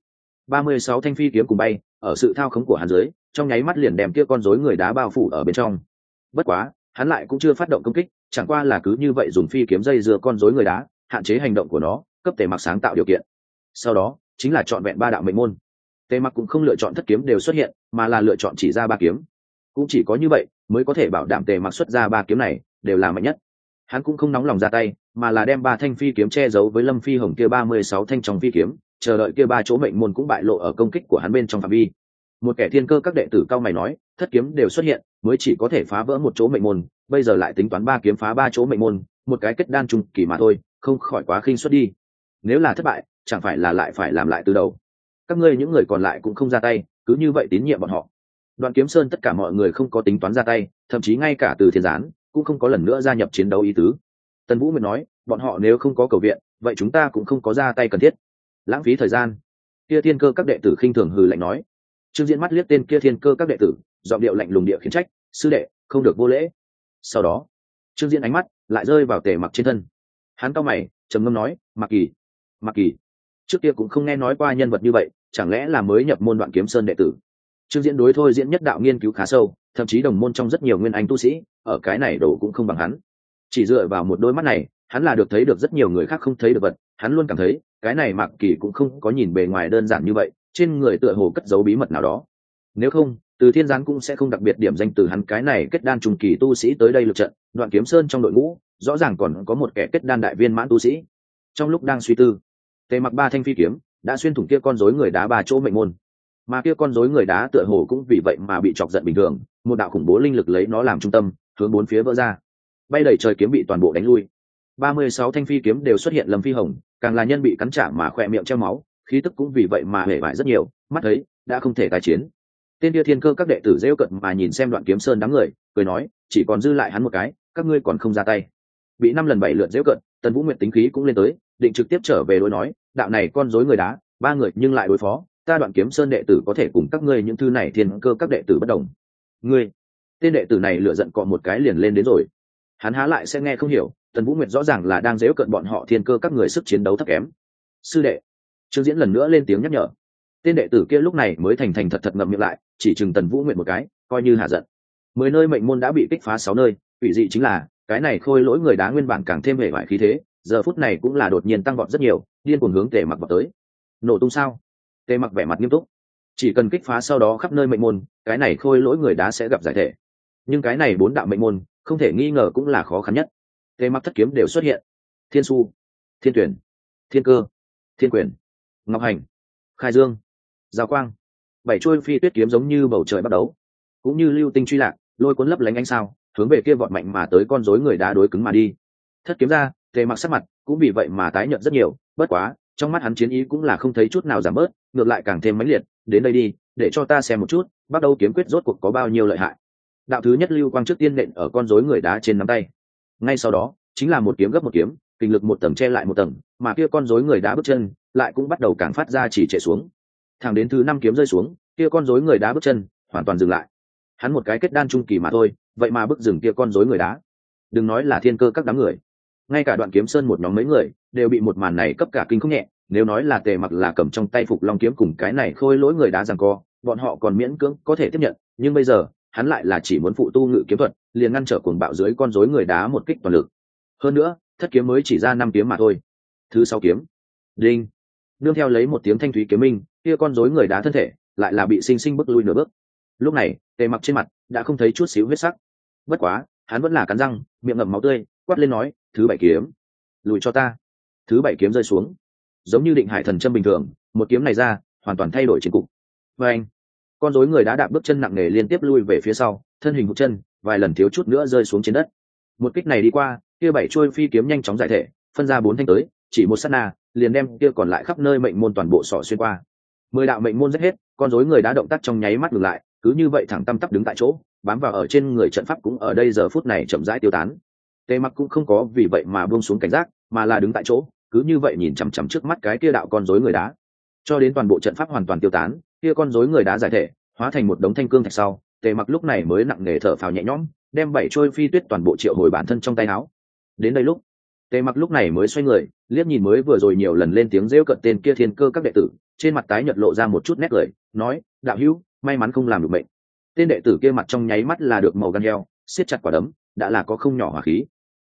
36 thanh phi kiếm cùng bay, ở sự thao khống của hắn dưới, trong nháy mắt liền đem kia con rối người đá bao phủ ở bên trong. Bất quá, hắn lại cũng chưa phát động công kích, chẳng qua là cứ như vậy dùng phi kiếm dây dưa con rối người đá, hạn chế hành động của nó, cấp Tề Mặc sáng tạo điều kiện. Sau đó chính là chọn vẹn 3 đạo mệnh môn. Tề Mặc cũng không lựa chọn thất kiếm đều xuất hiện, mà là lựa chọn chỉ ra 3 kiếm. Cũng chỉ có như vậy mới có thể bảo đảm Tề Mặc xuất ra 3 kiếm này đều là mạnh nhất. Hắn cũng không nóng lòng ra tay, mà là đem 3 thanh phi kiếm che giấu với Lâm Phi Hồng kia 36 thanh trong phi kiếm, chờ đợi kia 3 chỗ mệnh môn cũng bại lộ ở công kích của hắn bên trong phạm vi. Một kẻ thiên cơ các đệ tử cao mày nói, thất kiếm đều xuất hiện, mới chỉ có thể phá vỡ một chỗ mệnh môn, bây giờ lại tính toán 3 kiếm phá 3 chỗ mệnh môn, một cái kết đan trung kỳ mà thôi, không khỏi quá khinh suất đi. Nếu là thất bại, chẳng phải là lại phải làm lại từ đầu. Các ngươi những người còn lại cũng không ra tay, cứ như vậy tín nhiệm bọn họ. Đoạn Kiếm Sơn tất cả mọi người không có tính toán ra tay, thậm chí ngay cả Từ Thiên Gián cũng không có lần nữa gia nhập chiến đấu ý tứ. Tần Vũ Nguyệt nói, bọn họ nếu không có cầu viện, vậy chúng ta cũng không có ra tay cần thiết, lãng phí thời gian. Kia thiên cơ các đệ tử khinh thường hừ lạnh nói. Trương Diễn mắt liếc tên kia thiên cơ các đệ tử, giọng điệu lạnh lùng địa khiển trách, sư đệ không được vô lễ. Sau đó Trương Diễn ánh mắt lại rơi vào Tề Mặc trên thân. Hắn cau mày trầm ngâm nói, Mặc Kỳ trước kia cũng không nghe nói qua nhân vật như vậy, chẳng lẽ là mới nhập môn Đoạn Kiếm Sơn đệ tử? Trương Diễn đối thôi diễn nhất đạo nghiên cứu khá sâu, thậm chí đồng môn trong rất nhiều nguyên anh tu sĩ ở cái này đồ cũng không bằng hắn. Chỉ dựa vào một đôi mắt này, hắn là được thấy được rất nhiều người khác không thấy được vật. Hắn luôn cảm thấy cái này Mạc Kỳ cũng không có nhìn bề ngoài đơn giản như vậy, trên người tựa hồ cất giấu bí mật nào đó. Nếu không, Từ Thiên Gián cũng sẽ không đặc biệt điểm danh từ hắn cái này kết đan trung kỳ tu sĩ tới đây lượt trận. Đoạn Kiếm Sơn trong đội ngũ rõ ràng còn có một kẻ kết đan đại viên mãn tu sĩ. Trong lúc đang suy tư, Tề Mặc 3 thanh phi kiếm đã xuyên thủng kia con rối người đá 3 chỗ mệnh môn, mà kia con rối người đá tựa hồ cũng vì vậy mà bị chọc giận bình thường, một đạo khủng bố linh lực lấy nó làm trung tâm, hướng 4 phía vỡ ra. Bay đầy trời kiếm bị toàn bộ đánh lui. 36 thanh phi kiếm đều xuất hiện Lâm Phi Hồng, càng là nhân bị cắn trả mà khỏe miệng treo máu, khí tức cũng vì vậy mà hề bại rất nhiều, mắt thấy đã không thể tái chiến. Tên kia thiên cơ các đệ tử rêu cận mà nhìn xem Đoạn Kiếm Sơn đám người, cười nói, chỉ còn dư lại hắn một cái, các ngươi còn không ra tay. Bị 5 lần 7 lượt rêu cận, Tần Vũ Nguyệt tính khí cũng lên tới, định trực tiếp trở về đối nói, đạo này con rối người đá, 3 người nhưng lại đối phó, ta Đoạn Kiếm Sơn đệ tử có thể cùng các ngươi những thứ này thiên cơ các đệ tử bất đồng. Ngươi, tên đệ tử này lựa giận cọ một cái liền lên đến rồi. Hắn há lại sẽ nghe không hiểu, Tần Vũ Nguyệt rõ ràng là đang giễu cợt bọn họ thiên cơ các người sức chiến đấu thấp kém. Sư đệ, Trương Diễn lần nữa lên tiếng nhắc nhở. Tên đệ tử kia lúc này mới thành thành thật thật ngậm miệng lại, chỉ chừng Tần Vũ Nguyệt một cái, coi như hạ giận. 10 nơi mệnh môn đã bị kích phá 6 nơi, ủy dị chính là cái này khôi lỗi người đá nguyên bản càng thêm hệ vải khí thế, giờ phút này cũng là đột nhiên tăng vọt rất nhiều, điên cuồng hướng Tề Mặc vào tới. Nổ tung sao? Tề Mặc vẻ mặt nghiêm túc. Chỉ cần kích phá sau đó khắp nơi mệnh môn, cái này khôi lỗi người đá sẽ gặp giải thể. Nhưng cái này 4 đạo mệnh môn, không thể nghi ngờ cũng là khó khăn nhất. Tề Mặc thất kiếm đều xuất hiện: Thiên Su, Thiên Tuyển, Thiên Cơ, Thiên Quyền, Ngọc Hành, Khai Dương, Giao Quang. 7 chuôi phi tuyết kiếm giống như bầu trời bắt đầu, cũng như lưu tinh truy lạc, lôi cuốn lấp lánh ánh sao, hướng về kia vọt mạnh mà tới con rối người đá đối cứng mà đi. Thất kiếm ra, Tề Mặc sắc mặt cũng vì vậy mà tái nhợt rất nhiều, bất quá trong mắt hắn chiến ý cũng là không thấy chút nào giảm bớt, ngược lại càng thêm mãnh liệt. Đến đây đi, để cho ta xem một chút, bắt đầu kiếm quyết rốt cuộc có bao nhiêu lợi hại. Đạo thứ nhất lưu quang trước tiên nện ở con rối người đá trên nắm tay, ngay sau đó chính là một kiếm gấp một kiếm, kinh lực một tầng che lại một tầng, mà kia con rối người đá bước chân lại cũng bắt đầu càng phát ra chỉ trệ xuống. Thẳng đến thứ 5 kiếm rơi xuống, kia con rối người đá bước chân hoàn toàn dừng lại. Hắn một cái kết đan trung kỳ mà thôi, vậy mà bước dừng kia con rối người đá. Đừng nói là thiên cơ các đám người, ngay cả Đoạn Kiếm Sơn một nhóm mấy người đều bị một màn này cấp cả kinh không nhẹ. Nếu nói là Tề Mặc là cầm trong tay Phục Long kiếm cùng cái này khôi lỗi người đá giằng co, bọn họ còn miễn cưỡng có thể tiếp nhận, nhưng bây giờ hắn lại là chỉ muốn phụ tu ngự kiếm thuật, liền ngăn trở cuồng bạo dưới con rối người đá một kích toàn lực. Hơn nữa, thất kiếm mới chỉ ra 5 kiếm mà thôi. Thứ 6 kiếm, đinh, nương theo lấy một tiếng thanh thúy kiếm minh, kia con rối người đá thân thể lại là bị sinh sinh bước lui nửa bước. Lúc này Tề Mặc trên mặt đã không thấy chút xíu huyết sắc, bất quá hắn vẫn là cắn răng, miệng ngậm máu tươi, quát lên nói, thứ 7 kiếm, lùi cho ta. Thứ 7 kiếm rơi xuống, giống như định hải thần châm bình thường, một kiếm này ra hoàn toàn thay đổi chiến cục. Và anh, con rối người đá đạp bước chân nặng nề liên tiếp lui về phía sau, thân hình hụt chân, vài lần thiếu chút nữa rơi xuống trên đất. Một kích này đi qua, kia 7 chuôi phi kiếm nhanh chóng giải thể, phân ra 4 thanh tới, chỉ một sát na liền đem kia còn lại khắp nơi mệnh môn toàn bộ sọ xuyên qua. 10 đạo mệnh môn rất hết, con rối người đá động tác trong nháy mắt ngừng lại, cứ như vậy thẳng tăm tắp đứng tại chỗ, bám vào ở trên người trận pháp cũng ở đây giờ phút này chậm rãi tiêu tán. Tề Mặc cũng không có vì vậy mà buông xuống cảnh giác, mà là đứng tại chỗ, cứ như vậy nhìn chằm chằm trước mắt cái kia đạo con rối người đá, cho đến toàn bộ trận pháp hoàn toàn tiêu tán, kia con rối người đá giải thể, hóa thành một đống thanh cương thạch sau, Tề Mặc lúc này mới nặng nề thở phào nhẹ nhõm, đem 7 trôi phi tuyết toàn bộ triệu hồi bản thân trong tay áo. Đến đây lúc, Tề Mặc lúc này mới xoay người, liếc nhìn mới vừa rồi nhiều lần lên tiếng rêu cợt tên kia thiên cơ các đệ tử, trên mặt tái nhợt lộ ra một chút nét cười, nói, đạo hữu, may mắn không làm được mệnh. Tên đệ tử kia mặt trong nháy mắt là được màu gan heo, siết chặt quả đấm, đã là có không nhỏ hỏa khí.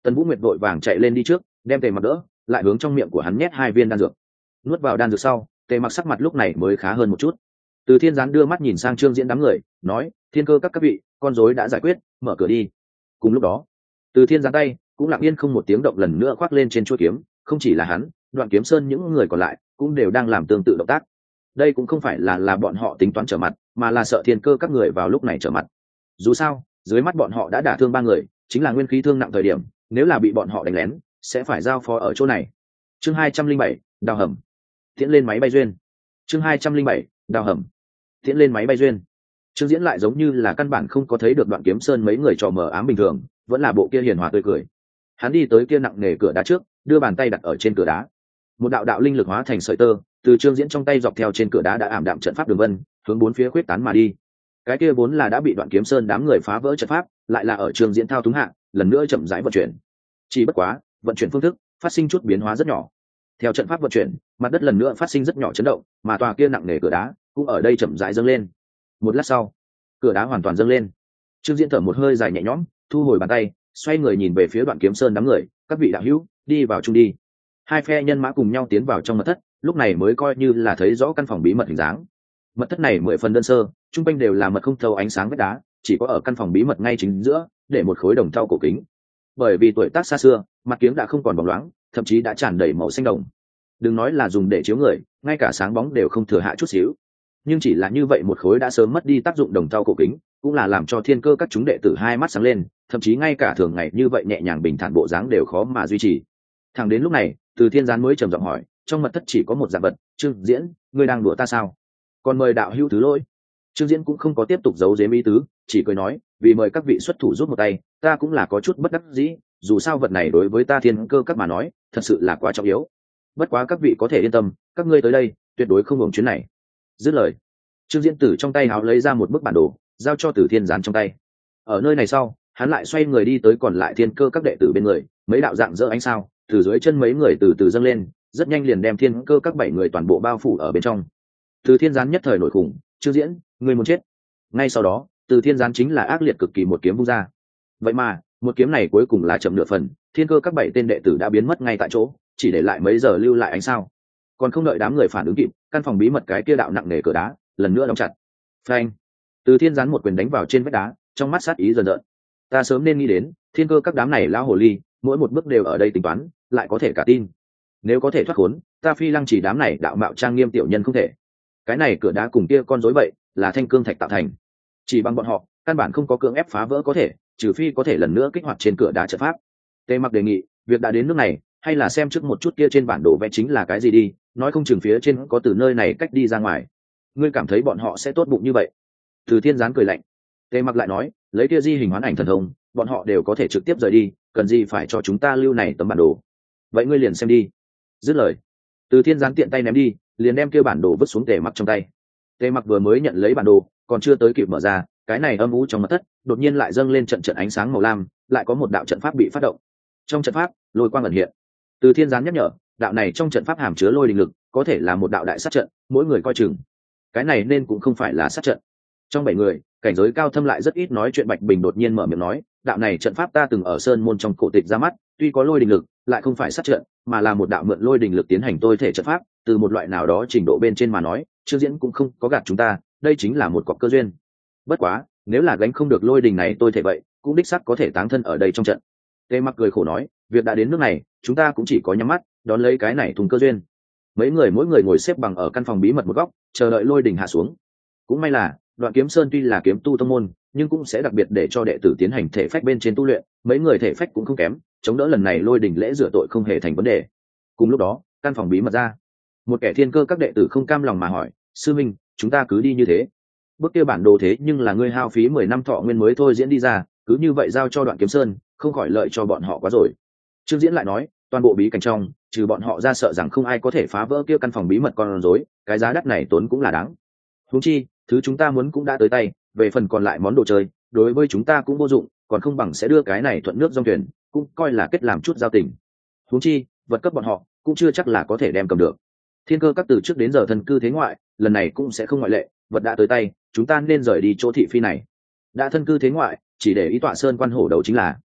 Tần Vũ Nguyệt vội vàng chạy lên đi trước, đem Tề Mặc đỡ, lại hướng trong miệng của hắn nhét 2 viên đan dược. Nuốt vào đan dược sau, Tề Mặc sắc mặt lúc này mới khá hơn một chút. Từ Thiên Gián đưa mắt nhìn sang Trương Diễn đám người, nói: "Thiên Cơ các vị, con rối đã giải quyết, mở cửa đi." Cùng lúc đó, Từ Thiên Gián tay cũng lặng yên không một tiếng động lần nữa khoác lên trên chuôi kiếm, không chỉ là hắn, Đoạn Kiếm Sơn những người còn lại cũng đều đang làm tương tự động tác. Đây cũng không phải là bọn họ tính toán trở mặt, mà là sợ Thiên Cơ các người vào lúc này trở mặt. Dù sao, dưới mắt bọn họ đã đả thương 3 người, chính là nguyên khí thương nặng thời điểm, nếu là bị bọn họ đánh lén, sẽ phải giao phó ở chỗ này. Chương 207, đào hầm. Tiễn lên máy bay duyên. Chương 207, đào hầm. Tiễn lên máy bay duyên. Trương Diễn lại giống như là căn bản không có thấy được Đoạn Kiếm Sơn mấy người trò mờ ám bình thường, vẫn là bộ kia hiền hòa tươi cười. Hắn đi tới kia nặng nề cửa đá trước, đưa bàn tay đặt ở trên cửa đá. Một đạo đạo linh lực hóa thành sợi tơ, từ Trương Diễn trong tay dọc theo trên cửa đá đã ảm đạm trận pháp đường vân, hướng bốn phía khuyết tán mà đi. Cái kia vốn là đã bị Đoạn Kiếm Sơn đám người phá vỡ trận pháp, lại là ở Trương Diễn thao túng hạ, lần nữa chậm rãi vận chuyển. Chỉ bất quá, vận chuyển phương thức phát sinh chút biến hóa rất nhỏ. Theo trận pháp vận chuyển, mặt đất lần nữa phát sinh rất nhỏ chấn động, mà tòa kia nặng nề cửa đá cũng ở đây chậm rãi dâng lên. Một lát sau, cửa đá hoàn toàn dâng lên. Trương Diễn thở một hơi dài nhẹ nhõm, thu hồi bàn tay, xoay người nhìn về phía Đoạn Kiếm Sơn đám người: "Các vị đạo hữu, đi vào chung đi." Hai phe nhân mã cùng nhau tiến vào trong mật thất, lúc này mới coi như là thấy rõ căn phòng bí mật hình dáng. Mật thất này 10 phần đơn sơ, trung quanh đều là mật không thấu ánh sáng vách đá, chỉ có ở căn phòng bí mật ngay chính giữa để một khối đồng thau cổ kính. Bởi vì tuổi tác xa xưa, mặt kiếng đã không còn bóng loáng, thậm chí đã tràn đầy màu xanh đồng. Đừng nói là dùng để chiếu người, ngay cả sáng bóng đều không thừa hạ chút xíu. Nhưng chỉ là như vậy một khối đã sớm mất đi tác dụng đồng thau cổ kính, cũng là làm cho Thiên Cơ các chúng đệ tử hai mắt sáng lên, thậm chí ngay cả thường ngày như vậy nhẹ nhàng bình thản bộ dáng đều khó mà duy trì. Thẳng đến lúc này, Từ Thiên Gián mới trầm giọng hỏi: "Trong mật thất chỉ có một dạng vật, Trương Diễn, ngươi đang đùa ta sao? Còn mời đạo hữu thứ lỗi." Trương Diễn cũng không có tiếp tục giấu giếm ý tứ, chỉ cười nói: "Vì mời các vị xuất thủ giúp một tay, ta cũng là có chút bất đắc dĩ, dù sao vật này đối với ta Thiên Cơ các mà nói, thật sự là quá trọng yếu. Bất quá các vị có thể yên tâm, các ngươi tới đây, tuyệt đối không hưởng chuyến này." Dứt lời, Trương Diễn từ trong tay háo lấy ra một bức bản đồ, giao cho Từ Thiên Gián trong tay. Ở nơi này sau, hắn lại xoay người đi tới còn lại Thiên Cơ các đệ tử bên người, mấy đạo dạng dỡ ánh sao từ dưới chân mấy người từ từ dâng lên, rất nhanh liền đem Thiên Cơ các 7 người toàn bộ bao phủ ở bên trong. Từ Thiên Gián nhất thời nổi khủng: "Trương Diễn, ngươi muốn chết!" Ngay sau đó, Từ Thiên Gián chính là ác liệt cực kỳ một kiếm vung ra. Vậy mà, một kiếm này cuối cùng là chậm nửa phần, Thiên Cơ các 7 tên đệ tử đã biến mất ngay tại chỗ, chỉ để lại mấy giờ lưu lại ánh sao. Còn không đợi đám người phản ứng kịp, căn phòng bí mật cái kia đạo nặng nề cửa đá lần nữa đóng chặt. Phanh! Từ Thiên Gián một quyền đánh vào trên vách đá, trong mắt sát ý dần dần. Ta sớm nên nghĩ đến, Thiên Cơ các đám này lao hồ ly, mỗi một bước đều ở đây tính toán, lại có thể cả tin. Nếu có thể thoát khốn, ta Phi Lăng chỉ đám này đạo mạo trang nghiêm tiểu nhân không thể. Cái này cửa đá cùng kia con rối vậy, là thanh cương thạch tạo thành. Chỉ bằng bọn họ, căn bản không có cưỡng ép phá vỡ có thể, trừ phi có thể lần nữa kích hoạt trên cửa đá trận pháp. Tề Mặc đề nghị, việc đã đến nước này, hay là xem trước một chút kia trên bản đồ vẽ chính là cái gì đi, nói không chừng phía trên có từ nơi này cách đi ra ngoài. Ngươi cảm thấy bọn họ sẽ tốt bụng như vậy? Từ Thiên Gián cười lạnh. Tề Mặc lại nói, lấy kia di hình hoán ảnh thần thông, bọn họ đều có thể trực tiếp rời đi, cần gì phải cho chúng ta lưu này tấm bản đồ? Vậy ngươi liền xem đi. Dứt lời, Từ Thiên Gián tiện tay ném đi, liền đem kia bản đồ vứt xuống Tề Mặc trong tay. Tề Mặc vừa mới nhận lấy bản đồ, còn chưa tới kịp mở ra, cái này âm u trong mật thất đột nhiên lại dâng lên trận trận ánh sáng màu lam, lại có một đạo trận pháp bị phát động. Trong trận pháp, lôi quang ẩn hiện. Từ Thiên Gián nhắc nhở, đạo này trong trận pháp hàm chứa lôi đình lực, có thể là một đạo đại sát trận, mỗi người coi chừng. Cái này nên cũng không phải là sát trận. Trong 7 người, cảnh giới cao thâm lại rất ít nói chuyện Bạch Bình đột nhiên mở miệng nói, đạo này trận pháp ta từng ở sơn môn trong cổ tịch ra mắt, tuy có lôi đình lực, lại không phải sát trận, mà là một đạo mượn lôi đình lực tiến hành tôi thể trận pháp, từ một loại nào đó trình độ bên trên mà nói, Trương Diễn cũng không có gạt chúng ta, đây chính là một cọc cơ duyên. Bất quá, nếu là gánh không được lôi đình này tôi thể vậy, cũng đích xác có thể táng thân ở đây trong trận. Tề Mặc cười khổ nói, việc đã đến nước này, chúng ta cũng chỉ có nhắm mắt, đón lấy cái này thùng cơ duyên. Mấy người mỗi người ngồi xếp bằng ở căn phòng bí mật một góc, chờ đợi lôi đình hạ xuống. Cũng may là, Đoạn Kiếm Sơn tuy là kiếm tu tông môn, nhưng cũng sẽ đặc biệt để cho đệ tử tiến hành thể phách bên trên tu luyện, mấy người thể phách cũng không kém, chống đỡ lần này lôi đình lễ rửa tội không hề thành vấn đề. Cùng lúc đó, căn phòng bí mật ra, một kẻ Thiên Cơ các đệ tử không cam lòng mà hỏi, sư minh, chúng ta cứ đi như thế? Bức kia bản đồ thế nhưng là ngươi hao phí 10 năm thọ nguyên mới thôi diễn đi ra, cứ như vậy giao cho Đoạn Kiếm Sơn, không khỏi lợi cho bọn họ quá rồi. Trương Diễn lại nói, toàn bộ bí cảnh trong, trừ bọn họ ra sợ rằng không ai có thể phá vỡ kia căn phòng bí mật con rối, cái giá đắt này tốn cũng là đáng. Huống chi, thứ chúng ta muốn cũng đã tới tay, về phần còn lại món đồ chơi, đối với chúng ta cũng vô dụng, còn không bằng sẽ đưa cái này thuận nước dòng thuyền, cũng coi là kết làm chút giao tình. Huống chi, vật cấp bọn họ cũng chưa chắc là có thể đem cầm được. Thiên Cơ các từ trước đến giờ thân cư thế ngoại, lần này cũng sẽ không ngoại lệ, vật đã tới tay, chúng ta nên rời đi chỗ thị phi này. Đã thân cư thế ngoại, chỉ để ý tọa sơn quan hổ đấu chính là.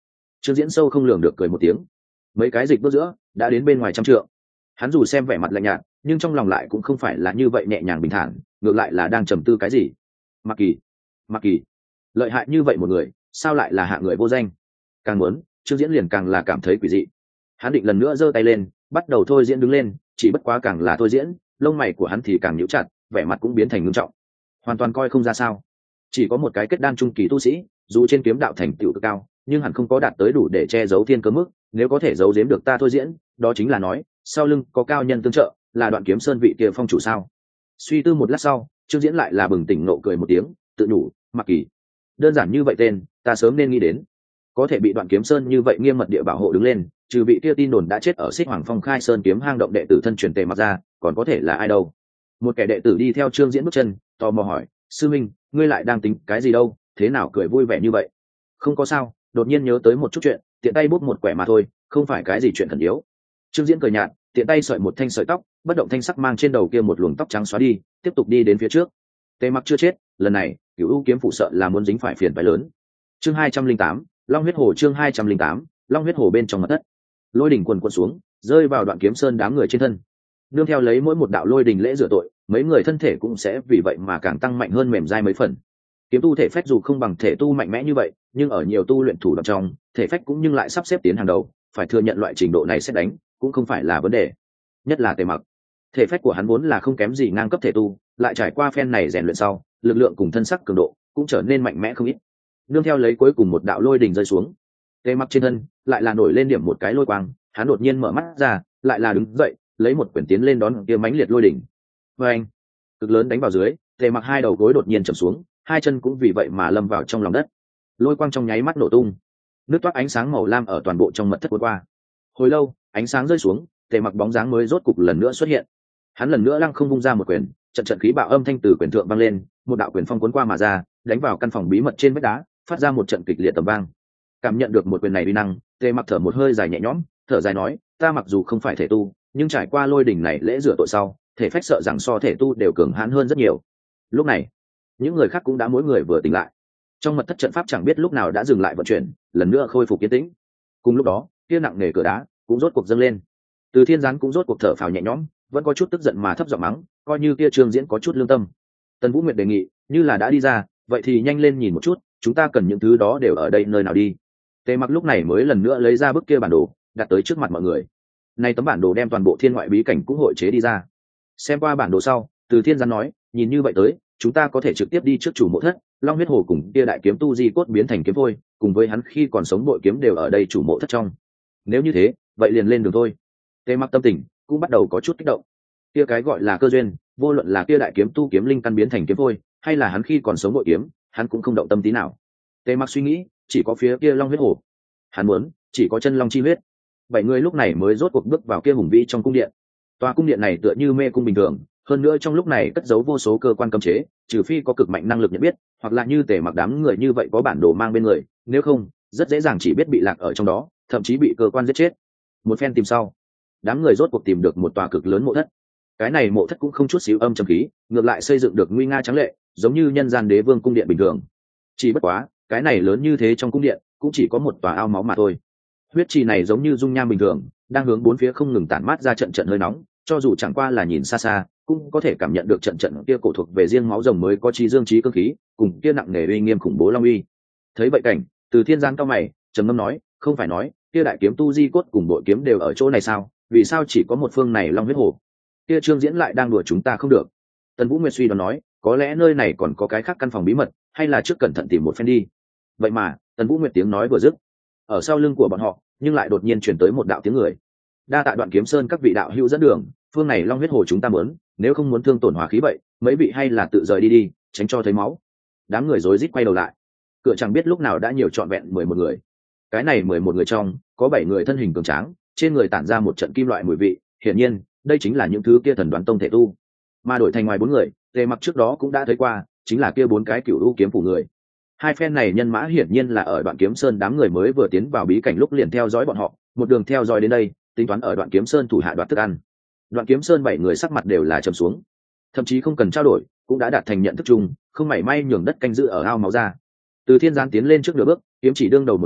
Trương Diễn sâu không lường được cười một tiếng. Mấy cái dịch bước giữa đã đến bên ngoài trăm trượng. Hắn dù xem vẻ mặt lạnh nhạt, nhưng trong lòng lại cũng không phải là như vậy nhẹ nhàng bình thản, ngược lại là đang trầm tư cái gì. Mặc Kỳ, Mặc Kỳ, lợi hại như vậy một người, sao lại là hạ người vô danh? Càng muốn, Trương Diễn liền càng là cảm thấy quỷ dị. Hắn định lần nữa giơ tay lên, bắt đầu thôi diễn đứng lên, chỉ bất quá càng là thôi diễn, lông mày của hắn thì càng nhíu chặt, vẻ mặt cũng biến thành nghiêm trọng, hoàn toàn coi không ra sao. Chỉ có một cái kết đan trung kỳ tu sĩ, dù trên kiếm đạo thành tựu cực cao, nhưng hẳn không có đạt tới đủ để che giấu thiên cơ mức. Nếu có thể giấu giếm được ta thôi diễn, đó chính là nói sau lưng có cao nhân tương trợ, là Đoạn Kiếm Sơn vị kia phong chủ sao? Suy tư một lát sau, Trương Diễn lại là bừng tỉnh nộ cười một tiếng, tự nhủ, Mặc Kỳ, đơn giản như vậy tên, ta sớm nên nghĩ đến. Có thể bị Đoạn Kiếm Sơn như vậy nghiêm mật địa bảo hộ đứng lên, trừ bị kia tin đồn đã chết ở Xích Hoàng Phong Khai Sơn kiếm hang động đệ tử thân truyền Tề Mặc ra, còn có thể là ai đâu? Một kẻ đệ tử đi theo Trương Diễn bước chân, tò mò hỏi, sư minh, ngươi lại đang tính cái gì đâu, thế nào cười vui vẻ như vậy? Không có sao, đột nhiên nhớ tới một chút chuyện, tiện tay bút một quẻ mà thôi, không phải cái gì chuyện khẩn yếu. Trương Diễn cười nhạt, tiện tay sợi một thanh sợi tóc, bất động thanh sắc mang trên đầu kia một luồng tóc trắng xóa đi, tiếp tục đi đến phía trước. Tề Mặc chưa chết, lần này Cửu U kiếm phụ sợ là muốn dính phải phiền phải lớn. Chương 208, Long huyết hồ. Chương 208, Long huyết hồ. Bên trong mật thất, lôi đỉnh quần quần xuống, rơi vào Đoạn Kiếm Sơn đám người trên thân. Nương theo lấy mỗi một đạo lôi đỉnh lễ rửa tội, mấy người thân thể cũng sẽ vì vậy mà càng tăng mạnh hơn, mềm dai mấy phần. Kiếm tu thể phách dù không bằng thể tu mạnh mẽ như vậy, nhưng ở nhiều tu luyện thủ đoạn trong, thể phách cũng nhưng lại sắp xếp tiến hàng đầu, phải thừa nhận loại trình độ này xét đánh cũng không phải là vấn đề. Nhất là Tề Mặc, thể phách của hắn vốn là không kém gì ngang cấp thể tu, lại trải qua phen này rèn luyện sau, lực lượng cùng thân sắc cường độ cũng trở nên mạnh mẽ không ít. Nương theo lấy cuối cùng một đạo lôi đỉnh rơi xuống, Tề Mặc trên thân lại là nổi lên điểm một cái lôi quang, hắn đột nhiên mở mắt ra, lại là đứng dậy, lấy một quyển tiến lên đón kia mãnh liệt lôi đỉnh. Và anh, cực lớn đánh vào dưới, Tề Mặc hai đầu gối đột nhiên trầm xuống, hai chân cũng vì vậy mà lâm vào trong lòng đất. Lôi quang trong nháy mắt nổ tung, nước toát ánh sáng màu lam ở toàn bộ trong mật thất cuốn qua. Hồi lâu, ánh sáng rơi xuống, Tề Mặc bóng dáng mới rốt cục lần nữa xuất hiện. Hắn lần nữa lăng không vung ra một quyền, trận trận khí bạo âm thanh từ quyền thượng vang lên, một đạo quyền phong cuốn qua mà ra, đánh vào căn phòng bí mật trên vách đá, phát ra một trận kịch liệt tầm vang. Cảm nhận được một quyền này uy năng, Tề Mặc thở một hơi dài nhẹ nhõm, thở dài nói, ta mặc dù không phải thể tu, nhưng trải qua lôi đỉnh này lễ rửa tội sau, thể phách sợ rằng so thể tu đều cường hãn hơn rất nhiều. Lúc này, những người khác cũng đã mỗi người vừa tỉnh lại. Trong mật thất trận pháp chẳng biết lúc nào đã dừng lại vận chuyển, lần nữa khôi phục yên tĩnh. Cùng lúc đó, kia nặng nề cửa đá cũng rốt cuộc dâng lên. Từ Thiên Gián cũng rốt cuộc thở phào nhẹ nhõm, vẫn có chút tức giận mà thấp giọng mắng, coi như kia Trương Diễn có chút lương tâm. Tần Vũ Nguyệt đề nghị, như là đã đi ra, vậy thì nhanh lên nhìn một chút, chúng ta cần những thứ đó đều ở đây nơi nào đi. Tề Mặc lúc này mới lần nữa lấy ra bức kia bản đồ, đặt tới trước mặt mọi người. Nay tấm bản đồ đem toàn bộ thiên ngoại bí cảnh cũng hội chế đi ra. Xem qua bản đồ sau, Từ Thiên Gián nói, nhìn như vậy tới, chúng ta có thể trực tiếp đi trước chủ mộ thất, Long huyết hồ cùng kia đại kiếm tu di cốt biến thành kiếm phôi, cùng với hắn khi còn sống bội kiếm đều ở đây chủ mộ thất trong. Nếu như thế, vậy liền lên đường thôi. Tề Mặc tâm tình cũng bắt đầu có chút kích động. Kia cái gọi là cơ duyên, vô luận là kia đại kiếm tu kiếm linh căn biến thành kiếm phôi, hay là hắn khi còn sống bội kiếm, hắn cũng không động tâm tí nào. Tề Mặc suy nghĩ, chỉ có phía kia Long huyết hồ, hắn muốn chỉ có chân long chi huyết. Bảy người lúc này mới rốt cuộc bước vào kia hùng vĩ trong cung điện. Tòa cung điện này tựa như mê cung bình thường, hơn nữa trong lúc này cất giấu vô số cơ quan cấm chế, trừ phi có cực mạnh năng lực nhận biết, hoặc là như Tề Mặc đám người như vậy có bản đồ mang bên người, nếu không rất dễ dàng chỉ biết bị lạc ở trong đó, thậm chí bị cơ quan giết chết. Một phen tìm sau, đám người rốt cuộc tìm được một tòa cực lớn mộ thất. Cái này mộ thất cũng không chút xíu âm trầm khí, ngược lại xây dựng được nguy nga tráng lệ, giống như nhân gian đế vương cung điện bình thường. Chỉ bất quá, cái này lớn như thế trong cung điện cũng chỉ có một tòa ao máu mà thôi. Huyết trì này giống như dung nham bình thường, đang hướng bốn phía không ngừng tản mát ra trận trận hơi nóng, cho dù chẳng qua là nhìn xa xa, cũng có thể cảm nhận được trận trận kia cổ thuộc về riêng máu rồng mới có trí dương trí cương khí, cùng kia nặng nề uy nghiêm khủng bố long uy. Thấy vậy cảnh, Từ Thiên Gián cao mày, trầm ngâm nói, không phải nói kia đại kiếm tu di cốt cùng bội kiếm đều ở chỗ này sao? Vì sao chỉ có một phương này Long huyết hồ? Kia Trương Diễn lại đang đùa chúng ta không được. Tần Vũ Nguyệt suy đoán nói, có lẽ nơi này còn có cái khác căn phòng bí mật, hay là trước cẩn thận tìm một phen đi. Vậy mà, Tần Vũ Nguyệt tiếng nói vừa dứt, ở sau lưng của bọn họ, nhưng lại đột nhiên truyền tới một đạo tiếng người. Đa tạ Đoạn Kiếm Sơn các vị đạo hữu dẫn đường, phương này Long huyết hồ chúng ta muốn, nếu không muốn thương tổn hòa khí vậy, mấy vị hay là tự rời đi đi, tránh cho thấy máu. Đám người rối rít quay đầu lại. Cửa chẳng biết lúc nào đã nhiều trọn vẹn 11 người. Cái này 11 người trong, có 7 người thân hình cường tráng, trên người tản ra một trận kim loại mùi vị, hiển nhiên, đây chính là những thứ kia thần đoán tông thể tu. Mà đổi thành ngoài 4 người, Tề Mặc trước đó cũng đã thấy qua, chính là kia 4 cái Cửu U kiếm phủ người. Hai phen này nhân mã hiển nhiên là ở Đoạn Kiếm Sơn đám người mới vừa tiến vào bí cảnh lúc liền theo dõi bọn họ, một đường theo dõi đến đây, tính toán ở Đoạn Kiếm Sơn thủ hạ đoạt thức ăn. Đoạn Kiếm Sơn 7 người sắc mặt đều là trầm xuống, thậm chí không cần trao đổi, cũng đã đạt thành nhận thức chung, không mảy may nhường đất canh giữ ở ao máu ra. Từ Thiên Gián tiến lên trước nửa bước, kiếm chỉ đương đầu một người,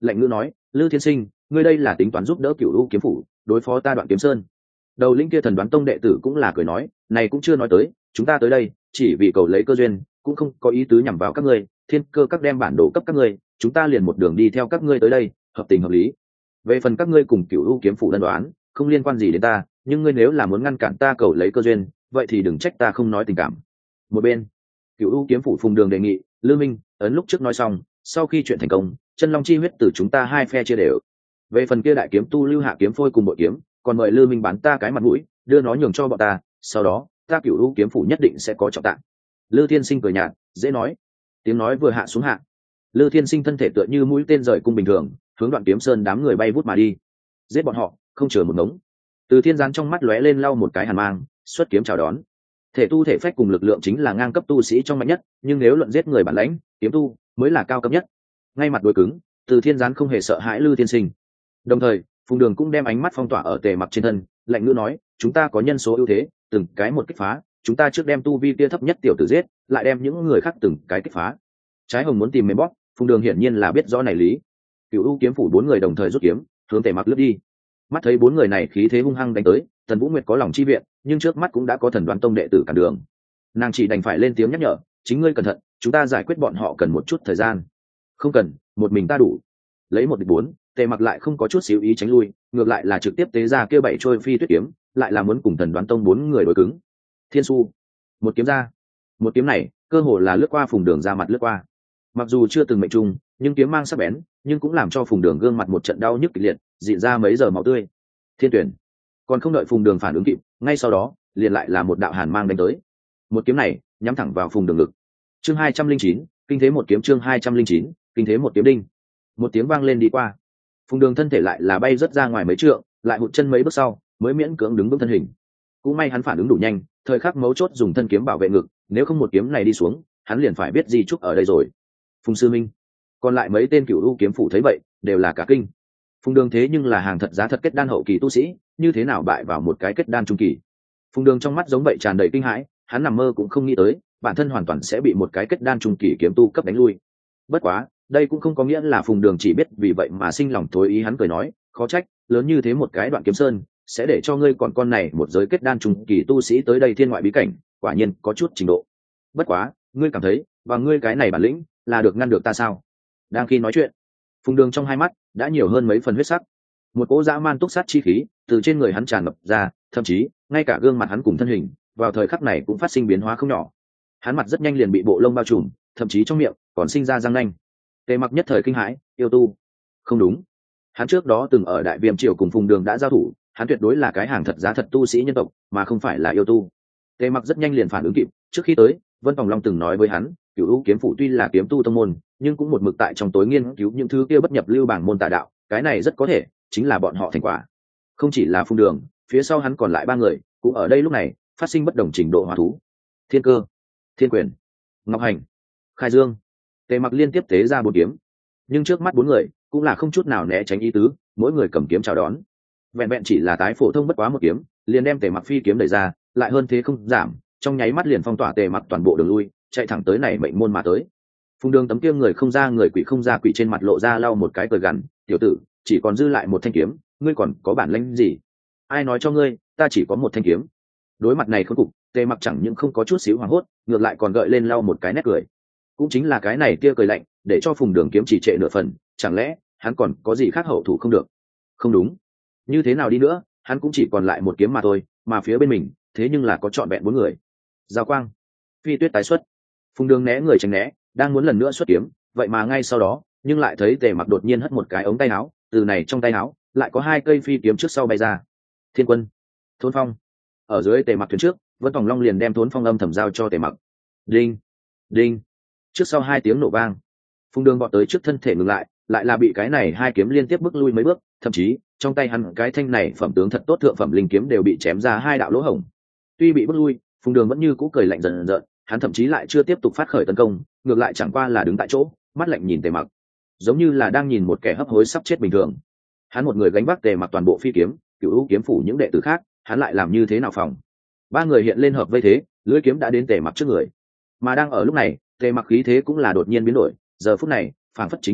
lạnh ngữ nói, Lư Thiên Sinh, ngươi đây là tính toán giúp đỡ Cửu U kiếm phủ đối phó ta Đoạn Kiếm Sơn. Đầu lĩnh kia Thần Đoán Tông đệ tử cũng là cười nói, này cũng chưa nói tới, chúng ta tới đây chỉ vì cầu lấy cơ duyên, cũng không có ý tứ nhằm vào các ngươi, thiên cơ các đem bản đồ cấp các ngươi, chúng ta liền một đường đi theo các ngươi tới đây, hợp tình hợp lý. Về phần các ngươi cùng Cửu U kiếm phủ đan đoán, không liên quan gì đến ta, nhưng ngươi nếu là muốn ngăn cản ta cầu lấy cơ duyên, vậy thì đừng trách ta không nói tình cảm. Một bên, Cửu U kiếm phủ Phùng Đường đề nghị, Lư Minh, ấn lúc trước nói xong, sau khi chuyện thành công, chân long chi huyết từ chúng ta hai phe chia đều. Về phần kia đại kiếm tu Lưu Hạ kiếm phôi cùng bội kiếm, còn mời Lư Minh bán ta cái mặt mũi, đưa nó nhường cho bọn ta, sau đó, ta Cửu U kiếm phủ nhất định sẽ có trọng tạng. Lư Thiên Sinh cười nhạt, dễ nói. Tiếng nói vừa hạ xuống hạ, Lư Thiên Sinh thân thể tựa như mũi tên rời cung bình thường, hướng Đoạn Kiếm Sơn đám người bay vút mà đi. Giết bọn họ, không chừa một ngống. Từ Thiên Gián trong mắt lóe lên lau một cái hàn mang, xuất kiếm chào đón. Thể tu thể phách cùng lực lượng chính là ngang cấp tu sĩ trong mạnh nhất, nhưng nếu luận giết người bản lãnh, kiếm tu mới là cao cấp nhất. Ngay mặt đối cứng, Từ Thiên Gián không hề sợ hãi Lư Thiên Sinh. Đồng thời, Phùng Đường cũng đem ánh mắt phong tỏa ở Tề Mặc trên thân, lạnh ngữ nói, chúng ta có nhân số ưu thế, từng cái một kích phá, chúng ta trước đem tu vi kia thấp nhất tiểu tử giết, lại đem những người khác từng cái kích phá. Trái Hồng muốn tìm mềm bóp, Phùng Đường hiển nhiên là biết rõ này lý. Cửu U kiếm phủ bốn người đồng thời rút kiếm, hướng Tề Mặc lướt đi. Mắt thấy bốn người này khí thế hung hăng đánh tới, Tần Vũ Nguyệt có lòng chi viện, nhưng trước mắt cũng đã có Thần Đoán Tông đệ tử cản đường. Nàng chỉ đành phải lên tiếng nhắc nhở, chính ngươi cẩn thận, chúng ta giải quyết bọn họ cần một chút thời gian. Không cần, một mình ta đủ. Lấy một địch bốn, Tề Mặc lại không có chút xíu ý tránh lui, ngược lại là trực tiếp tế ra kia bảy trôi phi tuyết kiếm, lại là muốn cùng Thần Đoán Tông bốn người đối cứng. Thiên Su, một kiếm ra. Một kiếm này, cơ hồ là lướt qua Phùng Đường ra mặt lướt qua. Mặc dù chưa từng mệnh trung, nhưng kiếm mang sắc bén, nhưng cũng làm cho Phùng Đường gương mặt một trận đau nhức kịch liệt, dịn ra mấy giờ máu tươi. Thiên Tuyển, còn không đợi Phùng Đường phản ứng kịp, ngay sau đó, liền lại là một đạo hàn mang đánh tới. Một kiếm này, nhắm thẳng vào Phùng Đường ngực. Chương 209, kinh thế một kiếm chương 209, kinh thế một kiếm đinh. Một tiếng vang lên đi qua. Phùng Đường thân thể lại là bay rất ra ngoài mấy trượng, lại hụt chân mấy bước sau, mới miễn cưỡng đứng vững thân hình. Cũng may hắn phản ứng đủ nhanh, thời khắc mấu chốt dùng thân kiếm bảo vệ ngực, nếu không một kiếm này đi xuống, hắn liền phải biết gì chúc ở đây rồi. Phùng sư minh, còn lại mấy tên Cửu U kiếm phủ thấy vậy, đều là cả kinh. Phùng Đường thế nhưng là hàng thật giá thật kết đan hậu kỳ tu sĩ, như thế nào bại vào một cái kết đan trung kỳ? Phùng Đường trong mắt giống vậy tràn đầy kinh hãi, hắn nằm mơ cũng không nghĩ tới, bản thân hoàn toàn sẽ bị một cái kết đan trung kỳ kiếm tu cấp đánh lui. Bất quá, đây cũng không có nghĩa là Phùng Đường chỉ biết vì vậy mà sinh lòng thối ý, hắn cười nói, khó trách, lớn như thế một cái Đoạn Kiếm Sơn, sẽ để cho ngươi còn con này một giới kết đan trung kỳ tu sĩ tới đây thiên ngoại bí cảnh, quả nhiên có chút trình độ. Bất quá, ngươi cảm thấy, và ngươi cái này bản lĩnh, là được ngăn được ta sao? Đang khi nói chuyện, Phùng Đường trong hai mắt đã nhiều hơn mấy phần huyết sắc, một cỗ dã man túc sát chi khí từ trên người hắn tràn ngập ra, thậm chí ngay cả gương mặt hắn cùng thân hình vào thời khắc này cũng phát sinh biến hóa không nhỏ. Hắn mặt rất nhanh liền bị bộ lông bao trùm, thậm chí trong miệng còn sinh ra răng nanh. Tề Mặc nhất thời kinh hãi, yêu tu? Không đúng, hắn trước đó từng ở Đại Viêm triều cùng Phùng Đường đã giao thủ, hắn tuyệt đối là cái hàng thật giá thật tu sĩ nhân tộc, mà không phải là yêu tu. Tề Mặc rất nhanh liền phản ứng kịp, trước khi tới, Vân Tòng Long từng nói với hắn, Cửu U kiếm phủ tuy là kiếm tu tông môn, nhưng cũng một mực tại trong tối nghiên cứu những thứ kia bất nhập lưu bảng môn tà đạo, cái này rất có thể chính là bọn họ thành quả. Không chỉ là Phùng Đường, phía sau hắn còn lại ba người, cũng ở đây lúc này phát sinh bất đồng trình độ hóa thú. Thiên Cơ, Thiên Quyền, Ngọc Hành, Khai Dương. Tề Mặc liên tiếp tế ra bốn kiếm, nhưng trước mắt bốn người cũng là không chút nào né tránh ý tứ, mỗi người cầm kiếm chào đón. Vẹn vẹn chỉ là tái phổ thông bất quá một kiếm, liền đem Tề Mặc phi kiếm đẩy ra, lại hơn thế không giảm, trong nháy mắt liền phong tỏa Tề Mặc toàn bộ đường lui, chạy thẳng tới này mệnh môn mà tới. Phùng Đường tấm kia người không ra người quỷ không ra quỷ trên mặt lộ ra lau một cái cười gằn, tiểu tử, chỉ còn dư lại một thanh kiếm, ngươi còn có bản lĩnh gì? Ai nói cho ngươi, ta chỉ có một thanh kiếm? Đối mặt này khốn cục, Tề Mặc chẳng những không có chút xíu hoảng hốt, ngược lại còn gợi lên lau một cái nét cười. Cũng chính là cái này tia cười lạnh, để cho Phùng Đường kiếm chỉ trệ nửa phần, chẳng lẽ hắn còn có gì khác hậu thủ không được? Không đúng, như thế nào đi nữa, hắn cũng chỉ còn lại một kiếm mà thôi, mà phía bên mình, thế nhưng là có trọn vẹn bốn người. Giao quang, phi tuyết tái xuất. Phùng Đường né người tránh né, đang muốn lần nữa xuất kiếm, vậy mà ngay sau đó, nhưng lại thấy Tề Mặc đột nhiên hất một cái ống tay áo, từ này trong tay áo lại có hai cây phi kiếm trước sau bay ra. Thiên Quân, Thốn Phong. Ở dưới Tề Mặc thuyền trước, Vân Tòng Long liền đem Thốn Phong âm thầm giao cho Tề Mặc. Đinh, đinh. Trước sau hai tiếng nổ vang, Phùng Đường vọt tới trước thân thể ngừng lại, lại là bị cái này hai kiếm liên tiếp bước lui mấy bước, thậm chí trong tay hắn cái thanh này phẩm tướng thật tốt thượng phẩm linh kiếm đều bị chém ra hai đạo lỗ hổng. Tuy bị bước lui, Phùng Đường vẫn như cũ cười lạnh dần dần, hắn thậm chí lại chưa tiếp tục phát khởi tấn công, ngược lại chẳng qua là đứng tại chỗ, mắt lạnh nhìn Tề Mặc, giống như là đang nhìn một kẻ hấp hối sắp chết bình thường. Hắn một người gánh vác Tề Mặc toàn bộ phi kiếm, Cửu U kiếm phủ những đệ tử khác, hắn lại làm như thế nào phòng? Ba người hiện lên hợp vây thế, lưỡi kiếm đã đến Tề Mặc trước người. Mà đang ở lúc này, Tề Mặc khí thế cũng là đột nhiên biến đổi, giờ phút này, phảng phất chính Tề Mặc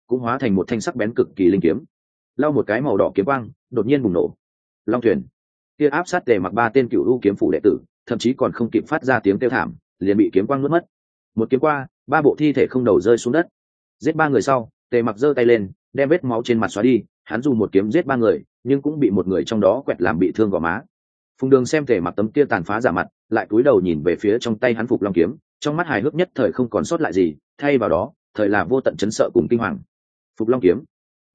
cũng hóa thành một thanh sắc bén cực kỳ linh kiếm. Lao một cái màu đỏ kiếm quang đột nhiên bùng nổ. Long thuyền kia áp sát Tề Mặc ba tên cựu u kiếm phủ đệ tử, thậm chí còn không kịp phát ra tiếng kêu thảm, liền bị kiếm quang nuốt mất. Một kiếm qua, ba bộ thi thể không đầu rơi xuống đất. Giết ba người sau, Tề Mặc giơ tay lên, đem vết máu trên mặt xóa đi. Hắn dùng một kiếm giết ba người, nhưng cũng bị một người trong đó quẹt làm bị thương gò má. Phùng Đường xem Tề Mặc tấm kia tàn phá giả mặt, lại cúi đầu nhìn về phía trong tay hắn Phục Long kiếm, trong mắt hài hước nhất thời không còn sót lại gì, thay vào đó, thời là vô tận chấn sợ cùng kinh hoàng. Phục Long kiếm,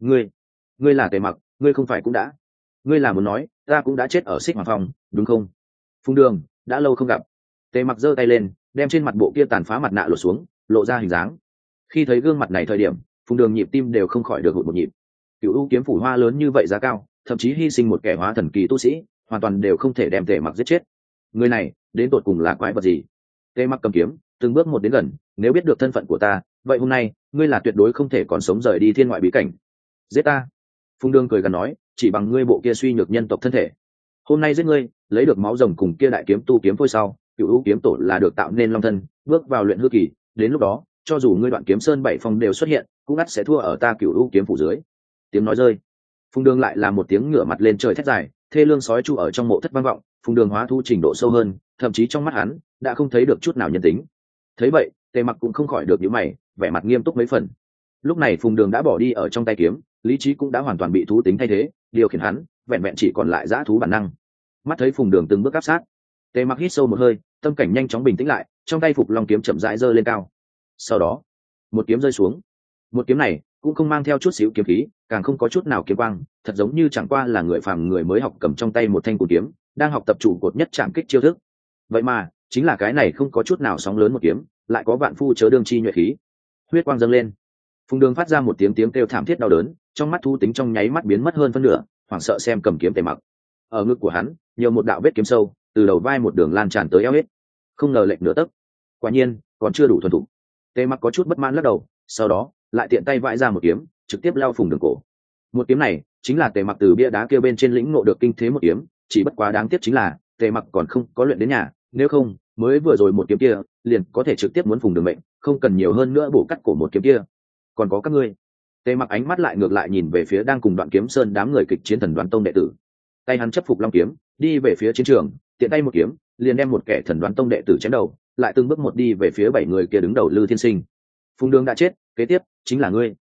ngươi là Tề Mặc, ngươi không phải cũng đã, ngươi là muốn nói, ta cũng đã chết ở Xích Hoàng Phong, đúng không? Phùng Đường, đã lâu không gặp. Tề Mặc giơ tay lên, đem trên mặt bộ kia tàn phá mặt nạ lột xuống, lộ ra hình dáng. Khi thấy gương mặt này thời điểm, Phùng Đường nhịp tim đều không khỏi được hụt một nhịp. Cựu u kiếm phủ hoa lớn như vậy giá cao, thậm chí hy sinh một kẻ hóa thần kỳ tu sĩ, hoàn toàn đều không thể đem Tề Mặc giết chết. Người này đến tột cùng là quái vật gì? Tề Mặc cầm kiếm, từng bước một đến gần. Nếu biết được thân phận của ta, vậy hôm nay ngươi là tuyệt đối không thể còn sống rời đi thiên ngoại bí cảnh. Giết ta! Phùng Đường cười gần nói, chỉ bằng ngươi bộ kia suy nhược nhân tộc thân thể, hôm nay giết ngươi, lấy được máu rồng cùng kia đại kiếm tu kiếm phôi sau, cựu u kiếm tổ là được tạo nên long thân, bước vào luyện hư kỳ. Đến lúc đó, cho dù ngươi Đoạn Kiếm Sơn bảy phong đều xuất hiện, cũng ắt sẽ thua ở ta cựu u kiếm phủ dưới. Tiếng nói rơi, Phùng Đường lại là một tiếng ngửa mặt lên trời thét dài, thê lương sói chu ở trong mộ thất vang vọng. Phùng Đường hóa thu trình độ sâu hơn, thậm chí trong mắt hắn đã không thấy được chút nào nhân tính. Thấy vậy, Tề Mặc cũng không khỏi được nhíu mày, vẻ mặt nghiêm túc mấy phần. Lúc này Phùng Đường đã bỏ đi ở trong tay kiếm, lý trí cũng đã hoàn toàn bị thú tính thay thế, điều khiển hắn vẹn vẹn chỉ còn lại dã thú bản năng. Mắt thấy Phùng Đường từng bước áp sát, Tề Mặc hít sâu một hơi, tâm cảnh nhanh chóng bình tĩnh lại, trong tay Phục Long kiếm chậm rãi giơ lên cao. Sau đó, một kiếm rơi xuống. Một kiếm này cũng không mang theo chút xíu kiếm khí, càng không có chút nào kiếm quang, thật giống như chẳng qua là người phàm người mới học cầm trong tay một thanh côn kiếm, đang học tập trụ cột nhất chạm kích chiêu thức. Vậy mà, chính là cái này không có chút nào sóng lớn một kiếm, lại có vạn phu chớ đương chi nhuệ khí. Huyết quang dâng lên. Phùng Đường phát ra một tiếng kêu thảm thiết đau đớn, trong mắt thú tính trong nháy mắt biến mất hơn phân nửa, hoảng sợ xem cầm kiếm Tề Mặc. Ở ngực của hắn, nhiều một đạo vết kiếm sâu, từ đầu vai một đường lan tràn tới eo hết, không ngờ lệch nửa tấc. Quả nhiên, còn chưa đủ thuần thục. Tề Mặc có chút bất mãn lắc đầu, sau đó lại tiện tay vãi ra một kiếm, trực tiếp lao Phùng Đường cổ. Một kiếm này chính là Tề Mặc từ bia đá kia bên trên lĩnh ngộ được kinh thế một kiếm, chỉ bất quá đáng tiếc chính là Tề Mặc còn không có luyện đến nhà, nếu không, mới vừa rồi một kiếm kia, liền có thể trực tiếp muốn Phùng Đường mệnh, không cần nhiều hơn nữa bổ cắt cổ một kiếm kia. Còn có các ngươi. Tề Mặc ánh mắt lại ngược lại nhìn về phía đang cùng Đoạn Kiếm Sơn đám người kịch chiến Thần Đoán Tông đệ tử. Tay hắn chấp Phục Long kiếm, đi về phía chiến trường, tiện tay một kiếm, liền đem một kẻ Thần Đoán Tông đệ tử chém đầu, lại từng bước một đi về phía bảy người kia đứng đầu Lư Thiên Sinh. Phùng Đường đã chết, kế tiếp chính là ngươi.